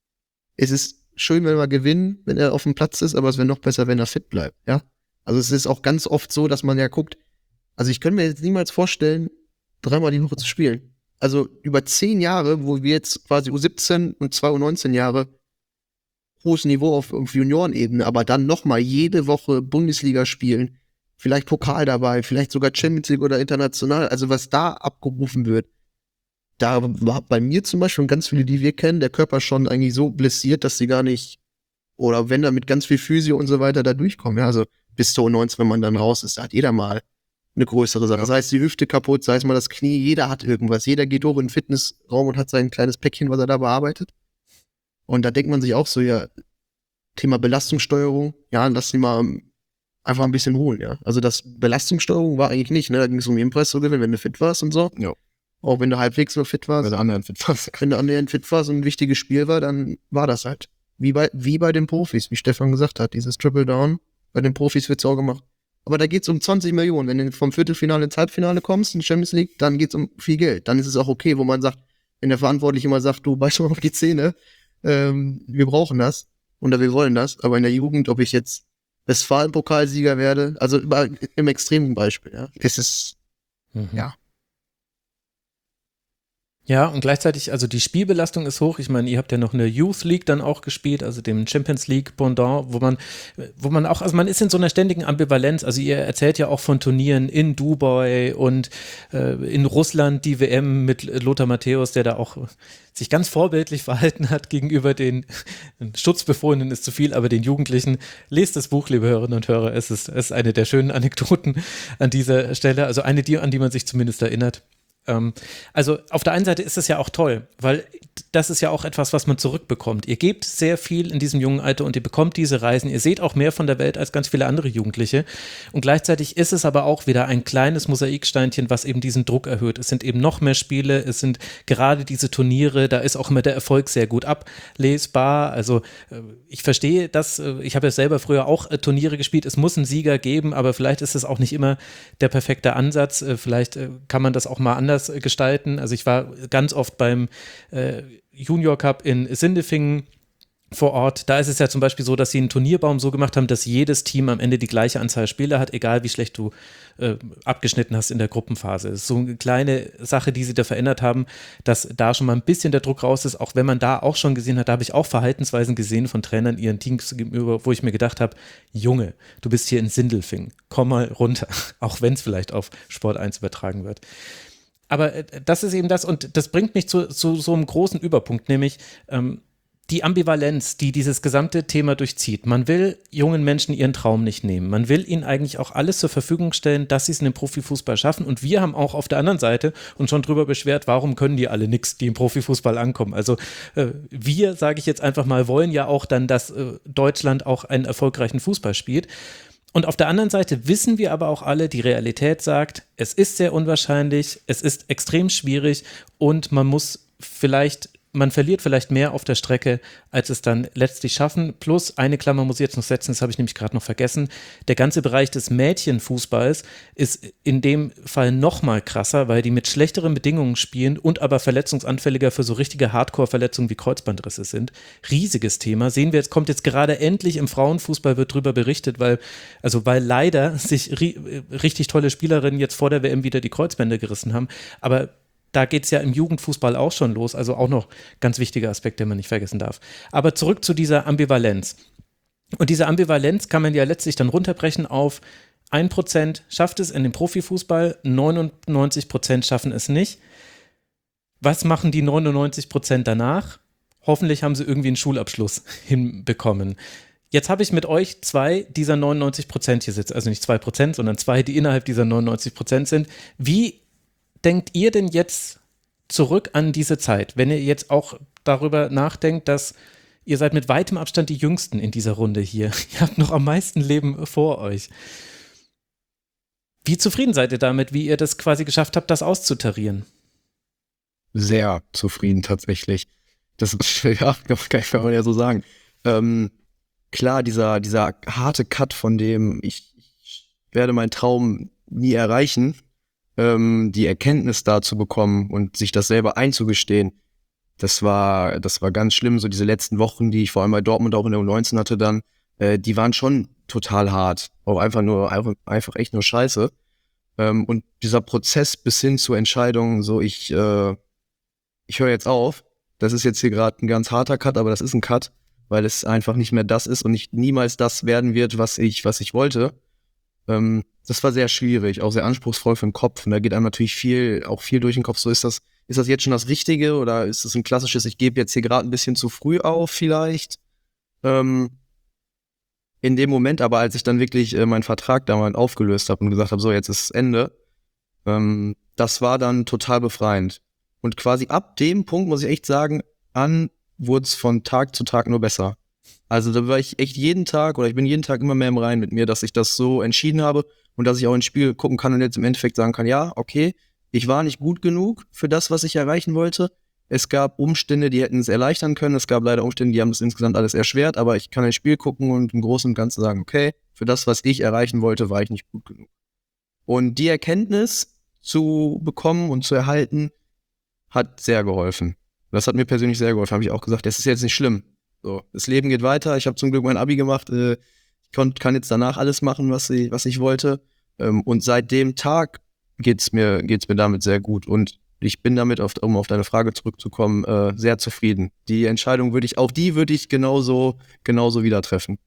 Es ist schön, wenn wir gewinnen, wenn er auf dem Platz ist, aber es wäre noch besser, wenn er fit bleibt, ja. Also es ist auch ganz oft so, dass man ja guckt, also ich könnte mir jetzt niemals vorstellen, dreimal die Woche zu spielen. Also über zehn Jahre, wo wir jetzt quasi U siebzehn und zwei U neunzehn Jahre hohes Niveau auf, auf Juniorenebene, aber dann nochmal jede Woche Bundesliga spielen, vielleicht Pokal dabei, vielleicht sogar Champions League oder international, also was da abgerufen wird, da war bei mir zum Beispiel und ganz viele, die wir kennen, der Körper schon eigentlich so blessiert, dass sie gar nicht, oder wenn da mit ganz viel Physio und so weiter da durchkommen, ja, also bis zur U neunzehn, wenn man dann raus ist, da hat jeder mal eine größere Sache. Sei es die Hüfte kaputt, sei es mal das Knie, jeder hat irgendwas, jeder geht hoch in den Fitnessraum und hat sein kleines Päckchen, was er da bearbeitet. Und da denkt man sich auch so, ja, Thema Belastungssteuerung, ja, lass sie mal einfach ein bisschen holen, ja. Also das Belastungssteuerung war eigentlich nicht, ne, da ging es um Impress zu gewinnen, wenn du fit warst und so. Ja. Auch wenn du halbwegs nur fit warst. Wenn der anderen fit warst. Wenn der andere fit warst und ein wichtiges Spiel war, dann war das halt. Wie bei, wie bei den Profis, wie Stefan gesagt hat, dieses Triple Down, bei den Profis wird's auch gemacht. Aber da geht's um zwanzig Millionen. Wenn du vom Viertelfinale ins Halbfinale kommst in Champions League, dann geht's um viel Geld. Dann ist es auch okay, wo man sagt, wenn der Verantwortliche immer sagt, du beißt mal auf die Zähne, ähm, wir brauchen das oder wir wollen das. Aber in der Jugend, ob ich jetzt Westfalen-Pokalsieger werde, also über, im extremen Beispiel, ja, ist es, Mhm. ja. Ja, und gleichzeitig, also die Spielbelastung ist hoch. Ich meine, ihr habt ja noch eine Youth League dann auch gespielt, also dem Champions League Pendant, wo man, wo man auch, also man ist in so einer ständigen Ambivalenz. Also ihr erzählt ja auch von Turnieren in Dubai und äh, in Russland die W M mit Lothar Matthäus, der da auch sich ganz vorbildlich verhalten hat gegenüber den Schutzbefohlenen ist zu viel, aber den Jugendlichen. Lest das Buch, liebe Hörerinnen und Hörer. Es ist, es ist eine der schönen Anekdoten an dieser Stelle, also eine, die, an die man sich zumindest erinnert. Also auf der einen Seite ist es ja auch toll, weil das ist ja auch etwas, was man zurückbekommt. Ihr gebt sehr viel in diesem jungen Alter und ihr bekommt diese Reisen. Ihr seht auch mehr von der Welt als ganz viele andere Jugendliche. Und gleichzeitig ist es aber auch wieder ein kleines Mosaiksteinchen, was eben diesen Druck erhöht. Es sind eben noch mehr Spiele, es sind gerade diese Turniere, da ist auch immer der Erfolg sehr gut ablesbar. Also ich verstehe das, ich habe ja selber früher auch Turniere gespielt, es muss einen Sieger geben, aber vielleicht ist es auch nicht immer der perfekte Ansatz. Vielleicht kann man das auch mal anders gestalten. Also ich war ganz oft beim äh, Junior Cup in Sindelfingen vor Ort. Da ist es ja zum Beispiel so, dass sie einen Turnierbaum so gemacht haben, dass jedes Team am Ende die gleiche Anzahl Spieler hat, egal wie schlecht du äh, abgeschnitten hast in der Gruppenphase. Das ist so eine kleine Sache, die sie da verändert haben, dass da schon mal ein bisschen der Druck raus ist, auch wenn man da auch schon gesehen hat, da habe ich auch Verhaltensweisen gesehen von Trainern ihren Teams gegenüber, wo ich mir gedacht habe, Junge, du bist hier in Sindelfingen, komm mal runter, auch wenn es vielleicht auf Sport eins übertragen wird. Aber das ist eben das, und das bringt mich zu, zu so einem großen Überpunkt, nämlich ähm, die Ambivalenz, die dieses gesamte Thema durchzieht. Man will jungen Menschen ihren Traum nicht nehmen. Man will ihnen eigentlich auch alles zur Verfügung stellen, dass sie es in den Profifußball schaffen. Und wir haben auch auf der anderen Seite uns schon drüber beschwert, warum können die alle nichts, die im Profifußball ankommen. Also äh, wir, sage ich jetzt einfach mal, wollen ja auch dann, dass äh, Deutschland auch einen erfolgreichen Fußball spielt. Und auf der anderen Seite wissen wir aber auch alle, die Realität sagt, es ist sehr unwahrscheinlich, es ist extrem schwierig und man muss vielleicht man verliert vielleicht mehr auf der Strecke, als es dann letztlich schaffen. Plus, eine Klammer muss ich jetzt noch setzen, das habe ich nämlich gerade noch vergessen. Der ganze Bereich des Mädchenfußballs ist in dem Fall noch mal krasser, weil die mit schlechteren Bedingungen spielen und aber verletzungsanfälliger für so richtige Hardcore-Verletzungen wie Kreuzbandrisse sind. Riesiges Thema. Sehen wir jetzt, kommt jetzt gerade endlich im Frauenfußball, wird drüber berichtet, weil, also weil leider sich ri- richtig tolle Spielerinnen jetzt vor der W M wieder die Kreuzbänder gerissen haben. Aber da geht es ja im Jugendfußball auch schon los, also auch noch ganz wichtiger Aspekt, den man nicht vergessen darf. Aber zurück zu dieser Ambivalenz. Und diese Ambivalenz kann man ja letztlich dann runterbrechen auf ein Prozent schafft es in dem Profifußball, neunundneunzig Prozent schaffen es nicht. Was machen die neunundneunzig Prozent danach? Hoffentlich haben sie irgendwie einen Schulabschluss hinbekommen. Jetzt habe ich mit euch zwei dieser neunundneunzig Prozent hier sitzen, also nicht zwei Prozent, sondern zwei, die innerhalb dieser neunundneunzig Prozent sind. Wie denkt ihr denn jetzt zurück an diese Zeit, wenn ihr jetzt auch darüber nachdenkt, dass ihr seid mit weitem Abstand die Jüngsten in dieser Runde hier. Ihr habt noch am meisten Leben vor euch. Wie zufrieden seid ihr damit, wie ihr das quasi geschafft habt, das auszutarieren? Sehr zufrieden tatsächlich. Das ist, ja, kann ich ja so sagen. Ähm, klar, dieser, dieser harte Cut, von dem ich, ich werde meinen Traum nie erreichen, ähm, die Erkenntnis da zu bekommen und sich das selber einzugestehen, das war, das war ganz schlimm. So diese letzten Wochen, die ich vor allem bei Dortmund auch in der U neunzehn hatte dann, äh, die waren schon total hart. Auch einfach nur, einfach, einfach echt nur scheiße. Ähm, und dieser Prozess bis hin zur Entscheidung, so ich, äh, ich höre jetzt auf. Das ist jetzt hier gerade ein ganz harter Cut, aber das ist ein Cut, weil es einfach nicht mehr das ist und nicht niemals das werden wird, was ich, was ich wollte. Ähm, das war sehr schwierig, auch sehr anspruchsvoll für den Kopf. Und da geht einem natürlich viel, auch viel durch den Kopf. So ist das, ist das jetzt schon das Richtige oder ist das ein klassisches, ich gebe jetzt hier gerade ein bisschen zu früh auf vielleicht? Ähm, in dem Moment aber, als ich dann wirklich äh, meinen Vertrag damals aufgelöst habe und gesagt habe, so jetzt ist Ende, ähm, das war dann total befreiend. Und quasi ab dem Punkt, muss ich echt sagen, an wurde es von Tag zu Tag nur besser. Also da war ich echt jeden Tag oder ich bin jeden Tag immer mehr im Reinen mit mir, dass ich das so entschieden habe und dass ich auch ins Spiel gucken kann und jetzt im Endeffekt sagen kann, ja, okay, ich war nicht gut genug für das, was ich erreichen wollte. Es gab Umstände, die hätten es erleichtern können. Es gab leider Umstände, die haben das insgesamt alles erschwert, aber ich kann ins Spiel gucken und im Großen und Ganzen sagen, okay, für das, was ich erreichen wollte, war ich nicht gut genug. Und die Erkenntnis zu bekommen und zu erhalten, hat sehr geholfen. Das hat mir persönlich sehr geholfen. Habe ich auch gesagt, das ist jetzt nicht schlimm. So, das Leben geht weiter. Ich habe zum Glück mein Abi gemacht. Äh, ich kon- kann jetzt danach alles machen, was ich, was ich wollte. Ähm, und seit dem Tag geht's mir, geht's mir damit sehr gut. Und ich bin damit, auf, um auf deine Frage zurückzukommen, äh, sehr zufrieden. Die Entscheidung würde ich, auch die würde ich genauso, genauso wieder treffen.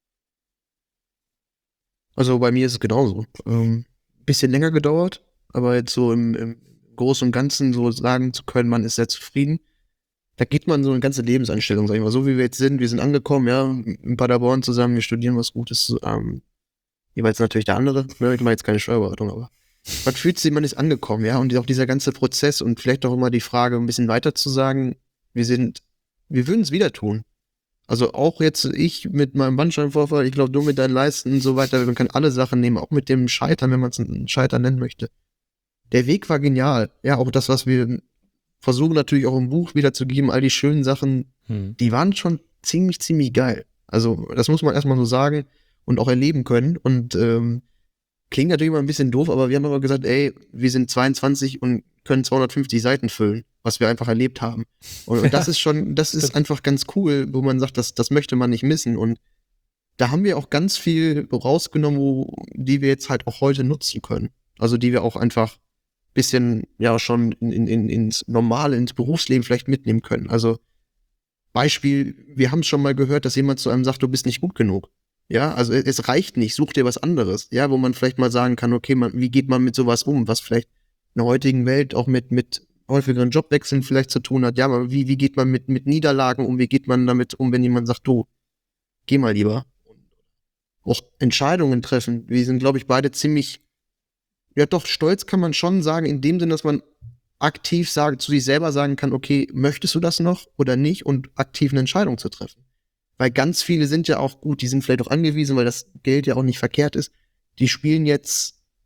Also bei mir ist es genauso. Ähm, bisschen länger gedauert, aber jetzt so im, im Großen und Ganzen so sagen zu können, man ist sehr zufrieden. Da geht man so eine ganze Lebenseinstellung, sag ich mal, so wie wir jetzt sind. Wir sind angekommen, ja, in Paderborn zusammen, wir studieren was Gutes. Ähm, jeweils natürlich der andere, ne? Ich mache jetzt keine Steuerberatung, aber man fühlt sich, man ist angekommen, ja, und auch dieser ganze Prozess und vielleicht auch immer die Frage, ein bisschen weiter zu sagen, wir sind, wir würden es wieder tun. Also auch jetzt ich mit meinem Bandscheibenvorfall, ich glaube, du mit deinen Leisten und so weiter, man kann alle Sachen nehmen, auch mit dem Scheitern, wenn man es ein Scheitern nennen möchte. Der Weg war genial. Ja, auch das, was wir versuchen natürlich auch im Buch wiederzugeben, all die schönen Sachen, hm. die waren schon ziemlich, ziemlich geil. Also das muss man erstmal so sagen und auch erleben können. Und ähm, klingt natürlich immer ein bisschen doof, aber wir haben aber gesagt, ey, wir sind zweiundzwanzig und können zweihundertfünfzig Seiten füllen, was wir einfach erlebt haben. Und, und das ist schon, das ist einfach ganz cool, wo man sagt, das, das möchte man nicht missen. Und da haben wir auch ganz viel rausgenommen, wo, die wir jetzt halt auch heute nutzen können. Also die wir auch einfach bisschen ja schon in, in, ins normale, ins Berufsleben vielleicht mitnehmen können. Also Beispiel, wir haben es schon mal gehört, dass jemand zu einem sagt, du bist nicht gut genug. Ja, also es reicht nicht, such dir was anderes. Ja, wo man vielleicht mal sagen kann, okay, man, wie geht man mit sowas um, was vielleicht in der heutigen Welt auch mit mit häufigeren Jobwechseln vielleicht zu tun hat. Ja, aber wie, wie geht man mit mit Niederlagen um, wie geht man damit um, wenn jemand sagt, du, geh mal lieber. Auch Entscheidungen treffen. Wir sind, glaube ich, beide ziemlich ja doch, stolz kann man schon sagen, in dem Sinne, dass man aktiv sagen, zu sich selber sagen kann, okay, möchtest du das noch oder nicht und aktiv eine Entscheidung zu treffen. Weil ganz viele sind ja auch gut, die sind vielleicht auch angewiesen, weil das Geld ja auch nicht verkehrt ist. Die spielen jetzt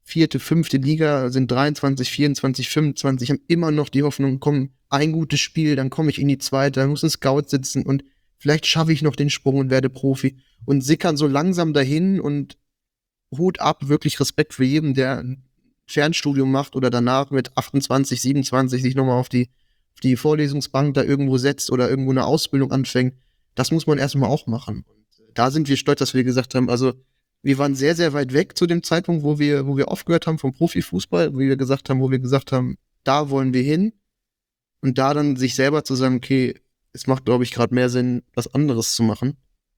vierte, fünfte Liga, sind dreiundzwanzig, vierundzwanzig, fünfundzwanzig, haben immer noch die Hoffnung, komm, ein gutes Spiel, dann komme ich in die zweite, dann muss ein Scout sitzen und vielleicht schaffe ich noch den Sprung und werde Profi und sickern so langsam dahin und Hut ab, wirklich Respekt für jeden, der ein Fernstudium macht oder danach mit achtundzwanzig, siebenundzwanzig sich nochmal auf die, auf die Vorlesungsbank da irgendwo setzt oder irgendwo eine Ausbildung anfängt. Das muss man erstmal auch machen. Und da sind wir stolz, dass wir gesagt haben, also wir waren sehr, sehr weit weg zu dem Zeitpunkt, wo wir, wo wir aufgehört haben vom Profifußball, wo wir gesagt haben, wo wir gesagt haben, da wollen wir hin. Und da dann sich selber zu sagen, okay, es macht, glaube ich, gerade mehr Sinn, was anderes zu machen.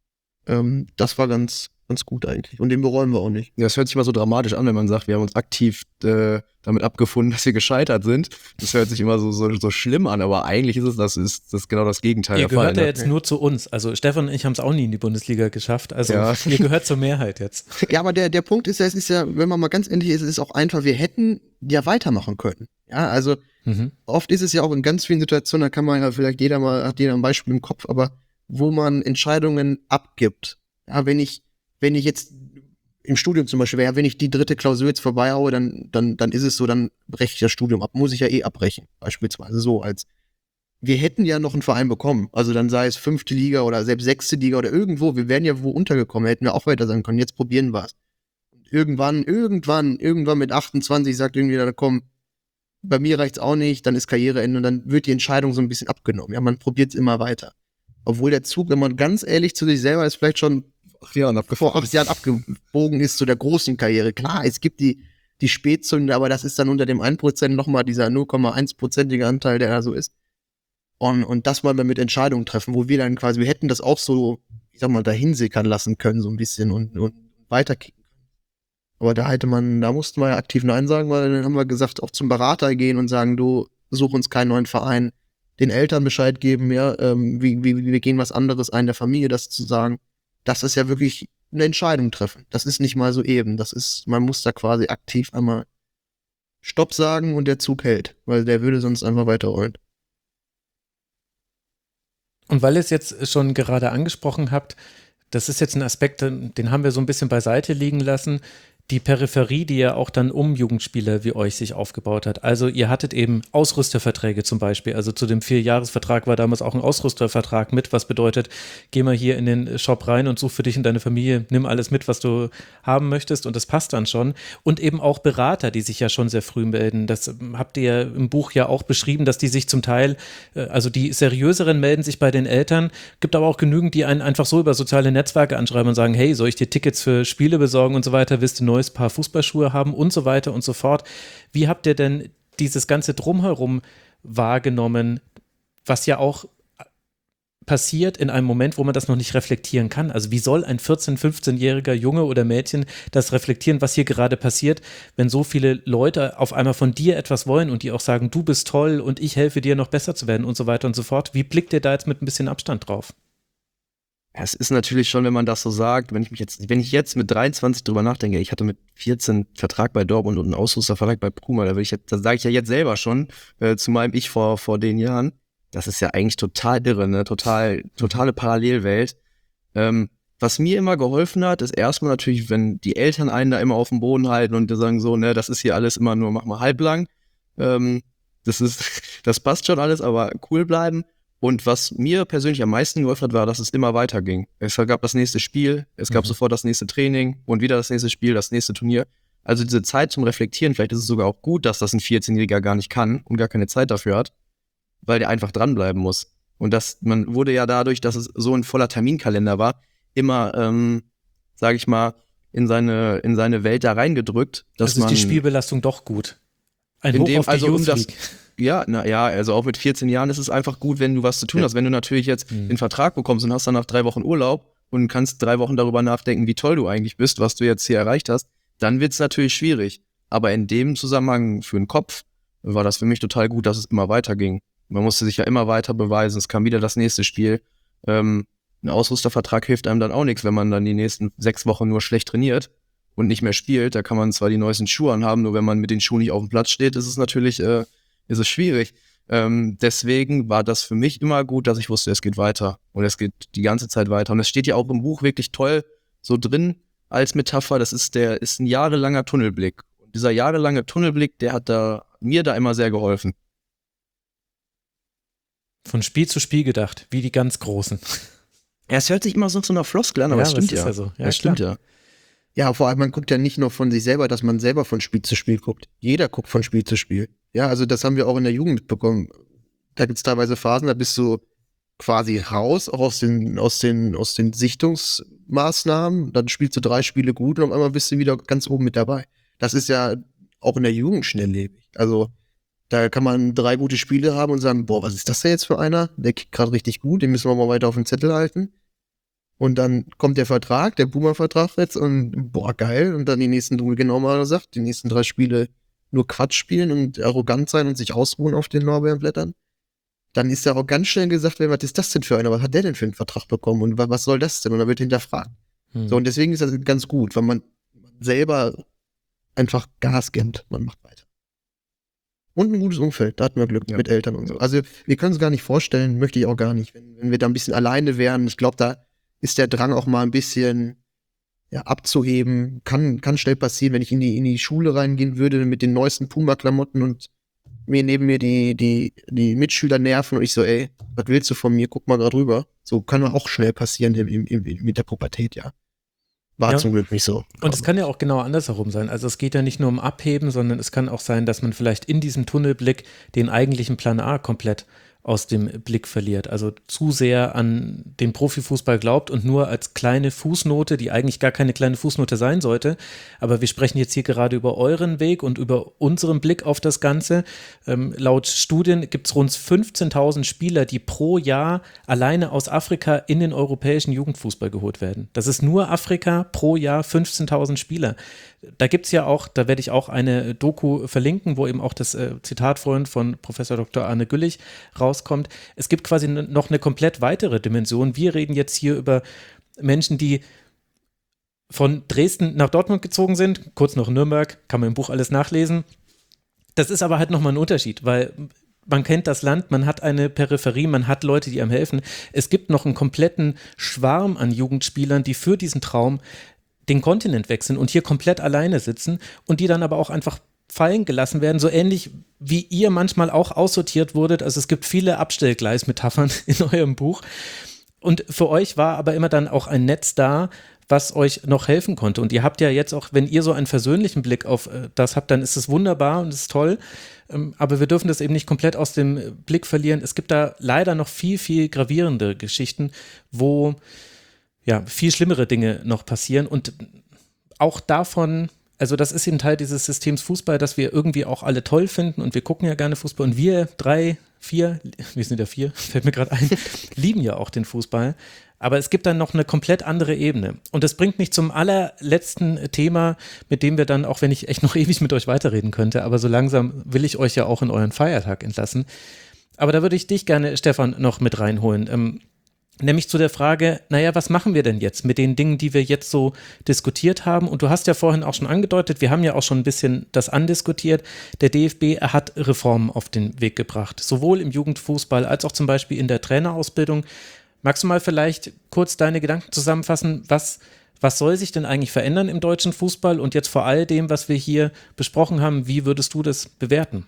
Ähm, das war ganz, ganz gut eigentlich. Und den bereuen wir auch nicht. Ja, das hört sich immer so dramatisch an, wenn man sagt, wir haben uns aktiv äh, damit abgefunden, dass wir gescheitert sind. Das hört sich immer so, so, so schlimm an, aber eigentlich ist es das, ist das genau das Gegenteil Ihr der Fall. gehört ja Ne? jetzt nur zu uns. Also Stefan und ich haben es auch nie in die Bundesliga geschafft. Also Ja. ihr gehört zur Mehrheit jetzt. Ja, aber der, der Punkt ist ja, es ist ja, wenn man mal ganz ehrlich ist, es ist auch einfach, wir hätten ja weitermachen können. Ja, also Mhm. oft ist es ja auch in ganz vielen Situationen, da kann man ja vielleicht jeder mal, hat jeder ein Beispiel im Kopf, aber wo man Entscheidungen abgibt. Ja, wenn ich, wenn ich jetzt im Studium zum Beispiel wäre, wenn ich die dritte Klausur jetzt vorbeihaue, dann, dann, dann ist es so, dann breche ich das Studium ab. Muss ich ja eh abbrechen. Beispielsweise so als, wir hätten ja noch einen Verein bekommen. Also dann sei es fünfte Liga oder selbst sechste Liga oder irgendwo. Wir wären ja wo untergekommen. Hätten wir auch weiter sagen können. Jetzt probieren wir es. Und irgendwann, irgendwann, irgendwann mit achtundzwanzig sagt irgendwie dann, komm, bei mir reicht's auch nicht, dann ist Karriereende und dann wird die Entscheidung so ein bisschen abgenommen. Ja, man probiert es immer weiter. Obwohl der Zug, wenn man ganz ehrlich zu sich selber ist, vielleicht schon Ach ja, und vor acht Jahren abgebogen ist zu der großen Karriere. Klar, es gibt die, die Spätzünder, aber das ist dann unter dem ein Prozent nochmal dieser null Komma eins-prozentige Anteil, der da so ist. Und, und das mal mit Entscheidungen treffen, wo wir dann quasi, wir hätten das auch so, ich sag mal, dahin sickern lassen können, so ein bisschen und, und weiterkicken können. Aber da hätte man, da mussten wir ja aktiv Nein sagen, weil dann haben wir gesagt, auch zum Berater gehen und sagen, du, such uns keinen neuen Verein, den Eltern Bescheid geben, ja, ähm, wie, wie, wir gehen was anderes ein, der Familie das zu sagen. Das ist ja wirklich eine Entscheidung treffen. Das ist nicht mal so eben. Das ist, man muss da quasi aktiv einmal Stopp sagen und der Zug hält, weil der würde sonst einfach weiterrollen. Und weil ihr es jetzt schon gerade angesprochen habt, das ist jetzt ein Aspekt, den haben wir so ein bisschen beiseite liegen lassen. Die Peripherie, die ja auch dann um Jugendspieler wie euch sich aufgebaut hat. Also ihr hattet eben Ausrüsterverträge zum Beispiel. Also zu dem Vierjahresvertrag war damals auch ein Ausrüstervertrag mit, was bedeutet, geh mal hier in den Shop rein und such für dich und deine Familie, nimm alles mit, was du haben möchtest und das passt dann schon. Und eben auch Berater, die sich ja schon sehr früh melden. Das habt ihr ja im Buch ja auch beschrieben, dass die sich zum Teil, also die seriöseren melden sich bei den Eltern, gibt aber auch genügend, die einen einfach so über soziale Netzwerke anschreiben und sagen, hey, soll ich dir Tickets für Spiele besorgen und so weiter, willst du neu Paar Fußballschuhe haben und so weiter und so fort. Wie habt ihr denn dieses ganze Drumherum wahrgenommen, was ja auch passiert in einem Moment, wo man das noch nicht reflektieren kann? Also wie soll ein vierzehn-, fünfzehnjähriger Junge oder Mädchen das reflektieren, was hier gerade passiert, wenn so viele Leute auf einmal von dir etwas wollen und die auch sagen, du bist toll und ich helfe dir noch besser zu werden und so weiter und so fort. Wie blickt ihr da jetzt mit ein bisschen Abstand drauf? Ja, es ist natürlich schon, wenn man das so sagt, wenn ich mich jetzt, wenn ich jetzt mit dreiundzwanzig drüber nachdenke, ich hatte mit vierzehn einen Vertrag bei Dortmund und einen Ausrüstervertrag bei Puma, da will ich jetzt, das sage ich ja jetzt selber schon, äh, zu meinem Ich vor, vor den Jahren. Das ist ja eigentlich total irre, ne, total, totale Parallelwelt. Ähm, was mir immer geholfen hat, ist erstmal natürlich, wenn die Eltern einen da immer auf den Boden halten und die sagen so, ne, das ist hier alles immer nur, mach mal halblang. Ähm, das ist, das passt schon alles, aber cool bleiben. Und was mir persönlich am meisten geholfen hat, war, dass es immer weiterging. Es gab das nächste Spiel, es gab mhm. sofort das nächste Training und wieder das nächste Spiel, das nächste Turnier. Also diese Zeit zum Reflektieren, vielleicht ist es sogar auch gut, dass das ein vierzehnjähriger gar nicht kann und gar keine Zeit dafür hat, weil der einfach dranbleiben muss. Und das, man wurde ja dadurch, dass es so ein voller Terminkalender war, immer, ähm, sage ich mal, in seine, in seine Welt da reingedrückt. Dass also ist man, die Spielbelastung doch gut. Ein in Hoch dem, auf die also um Youth das, League. Ja, na ja, also auch mit vierzehn Jahren ist es einfach gut, wenn du was zu tun ja. hast. Wenn du natürlich jetzt Mhm. den Vertrag bekommst und hast dann nach drei Wochen Urlaub und kannst drei Wochen darüber nachdenken, wie toll du eigentlich bist, was du jetzt hier erreicht hast, dann wird's natürlich schwierig. Aber in dem Zusammenhang für den Kopf war das für mich total gut, dass es immer weiterging. Man musste sich ja immer weiter beweisen. Es kam wieder das nächste Spiel. Ähm, ein Ausrüstervertrag hilft einem dann auch nichts, wenn man dann die nächsten sechs Wochen nur schlecht trainiert und nicht mehr spielt. Da kann man zwar die neuesten Schuhe anhaben, nur wenn man mit den Schuhen nicht auf dem Platz steht, ist es natürlich äh, ist es schwierig. Ähm, deswegen war das für mich immer gut, dass ich wusste, es geht weiter. Und es geht die ganze Zeit weiter. Und es steht ja auch im Buch wirklich toll so drin als Metapher. Das ist der ist ein jahrelanger Tunnelblick. Und Dieser jahrelange Tunnelblick, der hat da mir da immer sehr geholfen. Von Spiel zu Spiel gedacht, wie die ganz Großen. Ja, es hört sich immer so zu einer Floskel an, aber es aber stimmt es ist ja. ja so. Ja, das stimmt ja. Ja, vor allem, man guckt ja nicht nur von sich selber, dass man selber von Spiel zu Spiel guckt. Jeder guckt von Spiel zu Spiel. Ja, also das haben wir auch in der Jugend mitbekommen. Da gibt's teilweise Phasen, da bist du quasi raus, auch aus den, aus den, aus den Sichtungsmaßnahmen. Dann spielst du drei Spiele gut und auf einmal bist du wieder ganz oben mit dabei. Das ist ja auch in der Jugend schnelllebig. Also da kann man drei gute Spiele haben und sagen, boah, was ist das denn jetzt für einer? Der kickt gerade richtig gut, den müssen wir mal weiter auf den Zettel halten. Und dann kommt der Vertrag, der Boomer-Vertrag jetzt und boah, geil. Und dann die nächsten, du genau mal gesagt, die nächsten drei Spiele nur Quatsch spielen und arrogant sein und sich ausruhen auf den Lorbeerenblättern. Dann ist ja auch ganz schnell gesagt, was ist das denn für einer? Was hat der denn für einen Vertrag bekommen? Und was soll das denn? Und dann wird hinterfragt. Hm. So, und deswegen ist das ganz gut, weil man selber einfach Gas gibt. Man macht weiter. Und ein gutes Umfeld, da hatten wir Glück Ja. mit Eltern und so. Also wir können es gar nicht vorstellen, möchte ich auch gar nicht. Wenn, wenn wir da ein bisschen alleine wären, ich glaube, da ist der Drang auch mal ein bisschen ja, abzuheben. Kann, kann schnell passieren, wenn ich in die, in die Schule reingehen würde mit den neuesten Puma-Klamotten und mir neben mir die, die, die Mitschüler nerven und ich so, ey, was willst du von mir? Guck mal da drüber. So kann auch schnell passieren im, im, im, mit der Pubertät, ja. War Ja. zum Glück nicht so. Und es kann ja auch genau andersherum sein. Also es geht ja nicht nur um Abheben, sondern es kann auch sein, dass man vielleicht in diesem Tunnelblick den eigentlichen Plan A komplett aus dem Blick verliert. Also zu sehr an den Profifußball glaubt und nur als kleine Fußnote, die eigentlich gar keine kleine Fußnote sein sollte. Aber wir sprechen jetzt hier gerade über euren Weg und über unseren Blick auf das Ganze. Ähm, laut Studien gibt es rund fünfzehntausend Spieler, die pro Jahr alleine aus Afrika in den europäischen Jugendfußball geholt werden. Das ist nur Afrika, pro Jahr fünfzehntausend Spieler. Da gibt es ja auch, da werde ich auch eine Doku verlinken, wo eben auch das äh, Zitat vorhin von Professor Doktor Arne Güllich rauskommt. Es gibt quasi n- noch eine komplett weitere Dimension. Wir reden jetzt hier über Menschen, die von Dresden nach Dortmund gezogen sind, kurz noch Nürnberg, kann man im Buch alles nachlesen. Das ist aber halt nochmal ein Unterschied, weil man kennt das Land, man hat eine Peripherie, man hat Leute, die einem helfen. Es gibt noch einen kompletten Schwarm an Jugendspielern, die für diesen Traum den Kontinent wechseln und hier komplett alleine sitzen und die dann aber auch einfach fallen gelassen werden, so ähnlich wie ihr manchmal auch aussortiert wurdet. Also es gibt viele Abstellgleismetaphern in eurem Buch und für euch war aber immer dann auch ein Netz da, was euch noch helfen konnte. Und ihr habt ja jetzt auch, wenn ihr so einen versöhnlichen Blick auf äh, das habt, dann ist es wunderbar und es ist toll. Ähm, aber wir dürfen das eben nicht komplett aus dem Blick verlieren. Es gibt da leider noch viel, viel gravierende Geschichten, wo ja, viel schlimmere Dinge noch passieren und auch davon, also das ist eben Teil dieses Systems Fußball, dass wir irgendwie auch alle toll finden und wir gucken ja gerne Fußball und wir drei, vier, wir sind ja vier, fällt mir gerade ein, lieben ja auch den Fußball, aber es gibt dann noch eine komplett andere Ebene und das bringt mich zum allerletzten Thema, mit dem wir dann, auch wenn ich echt noch ewig mit euch weiterreden könnte, aber so langsam will ich euch ja auch in euren Feiertag entlassen, aber da würde ich dich gerne, Stefan, noch mit reinholen, ähm, nämlich zu der Frage, naja, was machen wir denn jetzt mit den Dingen, die wir jetzt so diskutiert haben? Und du hast ja vorhin auch schon angedeutet, wir haben ja auch schon ein bisschen das andiskutiert. Der D F B er hat Reformen auf den Weg gebracht, sowohl im Jugendfußball als auch zum Beispiel in der Trainerausbildung. Magst du mal vielleicht kurz deine Gedanken zusammenfassen, was, was soll sich denn eigentlich verändern im deutschen Fußball? Und jetzt vor all dem, was wir hier besprochen haben, wie würdest du das bewerten?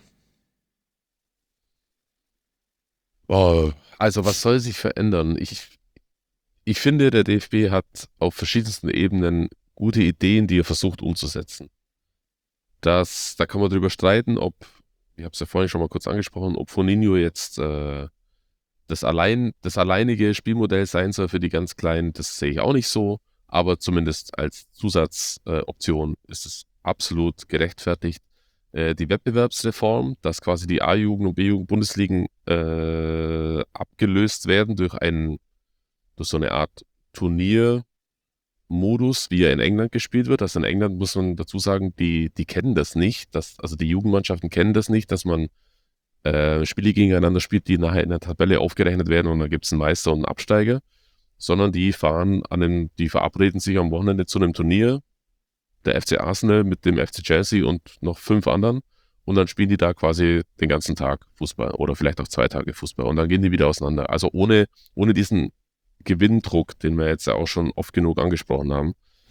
Oh, also was soll sich verändern? Ich, ich finde, der D F B hat auf verschiedensten Ebenen gute Ideen, die er versucht umzusetzen. Das, da kann man drüber streiten, ob, ich habe es ja vorhin schon mal kurz angesprochen, ob Foninho jetzt äh, das, allein, das alleinige Spielmodell sein soll für die ganz Kleinen, das sehe ich auch nicht so, aber zumindest als Zusatzoption äh, ist es absolut gerechtfertigt. Die Wettbewerbsreform, dass quasi die A-Jugend und B-Jugend-Bundesligen äh, abgelöst werden durch, ein, durch so eine Art Turniermodus, wie er in England gespielt wird. Also in England muss man dazu sagen, die, die kennen das nicht, dass, also die Jugendmannschaften kennen das nicht, dass man äh, Spiele gegeneinander spielt, die nachher in der Tabelle aufgerechnet werden und da gibt es einen Meister und einen Absteiger, sondern die fahren an einem, die verabreden sich am Wochenende zu einem Turnier, der F C Arsenal mit dem F C Chelsea und noch fünf anderen und dann spielen die da quasi den ganzen Tag Fußball oder vielleicht auch zwei Tage Fußball und dann gehen die wieder auseinander. Also ohne, ohne diesen Gewinndruck, den wir jetzt ja auch schon oft genug angesprochen haben.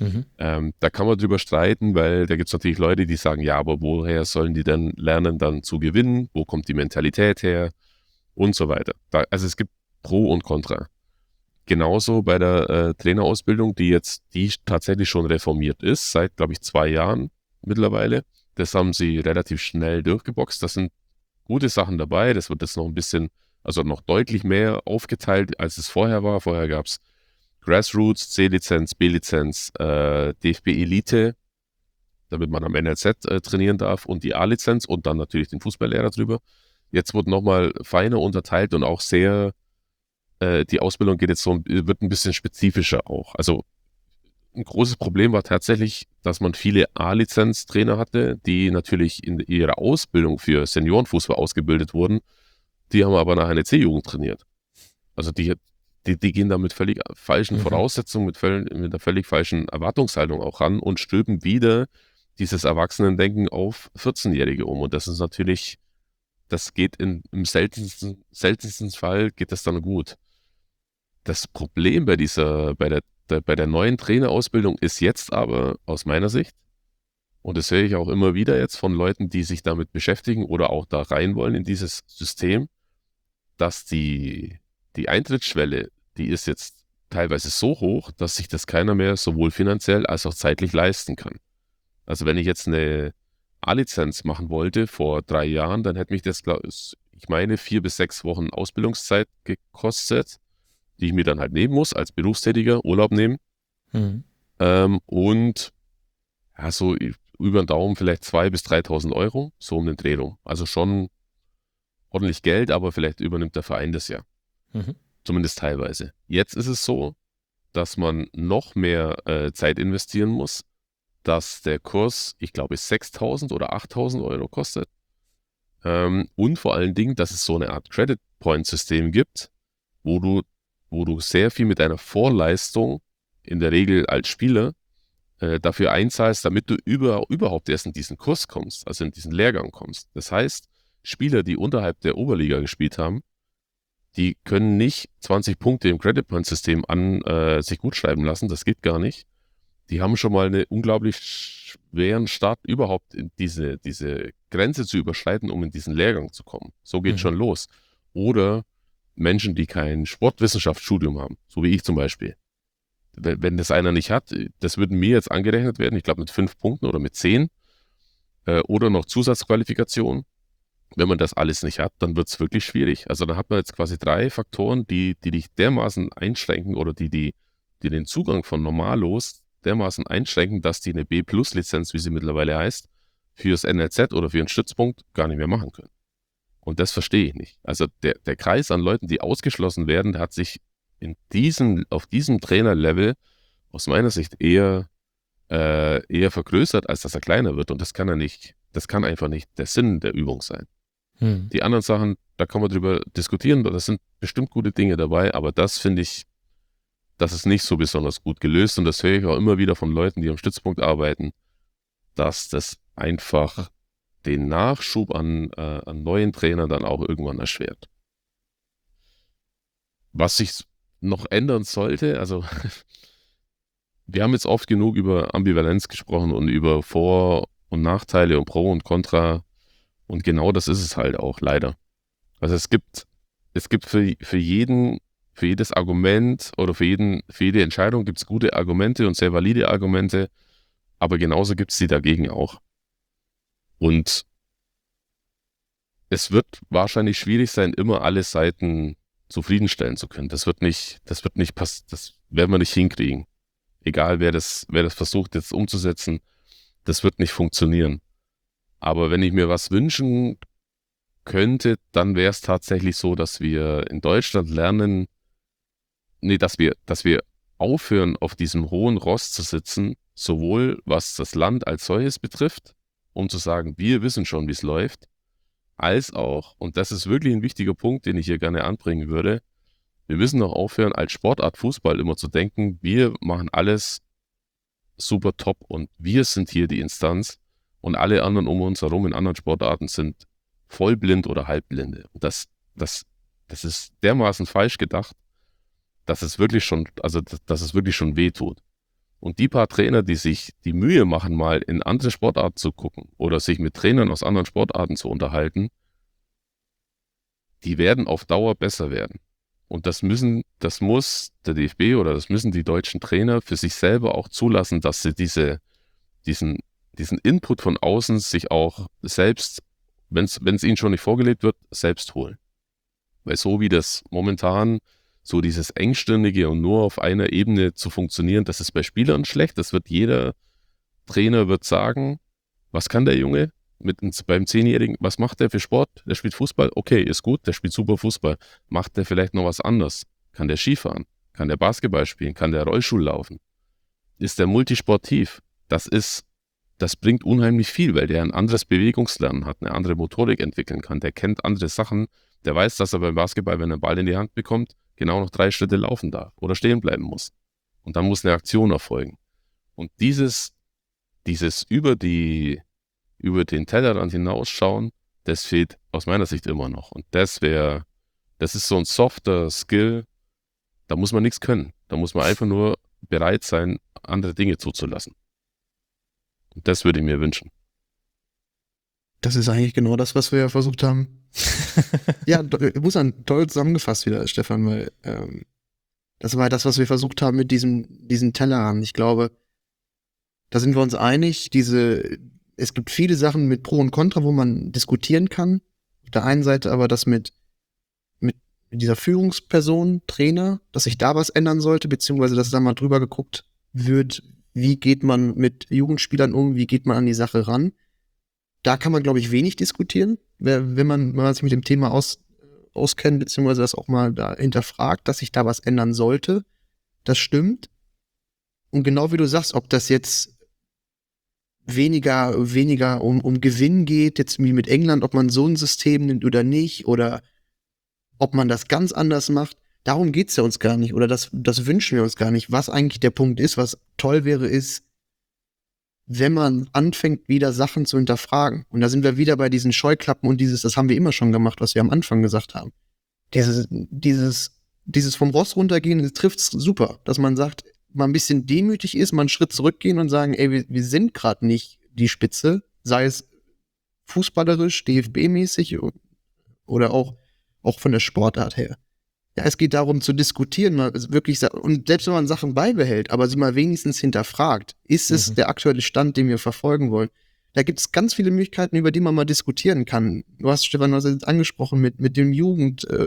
Mhm. Ähm, da kann man drüber streiten, weil da gibt es natürlich Leute, die sagen, ja, aber woher sollen die denn lernen, dann zu gewinnen? Wo kommt die Mentalität her? Und so weiter. Da, also es gibt Pro und Contra. Genauso bei der äh, Trainerausbildung, die jetzt, die tatsächlich schon reformiert ist, seit, glaube ich, zwei Jahren mittlerweile. Das haben sie relativ schnell durchgeboxt. Das sind gute Sachen dabei. Das wird jetzt noch ein bisschen, also noch deutlich mehr aufgeteilt, als es vorher war. Vorher gab es Grassroots, C-Lizenz, B-Lizenz, äh, D F B Elite, damit man am N L Z äh, trainieren darf, und die A-Lizenz und dann natürlich den Fußballlehrer drüber. Jetzt wird nochmal feiner unterteilt und auch sehr, äh, die Ausbildung geht jetzt so, wird ein bisschen spezifischer auch. Also ein großes Problem war tatsächlich, dass man viele A-Lizenz-Trainer hatte, die natürlich in ihrer Ausbildung für Seniorenfußball ausgebildet wurden. Die haben aber nachher eine C-Jugend trainiert. Also die, die, die gehen da mit völlig falschen Mhm. Voraussetzungen, mit, völ- mit einer völlig falschen Erwartungshaltung auch ran und stülpen wieder dieses Erwachsenendenken auf vierzehnjährige um. Und das ist natürlich, das geht in, im seltensten, seltensten Fall geht das dann gut. Das Problem bei dieser, bei der, der, bei der neuen Trainerausbildung ist jetzt aber aus meiner Sicht, und das höre ich auch immer wieder jetzt von Leuten, die sich damit beschäftigen oder auch da rein wollen in dieses System, dass die, die Eintrittsschwelle, die ist jetzt teilweise so hoch, dass sich das keiner mehr sowohl finanziell als auch zeitlich leisten kann. Also wenn ich jetzt eine A-Lizenz machen wollte vor drei Jahren, dann hätte mich das, glaub ich meine, vier bis sechs Wochen Ausbildungszeit gekostet, die ich mir dann halt nehmen muss, als Berufstätiger, Urlaub nehmen. Mhm. Ähm, und ja, so über den Daumen vielleicht zweitausend bis dreitausend Euro, so um den Dreh rum. Also schon ordentlich Geld, aber vielleicht übernimmt der Verein das ja. Mhm. Zumindest teilweise. Jetzt ist es so, dass man noch mehr äh, Zeit investieren muss, dass der Kurs, ich glaube, sechstausend oder achttausend Euro kostet. Ähm, und vor allen Dingen, dass es so eine Art Credit-Point-System gibt, wo du, wo du sehr viel mit deiner Vorleistung, in der Regel als Spieler, äh, dafür einzahlst, damit du über, überhaupt erst in diesen Kurs kommst, also in diesen Lehrgang kommst. Das heißt, Spieler, die unterhalb der Oberliga gespielt haben, die können nicht zwanzig Punkte im Credit-Point-System an äh, sich gut schreiben lassen, das geht gar nicht. Die haben schon mal einen unglaublich schweren Start, überhaupt in diese, diese Grenze zu überschreiten, um in diesen Lehrgang zu kommen. So geht Mhm. schon los. Oder Menschen, die kein Sportwissenschaftsstudium haben, so wie ich zum Beispiel. Wenn, wenn das einer nicht hat, das würde mir jetzt angerechnet werden, ich glaube mit fünf Punkten oder mit zehn, äh, oder noch Zusatzqualifikation. Wenn man das alles nicht hat, dann wird es wirklich schwierig. Also dann hat man jetzt quasi drei Faktoren, die, die dich dermaßen einschränken oder die, die, die den Zugang von Normalos dermaßen einschränken, dass die eine B-Plus-Lizenz, wie sie mittlerweile heißt, fürs N L Z oder für einen Stützpunkt gar nicht mehr machen können. Und das verstehe ich nicht. Also der, der Kreis an Leuten, die ausgeschlossen werden, der hat sich in diesem, auf diesem Trainerlevel aus meiner Sicht eher, äh, eher vergrößert, als dass er kleiner wird. Und das kann er nicht, das kann einfach nicht der Sinn der Übung sein. Mhm. Die anderen Sachen, da kann man drüber diskutieren, da sind bestimmt gute Dinge dabei, aber das finde ich, das ist nicht so besonders gut gelöst und das höre ich auch immer wieder von Leuten, die am Stützpunkt arbeiten, dass das einfach den Nachschub an, äh, an neuen Trainern dann auch irgendwann erschwert. Was sich noch ändern sollte, also wir haben jetzt oft genug über Ambivalenz gesprochen und über Vor- und Nachteile und Pro und Contra. Und genau das ist es halt auch, leider. Also es gibt, es gibt für, für jeden, für jedes Argument oder für jeden, für jede Entscheidung gibt es gute Argumente und sehr valide Argumente, aber genauso gibt es die dagegen auch. Und es wird wahrscheinlich schwierig sein, immer alle Seiten zufriedenstellen zu können. Das wird nicht, das wird nicht pass, das werden wir nicht hinkriegen. Egal wer das, wer das versucht jetzt umzusetzen, das wird nicht funktionieren. Aber wenn ich mir was wünschen könnte, dann wäre es tatsächlich so, dass wir in Deutschland lernen, nee, dass wir, dass wir aufhören, auf diesem hohen Ross zu sitzen, sowohl was das Land als solches betrifft, um zu sagen, wir wissen schon, wie es läuft, als auch, und das ist wirklich ein wichtiger Punkt, den ich hier gerne anbringen würde, wir müssen auch aufhören, als Sportart Fußball immer zu denken, wir machen alles super top und wir sind hier die Instanz und alle anderen um uns herum in anderen Sportarten sind vollblind oder halbblinde. Und das, das, das ist dermaßen falsch gedacht, dass es wirklich schon, also dass es wirklich schon weh tut. Und die paar Trainer, die sich die Mühe machen, mal in andere Sportarten zu gucken oder sich mit Trainern aus anderen Sportarten zu unterhalten, die werden auf Dauer besser werden. Und das müssen, das muss der D F B oder das müssen die deutschen Trainer für sich selber auch zulassen, dass sie diese, diesen, diesen Input von außen sich auch selbst, wenn es ihnen schon nicht vorgelebt wird, selbst holen. Weil so wie das momentan, so dieses Engstirnige und nur auf einer Ebene zu funktionieren, das ist bei Spielern schlecht. Das wird jeder Trainer wird sagen, was kann der Junge mit beim Zehnjährigen, was macht der für Sport? Der spielt Fußball? Okay, ist gut, der spielt super Fußball. Macht der vielleicht noch was anderes? Kann der Skifahren? Kann der Basketball spielen? Kann der Rollstuhl laufen? Ist der multisportiv? Das ist, das bringt unheimlich viel, weil der ein anderes Bewegungslernen hat, eine andere Motorik entwickeln kann. Der kennt andere Sachen. Der weiß, dass er beim Basketball, wenn er einen Ball in die Hand bekommt, genau noch drei Schritte laufen darf oder stehen bleiben muss. Und dann muss eine Aktion erfolgen. Und dieses, dieses über die, über den Tellerrand hinausschauen, das fehlt aus meiner Sicht immer noch. Und das wäre, das ist so ein softer Skill, da muss man nichts können. Da muss man einfach nur bereit sein, andere Dinge zuzulassen. Und das würde ich mir wünschen. Das ist eigentlich genau das, was wir ja versucht haben. Ja, ich muss sagen, toll zusammengefasst wieder, Stefan, weil ähm, das war das, was wir versucht haben mit diesem, diesem Tellerrand. Ich glaube, da sind wir uns einig, diese, es gibt viele Sachen mit Pro und Contra, wo man diskutieren kann. Auf der einen Seite aber das mit, mit dieser Führungsperson, Trainer, dass sich da was ändern sollte, beziehungsweise dass da mal drüber geguckt wird, wie geht man mit Jugendspielern um, wie geht man an die Sache ran. Da kann man, glaube ich, wenig diskutieren, wenn man, wenn man sich mit dem Thema aus, auskennt, beziehungsweise das auch mal da hinterfragt, dass sich da was ändern sollte. Das stimmt. Und genau wie du sagst, ob das jetzt weniger, weniger um, um Gewinn geht, jetzt wie mit England, ob man so ein System nimmt oder nicht, oder ob man das ganz anders macht, darum geht's ja uns gar nicht, oder das, das wünschen wir uns gar nicht. Was eigentlich der Punkt ist, was toll wäre, ist, wenn man anfängt, wieder Sachen zu hinterfragen. Und da sind wir wieder bei diesen Scheuklappen und dieses, das haben wir immer schon gemacht, was wir am Anfang gesagt haben. Dieses, dieses, dieses vom Ross runtergehen, das trifft's super, dass man sagt, mal ein bisschen demütig ist, mal einen Schritt zurückgehen und sagen, ey, wir, wir sind gerade nicht die Spitze, sei es fußballerisch, D F B-mäßig oder auch, auch von der Sportart her. Ja, es geht darum zu diskutieren, mal wirklich, und selbst wenn man Sachen beibehält, aber sie mal wenigstens hinterfragt, ist es mhm. der aktuelle Stand, den wir verfolgen wollen? Da gibt es ganz viele Möglichkeiten, über die man mal diskutieren kann. Du hast, Stefan, du hast jetzt angesprochen mit, mit dem Jugend, äh,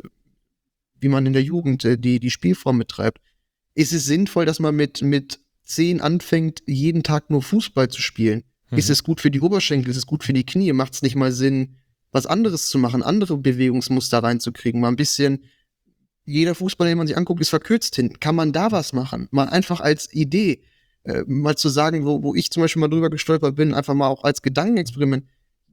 wie man in der Jugend äh, die, die Spielform betreibt. Ist es sinnvoll, dass man mit, mit zehn anfängt, jeden Tag nur Fußball zu spielen? Mhm. Ist es gut für die Oberschenkel? Ist es gut für die Knie? Macht es nicht mal Sinn, was anderes zu machen, andere Bewegungsmuster reinzukriegen, mal ein bisschen. Jeder Fußballer, den man sich anguckt, ist verkürzt hinten. Kann man da was machen? Mal einfach als Idee, äh, mal zu sagen, wo, wo ich zum Beispiel mal drüber gestolpert bin, einfach mal auch als Gedankenexperiment.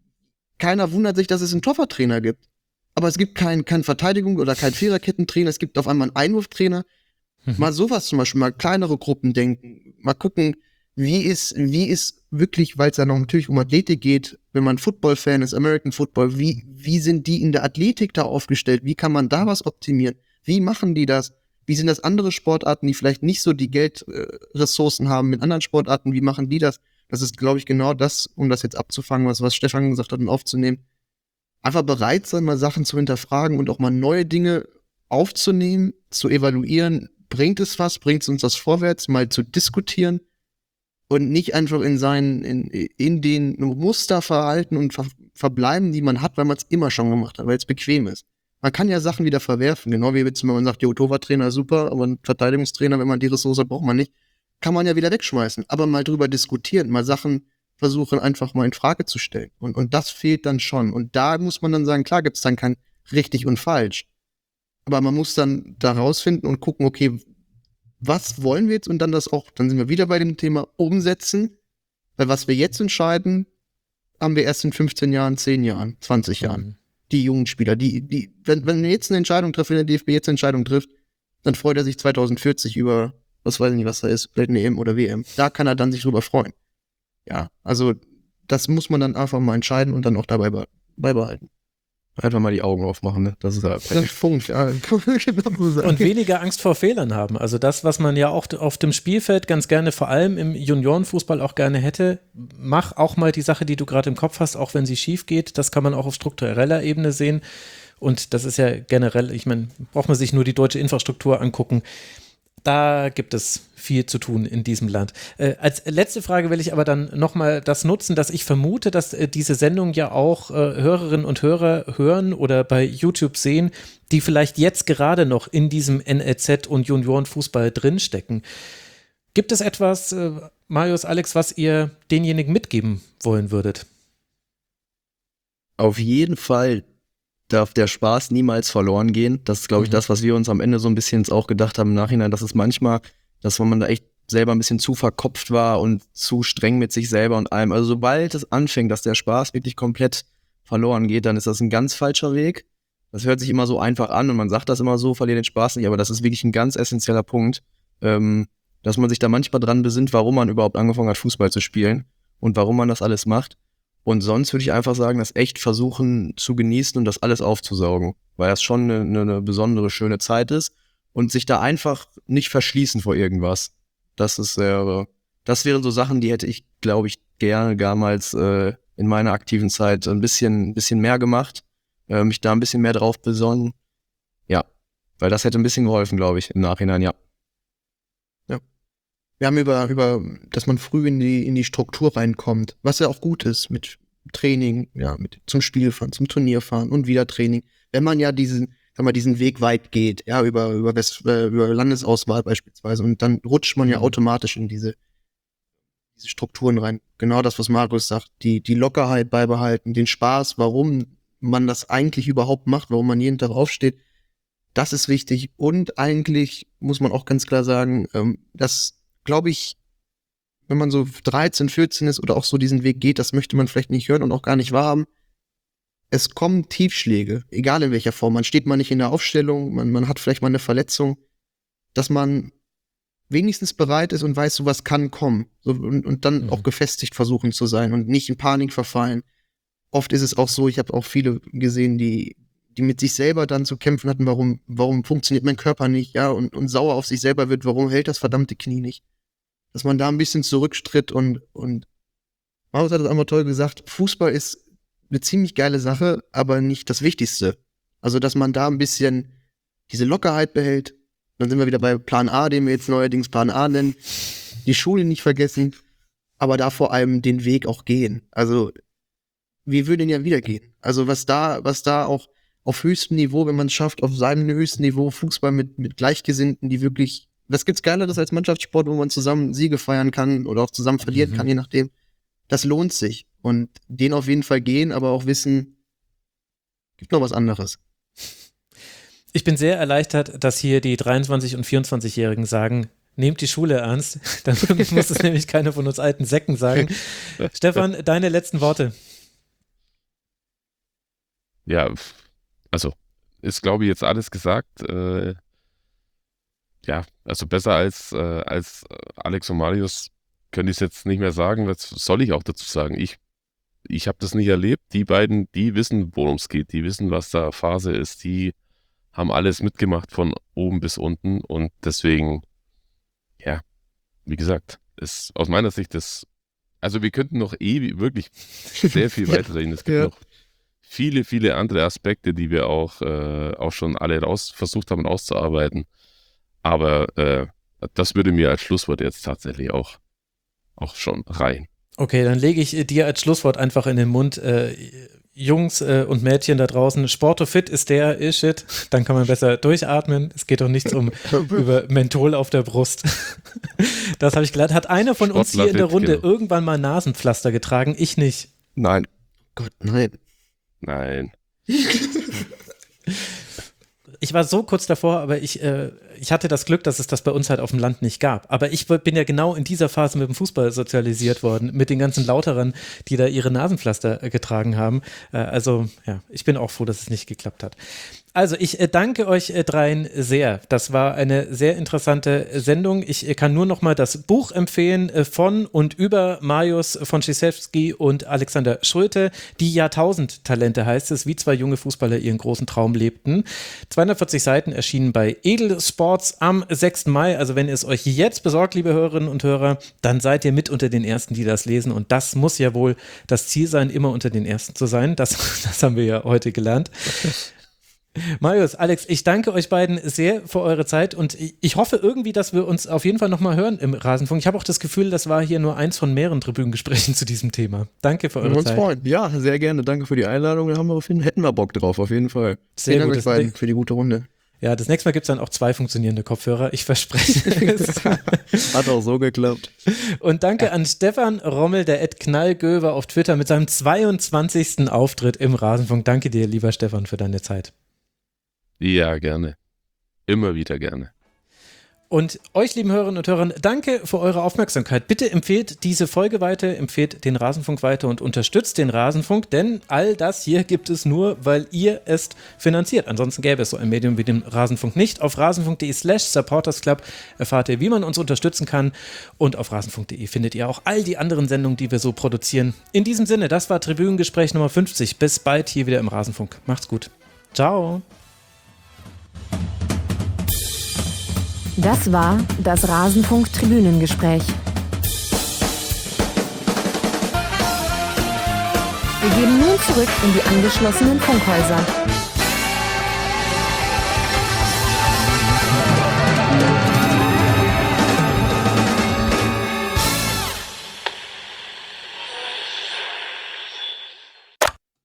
Keiner wundert sich, dass es einen Torwarttrainer gibt. Aber es gibt keinen kein Verteidigung- oder keinen Viererkettentrainer, es gibt auf einmal einen Einwurftrainer. Mhm. Mal sowas zum Beispiel, mal kleinere Gruppen denken, mal gucken, wie ist, wie ist wirklich, weil es ja noch natürlich um Athletik geht, wenn man Football-Fan ist, American Football, wie, wie sind die in der Athletik da aufgestellt? Wie kann man da was optimieren? Wie machen die das? Wie sind das andere Sportarten, die vielleicht nicht so die Geldressourcen äh, haben mit anderen Sportarten? Wie machen die das? Das ist, glaube ich, genau das, um das jetzt abzufangen, was, was Stefan gesagt hat und aufzunehmen. Einfach bereit sein, mal Sachen zu hinterfragen und auch mal neue Dinge aufzunehmen, zu evaluieren. Bringt es was? Bringt es uns das vorwärts? Mal zu diskutieren und nicht einfach in seinen, in, in den Muster verhalten und ver, verbleiben, die man hat, weil man es immer schon gemacht hat, weil es bequem ist. Man kann ja Sachen wieder verwerfen, genau wie jetzt, wenn man sagt, jo, Torwarttrainer ist super, aber ein Verteidigungstrainer, wenn man die Ressource hat, braucht man nicht, kann man ja wieder wegschmeißen. Aber mal drüber diskutieren, mal Sachen versuchen, einfach mal in Frage zu stellen. Und, und das fehlt dann schon. Und da muss man dann sagen, klar gibt's dann kein richtig und falsch. Aber man muss dann da rausfinden und gucken, okay, was wollen wir jetzt? Und dann das auch, dann sind wir wieder bei dem Thema umsetzen. Weil was wir jetzt entscheiden, haben wir erst in fünfzehn Jahren, zehn Jahren, zwanzig Jahren. Mhm. Die jungen Spieler, die, die, wenn, wenn er jetzt eine Entscheidung trifft, wenn der D F B jetzt eine Entscheidung trifft, dann freut er sich zwanzig vierzig über, was weiß ich nicht, was da ist, vielleicht eine E M oder W M. Da kann er dann sich drüber freuen. Ja, also das muss man dann einfach mal entscheiden und dann auch dabei be- beibehalten. Einfach mal die Augen aufmachen, ne? Das ist ja Das funkt, ja, kann man genau so sagen. Und weniger Angst vor Fehlern haben. Also das, was man ja auch auf dem Spielfeld ganz gerne, vor allem im Juniorenfußball auch gerne hätte, mach auch mal die Sache, die du gerade im Kopf hast, auch wenn sie schief geht. Das kann man auch auf struktureller Ebene sehen. Und das ist ja generell, ich meine, braucht man sich nur die deutsche Infrastruktur angucken. Da gibt es viel zu tun in diesem Land. Äh, als letzte Frage will ich aber dann nochmal das nutzen, dass ich vermute, dass äh, diese Sendung ja auch äh, Hörerinnen und Hörer hören oder bei YouTube sehen, die vielleicht jetzt gerade noch in diesem N L Z und Juniorenfußball drinstecken. Gibt es etwas, äh, Marius, Alex, was ihr denjenigen mitgeben wollen würdet? auf jeden Fall darf der Spaß niemals verloren gehen. Das ist, glaube ich, Mhm. das, was wir uns am Ende so ein bisschen jetzt auch gedacht haben im Nachhinein, dass es manchmal, dass man da echt selber ein bisschen zu verkopft war und zu streng mit sich selber und allem. Also sobald es anfängt, dass der Spaß wirklich komplett verloren geht, dann ist das ein ganz falscher Weg. Das hört sich immer so einfach an und man sagt das immer so, verliert den Spaß nicht, aber das ist wirklich ein ganz essentieller Punkt, ähm, dass man sich da manchmal dran besinnt, warum man überhaupt angefangen hat, Fußball zu spielen und warum man das alles macht. Und sonst würde ich einfach sagen, das echt versuchen zu genießen und das alles aufzusaugen, weil das schon eine, eine, eine besondere, schöne Zeit ist und sich da einfach nicht verschließen vor irgendwas. Das ist sehr, das wären so Sachen, die hätte ich, glaube ich, gerne damals äh, in meiner aktiven Zeit ein bisschen, ein bisschen mehr gemacht, äh, mich da ein bisschen mehr drauf besonnen. Ja, weil das hätte ein bisschen geholfen, glaube ich, im Nachhinein, ja. Wir haben über, über, dass man früh in die, in die Struktur reinkommt, was ja auch gut ist mit Training, ja, mit zum Spielfahren, zum Turnierfahren und wieder Training. Wenn man ja diesen, sag mal, diesen Weg weit geht, ja, über, über, West, äh, über Landesauswahl beispielsweise, und dann rutscht man ja automatisch in diese, diese Strukturen rein. Genau das, was Markus sagt, die, die Lockerheit beibehalten, den Spaß, warum man das eigentlich überhaupt macht, warum man jeden Tag aufsteht, das ist wichtig. Und eigentlich muss man auch ganz klar sagen, ähm, dass glaube ich, wenn man so dreizehn, vierzehn ist oder auch so diesen Weg geht, das möchte man vielleicht nicht hören und auch gar nicht wahrhaben. Es kommen Tiefschläge, egal in welcher Form. Man steht mal nicht in der Aufstellung, man, man hat vielleicht mal eine Verletzung, dass man wenigstens bereit ist und weiß, sowas kann kommen. So, und, und dann Mhm. auch gefestigt versuchen zu sein und nicht in Panik verfallen. Oft ist es auch so, ich habe auch viele gesehen, die die mit sich selber dann zu kämpfen hatten, warum, warum funktioniert mein Körper nicht, ja, und, und sauer auf sich selber wird, warum hält das verdammte Knie nicht? Dass man da ein bisschen zurückstritt und, und Marius hat das einmal toll gesagt, Fußball ist eine ziemlich geile Sache, aber nicht das Wichtigste. Also, dass man da ein bisschen diese Lockerheit behält, dann sind wir wieder bei Plan A, den wir jetzt neuerdings Plan A nennen, die Schule nicht vergessen, aber da vor allem den Weg auch gehen. Also, wir würden ja wieder gehen. Also, was da, was da auch auf höchstem Niveau, wenn man es schafft, auf seinem höchsten Niveau Fußball mit, mit Gleichgesinnten, die wirklich, was gibt's Geileres als Mannschaftssport, wo man zusammen Siege feiern kann oder auch zusammen verlieren Mhm. kann, je nachdem. Das lohnt sich. Und den auf jeden Fall gehen, aber auch wissen, gibt noch was anderes. Ich bin sehr erleichtert, dass hier die dreiundzwanzig- und vierundzwanzigjährigen sagen, nehmt die Schule ernst. Dann muss es nämlich keiner von uns alten Säcken sagen. Stefan, deine letzten Worte. Ja, also ist, glaube ich, jetzt alles gesagt. Äh, ja, also besser als, äh, als Alex und Marius könnte ich es jetzt nicht mehr sagen. Was soll ich auch dazu sagen? Ich, ich habe das nicht erlebt. Die beiden, die wissen, worum es geht. Die wissen, was da Phase ist. Die haben alles mitgemacht von oben bis unten. Und deswegen, ja, wie gesagt, ist aus meiner Sicht das, also wir könnten noch ewig, wirklich sehr viel Ja, weiterreden. Es gibt ja. noch viele, viele andere Aspekte, die wir auch, äh, auch schon alle raus versucht haben auszuarbeiten. Aber äh, das würde mir als Schlusswort jetzt tatsächlich auch, auch schon rein. Okay, dann lege ich äh, dir als Schlusswort einfach in den Mund. Äh, Jungs äh, und Mädchen da draußen, Sportofit ist der Ill-Shit. Dann kann man besser durchatmen. Es geht doch nichts um über Menthol auf der Brust. Das habe ich gelernt. Hat einer von uns hier in der Sportler-Fit, Runde genau. irgendwann mal Nasenpflaster getragen? Ich nicht. Nein. Gott, nein. Nein. Ich war so kurz davor, aber ich, äh, ich hatte das Glück, dass es das bei uns halt auf dem Land nicht gab. Aber ich bin ja genau in dieser Phase mit dem Fußball sozialisiert worden, mit den ganzen Lauterern, die da ihre Nasenpflaster getragen haben. Also ja, ich bin auch froh, dass es nicht geklappt hat. Also ich äh, danke euch äh, dreien sehr. Das war eine sehr interessante Sendung. Ich äh, kann nur noch mal das Buch empfehlen äh, von und über Mariusz von Schiszewski und Alexander Schröte. Die Jahrtausendtalente heißt es, wie zwei junge Fußballer ihren großen Traum lebten. zweihundertvierzig Seiten erschienen bei Edelsports am sechsten Mai. Also wenn ihr es euch jetzt besorgt, liebe Hörerinnen und Hörer, dann seid ihr mit unter den Ersten, die das lesen. Und das muss ja wohl das Ziel sein, immer unter den Ersten zu sein. Das, das haben wir ja heute gelernt. Mariusz, Alex, ich danke euch beiden sehr für eure Zeit und ich hoffe irgendwie, dass wir uns auf jeden Fall nochmal hören im Rasenfunk. Ich habe auch das Gefühl, das war hier nur eins von mehreren Tribünengesprächen zu diesem Thema. Danke für eure wir uns Zeit. freuen. Ja, sehr gerne. Danke für die Einladung. Da haben wir auf jeden, hätten wir Bock drauf, auf jeden Fall. Sehr Vielen gut. Dank euch Das, beiden für die gute Runde. ja, das nächste Mal gibt es dann auch zwei funktionierende Kopfhörer. Ich verspreche es. Hat auch so geklappt. Und danke an Stefan Rommel, der Ed Knallgöver auf Twitter mit seinem zweiundzwanzigsten Auftritt im Rasenfunk. Danke dir, lieber Stefan, für deine Zeit. Ja, gerne. Immer wieder gerne. Und euch, lieben Hörerinnen und Hörer, danke für eure Aufmerksamkeit. Bitte empfehlt diese Folge weiter, empfehlt den Rasenfunk weiter und unterstützt den Rasenfunk, denn all das hier gibt es nur, weil ihr es finanziert. Ansonsten gäbe es so ein Medium wie den Rasenfunk nicht. Auf rasenfunk.de slash supportersclub erfahrt ihr, wie man uns unterstützen kann. Und auf rasenfunk.de findet ihr auch all die anderen Sendungen, die wir so produzieren. In diesem Sinne, das war Tribünengespräch Nummer fünfzig. Bis bald hier wieder im Rasenfunk. Macht's gut. Ciao. Das war das Rasenfunk-Tribünengespräch. Wir gehen nun zurück in die angeschlossenen Funkhäuser.